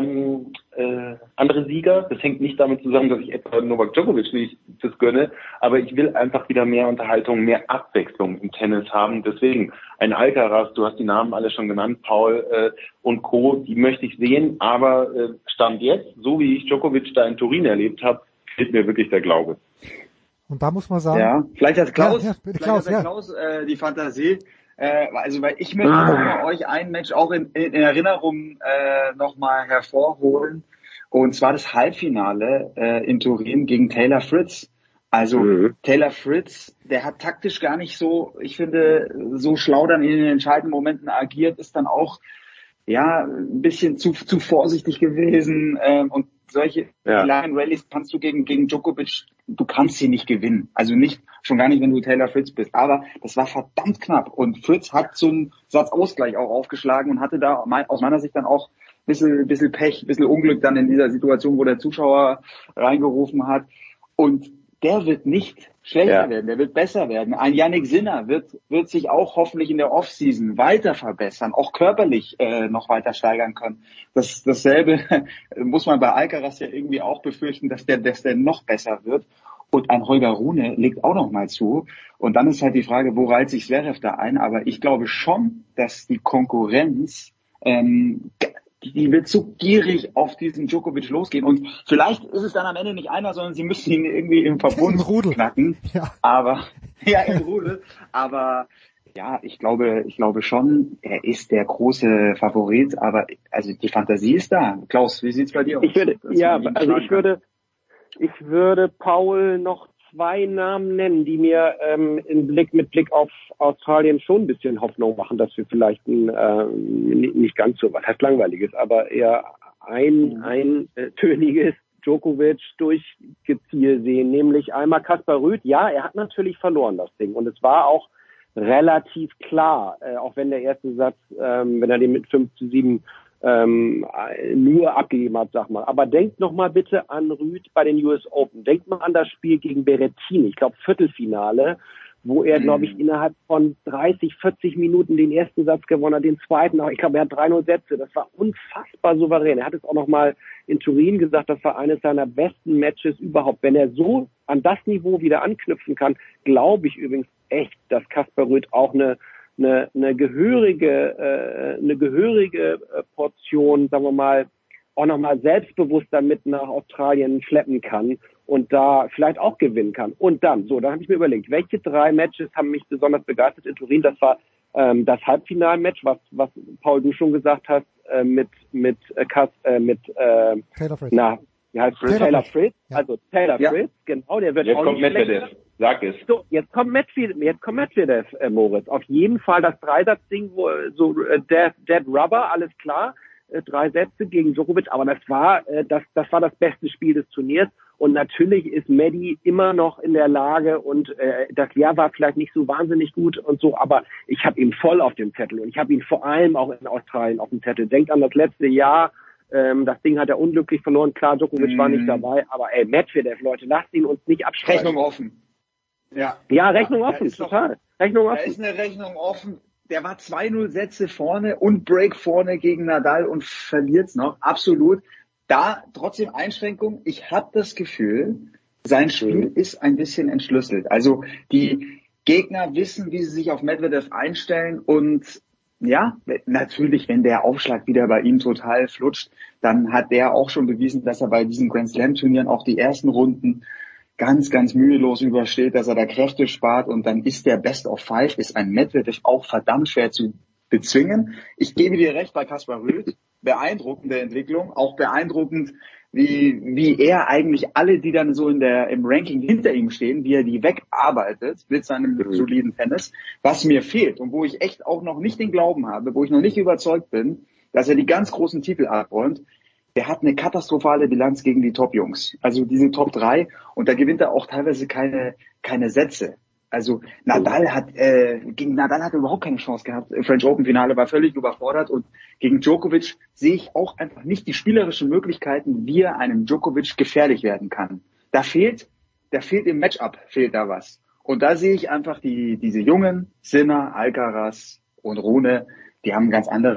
S5: Sieger. Das hängt nicht damit zusammen, dass ich etwa Novak Djokovic nicht das gönne, aber ich will einfach wieder mehr Unterhaltung, mehr Abwechslung im Tennis haben. Deswegen ein Alcaraz, du hast die Namen alle schon genannt, Paul und Co., die möchte ich sehen, aber Stand jetzt, so wie ich Djokovic da in Turin erlebt habe, fehlt mir wirklich der Glaube.
S6: Und da muss man sagen...
S7: Ja, vielleicht hat Klaus,
S6: Klaus
S7: die Fantasie. Weil ich möchte für euch ein Match auch in Erinnerung nochmal hervorholen. Und zwar das Halbfinale in Turin gegen Taylor Fritz. Also Taylor Fritz, der hat taktisch gar nicht so, ich finde, so schlau dann in den entscheidenden Momenten agiert, ist dann auch ein bisschen zu vorsichtig gewesen. Und solche langen Rallyes kannst du gegen Djokovic, du kannst sie nicht gewinnen. Also schon gar nicht, wenn du Taylor Fritz bist. Aber das war verdammt knapp. Und Fritz hat so einen Satzausgleich auch aufgeschlagen und hatte da aus meiner Sicht dann auch ein bisschen Pech, ein bisschen Unglück dann in dieser Situation, wo der Zuschauer reingerufen hat. Und der wird nicht schlechter werden, der wird besser werden. Ein Jannik Sinner wird sich auch hoffentlich in der Offseason weiter verbessern, auch körperlich noch weiter steigern können. Dasselbe muss man bei Alcaraz ja irgendwie auch befürchten, dass der noch besser wird. Und ein Holger Rune legt auch noch mal zu. Und dann ist halt die Frage, wo reiht sich Zverev da ein? Aber ich glaube schon, dass die Konkurrenz die wird so gierig auf diesen Djokovic losgehen. Und vielleicht ist es dann am Ende nicht einer, sondern sie müssen ihn irgendwie im Verbund knacken. Ja. Aber, im Rudel. Aber, ich glaube schon, er ist der große Favorit. Aber, also, die Fantasie ist da. Klaus, wie sieht's bei dir aus?
S21: Ich würde Paul noch 2 Namen nennen, die mir mit Blick auf Australien schon ein bisschen Hoffnung machen, dass wir vielleicht nicht ganz so was heißt langweiliges, aber eher eintöniges Djokovic durchgezielt sehen, nämlich einmal Kaspar Rüth. Ja, er hat natürlich verloren, das Ding. Und es war auch relativ klar, auch wenn der erste Satz, wenn er den mit 5-7 nur abgegeben hat, sag mal. Aber denkt noch mal bitte an Rüth bei den US Open. Denkt mal an das Spiel gegen Berrettini, ich glaube Viertelfinale, wo er, glaube ich, innerhalb von 30, 40 Minuten den ersten Satz gewonnen hat, den zweiten auch. Ich glaube, er hat 3-0 Sätze. Das war unfassbar souverän. Er hat es auch noch mal in Turin gesagt, das war eines seiner besten Matches überhaupt. Wenn er so an das Niveau wieder anknüpfen kann, glaube ich übrigens echt, dass Kaspar Rüth auch eine gehörige Portion, sagen wir mal, auch nochmal selbstbewusster mit nach Australien schleppen kann und da vielleicht auch gewinnen kann. Und dann habe ich mir überlegt, welche 3 Matches haben mich besonders begeistert in Turin? Das war das Halbfinalmatch, was Paul, du schon gesagt hast, mit
S6: Taylor Fritz.
S21: Taylor Fritz.
S6: Ja.
S21: Also Taylor Fritz, genau, der wird
S5: Jetzt
S21: auch
S5: kommt
S21: nicht
S5: Medvedev.
S21: schlechter.
S5: Sag es.
S21: So, jetzt kommt Medvedev, Moritz. Auf jeden Fall das Dreisatzding, wo so Dead Rubber, alles klar. 3 Sätze gegen Djokovic, aber das war das beste Spiel des Turniers. Und natürlich ist Medi immer noch in der Lage und das Jahr war vielleicht nicht so wahnsinnig gut und so, aber ich habe ihn voll auf dem Zettel und ich habe ihn vor allem auch in Australien auf dem Zettel. Denkt an das letzte Jahr. Das Ding hat er unglücklich verloren. Klar, Djokovic war nicht dabei, aber Medvedev, Leute, lasst ihn uns nicht abschreiben.
S7: Rechnung offen. Ja,
S21: Rechnung offen, total. Rechnung offen.
S7: Da ist eine Rechnung offen. Der war 2-0 Sätze vorne und Break vorne gegen Nadal und verliert's noch. Absolut. Da trotzdem Einschränkung. Ich habe das Gefühl, sein Spiel ist ein bisschen entschlüsselt. Also die Gegner wissen, wie sie sich auf Medvedev einstellen und ja, natürlich, wenn der Aufschlag wieder bei ihm total flutscht, dann hat der auch schon bewiesen, dass er bei diesen Grand Slam Turnieren auch die ersten Runden ganz, ganz mühelos übersteht, dass er da Kräfte spart und dann ist der Best of Five, ist ein Medvedev auch verdammt schwer zu bezwingen. Ich gebe dir recht bei Kaspar Rüth, beeindruckende Entwicklung, auch beeindruckend, wie er eigentlich alle, die dann so im Ranking hinter ihm stehen, wie er die wegarbeitet mit seinem soliden Tennis, was mir fehlt und wo ich echt auch noch nicht den Glauben habe, wo ich noch nicht überzeugt bin, dass er die ganz großen Titel abräumt. Der hat eine katastrophale Bilanz gegen die Top-Jungs. Also diese Top 3 und da gewinnt er auch teilweise keine Sätze. Also gegen Nadal hat er überhaupt keine Chance gehabt. French Open Finale war völlig überfordert und gegen Djokovic sehe ich auch einfach nicht die spielerischen Möglichkeiten, wie er einem Djokovic gefährlich werden kann. Da fehlt im Matchup fehlt da was. Und da sehe ich einfach diese jungen Sinner, Alcaraz und Rune, die haben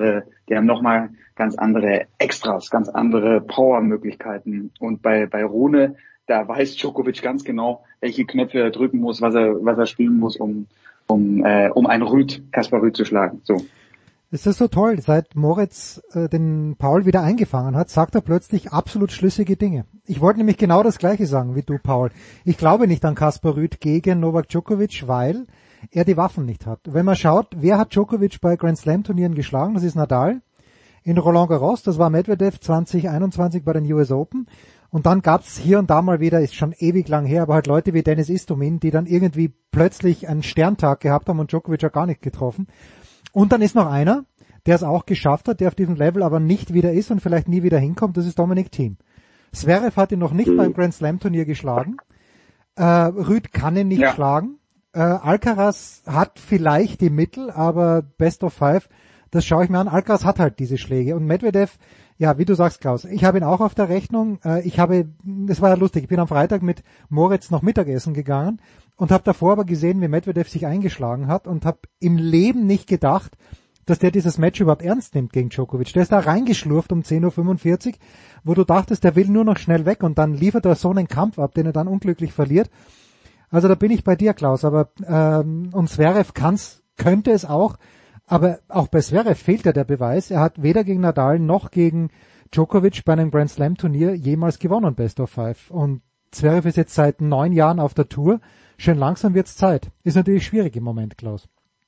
S7: nochmal ganz andere Extras, ganz andere Power-Möglichkeiten. Und bei Rune, da weiß Djokovic ganz genau, welche Knöpfe er drücken muss, was er spielen muss, um einen Kaspar Rüth zu schlagen. So.
S6: Es ist so toll, seit Moritz den Paul wieder eingefangen hat, sagt er plötzlich absolut schlüssige Dinge. Ich wollte nämlich genau das Gleiche sagen wie du, Paul. Ich glaube nicht an Kaspar Rüth gegen Novak Djokovic, weil er die Waffen nicht hat. Wenn man schaut, wer hat Djokovic bei Grand Slam Turnieren geschlagen? Das ist Nadal. In Roland Garros, das war Medvedev 2021 bei den US Open. Und dann gab's hier und da mal wieder, ist schon ewig lang her, aber halt Leute wie Dennis Istomin, die dann irgendwie plötzlich einen Sterntag gehabt haben und Djokovic hat gar nicht getroffen. Und dann ist noch einer, der es auch geschafft hat, der auf diesem Level aber nicht wieder ist und vielleicht nie wieder hinkommt, das ist Dominic Thiem. Zverev hat ihn noch nicht beim Grand Slam Turnier geschlagen. Rüth kann ihn nicht schlagen. Alcaraz hat vielleicht die Mittel, aber Best of Five, das schaue ich mir an. Alcaraz hat halt diese Schläge. Und Medvedev, ja, wie du sagst, Klaus, ich habe ihn auch auf der Rechnung. Es war ja lustig, ich bin am Freitag mit Moritz noch Mittagessen gegangen und habe davor aber gesehen, wie Medvedev sich eingeschlagen hat und habe im Leben nicht gedacht, dass der dieses Match überhaupt ernst nimmt gegen Djokovic. Der ist da reingeschlurft um 10.45 Uhr, wo du dachtest, der will nur noch schnell weg und dann liefert er so einen Kampf ab, den er dann unglücklich verliert. Also da bin ich bei dir, Klaus, aber und Zverev könnte es auch, aber auch bei Zverev fehlt ja der Beweis. Er hat weder gegen Nadal noch gegen Djokovic bei einem Grand Slam Turnier jemals gewonnen, Best of Five. Und Zverev ist jetzt seit 9 Jahren auf der Tour. Schön langsam wird's Zeit. Ist natürlich schwierig im Moment, Klaus.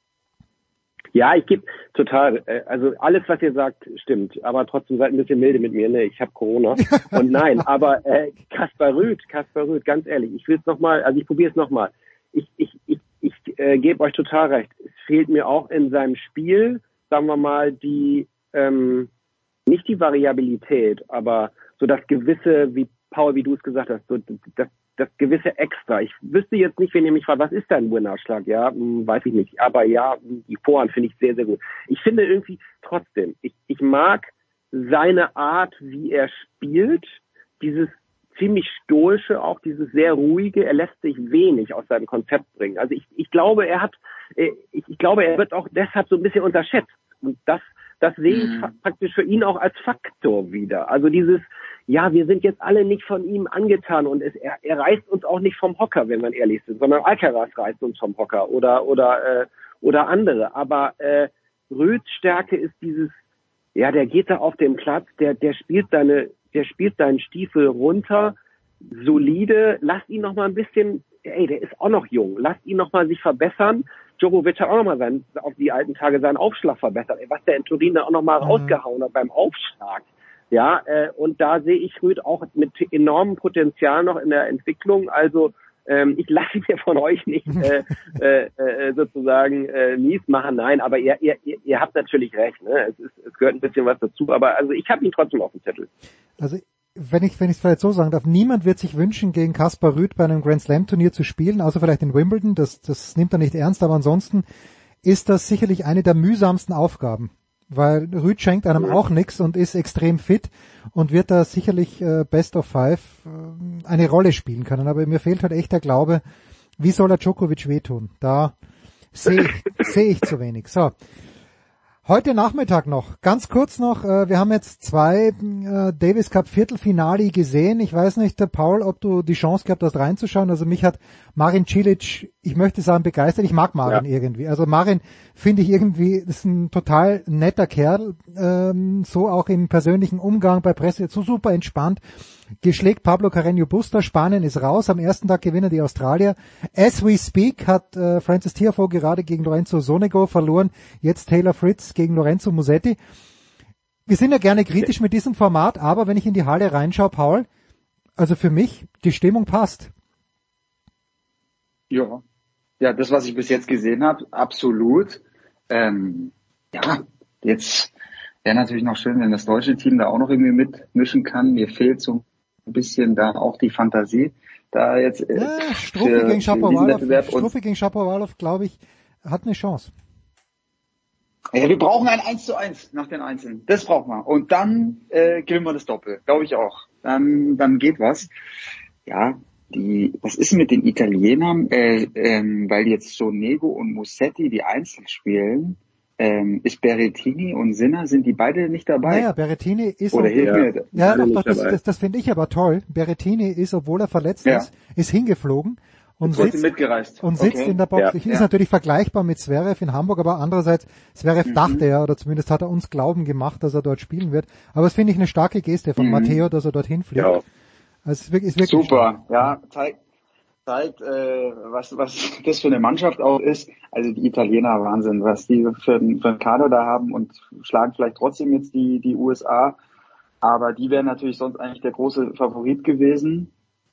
S21: Ja, ich gebe total, also alles, was ihr sagt, stimmt, aber trotzdem seid ein bisschen milde mit mir, ne? Ich habe Corona. Und nein, aber Kaspar Rüth, ganz ehrlich, ich will es nochmal, also ich probiere es nochmal. Ich gebe euch total recht. Es fehlt mir auch in seinem Spiel, sagen wir mal, die nicht die Variabilität, aber so das gewisse, wie Paul, wie du es gesagt hast, so das gewisse Extra. Ich wüsste jetzt nicht, wenn ihr mich fragt, was ist dein Winnerschlag? Ja, weiß ich nicht. Aber ja, die Vorhand finde ich sehr, sehr gut. Ich finde irgendwie trotzdem, ich mag seine Art, wie er spielt, dieses ziemlich stoische, auch dieses sehr ruhige, er lässt sich wenig aus seinem Konzept bringen. Also ich glaube, er wird auch deshalb so ein bisschen unterschätzt. Und das sehe ich praktisch für ihn auch als Faktor wieder. Also dieses, ja, wir sind jetzt alle nicht von ihm angetan und er reißt uns auch nicht vom Hocker, wenn wir ehrlich sind, sondern Alcaraz reißt uns vom Hocker oder andere. Aber Rüds Stärke ist dieses, ja, der geht da auf den Platz, der spielt seinen Stiefel runter, solide, lasst ihn noch mal ein bisschen, der ist auch noch jung, lasst ihn noch mal sich verbessern. Djokovic hat auch noch mal auf die alten Tage seinen Aufschlag verbessert, was der in Turin da auch noch mal rausgehauen hat beim Aufschlag. Ja, und da sehe ich Rüd auch mit enormem Potenzial noch in der Entwicklung. Also ich lasse mir von euch nicht sozusagen mies machen. Nein, aber ihr habt natürlich recht. Ne? Es gehört ein bisschen was dazu. Aber also ich habe ihn trotzdem auf dem Zettel.
S6: Also wenn ich es vielleicht so sagen darf, niemand wird sich wünschen, gegen Kaspar Rüd bei einem Grand Slam Turnier zu spielen, außer vielleicht in Wimbledon. Das nimmt er nicht ernst. Aber ansonsten ist das sicherlich eine der mühsamsten Aufgaben. Weil Rüd schenkt einem auch nichts und ist extrem fit und wird da sicherlich Best of Five eine Rolle spielen können. Aber mir fehlt halt echt der Glaube, wie soll er Djokovic wehtun? Da sehe ich zu wenig. So, heute Nachmittag noch, ganz kurz noch, wir haben jetzt 2 Davis Cup Viertelfinale gesehen. Ich weiß nicht, Paul, ob du die Chance gehabt hast reinzuschauen. Also mich hat Marin Cilic, ich möchte sagen, begeistert. Ich mag Marin irgendwie. Also Marin finde ich irgendwie, ist ein total netter Kerl, so auch im persönlichen Umgang bei Presse, so super entspannt. Geschlägt Pablo Carreño Busta, Spanien ist raus, am ersten Tag gewinnen die Australier. As we speak hat Frances Tiafoe gerade gegen Lorenzo Sonego verloren, jetzt Taylor Fritz gegen Lorenzo Musetti. Wir sind ja gerne kritisch mit diesem Format, aber wenn ich in die Halle reinschaue, Paul, also für mich, die Stimmung passt.
S7: Ja, das, was ich bis jetzt gesehen habe, absolut. Jetzt wäre natürlich noch schön, wenn das deutsche Team da auch noch irgendwie mitmischen kann. Mir fehlt so ein bisschen da auch die Fantasie. Da jetzt
S6: Struppi gegen Shapovalov, glaube ich, hat eine Chance.
S7: Ja, wir brauchen ein 1:1 nach den Einzelnen. Das brauchen wir. Und dann gewinnen wir das Doppel. Glaube ich auch. Dann geht was. Ja, was ist mit den Italienern? Weil jetzt Sonego und Musetti die Einzel spielen, ist Berrettini und Sinner, sind die beide nicht dabei?
S6: Naja, Berrettini ist...
S7: Oder hilft mir
S6: das finde ich aber toll. Berrettini ist, obwohl er verletzt ist hingeflogen und sitzt in der Box. Ist natürlich vergleichbar mit Zverev in Hamburg, aber andererseits, Zverev dachte ja, oder zumindest hat er uns glauben gemacht, dass er dort spielen wird. Aber das finde ich eine starke Geste von Matteo, dass er dorthin fliegt. Ja. Also ist wirklich
S7: super, ja, zeigt, was das für eine Mannschaft auch ist. Also die Italiener, Wahnsinn, was die für einen Kader da haben und schlagen vielleicht trotzdem jetzt die USA. Aber die wären natürlich sonst eigentlich der große Favorit gewesen.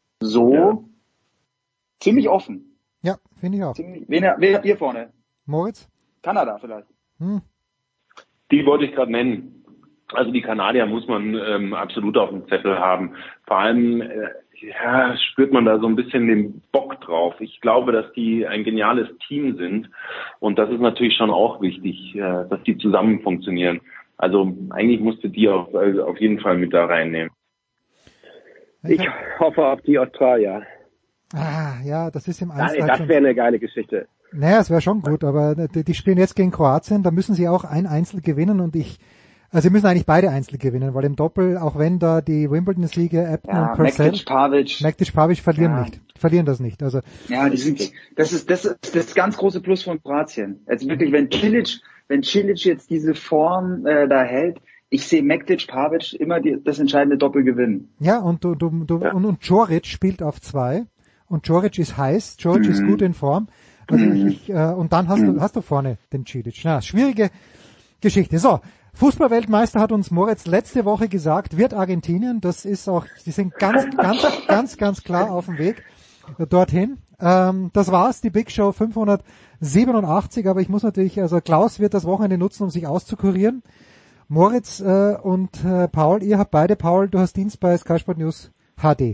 S7: Ziemlich offen.
S6: Ja, finde ich auch.
S7: Wen habt ihr vorne?
S6: Moritz?
S7: Kanada vielleicht.
S5: Die wollte ich gerade nennen. Also die Kanadier muss man absolut auf dem Zettel haben. Vor allem spürt man da so ein bisschen den Bock drauf. Ich glaube, dass die ein geniales Team sind und das ist natürlich schon auch wichtig, dass die zusammen funktionieren. Also eigentlich musst du die auf jeden Fall mit da reinnehmen.
S21: Ich hoffe auf die Australier.
S6: Ja, das ist im Einzel.
S21: Das wäre eine geile Geschichte.
S6: Naja, es wäre schon gut, aber die spielen jetzt gegen Kroatien, da müssen sie auch ein Einzel gewinnen und sie müssen eigentlich beide Einzel gewinnen, weil im Doppel, auch wenn da die Wimbledon-Sieger Ebner und Purcell, Mektic Pavic verlieren das nicht. Also
S7: das ist das ganz große Plus von Kroatien. Also wirklich, wenn Cilic jetzt diese Form da hält, ich sehe Mektic Pavic immer das entscheidende Doppel gewinnen.
S6: Ja, und und Djoric spielt auf 2 und Djoric ist heiß, Djoric ist gut in Form. Also und dann hast du vorne den Cilic. Na, schwierige Geschichte. So, Fußballweltmeister hat uns Moritz letzte Woche gesagt, wird Argentinien. Das ist auch, sie sind ganz klar auf dem Weg dorthin. Das war's, die Big Show 587, aber ich muss natürlich, also Klaus wird das Wochenende nutzen, um sich auszukurieren. Moritz und Paul, ihr habt beide, Paul, du hast Dienst bei Sky Sport News HD.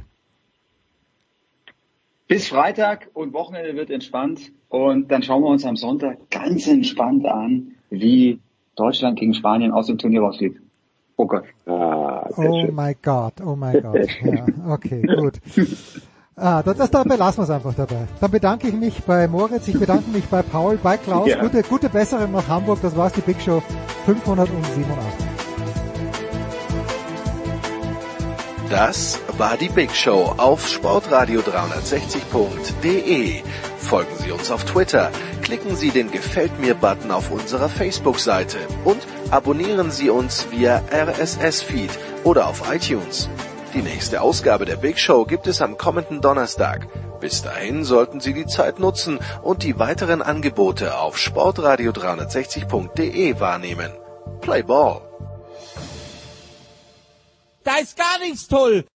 S7: Bis Freitag und Wochenende wird entspannt und dann schauen wir uns am Sonntag ganz entspannt an, wie Deutschland gegen Spanien aus dem Turnier rausgeht. Oh Gott.
S6: Oh my God. Ja, okay, gut. Da belassen wir es einfach dabei. Dann bedanke ich mich bei Moritz, ich bedanke mich bei Paul, bei Klaus. Ja. Gute Besserung nach Hamburg. Das war's, die Big Show 587.
S8: Das war die Big Show auf sportradio360.de. Folgen Sie uns auf Twitter, klicken Sie den Gefällt mir-Button auf unserer Facebook-Seite und abonnieren Sie uns via RSS-Feed oder auf iTunes. Die nächste Ausgabe der Big Show gibt es am kommenden Donnerstag. Bis dahin sollten Sie die Zeit nutzen und die weiteren Angebote auf sportradio360.de wahrnehmen. Play Ball!
S10: Da ist gar nichts toll!